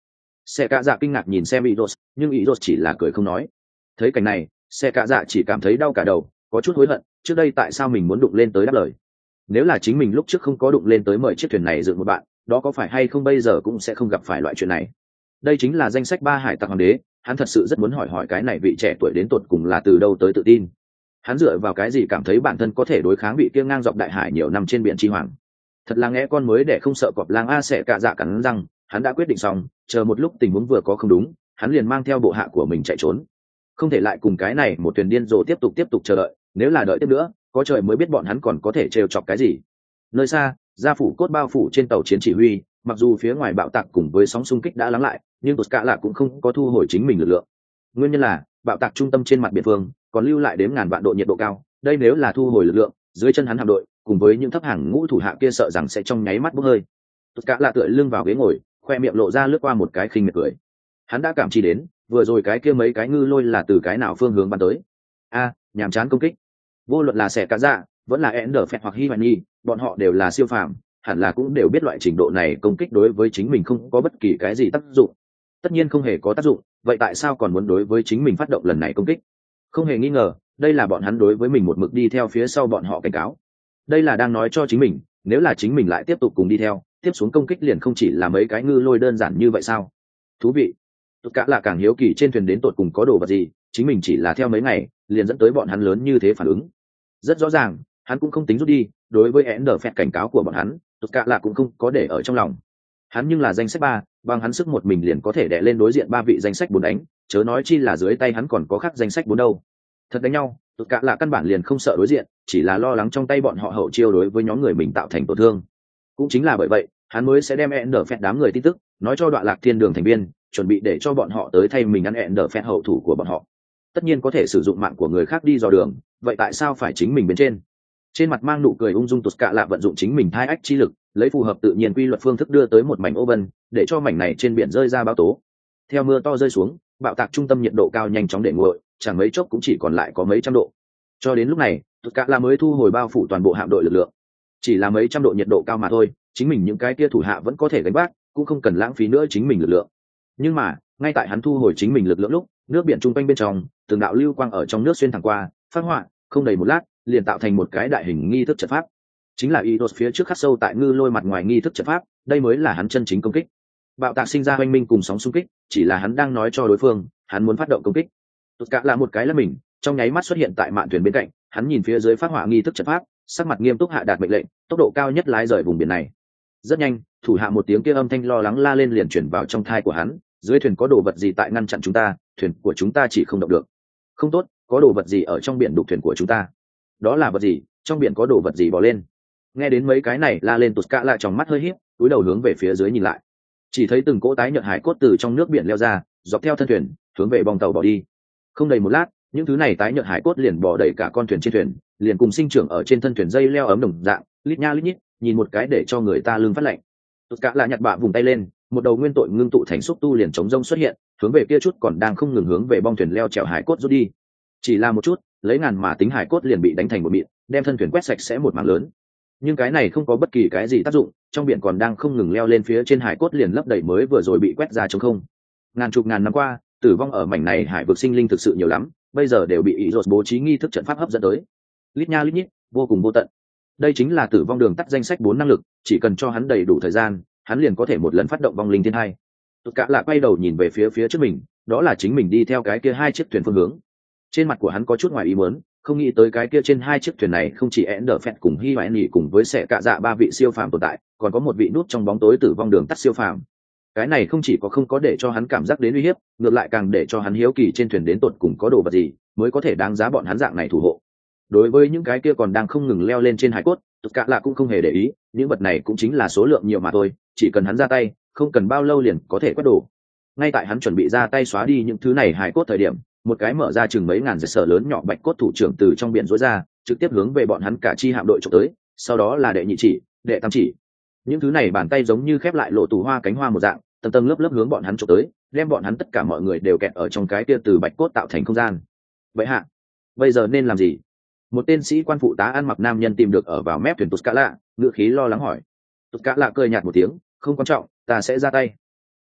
Xe cạ dạ kinh ngạc nhìn xem Idos, nhưng Idos chỉ là cười không nói. Thấy cảnh này, xe cạ dạ chỉ cảm thấy đau cả đầu, có chút hối hận, trước đây tại sao mình muốn đụng lên tới đáp lời. Nếu là chính mình lúc trước không có đụng lên tới mời chiếc thuyền này dựng một bạn, đó có phải hay không bây giờ cũng sẽ không gặp phải loại chuyện này. Đây chính là danh sách ba hải tặc hoàng đế, hắn thật sự rất muốn hỏi hỏi cái này vị trẻ tuổi đến tột cùng là từ đâu tới tự tin. Hắn dựa vào cái gì cảm thấy bản thân có thể đối kháng vị kia ngang dọc đại hải nhiều năm trên biển chi hoàng. Thật là nghe con mới để không sợ cọp lang a. Sẽ cạ dạ cắn răng, hắn đã quyết định xong, chờ một lúc tình huống vừa có không đúng, hắn liền mang theo bộ hạ của mình chạy trốn. Không thể lại cùng cái này một thuyền điên rồ tiếp tục tiếp tục chờ đợi, nếu là đợi tiếp nữa, có trời mới biết bọn hắn còn có thể trêu chọc cái gì. Nơi xa, gia phủ cốt bao phủ trên tàu chiến chỉ huy, mặc dù phía ngoài bạo tạc cùng với sóng xung kích đã lắng lại, nhưng tất cả là cũng không có thu hồi chính mình lực lượng. Nguyên nhân là bạo tạc trung tâm trên mặt biển phương còn lưu lại đếm ngàn vạn độ nhiệt độ cao, đây nếu là thu hồi lực lượng, dưới chân hắn hạm đội cùng với những thấp hàng ngũ thủ hạ kia sợ rằng sẽ trong nháy mắt bốc hơi. Tất cả là tựa lưng vào ghế ngồi, khoe miệng lộ ra lướt qua một cái khinh miệt cười. Hắn đã cảm chi đến, vừa rồi cái kia mấy cái ngư lôi là từ cái nào phương hướng bắn tới. A, nhàm chán công kích. Vô luận là Xẻ Cạ Dạ, vẫn là Ender Phẹt hoặc Hi Hoài Nhi, bọn họ đều là siêu phàm, hẳn là cũng đều biết loại trình độ này công kích đối với chính mình không có bất kỳ cái gì tác dụng. Tất nhiên không hề có tác dụng, vậy tại sao còn muốn đối với chính mình phát động lần này công kích? Không hề nghi ngờ, đây là bọn hắn đối với mình một mực đi theo phía sau bọn họ cảnh cáo. Đây là đang nói cho chính mình, nếu là chính mình lại tiếp tục cùng đi theo, tiếp xuống công kích liền không chỉ là mấy cái ngư lôi đơn giản như vậy sao? Thú vị. Tất cả là càng hiếu kỳ trên thuyền đến tột cùng có đồ vật gì, chính mình chỉ là theo mấy ngày, liền dẫn tới bọn hắn lớn như thế phản ứng. Rất rõ ràng, hắn cũng không tính rút đi, đối với Ender Phẹt cảnh cáo của bọn hắn, tất cả là cũng không có để ở trong lòng. Hắn nhưng là danh sách ba, bằng hắn sức một mình liền có thể đè lên đối diện ba vị danh sách bốn đánh, chớ nói chi là dưới tay hắn còn có khác danh sách bốn đâu. Thật đánh nhau, tất cả là căn bản liền không sợ đối diện, chỉ là lo lắng trong tay bọn họ hậu chiêu đối với nhóm người mình tạo thành tổn thương. Cũng chính là bởi vậy, hắn mới sẽ đem Ender Phẹt đám người tin tức, nói cho Đoạn Lạc Thiên Đường thành viên, chuẩn bị để cho bọn họ tới thay mình ăn Ender Phẹt hậu thủ của bọn họ. Tất nhiên có thể sử dụng mạng của người khác đi dò đường, vậy tại sao phải chính mình bên trên? Trên mặt mang nụ cười ung dung, Tất cả là vận dụng chính mình thai ách chi lực, lấy phù hợp tự nhiên quy luật phương thức đưa tới một mảnh ô vân, để cho mảnh này trên biển rơi ra bão tố. Theo mưa to rơi xuống, bạo tạc trung tâm nhiệt độ cao nhanh chóng để nguội, chẳng mấy chốc cũng chỉ còn lại có mấy trăm độ. Cho đến lúc này, Tất cả là mới thu hồi bao phủ toàn bộ hạm đội lực lượng. Chỉ là mấy trăm độ nhiệt độ cao mà thôi, chính mình những cái kia thủ hạ vẫn có thể gánh vác, cũng không cần lãng phí nữa chính mình lực lượng. Nhưng mà, ngay tại hắn thu hồi chính mình lực lượng lúc, nước biển trung quanh bên trong, từng đạo lưu quang ở trong nước xuyên thẳng qua, phát họa, không đầy một lát, liền tạo thành một cái đại hình nghi thức trận pháp. Chính là Idos phía trước khắc sâu tại ngư lôi mặt ngoài nghi thức trận pháp, đây mới là hắn chân chính công kích. Bạo tạc sinh ra oanh minh cùng sóng xung kích, chỉ là hắn đang nói cho đối phương, hắn muốn phát động công kích. Tất cả là một cái là mình, trong nháy mắt xuất hiện tại mạn thuyền bên cạnh, hắn nhìn phía dưới phát họa nghi thức trận pháp, sắc mặt nghiêm túc hạ đạt mệnh lệnh, tốc độ cao nhất lái rời vùng biển này. Rất nhanh, thủ hạ một tiếng kia âm thanh lo lắng la lên liền chuyển vào trong thai của hắn, dưới thuyền có đồ vật gì tại ngăn chặn chúng ta, thuyền của chúng ta chỉ không động được. Không tốt, có đồ vật gì ở trong biển đục thuyền của chúng ta. Đó là vật gì? Trong biển có đồ vật gì bò lên? Nghe đến mấy cái này la lên, Tất cả lại trong mắt hơi híp, cúi đầu hướng về phía dưới nhìn lại, chỉ thấy từng cỗ tái nhợt hải cốt từ trong nước biển leo ra, dọc theo thân thuyền hướng về bong tàu bỏ đi. Không đầy một lát, những thứ này tái nhợt hải cốt liền bò đầy cả con thuyền trên thuyền, liền cùng sinh trưởng ở trên thân thuyền dây leo ấm đồng dạng, lít nha lít nhít, nhìn một cái để cho người ta lưng phát lạnh. Tất cả là nhặt bạ vùng tay lên, một đầu nguyên tội ngưng tụ thành xúc tu liền chống rông xuất hiện, hướng về kia chút còn đang không ngừng hướng về bong thuyền leo trèo hải cốt rút đi. Chỉ là một chút, lấy ngàn mà tính hải cốt liền bị đánh thành một mịn, đem thân thuyền quét sạch sẽ một mảng lớn. Nhưng cái này không có bất kỳ cái gì tác dụng, trong biển còn đang không ngừng leo lên phía trên hải cốt liền lấp đầy mới vừa rồi bị quét ra trống không. Ngàn chục ngàn năm qua, tử vong ở mảnh này hải vực sinh linh thực sự nhiều lắm, bây giờ đều bị Idos bố trí nghi thức trận pháp hấp dẫn tới. Lít nha lít nhít, vô cùng vô tận. Đây chính là tử vong đường tắt danh sách bốn năng lực, chỉ cần cho hắn đầy đủ thời gian, hắn liền có thể một lần phát động vong linh thiên hai. Tất cả là quay đầu nhìn về phía phía trước mình, đó là chính mình đi theo cái kia hai chiếc thuyền phương hướng. Trên mặt của hắn có chút ngoài ý muốn, không nghĩ tới cái kia trên hai chiếc thuyền này không chỉ Ender Phẹt cùng Hi Hoài Nhi cùng với Xẻ Cạ Dạ ba vị siêu phàm tồn tại, còn có một vị núp trong bóng tối tử vong đường tắt siêu phàm. Cái này không chỉ có không có để cho hắn cảm giác đến uy hiếp, ngược lại càng để cho hắn hiếu kỳ trên thuyền đến tột cùng có đồ vật gì, mới có thể đáng giá bọn hắn dạng này thủ hộ. Đối với những cái kia còn đang không ngừng leo lên trên hải cốt, tất cả là cũng không hề để ý, những vật này cũng chính là số lượng nhiều mà thôi, chỉ cần hắn ra tay, không cần bao lâu liền có thể quét đổ. Ngay tại hắn chuẩn bị ra tay xóa đi những thứ này hải cốt thời điểm, một cái mở ra chừng mấy ngàn dệt sở lớn nhỏ bạch cốt thủ trưởng từ trong biển rối ra, trực tiếp hướng về bọn hắn cả chi hạm đội chụp tới, sau đó là đệ nhị chỉ, đệ tam chỉ. Những thứ này bàn tay giống như khép lại lộ tù hoa cánh hoa một dạng, tầng tầng lớp lớp hướng bọn hắn chụp tới, đem bọn hắn tất cả mọi người đều kẹt ở trong cái kia từ bạch cốt tạo thành không gian. Vậy hạ, bây giờ nên làm gì? Một tên sĩ quan phụ tá ăn mặc nam nhân tìm được ở vào mép thuyền Tất cả lạ, ngựa khí lo lắng hỏi. Tất cả lạ cười nhạt một tiếng, không quan trọng, ta sẽ ra tay.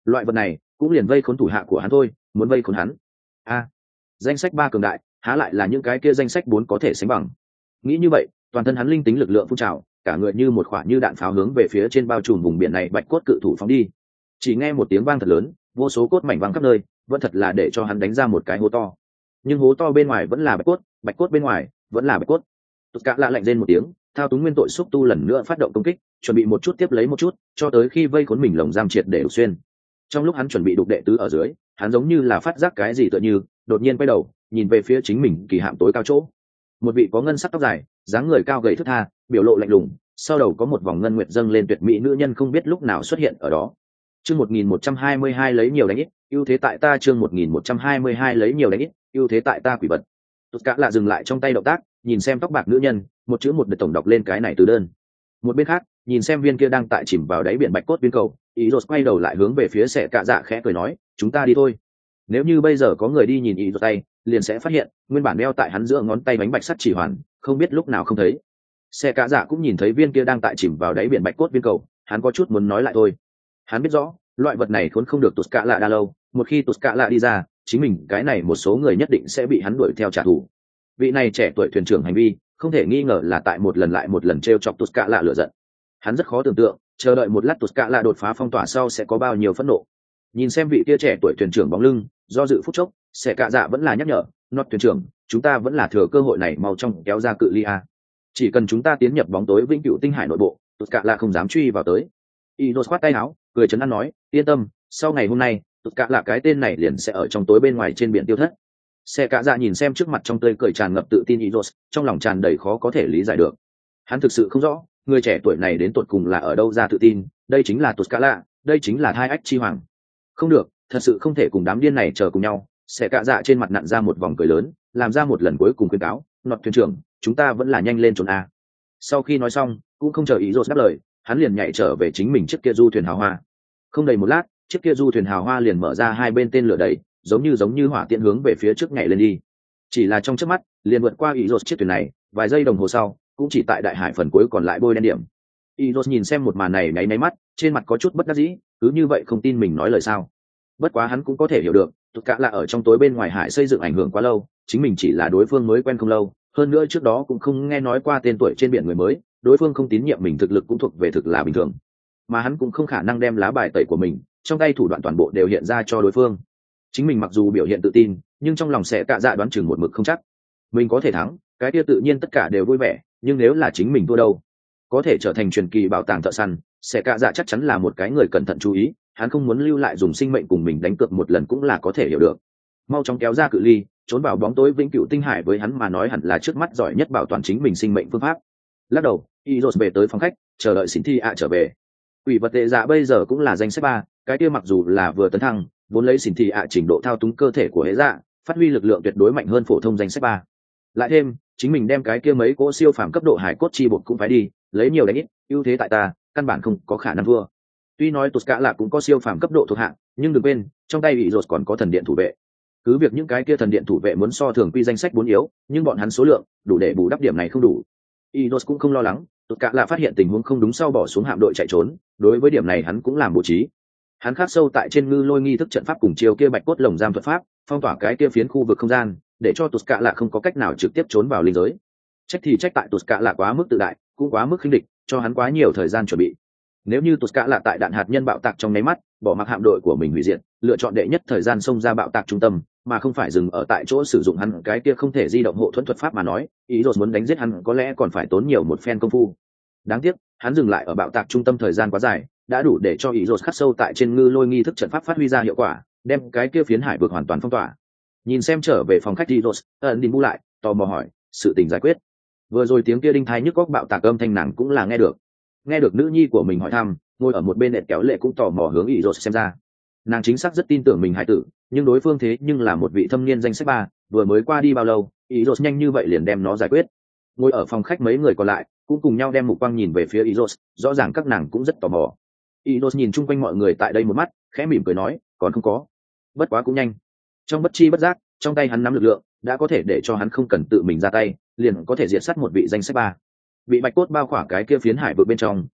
loại vật này cũng liền vây khốn thủ hạ của hắn thôi, muốn vây khốn hắn a danh sách ba cường đại há lại là những cái kia danh sách bốn có thể sánh bằng. Nghĩ như vậy, toàn thân hắn linh tính lực lượng phun trào, cả người như một quả như đạn pháo hướng về phía trên bao trùm vùng biển này bạch cốt cự thủ phóng đi. Chỉ nghe một tiếng vang thật lớn, vô số cốt mảnh văng khắp nơi, vẫn thật là để cho hắn đánh ra một cái hố to. Nhưng hố to bên ngoài vẫn là bạch cốt, bạch cốt bên ngoài vẫn là bạch cốt. Tất cả lạ lạnh rên một tiếng, thao túng nguyên tội xúc tu lần nữa phát động công kích, chuẩn bị một chút tiếp lấy một chút, cho tới khi vây khốn mình lồng giam triệt để đục xuyên. Trong lúc hắn chuẩn bị đục đệ tứ ở dưới, hắn giống như là phát giác cái gì tựa như, đột nhiên quay đầu, nhìn về phía chính mình kỳ hạm tối cao chỗ. Một vị có ngân sắc tóc dài, dáng người cao gầy thướt tha, biểu lộ lạnh lùng, sau đầu có một vòng ngân nguyệt dâng lên tuyệt mỹ nữ nhân không biết lúc nào xuất hiện ở đó. Chương một nghìn một trăm hai mươi hai lấy nhiều đánh ít, ưu thế tại ta. Chương một nghìn một trăm hai mươi hai lấy nhiều đánh ít, ưu thế tại ta. Quỷ vật. Tất cả lạ dừng lại trong tay động tác, nhìn xem tóc bạc nữ nhân, một chữ một đợt tổng đọc lên cái này từ đơn. Một bên khác, nhìn xem viên kia đang tại chìm vào đáy biển bạch cốt viên cầu, ý rốt quay đầu lại hướng về phía Sẻ Cạ Dạ khẽ cười nói, chúng ta đi thôi. Nếu như bây giờ có người đi nhìn ý rốt tay, liền sẽ phát hiện nguyên bản đeo tại hắn giữa ngón tay bánh bạch sắt chỉ hoàn, không biết lúc nào không thấy. Sẻ Cạ Dạ cũng nhìn thấy viên kia đang tại chìm vào đáy biển bạch cốt viên cầu, hắn có chút muốn nói lại thôi. Hắn biết rõ, loại vật này khốn không được Tất Cả Lạ đa lâu, một khi Tất Cả Lạ đi ra, chính mình cái này một số người nhất định sẽ bị hắn đuổi theo trả thù. Vị này trẻ tuổi thuyền trưởng hành vi, không thể nghi ngờ là tại một lần lại một lần trêu chọc Tất Cả Lạ lửa giận. Hắn rất khó tưởng tượng, chờ đợi một lát Tất Cả Lạ đột phá phong tỏa sau sẽ có bao nhiêu phẫn nộ. Nhìn xem vị kia trẻ tuổi thuyền trưởng bóng lưng, do dự phút chốc, Sẻ Cạ Dạ vẫn là nhắc nhở, "Nọt thuyền trưởng, chúng ta vẫn là thừa cơ hội này mau trong kéo ra cự ly a. Chỉ cần chúng ta tiến nhập bóng tối vĩnh cửu tinh hải nội bộ, Tất Cả Lạ không dám truy vào tới." Inos khoát tay áo, cười trấn an nói, "Yên tâm, sau ngày hôm nay, Tất Cả Lạ cái tên này liền sẽ ở trong tối bên ngoài trên biển tiêu thất." Sẻ Cạ Dạ nhìn xem trước mặt trong tươi cười tràn ngập tự tin Inos, trong lòng tràn đầy khó có thể lý giải được. Hắn thực sự không rõ, người trẻ tuổi này đến tột cùng là ở đâu ra tự tin, đây chính là Tất Cả Lạ, đây chính là Hai Ách Chi Hoàng. Không được, thật sự không thể cùng đám điên này chờ cùng nhau. Sẻ Cạ Dạ trên mặt nặn ra một vòng cười lớn, làm ra một lần cuối cùng khuyên cáo, "Nọt thuyền trưởng, chúng ta vẫn là nhanh lên trốn a." Sau khi nói xong, cũng không chờ Inos đáp lời, hắn liền nhảy trở về chính mình chiếc kia du thuyền hào hoa. Không đầy một lát, chiếc kia du thuyền hào hoa liền mở ra hai bên tên lửa đầy, giống như giống như hỏa tiễn hướng về phía trước nhảy lên đi. Chỉ là trong chớp mắt, liền vượt qua Iros chiếc thuyền này, vài giây đồng hồ sau, cũng chỉ tại đại hải phần cuối còn lại bôi đen điểm. Iros nhìn xem một màn này nháy nháy mắt, trên mặt có chút bất đắc dĩ, cứ như vậy không tin mình nói lời sao? Bất quá hắn cũng có thể hiểu được, Tất Cả Lạ ở trong tối bên ngoài hải xây dựng ảnh hưởng quá lâu, chính mình chỉ là đối phương mới quen không lâu, hơn nữa trước đó cũng không nghe nói qua tên tuổi trên biển người mới, đối phương không tín nhiệm mình thực lực cũng thuộc về thực là bình thường. Mà hắn cũng không khả năng đem lá bài tẩy của mình, trong tay thủ đoạn toàn bộ đều hiện ra cho đối phương. Chính mình mặc dù biểu hiện tự tin, nhưng trong lòng Sẻ Cạ Dạ đoán chừng một mực không chắc. Mình có thể thắng, cái kia tự nhiên tất cả đều vui vẻ, nhưng nếu là chính mình thua đâu? Có thể trở thành truyền kỳ bảo tàng thợ săn, Sẻ Cạ Dạ chắc chắn là một cái người cẩn thận chú ý, hắn không muốn lưu lại dùng sinh mệnh cùng mình đánh cược một lần cũng là có thể hiểu được. Mau chóng kéo ra cự ly, trốn vào bóng tối vĩnh cửu tinh hải với hắn mà nói hẳn là trước mắt giỏi nhất bảo toàn chính mình sinh mệnh phương pháp. Lắc đầu, Iros về tới phòng khách, chờ đợi Xin Thi ạ trở về. Quỷ vật tệ dạ bây giờ cũng là danh sách ba, cái kia mặc dù là vừa tấn thăng, vốn lấy Xin Thi ạ trình độ thao túng cơ thể của hệ dạ, phát huy lực lượng tuyệt đối mạnh hơn phổ thông danh sách ba. Lại thêm, chính mình đem cái kia mấy cỗ siêu phàm cấp độ hải cốt chi bột cũng phải đi, lấy nhiều đánh ít, ưu thế tại ta, căn bản không có khả năng thua. Tuy nói Tất Cả Lạ cũng có siêu phàm cấp độ thuộc hạng, nhưng đừng quên, trong tay Iros còn có thần điện thủ vệ. Cứ việc những cái kia thần điện thủ vệ muốn so thường quy danh sách bốn yếu, nhưng bọn hắn số lượng đủ để bù đắp điểm này không đủ. Inos cũng không lo lắng, Tất Cả Lạ phát hiện tình huống không đúng sau bỏ xuống hạm đội chạy trốn, đối với điểm này hắn cũng làm bố trí. Hắn khắc sâu tại trên ngư lôi nghi thức trận pháp cùng chiều kia bạch cốt lồng giam thuật pháp, phong tỏa cái kia phiến khu vực không gian, để cho Tất Cả Lạ không có cách nào trực tiếp trốn vào linh giới. Trách thì trách tại Tất Cả Lạ quá mức tự đại, cũng quá mức khinh địch, cho hắn quá nhiều thời gian chuẩn bị. Nếu như Tất Cả Lạ tại đạn hạt nhân bạo tạc trong nháy mắt, bỏ mặc hạm đội của mình hủy diệt, lựa chọn đệ nhất thời gian xông ra bạo tạc trung tâm, mà không phải dừng ở tại chỗ sử dụng hắn cái kia không thể di động hộ thuẫn thuật pháp mà nói, ý rồi muốn đánh giết hắn có lẽ còn phải tốn nhiều một phen công phu. Đáng tiếc, hắn dừng lại ở bạo tạc trung tâm thời gian quá dài, đã đủ để cho ý rồi khắc sâu tại trên ngư lôi nghi thức trận pháp phát huy ra hiệu quả, đem cái kia phiến hải vực hoàn toàn phong tỏa. Nhìn xem trở về phòng khách Iros, ẩn đi bu lại, tò mò hỏi, sự tình giải quyết. Vừa rồi tiếng kia đinh thai nhức góc bạo tạc âm thanh nàng cũng là nghe được. Nghe được nữ nhi của mình hỏi thăm, ngồi ở một bên nẹt kéo lệ cũng tò mò hướng Iros xem ra. Nàng chính xác rất tin tưởng mình hải tử, nhưng đối phương thế nhưng là một vị thâm niên danh sách ba, vừa mới qua đi bao lâu, Iros nhanh như vậy liền đem nó giải quyết. Ngồi ở phòng khách mấy người còn lại cũng cùng nhau đem mục quang nhìn về phía Iros, rõ ràng các nàng cũng rất tò mò. Iros nhìn chung quanh mọi người tại đây một mắt, khẽ mỉm cười nói, còn không có. Bất quá cũng nhanh. Trong bất chi bất giác, trong tay hắn nắm lực lượng, đã có thể để cho hắn không cần tự mình ra tay, liền có thể diệt sát một vị danh sách ba. Bị bạch cốt bao khỏa cái kia phiến hải vực bên trong,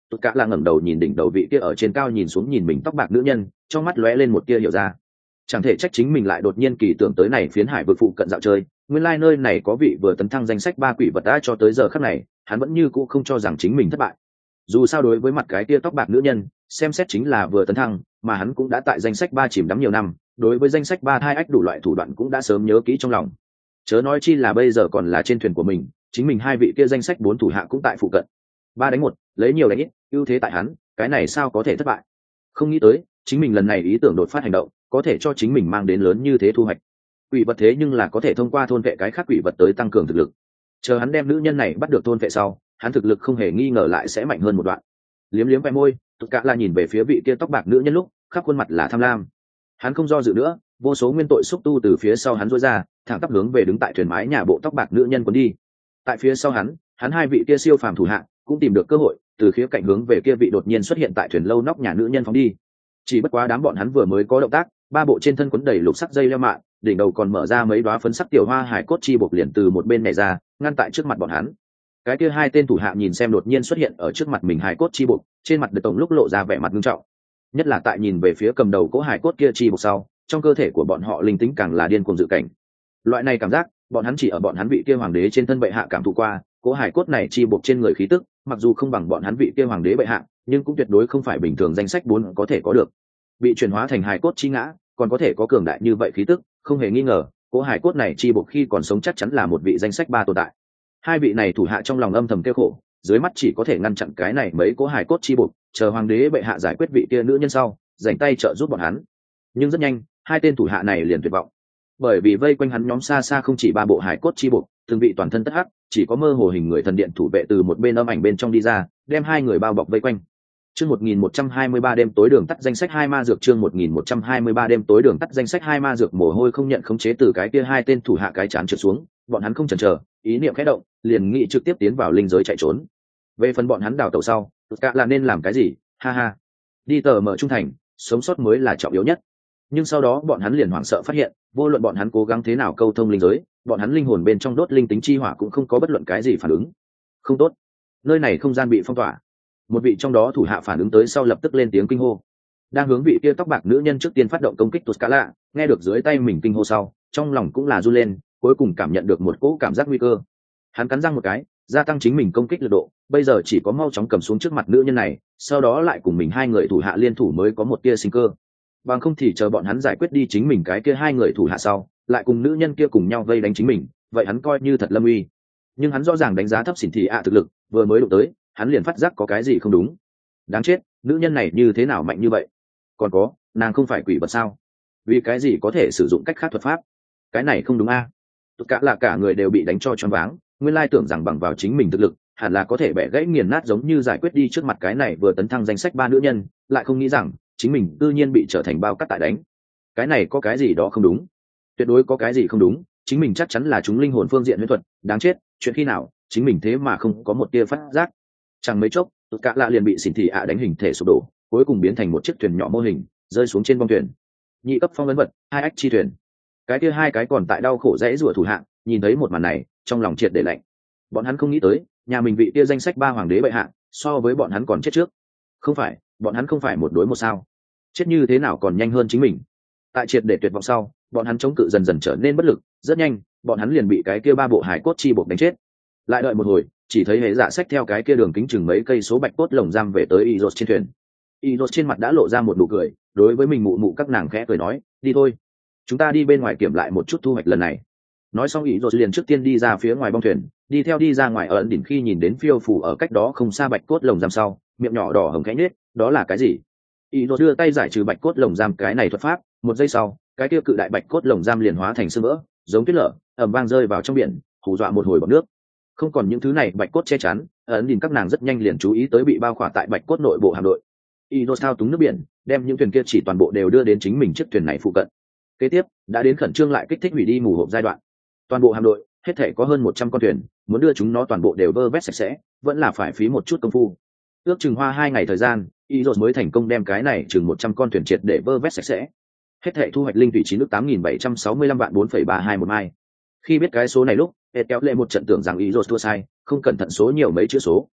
Tất cả là ngẩng đầu nhìn đỉnh đầu vị kia ở trên cao nhìn xuống nhìn mình tóc bạc nữ nhân, trong mắt lóe lên một tia hiểu ra. Chẳng thể trách chính mình lại đột nhiên kỳ tưởng tới này phiến hải vực phụ cận dạo chơi, nguyên lai nơi này có vị vừa tấn thăng danh sách ba quỷ vật đã cho tới giờ khắc này, hắn vẫn như cũ không cho rằng chính mình thất bại. Dù sao đối với mặt cái tia tóc bạc nữ nhân, xem xét chính là vừa tấn thăng, mà hắn cũng đã tại danh sách ba chìm đắm nhiều năm, đối với danh sách ba hai ách đủ loại thủ đoạn cũng đã sớm nhớ kỹ trong lòng. Chớ nói chi là bây giờ còn là trên thuyền của mình, chính mình hai vị kia danh sách bốn thủ hạ cũng tại phụ cận. Ba đánh một, lấy nhiều đánh ít, ưu thế tại hắn, cái này sao có thể thất bại. Không nghĩ tới, chính mình lần này ý tưởng đột phát hành động, có thể cho chính mình mang đến lớn như thế thu hoạch. Quỷ vật thế nhưng là có thể thông qua thôn vệ cái khác quỷ vật tới tăng cường thực lực. Chờ hắn đem nữ nhân này bắt được thôn vệ sau, hắn thực lực không hề nghi ngờ lại sẽ mạnh hơn một đoạn. Liếm liếm vài môi, tất cả là nhìn về phía vị kia tóc bạc nữ nhân lúc, khắp khuôn mặt là tham lam. Hắn không do dự nữa, vô số nguyên tội xúc tu từ phía sau hắn rối ra, thẳng tắp hướng về đứng tại thuyền mái nhà bộ tóc bạc nữ nhân cuốn đi. Tại phía sau hắn, hắn hai vị kia siêu phàm thủ hạ cũng tìm được cơ hội, từ khía cạnh hướng về kia vị đột nhiên xuất hiện tại thuyền lâu nóc nhà nữ nhân phóng đi. Chỉ bất quá đám bọn hắn vừa mới có động tác, ba bộ trên thân quấn đầy lục sắc dây leo mạng, đỉnh đầu còn mở ra mấy đóa phấn sắc tiểu hoa hải cốt chi buộc liền từ một bên này ra, ngăn tại trước mặt bọn hắn. Cái kia hai tên thủ hạ nhìn xem đột nhiên xuất hiện ở trước mặt mình hải cốt chi buộc, trên mặt Địch Tổng lúc lộ ra vẻ mặt nghiêm trọng. Nhất là tại nhìn về phía cầm đầu cố hải cốt kia chi buộc sau, trong cơ thể của bọn họ linh tính càng là điên cuồng dự cảnh. Loại này cảm giác, bọn hắn chỉ ở bọn hắn vị kia hoàng đế trên thân bệ hạ cảm thụ qua, cố hải cốt này chi buộc trên người khí tức, mặc dù không bằng bọn hắn vị kia hoàng đế bệ hạ, nhưng cũng tuyệt đối không phải bình thường danh sách bốn có thể có được. Bị chuyển hóa thành hải cốt chi ngã, còn có thể có cường đại như vậy khí tức, không hề nghi ngờ, cố hải cốt này chi buộc khi còn sống chắc chắn là một vị danh sách ba tồn tại. Hai vị này thủ hạ trong lòng âm thầm kêu khổ, dưới mắt chỉ có thể ngăn chặn cái này mấy cố hải cốt chi buộc, chờ hoàng đế bệ hạ giải quyết vị kia nữ nhân sau, dành tay trợ giúp bọn hắn. Nhưng rất nhanh, hai tên thủ hạ này liền tuyệt vọng, bởi vì vây quanh hắn nhóm xa xa không chỉ ba bộ hải cốt chi buộc, từng vị toàn thân tất hắc, chỉ có mơ hồ hình người thần điện thủ vệ từ một bên âm ảnh bên trong đi ra, đem hai người bao bọc vây quanh. Chương một nghìn một trăm hai mươi ba đêm tối đường tắt danh sách hai ma dược chương một nghìn một trăm hai mươi ba đêm tối đường tắt danh sách hai ma dược mồ hôi không nhận khống chế từ cái kia hai tên thủ hạ cái chán trượt xuống, bọn hắn không chần chờ, ý niệm khẽ động, liền nghĩ trực tiếp tiến vào linh giới chạy trốn. Về phần bọn hắn đào tẩu sau, tất cả là nên làm cái gì? Ha ha. Đi tờ mở trung thành, sống sót mới là trọng yếu nhất. Nhưng sau đó bọn hắn liền hoảng sợ phát hiện, vô luận bọn hắn cố gắng thế nào câu thông linh giới, bọn hắn linh hồn bên trong đốt linh tính chi hỏa cũng không có bất luận cái gì phản ứng. Không tốt, nơi này không gian bị phong tỏa. Một vị trong đó thủ hạ phản ứng tới sau lập tức lên tiếng kinh hô. Đang hướng vị kia tóc bạc nữ nhân trước tiên phát động công kích Toscala, nghe được dưới tay mình kinh hô sau, trong lòng cũng là run lên, cuối cùng cảm nhận được một cỗ cảm giác nguy cơ. Hắn cắn răng một cái, gia tăng chính mình công kích lực độ, bây giờ chỉ có mau chóng cầm xuống trước mặt nữ nhân này, sau đó lại cùng mình hai người thủ hạ liên thủ mới có một tia sinh cơ. Bằng không thì chờ bọn hắn giải quyết đi chính mình cái kia hai người thủ hạ sau, lại cùng nữ nhân kia cùng nhau vây đánh chính mình, vậy hắn coi như thật lâm uy. Nhưng hắn rõ ràng đánh giá thấp Xỉn Thị ạ thực lực, vừa mới đụng tới, hắn liền phát giác có cái gì không đúng. Đáng chết, nữ nhân này như thế nào mạnh như vậy? Còn có, nàng không phải quỷ vật sao? Vì cái gì có thể sử dụng cách khác thuật pháp? Cái này không đúng a. À? Tất cả là cả người đều bị đánh cho choáng váng, nguyên lai tưởng rằng bằng vào chính mình thực lực, hẳn là có thể bẻ gãy nghiền nát giống như giải quyết đi trước mặt cái này vừa tấn thăng danh sách ba nữ nhân, lại không nghĩ rằng chính mình tự nhiên bị trở thành bao cắt tại đánh. Cái này có cái gì đó không đúng? Tuyệt đối có cái gì không đúng, chính mình chắc chắn là chúng linh hồn phương diện huyễn thuật, đáng chết, chuyện khi nào, chính mình thế mà không có một tia phát giác. Chẳng mấy chốc, tất cả lạ liền bị Xỉn Thị ạ đánh hình thể sụp đổ, cuối cùng biến thành một chiếc thuyền nhỏ mô hình, rơi xuống trên bong thuyền. Nhị cấp phong ấn vật, hai ách chi thuyền. Cái kia hai cái còn tại đau khổ dãy rủa thủ hạng, nhìn thấy một màn này, trong lòng triệt để lạnh. Bọn hắn không nghĩ tới, nhà mình vị kia danh sách ba hoàng đế bệ hạ, so với bọn hắn còn chết trước. Không phải, bọn hắn không phải một đối một sao? Chết như thế nào còn nhanh hơn chính mình? Tại triệt để tuyệt vọng sau, bọn hắn chống cự dần dần trở nên bất lực, rất nhanh, bọn hắn liền bị cái kia ba bộ hải cốt chi buộc đánh chết. Lại đợi một hồi, chỉ thấy hệ dạ xách theo cái kia đường kính chừng mấy cây số bạch cốt lồng giam về tới Izos trên thuyền. Izos trên mặt đã lộ ra một nụ cười, đối với mình mụ mụ các nàng khẽ cười nói, đi thôi, chúng ta đi bên ngoài kiểm lại một chút thu hoạch lần này. Nói xong Izos liền trước tiên đi ra phía ngoài bong thuyền, đi theo đi ra ngoài ở ẩn đỉnh khi nhìn đến phiêu phủ ở cách đó không xa bạch cốt lồng giam sau, miệng nhỏ đỏ hồng khẽ nhếch, đó là cái gì? Izos đưa tay giải trừ bạch cốt lồng giam cái này thuật pháp, một giây sau, cái kia cự đại bạch cốt lồng giam liền hóa thành sương vỡ, giống tuyết lở, ầm vang rơi vào trong biển, hù dọa một hồi bọt nước. Không còn những thứ này bạch cốt che chắn, ấn nhìn các nàng rất nhanh liền chú ý tới bị bao khỏa tại bạch cốt nội bộ hạm đội. Izos thao túng nước biển, đem những thuyền kia chỉ toàn bộ đều đưa đến chính mình chiếc thuyền này phụ cận. Kế tiếp, đã đến khẩn trương lại kích thích hủy đi mù hộp giai đoạn. Toàn bộ hạm đội, hết thể có hơn một trăm con thuyền, muốn đưa chúng nó toàn bộ đều vơ vét sạch sẽ, vẫn là phải phí một chút công phu. Ước chừng hoa hai ngày thời gian, Izos mới thành công đem cái này chừng một trăm con thuyền triệt để vơ vét sạch sẽ. Hết thể thu hoạch linh thủy chín nước tám nghìn bảy trăm sáu mươi lăm vạn bốn phẩy ba hai một mai. Khi biết cái số này lúc, Ed kéo lệ một trận tưởng rằng Izos thua sai, không cẩn thận số nhiều mấy chữ số.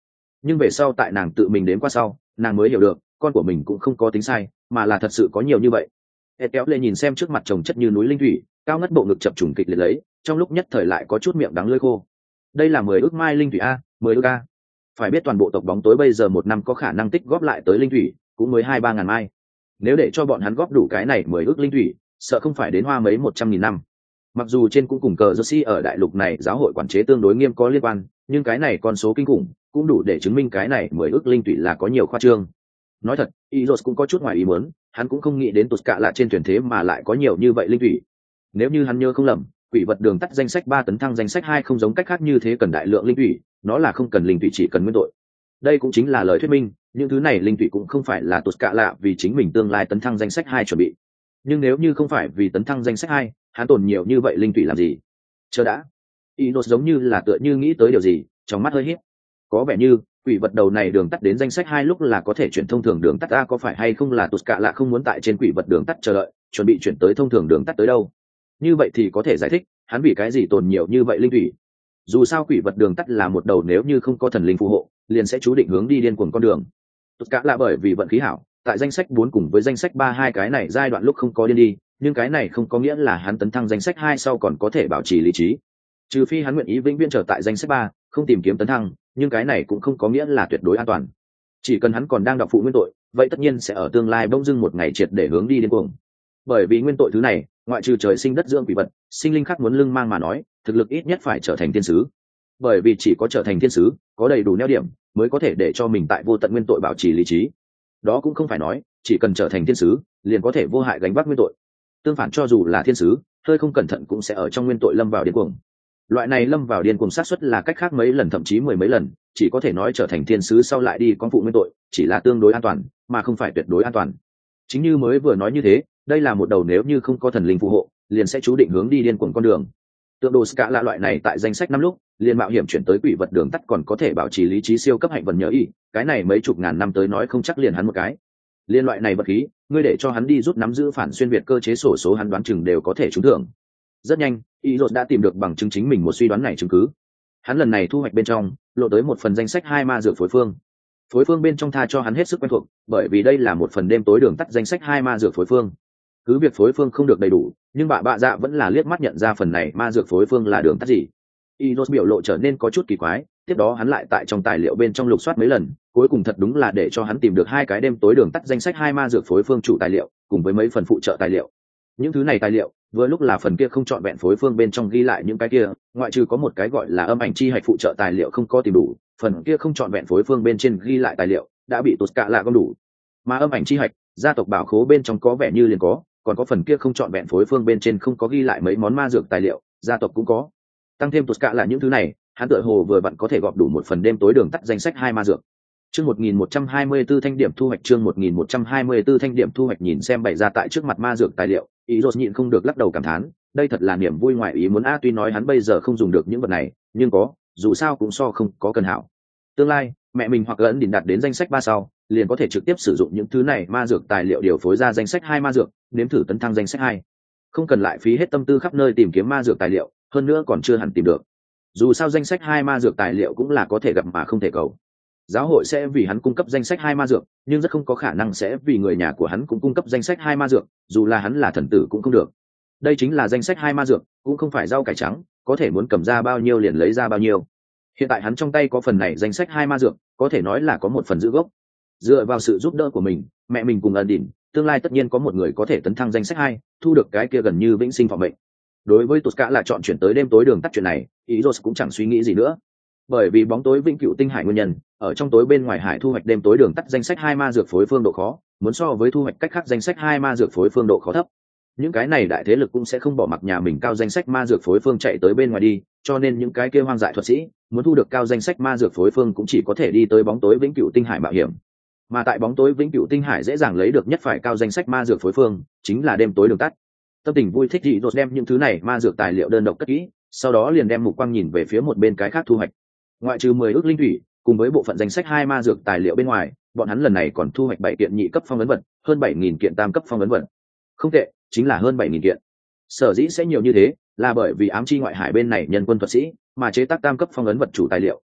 nhưng về sau tại nàng tự mình đến qua sau nàng mới hiểu được con của mình cũng không có tính sai mà là thật sự có nhiều như vậy. Ed kéo lệ nhìn xem trước mặt chồng chất như núi linh thủy, cao ngất bộ ngực chập trùng kịch liệt lấy, trong lúc nhất thời lại có chút miệng đắng lưỡi khô. Đây là mười ước mai linh thủy a, mười ước a. Phải biết toàn bộ tộc bóng tối bây giờ một năm có khả năng tích góp lại tới linh thủy, cũng mới hai ba ngàn mai. Nếu để cho bọn hắn góp đủ cái này mười ước linh thủy, sợ không phải đến hoa mấy một trăm nghìn năm. Mặc dù trên cũng cùng cờ Jersey ở đại lục này giáo hội quản chế tương đối nghiêm có liên quan, nhưng cái này con số kinh khủng cũng đủ để chứng minh cái này mười ước linh thủy là có nhiều khoa trương. Nói thật, Izos cũng có chút ngoài ý muốn, hắn cũng không nghĩ đến tụt cả là trên thuyền thế mà lại có nhiều như vậy linh thủy. Nếu như hắn nhớ không lầm, quỷ vật đường tắt danh sách ba tấn thăng danh sách hai không giống cách khác như thế cần đại lượng linh thủy, nó là không cần linh thủy chỉ cần nguyên tội. Đây cũng chính là lời thuyết minh, những thứ này linh thủy cũng không phải là tụt cả lạ vì chính mình tương lai tấn thăng danh sách hai chuẩn bị. Nhưng nếu như không phải vì tấn thăng danh sách hai, hắn tồn nhiều như vậy linh thủy làm gì? Chờ đã. Izos giống như là tựa như nghĩ tới điều gì, trong mắt hơi híp. Có vẻ như quỷ vật đầu này đường tắt đến danh sách hai lúc là có thể chuyển thông thường đường tắt a, có phải hay không là tụt cả lạ không muốn tại trên quỷ vật đường tắt chờ đợi, chuẩn bị chuyển tới thông thường đường tắt tới đâu? Như vậy thì có thể giải thích hắn vì cái gì tồn nhiều như vậy linh thủy. Dù sao quỷ vật đường tắt là một đầu nếu như không có thần linh phù hộ, liền sẽ chú định hướng đi điên cuồng con đường. Tụt cả lạ bởi vì vận khí hảo, tại danh sách bốn cùng với danh sách ba hai cái này giai đoạn lúc không có điên đi, nhưng cái này không có nghĩa là hắn tấn thăng danh sách hai sau còn có thể bảo trì lý trí. Trừ phi hắn nguyện ý vĩnh viễn trở tại danh sách ba, không tìm kiếm tấn thăng, nhưng cái này cũng không có nghĩa là tuyệt đối an toàn. Chỉ cần hắn còn đang đọc phụ nguyên tội, vậy tất nhiên sẽ ở tương lai bỗng dưng một ngày triệt để hướng đi điên cuồng. Bởi vì nguyên tội thứ này, ngoại trừ trời sinh đất dưỡng quỷ vật, sinh linh khác muốn lưng mang mà nói, thực lực ít nhất phải trở thành thiên sứ. Bởi vì chỉ có trở thành thiên sứ, có đầy đủ neo điểm, mới có thể để cho mình tại vô tận nguyên tội bảo trì lý trí. Đó cũng không phải nói, chỉ cần trở thành thiên sứ, liền có thể vô hại gánh vác nguyên tội. Tương phản, cho dù là thiên sứ, hơi không cẩn thận cũng sẽ ở trong nguyên tội lâm vào điên cuồng. Loại này lâm vào điên cuồng sát suất là cách khác mấy lần thậm chí mười mấy lần, chỉ có thể nói trở thành thiên sứ sau lại đi con phụ nguyên tội, chỉ là tương đối an toàn, mà không phải tuyệt đối an toàn. Chính như mới vừa nói như thế, đây là một đầu nếu như không có thần linh phù hộ, liền sẽ chú định hướng đi điên cuồng con đường. Tượng đồ Ska là loại này tại danh sách năm lúc, liền mạo hiểm chuyển tới quỷ vật đường tắt còn có thể bảo trì lý trí siêu cấp hạnh vận nhớ ý, cái này mấy chục ngàn năm tới nói không chắc liền hắn một cái. Liên loại này vật khí, ngươi để cho hắn đi rút nắm giữ phản xuyên việt cơ chế sổ số hắn đoán chừng đều có thể trúng thưởng. Rất nhanh, Izos đã tìm được bằng chứng chính mình một suy đoán này chứng cứ. Hắn lần này thu hoạch bên trong, lộ tới một phần danh sách hai ma dược phối phương. Phối phương bên trong tha cho hắn hết sức quen thuộc, bởi vì đây là một phần đêm tối đường tắt danh sách hai ma dược phối phương. Cứ việc phối phương không được đầy đủ, nhưng bà bạ dạ vẫn là liếc mắt nhận ra phần này ma dược phối phương là đường tắt gì. Izos biểu lộ trở nên có chút kỳ quái, tiếp đó hắn lại tại trong tài liệu bên trong lục soát mấy lần, cuối cùng thật đúng là để cho hắn tìm được hai cái đêm tối đường tắt danh sách hai ma dược phối phương chủ tài liệu, cùng với mấy phần phụ trợ tài liệu. Những thứ này tài liệu, vừa lúc là phần kia không chọn vẹn phối phương bên trong ghi lại những cái kia, ngoại trừ có một cái gọi là âm ảnh chi hạch phụ trợ tài liệu không có tìm đủ, phần kia không chọn vẹn phối phương bên trên ghi lại tài liệu đã bị tụt cả lạ gom đủ. Mà âm ảnh chi hạch, gia tộc bảo khố bên trong có vẻ như liền có, còn có phần kia không chọn vẹn phối phương bên trên không có ghi lại mấy món ma dược tài liệu, gia tộc cũng có. Tăng thêm tụt cả là những thứ này, hắn tựa hồ vừa vặn có thể gọp đủ một phần đêm tối đường tắt danh sách hai ma dược. Chương một nghìn một trăm hai mươi tư thanh điểm thu hoạch, chương một nghìn một trăm hai mươi tư thanh điểm thu hoạch, nhìn xem bày ra tại trước mặt ma dược tài liệu, Izos nhịn không được lắc đầu cảm thán, đây thật là niềm vui ngoài ý muốn a, tuy nói hắn bây giờ không dùng được những vật này, nhưng có, dù sao cũng so không có cần hảo. Tương lai, mẹ mình hoặc ấn đỉnh đạt đến danh sách ba sau, liền có thể trực tiếp sử dụng những thứ này ma dược tài liệu điều phối ra danh sách hai ma dược, nếm thử tấn thăng danh sách hai. Không cần lại phí hết tâm tư khắp nơi tìm kiếm ma dược tài liệu, hơn nữa còn chưa hẳn tìm được. Dù sao danh sách hai ma dược tài liệu cũng là có thể gặp mà không thể cầu. Giáo hội sẽ vì hắn cung cấp danh sách hai ma dược, nhưng rất không có khả năng sẽ vì người nhà của hắn cũng cung cấp danh sách hai ma dược, dù là hắn là thần tử cũng không được. Đây chính là danh sách hai ma dược, cũng không phải rau cải trắng, có thể muốn cầm ra bao nhiêu liền lấy ra bao nhiêu. Hiện tại hắn trong tay có phần này danh sách hai ma dược, có thể nói là có một phần giữ gốc. Dựa vào sự giúp đỡ của mình, mẹ mình cùng ân đỉnh, tương lai tất nhiên có một người có thể tấn thăng danh sách hai, thu được cái kia gần như vĩnh sinh thọ mệnh. Đối với Tosca là chọn chuyển tới đêm tối đường tắt chuyện này, Izos cũng chẳng suy nghĩ gì nữa. Bởi vì bóng tối vĩnh cửu tinh hải nguyên nhân, ở trong tối bên ngoài hải thu hoạch đêm tối đường tắt danh sách hai ma dược phối phương độ khó, muốn so với thu hoạch cách khác danh sách hai ma dược phối phương độ khó thấp. Những cái này đại thế lực cũng sẽ không bỏ mặc nhà mình cao danh sách ma dược phối phương chạy tới bên ngoài đi, cho nên những cái kia hoang dại thuật sĩ muốn thu được cao danh sách ma dược phối phương cũng chỉ có thể đi tới bóng tối vĩnh cửu tinh hải mạo hiểm. Mà tại bóng tối vĩnh cửu tinh hải dễ dàng lấy được nhất phải cao danh sách ma dược phối phương, chính là đêm tối đường tắt. Tâm tình vui thích dị đột đem những thứ này ma dược tài liệu đơn độc cất kỹ, sau đó liền đem mục quang nhìn về phía một bên cái khác thu hoạch. Ngoại trừ mười ước linh thủy, cùng với bộ phận danh sách hai ma dược tài liệu bên ngoài, bọn hắn lần này còn thu hoạch bảy kiện nhị cấp phong ấn vật, hơn bảy nghìn kiện tam cấp phong ấn vật. Không tệ, chính là hơn bảy nghìn kiện. Sở dĩ sẽ nhiều như thế, là bởi vì ám chi ngoại hải bên này nhân quân thuật sĩ, mà chế tác tam cấp phong ấn vật chủ tài liệu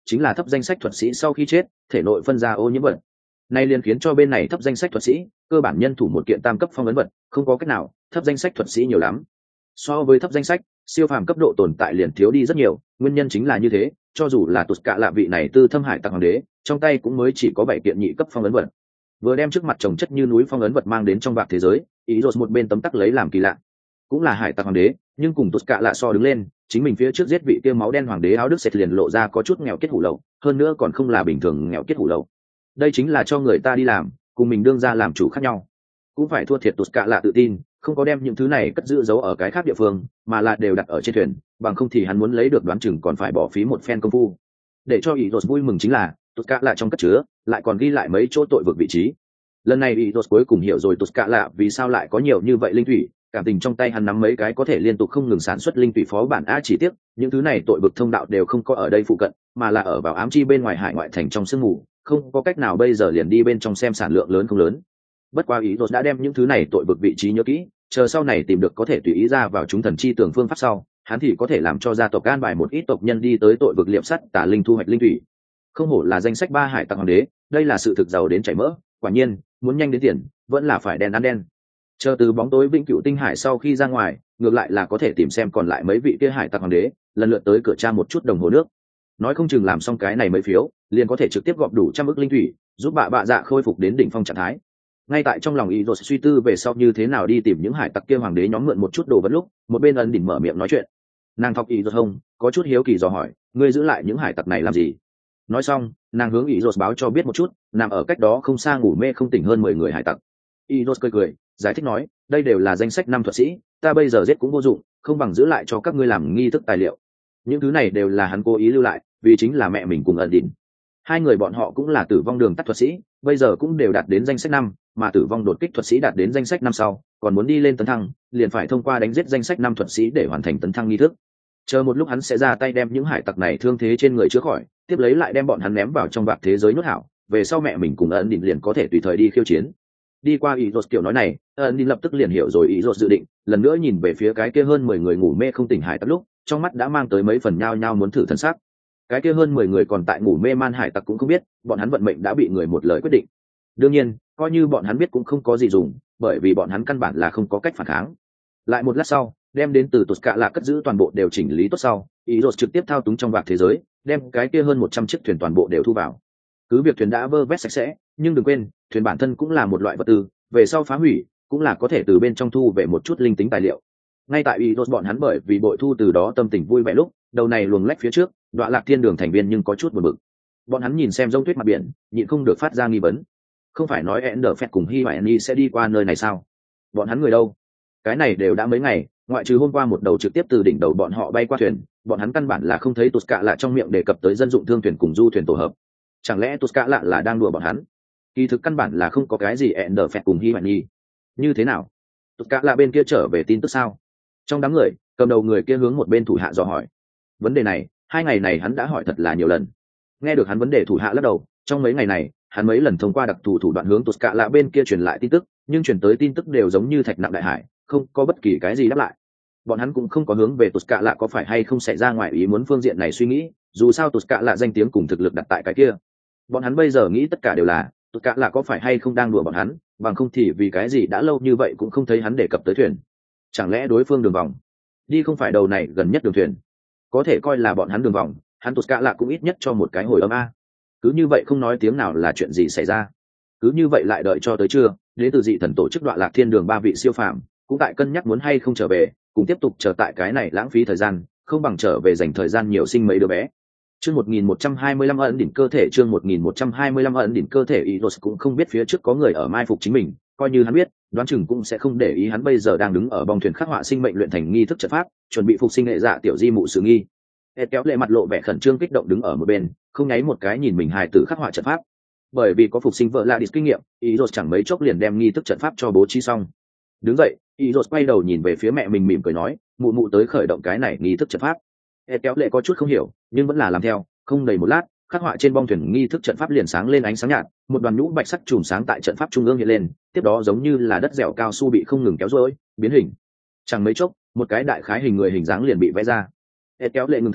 chính là thấp danh sách thuật sĩ sau khi chết thể nội phân ra ô nhiễm vật. Nay liền khiến cho bên này thấp danh sách thuật sĩ cơ bản nhân thủ một kiện tam cấp phong ấn vật, không có cách nào, thấp danh sách thuật sĩ nhiều lắm. So với thấp danh sách, siêu phàm cấp độ tồn tại liền thiếu đi rất nhiều, nguyên nhân chính là như thế, cho dù là tụt cả lạ vị này tư thâm hải tặc hoàng đế, trong tay cũng mới chỉ có bảy kiện nhị cấp phong ấn vật. Vừa đem trước mặt chồng chất như núi phong ấn vật mang đến trong vạc thế giới, ý rồi một bên tấm tắc lấy làm kỳ lạ. Cũng là hải tặc hoàng đế, nhưng cùng tụt cả lạ so đứng lên, chính mình phía trước giết vị kia máu đen hoàng đế áo đức sệt liền lộ ra có chút nghèo kết hủ lậu, hơn nữa còn không là bình thường nghèo kết hủ lậu. Đây chính là cho người ta đi làm, cùng mình đương ra làm chủ khác nhau. Cũng phải thua thiệt tụt cả lạ tự tin, không có đem những thứ này cất giữ giấu ở cái khác địa phương, mà là đều đặt ở trên thuyền, bằng không thì hắn muốn lấy được đoán chừng còn phải bỏ phí một phen công phu. Để cho ý rồi vui mừng chính là tụt cả lạ trong cất chứa lại còn ghi lại mấy chỗ tội vực vị trí. Lần này ý rồi cuối cùng hiểu rồi tụt cả lạ vì sao lại có nhiều như vậy linh thủy, cảm tình trong tay hắn nắm mấy cái có thể liên tục không ngừng sản xuất linh thủy phó bản a chỉ tiếc những thứ này tội vực thông đạo đều không có ở đây phụ cận, mà là ở vào ám chi bên ngoài hải ngoại thành trong sương mù, không có cách nào bây giờ liền đi bên trong xem sản lượng lớn không lớn. Bất quá ý rồi đã đem những thứ này tội vực vị trí nhớ kỹ, chờ sau này tìm được có thể tùy ý ra vào chúng thần chi tưởng phương pháp sau, hắn thì có thể làm cho gia tộc can bài một ít tộc nhân đi tới tội vực liệm sắt tả linh thu hoạch linh thủy. Không hổ là danh sách ba hải tặc hoàng đế, đây là sự thực giàu đến chảy mỡ, quả nhiên muốn nhanh đến tiền vẫn là phải đen ăn đen. Chờ từ bóng tối vĩnh cửu tinh hải sau khi ra ngoài, ngược lại là có thể tìm xem còn lại mấy vị kia hải tặc hoàng đế lần lượt tới cửa tra một chút đồng hồ nước, nói không chừng làm xong cái này mấy phiếu liền có thể trực tiếp gọp đủ trăm ức linh thủy, giúp bạ bạ dạ khôi phục đến đỉnh phong trạng thái. Ngay tại trong lòng ý rồi suy tư về sau như thế nào đi tìm những hải tặc kia hoàng đế nhóm mượn một chút đồ vật lúc, một bên ân đỉnh mở miệng nói chuyện. Nàng thọc ý rồi không có chút hiếu kỳ dò hỏi, ngươi giữ lại những hải tặc này làm gì? Nói xong nàng hướng ý rồi báo cho biết một chút, nằm ở cách đó không xa ngủ mê không tỉnh hơn mười người hải tặc. Ý rồi cười cười giải thích nói, đây đều là danh sách năm thuật sĩ, ta bây giờ giết cũng vô dụng, không bằng giữ lại cho các ngươi làm nghi thức tài liệu. Những thứ này đều là hắn cố ý lưu lại, vì chính là mẹ mình cùng ân đỉnh. Hai người bọn họ cũng là tử vong đường tắt thuật sĩ, bây giờ cũng đều đạt đến danh sách năm, mà tử vong đột kích thuật sĩ đạt đến danh sách năm sau, còn muốn đi lên tấn thăng, liền phải thông qua đánh giết danh sách năm thuật sĩ để hoàn thành tấn thăng nghi thức. Chờ một lúc hắn sẽ ra tay đem những hải tặc này thương thế trên người chữa khỏi, tiếp lấy lại đem bọn hắn ném vào trong vạc thế giới nhốt hảo, về sau mẹ mình cùng ân đỉnh liền có thể tùy thời đi khiêu chiến. Đi qua ý rốt kiểu nói này, ân đỉnh lập tức liền hiểu rồi ý rốt dự định, lần nữa nhìn về phía cái kia hơn mười người ngủ mê không tỉnh hải tặc lúc, trong mắt đã mang tới mấy phần nhao nhao muốn thử thân xác. Cái kia hơn mười người còn tại ngủ mê man hải tặc cũng không biết, bọn hắn vận mệnh đã bị người một lời quyết định. Đương nhiên, coi như bọn hắn biết cũng không có gì dùng, bởi vì bọn hắn căn bản là không có cách phản kháng. Lại một lát sau, đem đến từ tụt cả lạ cất giữ toàn bộ đều chỉnh lý tốt sau, ý rốt trực tiếp thao túng trong vạc thế giới, đem cái kia hơn một trăm chiếc thuyền toàn bộ đều thu vào. Cứ việc thuyền đã vơ vét sạch sẽ, nhưng đừng quên, thuyền bản thân cũng là một loại vật tư, về sau phá hủy, cũng là có thể từ bên trong thu về một chút linh tính tài liệu. Ngay tại ý rốt bọn hắn bởi vì bội thu từ đó tâm tình vui vẻ lúc, đầu này luồng lách phía trước, Đọa Lạc Thiên Đường thành viên nhưng có chút buồn bực. Bọn hắn nhìn xem rông tuyết mặt biển, nhịn không được phát ra nghi vấn. Không phải nói Enderfett cùng Hy Hoài sẽ đi qua nơi này sao? Bọn hắn người đâu? Cái này đều đã mấy ngày, ngoại trừ hôm qua một đầu trực tiếp từ đỉnh đầu bọn họ bay qua thuyền, bọn hắn căn bản là không thấy tụt cả lạ trong miệng đề cập tới dân dụng thương thuyền cùng du thuyền tổ hợp. Chẳng lẽ tụt cả lạ là đang đùa bọn hắn? Kỳ thực căn bản là không có cái gì Enderfett cùng Hy Hoài. Như thế nào? Tụt cả lạ bên kia trở về tin tức sao? Trong đám người, cầm đầu người kia hướng một bên thủ hạ dò hỏi. Vấn đề này, hai ngày này hắn đã hỏi thật là nhiều lần. Nghe được hắn vấn đề, thủ hạ lắc đầu, trong mấy ngày này hắn mấy lần thông qua đặc thù thủ đoạn hướng tụt cả lạ bên kia truyền lại tin tức, nhưng truyền tới tin tức đều giống như thạch nặng đại hải, không có bất kỳ cái gì đáp lại. Bọn hắn cũng không có hướng về tụt cả lạ có phải hay không xảy ra ngoài ý muốn phương diện này suy nghĩ, dù sao tụt cả lạ danh tiếng cùng thực lực đặt tại cái kia. Bọn hắn bây giờ nghĩ tất cả đều là tụt cả lạ có phải hay không đang đùa bọn hắn, bằng không thì vì cái gì đã lâu như vậy cũng không thấy hắn đề cập tới thuyền. Chẳng lẽ đối phương đường vòng đi không phải đầu này gần nhất đường thuyền, có thể coi là bọn hắn đường vòng, hắn tụt cả lạ cũng ít nhất cho một cái hồi âm a. Cứ như vậy không nói tiếng nào là chuyện gì xảy ra. Cứ như vậy lại đợi cho tới trưa, đến từ dị thần tổ chức Đọa Lạc Thiên Đường ba vị siêu phàm cũng tại cân nhắc muốn hay không trở về, cùng tiếp tục chờ tại cái này lãng phí thời gian, không bằng trở về dành thời gian nhiều sinh mấy đứa bé. Chương một nghìn một trăm hai mươi lăm ẩn đỉnh cơ thể, chương một nghìn một trăm hai mươi lăm ẩn đỉnh cơ thể. Iros cũng không biết phía trước có người ở mai phục chính mình, coi như hắn biết, đoán chừng cũng sẽ không để ý hắn bây giờ đang đứng ở bong thuyền khắc họa sinh mệnh luyện thành nghi thức trận pháp, chuẩn bị phục sinh nghệ dạ tiểu di mụ sự nghi. Ed kéo lệ mặt lộ vẻ khẩn trương kích động đứng ở một bên, không nháy một cái nhìn mình hài tử khắc họa trận pháp. Bởi vì có phục sinh vợ Ladis kinh nghiệm, Iros chẳng mấy chốc liền đem nghi thức trận pháp cho bố trí xong. Đứng dậy, Iros quay đầu nhìn về phía mẹ mình mỉm cười nói, mụ mụ tới khởi động cái này nghi thức trận pháp. Ed kéo lệ có chút không hiểu, nhưng vẫn là làm theo. Không đầy một lát, khắc họa trên bong thuyền nghi thức trận pháp liền sáng lên ánh sáng nhạt, một đoàn nhũ bạch sắc chùm sáng tại trận pháp trung ương hiện lên, tiếp đó giống như là đất dẻo cao su bị không ngừng kéo rối, biến hình. Chẳng mấy chốc, một cái đại khái hình người hình dáng liền bị vẽ ra. Ed kéo lệ ngừng thở,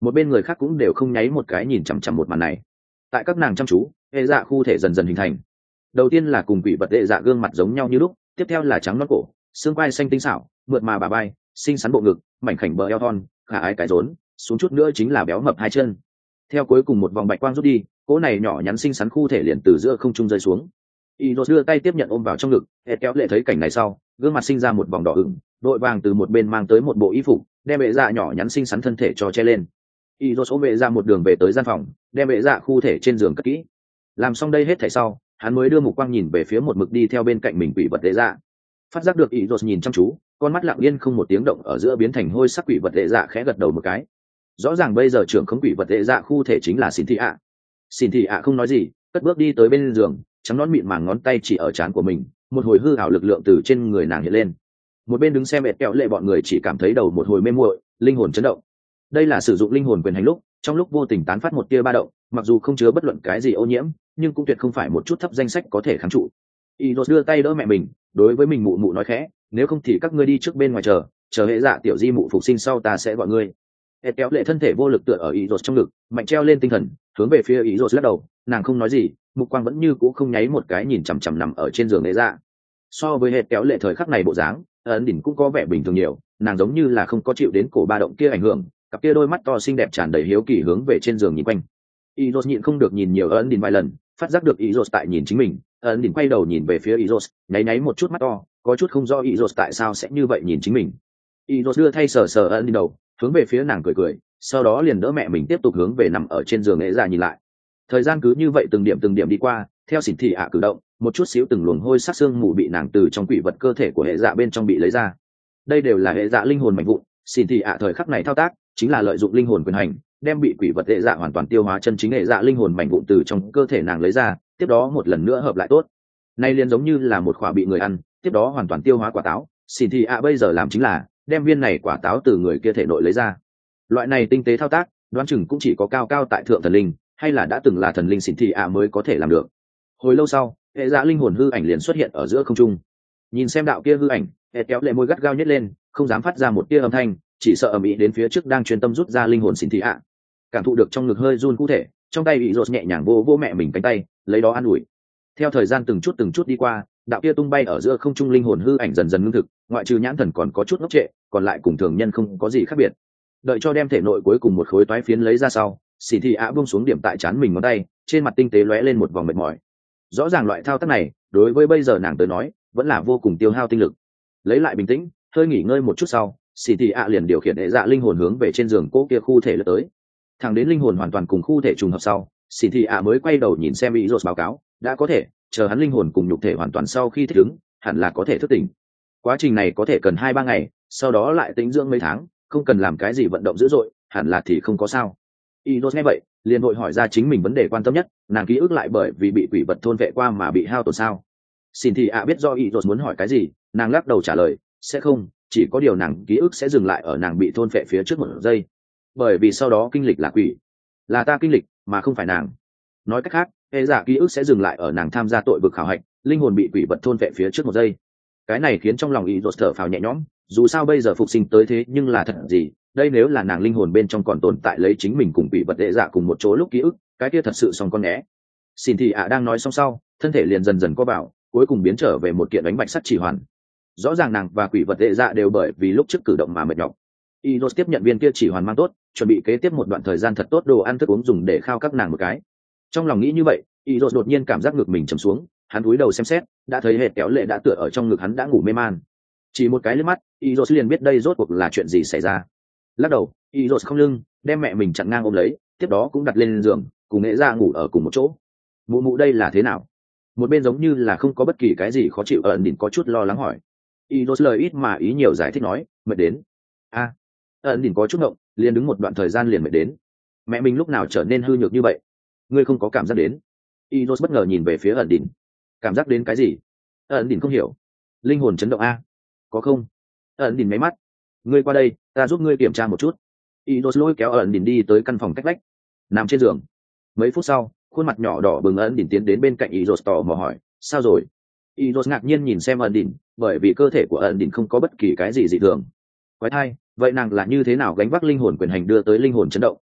một bên người khác cũng đều không nháy một cái nhìn chằm chằm một màn này. Tại các nàng chăm chú, hệ dạ khu thể dần dần hình thành. Đầu tiên là cùng quỷ vật hệ dạ gương mặt giống nhau như lúc, tiếp theo là trắng nõn cổ, xương quai xanh tinh xảo, mượt mà bà vai, xinh xắn bộ ngực, mảnh khảnh bờ eo thon, khả ái cái rốn, xuống chút nữa chính là béo mập hai chân. Theo cuối cùng một vòng bạch quang rút đi, cỗ này nhỏ nhắn xinh xắn khu thể liền từ giữa không trung rơi xuống. Y đưa tay tiếp nhận ôm vào trong ngực, hệ kéo lệ thấy cảnh này sau, gương mặt sinh ra một vòng đỏ ửng, đội vàng từ một bên mang tới một bộ y phục, đem bệ dạ nhỏ nhắn xinh xắn thân thể cho che lên. Y ôm bệ dạ một đường về tới gian phòng, đem bệ dạ khu thể trên giường cất kỹ. Làm xong đây hết thảy sau, hắn mới đưa mục quang nhìn về phía một mực đi theo bên cạnh mình quỷ vật bệ dạ. Phát giác được Y nhìn chăm chú, con mắt lặng yên không một tiếng động ở giữa biến thành hôi sắc quỷ vật bệ dạ khẽ gật đầu một cái. Rõ ràng bây giờ trưởng khống quỷ vật bệ dạ khu thể chính là Xin Thị ạ. Xin Thị ạ không nói gì, cất bước đi tới bên giường, trắng nón mịn màng ngón tay chỉ ở trán của mình, một hồi hư ảo lực lượng từ trên người nàng hiện lên. Một bên đứng xem mệt kẹo lệ bọn người chỉ cảm thấy đầu một hồi mê muội, linh hồn chấn động. Đây là sử dụng linh hồn quyền hành lúc, trong lúc vô tình tán phát một tia ba động, mặc dù không chứa bất luận cái gì ô nhiễm, nhưng cũng tuyệt không phải một chút thấp danh sách có thể kháng trụ. Idos đưa tay đỡ mẹ mình, đối với mình mụ mụ nói khẽ, nếu không thì các ngươi đi trước bên ngoài chờ, chờ hệ dạ tiểu di mụ phục sinh sau ta sẽ gọi ngươi. Mệt kẹo lệ thân thể vô lực tựa ở Idos trong ngực, mạnh treo lên tinh thần, hướng về phía Idos lắc đầu, nàng không nói gì, mục quang vẫn như cũ không nháy một cái nhìn chằm chằm nằm ở trên giường hệ dạ. So với hệ kéo lệ thời khắc này bộ dáng, ấn đỉnh cũng có vẻ bình thường nhiều, nàng giống như là không có chịu đến cổ ba động kia ảnh hưởng, cặp kia đôi mắt to xinh đẹp tràn đầy hiếu kỳ hướng về trên giường nhìn quanh. Izos nhịn không được nhìn nhiều ấn đỉnh vài lần, phát giác được Izos tại nhìn chính mình, ấn đỉnh quay đầu nhìn về phía Izos, nháy nháy một chút mắt to, có chút không rõ Izos tại sao sẽ như vậy nhìn chính mình. Izos đưa thay sờ sờ ấn đỉnh đầu, hướng về phía nàng cười cười, sau đó liền đỡ mẹ mình tiếp tục hướng về nằm ở trên giường nghệ ra nhìn lại. Thời gian cứ như vậy từng điểm từng điểm đi qua, theo Xỉn Thị ạ cử động, một chút xíu từng luồng hôi sắc xương mù bị nàng từ trong quỷ vật cơ thể của hệ dạ bên trong bị lấy ra. Đây đều là hệ dạ linh hồn mạnh vụn, Xỉn Thị ạ thời khắc này thao tác chính là lợi dụng linh hồn quyền hành, đem bị quỷ vật hệ dạ hoàn toàn tiêu hóa chân chính hệ dạ linh hồn mạnh vụn từ trong cơ thể nàng lấy ra, tiếp đó một lần nữa hợp lại tốt. Nay liền giống như là một quả bị người ăn, tiếp đó hoàn toàn tiêu hóa quả táo, Xỉn Thị ạ bây giờ làm chính là đem viên này quả táo từ người kia thể nội lấy ra. Loại này tinh tế thao tác, đoán chừng cũng chỉ có cao cao tại thượng thần linh, hay là đã từng là thần linh Xỉn Thị ạ mới có thể làm được. Hồi lâu sau, hệ dạ linh hồn hư ảnh liền xuất hiện ở giữa không trung. Nhìn xem đạo kia hư ảnh, hệ kéo lệ môi gắt gao nhếch lên, không dám phát ra một tia âm thanh, chỉ sợ ầm ĩ đến phía trước đang chuyên tâm rút ra linh hồn Xỉn Thị ạ. Cảm thụ được trong ngực hơi run cụ thể, trong tay bị rột nhẹ nhàng vô vô mẹ mình cánh tay, lấy đó an ủi. Theo thời gian từng chút từng chút đi qua, đạo kia tung bay ở giữa không trung linh hồn hư ảnh dần dần ngưng thực, ngoại trừ nhãn thần còn có chút ngốc trệ, còn lại cùng thường nhân không có gì khác biệt. Đợi cho đem thể nội cuối cùng một khối toái phiến lấy ra sau, Xỉn Thị ạ buông xuống điểm tại trán mình ngón tay, trên mặt tinh tế lóe lên một vòng mệt mỏi. Rõ ràng loại thao tác này đối với bây giờ nàng tới nói vẫn là vô cùng tiêu hao tinh lực. Lấy lại bình tĩnh, hơi nghỉ ngơi một chút sau, Xỉn Thị ạ liền điều khiển hệ dạ linh hồn hướng về trên giường cố kia khu thể lướt tới. Thẳng đến linh hồn hoàn toàn cùng khu thể trùng hợp sau, Xỉn Thị ạ mới quay đầu nhìn xem Izos báo cáo, đã có thể, chờ hắn linh hồn cùng nhục thể hoàn toàn sau khi thích ứng, hẳn là có thể thức tỉnh. Quá trình này có thể cần hai ba ngày, sau đó lại tĩnh dưỡng mấy tháng, không cần làm cái gì vận động dữ dội, hẳn là thì không có sao. Izos nghe vậy, liền vội hỏi ra chính mình vấn đề quan tâm nhất, nàng ký ức lại bởi vì bị quỷ vật thôn vệ qua mà bị hao tổn sao? Xin thì ạ biết do Izos muốn hỏi cái gì, nàng lắc đầu trả lời, sẽ không, chỉ có điều nàng ký ức sẽ dừng lại ở nàng bị thôn vệ phía trước một giây, bởi vì sau đó kinh lịch là quỷ, là ta kinh lịch, mà không phải nàng. Nói cách khác, hệ giả ký ức sẽ dừng lại ở nàng tham gia tội vực khảo hạch, linh hồn bị quỷ vật thôn vệ phía trước một giây. Cái này khiến trong lòng Izos thở phào nhẹ nhõm, dù sao bây giờ phục sinh tới thế nhưng là thật gì? Đây nếu là nàng linh hồn bên trong còn tồn tại lấy chính mình cùng quỷ vật đệ dạ cùng một chỗ lúc ký ức, cái kia thật sự xong con né. Xin thì ạ đang nói xong sau, thân thể liền dần dần co vào, cuối cùng biến trở về một kiện đánh bạch sắt chỉ hoàn. Rõ ràng nàng và quỷ vật đệ dạ đều bởi vì lúc trước cử động mà mệt nhọc. Idos tiếp nhận viên kia chỉ hoàn mang tốt, chuẩn bị kế tiếp một đoạn thời gian thật tốt đồ ăn thức uống dùng để khao các nàng một cái. Trong lòng nghĩ như vậy, Idos đột nhiên cảm giác ngực mình trầm xuống, hắn cúi đầu xem xét, đã thấy hệt kéo lệ đã tựa ở trong ngực hắn đã ngủ mê man. Chỉ một cái liếc mắt, Idos liền biết đây rốt cuộc là chuyện gì xảy ra. Lắc đầu, Izos không lưng, đem mẹ mình chặn ngang ôm lấy, tiếp đó cũng đặt lên giường, cùng nghệ ra ngủ ở cùng một chỗ. Mụ mụ đây là thế nào? Một bên giống như là không có bất kỳ cái gì khó chịu ẩn đỉnh có chút lo lắng hỏi. Izos lời ít mà ý nhiều giải thích nói, mệt đến. A, ẩn đỉnh có chút ngộng, liền đứng một đoạn thời gian liền mệt đến. Mẹ mình lúc nào trở nên hư nhược như vậy? Ngươi không có cảm giác đến? Izos bất ngờ nhìn về phía ẩn đỉnh. Cảm giác đến cái gì? Ẩn đỉnh không hiểu. Linh hồn chấn động a? Có không? Ẩn đỉnh máy mắt. Ngươi qua đây, ta giúp ngươi kiểm tra một chút. Idos lôi kéo ẩn đỉnh đi tới căn phòng cách vách, nằm trên giường. Mấy phút sau, khuôn mặt nhỏ đỏ bừng ẩn đỉnh tiến đến bên cạnh Idos tò mò hỏi, sao rồi? Idos ngạc nhiên nhìn xem ẩn đỉnh, bởi vì cơ thể của ẩn đỉnh không có bất kỳ cái gì dị thường. Quái thai, vậy nàng là như thế nào gánh vác linh hồn quyền hành đưa tới linh hồn chấn động?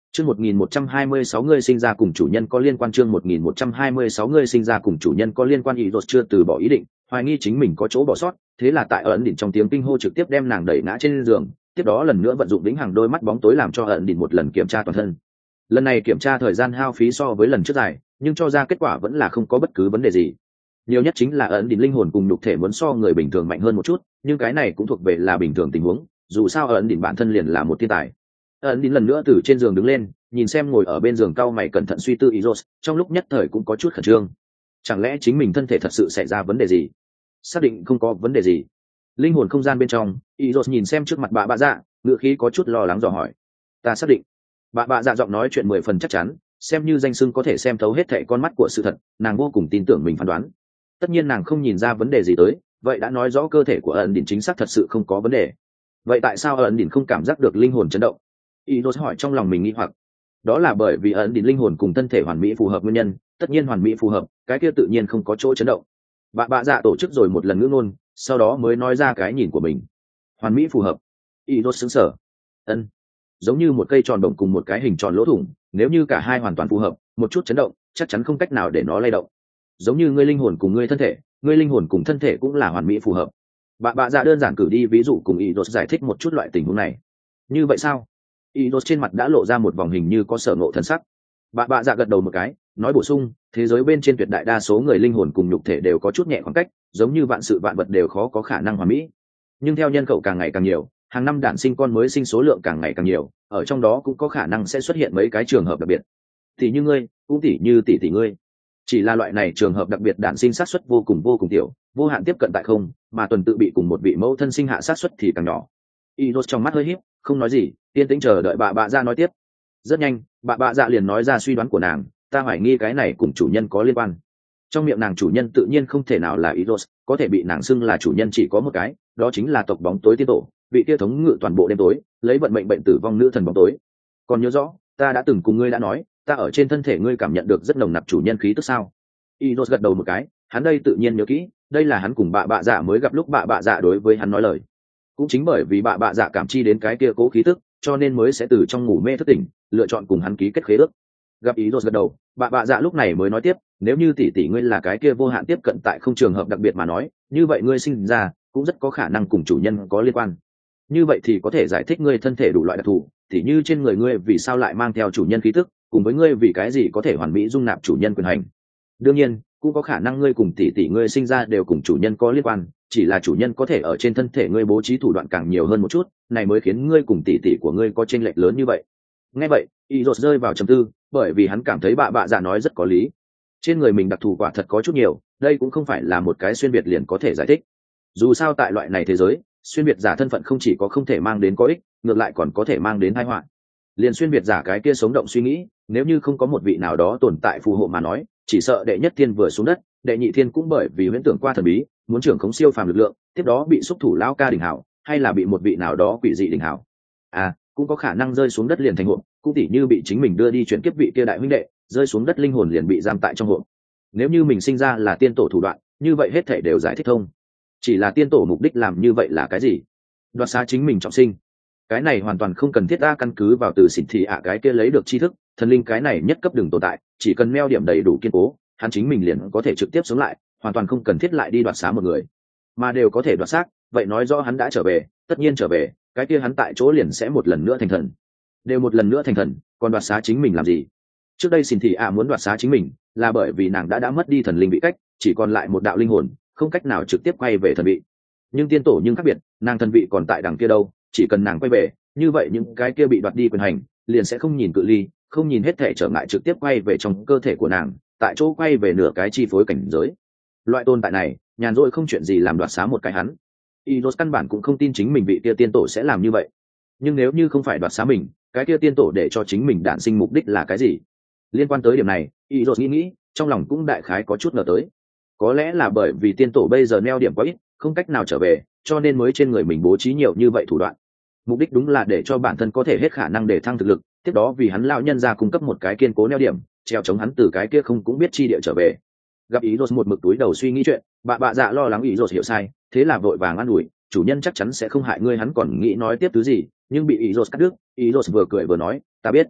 Chương một nghìn một trăm hai mươi sáu người sinh ra cùng chủ nhân có liên quan. Chương một nghìn một trăm hai mươi sáu người sinh ra cùng chủ nhân có liên quan. Ý chưa từ bỏ ý định, hoài nghi chính mình có chỗ bỏ sót, thế là tại ẩn đỉnh trong tiếng kinh hô trực tiếp đem nàng đẩy ngã trên giường, tiếp đó lần nữa vận dụng vĩnh hằng đôi mắt bóng tối làm cho ẩn đỉnh một lần kiểm tra toàn thân. Lần này kiểm tra thời gian hao phí so với lần trước dài, nhưng cho ra kết quả vẫn là không có bất cứ vấn đề gì. Nhiều nhất chính là ẩn đỉnh linh hồn cùng nhục thể muốn so người bình thường mạnh hơn một chút, nhưng cái này cũng thuộc về là bình thường tình huống, dù sao ẩn đỉnh bản thân liền là một thiên tài. Ẩn đỉnh lần nữa từ trên giường đứng lên, nhìn xem ngồi ở bên giường cau mày cẩn thận suy tư Izos, trong lúc nhất thời cũng có chút khẩn trương. Chẳng lẽ chính mình thân thể thật sự xảy ra vấn đề gì? Xác định không có vấn đề gì. Linh hồn không gian bên trong, Izos nhìn xem trước mặt bà bạ dạ, ngữ khí có chút lo lắng dò hỏi. Ta xác định. Bà bạ dạ giọng nói chuyện mười phần chắc chắn, xem như danh xưng có thể xem thấu hết thảy con mắt của sự thật, nàng vô cùng tin tưởng mình phán đoán. Tất nhiên nàng không nhìn ra vấn đề gì tới, vậy đã nói rõ cơ thể của ẩn đỉnh chính xác thật sự không có vấn đề. Vậy tại sao ẩn đỉnh không cảm giác được linh hồn chấn động? Izos hỏi trong lòng mình nghi hoặc. Đó là bởi vì ẩn đỉnh linh hồn cùng thân thể hoàn mỹ phù hợp nguyên nhân, tất nhiên hoàn mỹ phù hợp, cái kia tự nhiên không có chỗ chấn động. Bà bạ dạ tổ chức rồi một lần ngữ ngôn, sau đó mới nói ra cái nhìn của mình. Hoàn mỹ phù hợp. Izos sững sờ. Ân, giống như một cây tròn bổng cùng một cái hình tròn lỗ thủng, nếu như cả hai hoàn toàn phù hợp, một chút chấn động chắc chắn không cách nào để nó lay động. Giống như ngươi linh hồn cùng ngươi thân thể, ngươi linh hồn cùng thân thể cũng là hoàn mỹ phù hợp. Bà bạ dạ đơn giản cử đi ví dụ cùng Izos giải thích một chút loại tình huống này. Như vậy sao? Izos trên mặt đã lộ ra một vòng hình như có sở ngộ thần sắc. Bà bạ dạ gật đầu một cái, nói bổ sung, thế giới bên trên tuyệt đại đa số người linh hồn cùng nhục thể đều có chút nhẹ khoảng cách, giống như vạn sự vạn vật đều khó có khả năng hoàn mỹ. Nhưng theo nhân khẩu càng ngày càng nhiều, hàng năm đản sinh con mới sinh số lượng càng ngày càng nhiều, ở trong đó cũng có khả năng sẽ xuất hiện mấy cái trường hợp đặc biệt. Tỷ như ngươi, cũng tỷ như tỷ tỷ ngươi. Chỉ là loại này trường hợp đặc biệt đản sinh xác suất vô cùng vô cùng tiểu, vô hạn tiếp cận tại không, mà tuần tự bị cùng một vị mẫu thân sinh hạ xác suất thì càng nhỏ. Izos trong mắt hơi híp, không nói gì, yên tĩnh chờ đợi bà bạ dạ nói tiếp. Rất nhanh, bà bạ dạ liền nói ra suy đoán của nàng, ta hoài nghi cái này cùng chủ nhân có liên quan. Trong miệng nàng chủ nhân tự nhiên không thể nào là Izos, có thể bị nàng xưng là chủ nhân chỉ có một cái, đó chính là tộc bóng tối tiên tổ, vị kia thống ngự toàn bộ đêm tối, lấy vận mệnh bệnh tử vong nữ thần bóng tối. Còn nhớ rõ, ta đã từng cùng ngươi đã nói, ta ở trên thân thể ngươi cảm nhận được rất nồng nặc chủ nhân khí tức sao? Izos gật đầu một cái, hắn đây tự nhiên nhớ kỹ, đây là hắn cùng bà bạ dạ mới gặp lúc bà bạ dạ đối với hắn nói lời. Cũng chính bởi vì bà bạ dạ cảm chi đến cái kia cố khí tức, cho nên mới sẽ từ trong ngủ mê thức tỉnh, lựa chọn cùng hắn ký kết khế ước. Gặp Izos gật đầu, bà bạ dạ lúc này mới nói tiếp, nếu như tỷ tỷ ngươi là cái kia vô hạn tiếp cận tại không trường hợp đặc biệt mà nói, như vậy ngươi sinh ra cũng rất có khả năng cùng chủ nhân có liên quan. Như vậy thì có thể giải thích ngươi thân thể đủ loại đặc thù, tỉ như trên người ngươi vì sao lại mang theo chủ nhân khí tức, cùng với ngươi vì cái gì có thể hoàn mỹ dung nạp chủ nhân quyền hành. Đương nhiên, cũng có khả năng ngươi cùng tỷ tỷ ngươi sinh ra đều cùng chủ nhân có liên quan, chỉ là chủ nhân có thể ở trên thân thể ngươi bố trí thủ đoạn càng nhiều hơn một chút, này mới khiến ngươi cùng tỷ tỷ của ngươi có chênh lệch lớn như vậy. Nghe vậy, Izos rơi vào trầm tư, bởi vì hắn cảm thấy bà bạ dạ nói rất có lý. Trên người mình đặc thù quả thật có chút nhiều, đây cũng không phải là một cái xuyên biệt liền có thể giải thích. Dù sao tại loại này thế giới, xuyên biệt giả thân phận không chỉ có không thể mang đến có ích, ngược lại còn có thể mang đến tai họa. Liền xuyên biệt giả cái kia sống động suy nghĩ, nếu như không có một vị nào đó tồn tại phù hộ mà nói, chỉ sợ đệ nhất thiên vừa xuống đất, đệ nhị thiên cũng bởi vì huyễn tưởng qua thần bí, muốn trưởng khống siêu phàm lực lượng, tiếp đó bị xúc thủ lao ca đỉnh hảo, hay là bị một vị nào đó quỷ dị đỉnh hảo. À, cũng có khả năng rơi xuống đất liền thành hộp, cũng tỉ như bị chính mình đưa đi chuyển kiếp vị kia đại huynh đệ, rơi xuống đất linh hồn liền bị giam tại trong hộp. Nếu như mình sinh ra là tiên tổ thủ đoạn, như vậy hết thảy đều giải thích thông. Chỉ là tiên tổ mục đích làm như vậy là cái gì? Đoạt xá chính mình trọng sinh. Cái này hoàn toàn không cần thiết ta căn cứ vào từ xỉn thị ạ cái kia lấy được tri thức, thần linh cái này nhất cấp đừng tồn tại, chỉ cần meo điểm đầy đủ kiên cố, hắn chính mình liền có thể trực tiếp sống lại, hoàn toàn không cần thiết lại đi đoạt xá một người, mà đều có thể đoạt xác, vậy nói rõ hắn đã trở về, tất nhiên trở về, cái kia hắn tại chỗ liền sẽ một lần nữa thành thần. Đều một lần nữa thành thần, còn đoạt xá chính mình làm gì? Trước đây xỉn thị ạ muốn đoạt xá chính mình, là bởi vì nàng đã đã mất đi thần linh bị cách, chỉ còn lại một đạo linh hồn, không cách nào trực tiếp quay về thần vị. Nhưng tiên tổ nhưng khác biệt, nàng thần vị còn tại đằng kia đâu, chỉ cần nàng quay về, như vậy những cái kia bị đoạt đi quyền hành liền sẽ không nhìn cự ly, không nhìn hết thể trở ngại trực tiếp quay về trong cơ thể của nàng, tại chỗ quay về nửa cái chi phối cảnh giới. Loại tồn tại này, nhàn rỗi không chuyện gì làm đoạt xá một cái hắn. Izos căn bản cũng không tin chính mình vị kia tiên tổ sẽ làm như vậy. Nhưng nếu như không phải đoạt xá mình, cái kia tiên tổ để cho chính mình đản sinh mục đích là cái gì? Liên quan tới điểm này, Izos nghĩ nghĩ, trong lòng cũng đại khái có chút ngờ tới. Có lẽ là bởi vì tiên tổ bây giờ neo điểm quá ít, không cách nào trở về, cho nên mới trên người mình bố trí nhiều như vậy thủ đoạn. Mục đích đúng là để cho bản thân có thể hết khả năng để thăng thực lực, tiếp đó vì hắn lão nhân ra cung cấp một cái kiên cố neo điểm, treo chống hắn từ cái kia không cũng biết chi địa trở về. Gặp Izos một mực túi đầu suy nghĩ chuyện, bà bạ dạ lo lắng Izos hiểu sai, thế là vội vàng an ủi, chủ nhân chắc chắn sẽ không hại ngươi. Hắn còn nghĩ nói tiếp thứ gì, nhưng bị Izos cắt đứt. Izos vừa cười vừa nói, ta biết.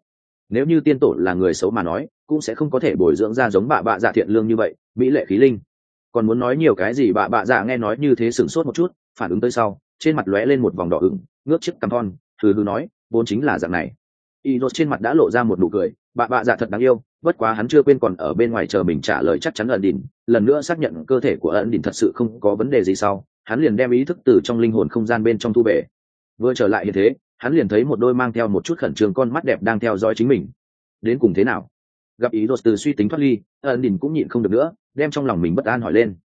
nếu như tiên tổ là người xấu mà nói cũng sẽ không có thể bồi dưỡng ra giống bà bạ dạ thiện lương như vậy mỹ lệ khí linh. Còn muốn nói nhiều cái gì, bà bạ dạ nghe nói như thế sửng sốt một chút, phản ứng tới sau trên mặt lóe lên một vòng đỏ ửng, ngước chiếc cằm thon hừ hừ nói, vốn chính là dạng này. Y rốt trên mặt đã lộ ra một nụ cười, bà bạ dạ thật đáng yêu, bất quá hắn chưa quên còn ở bên ngoài chờ mình trả lời chắc chắn ẩn đỉnh, lần nữa xác nhận cơ thể của ẩn đỉnh thật sự không có vấn đề gì sau, hắn liền đem ý thức từ trong linh hồn không gian bên trong thu về. Vừa trở lại như thế, hắn liền thấy một đôi mang theo một chút khẩn trương con mắt đẹp đang theo dõi chính mình. Đến cùng thế nào? Gặp ý rốt từ suy tính thoát ly, ẩn đỉnh cũng nhịn không được nữa, đem trong lòng mình bất an hỏi lên.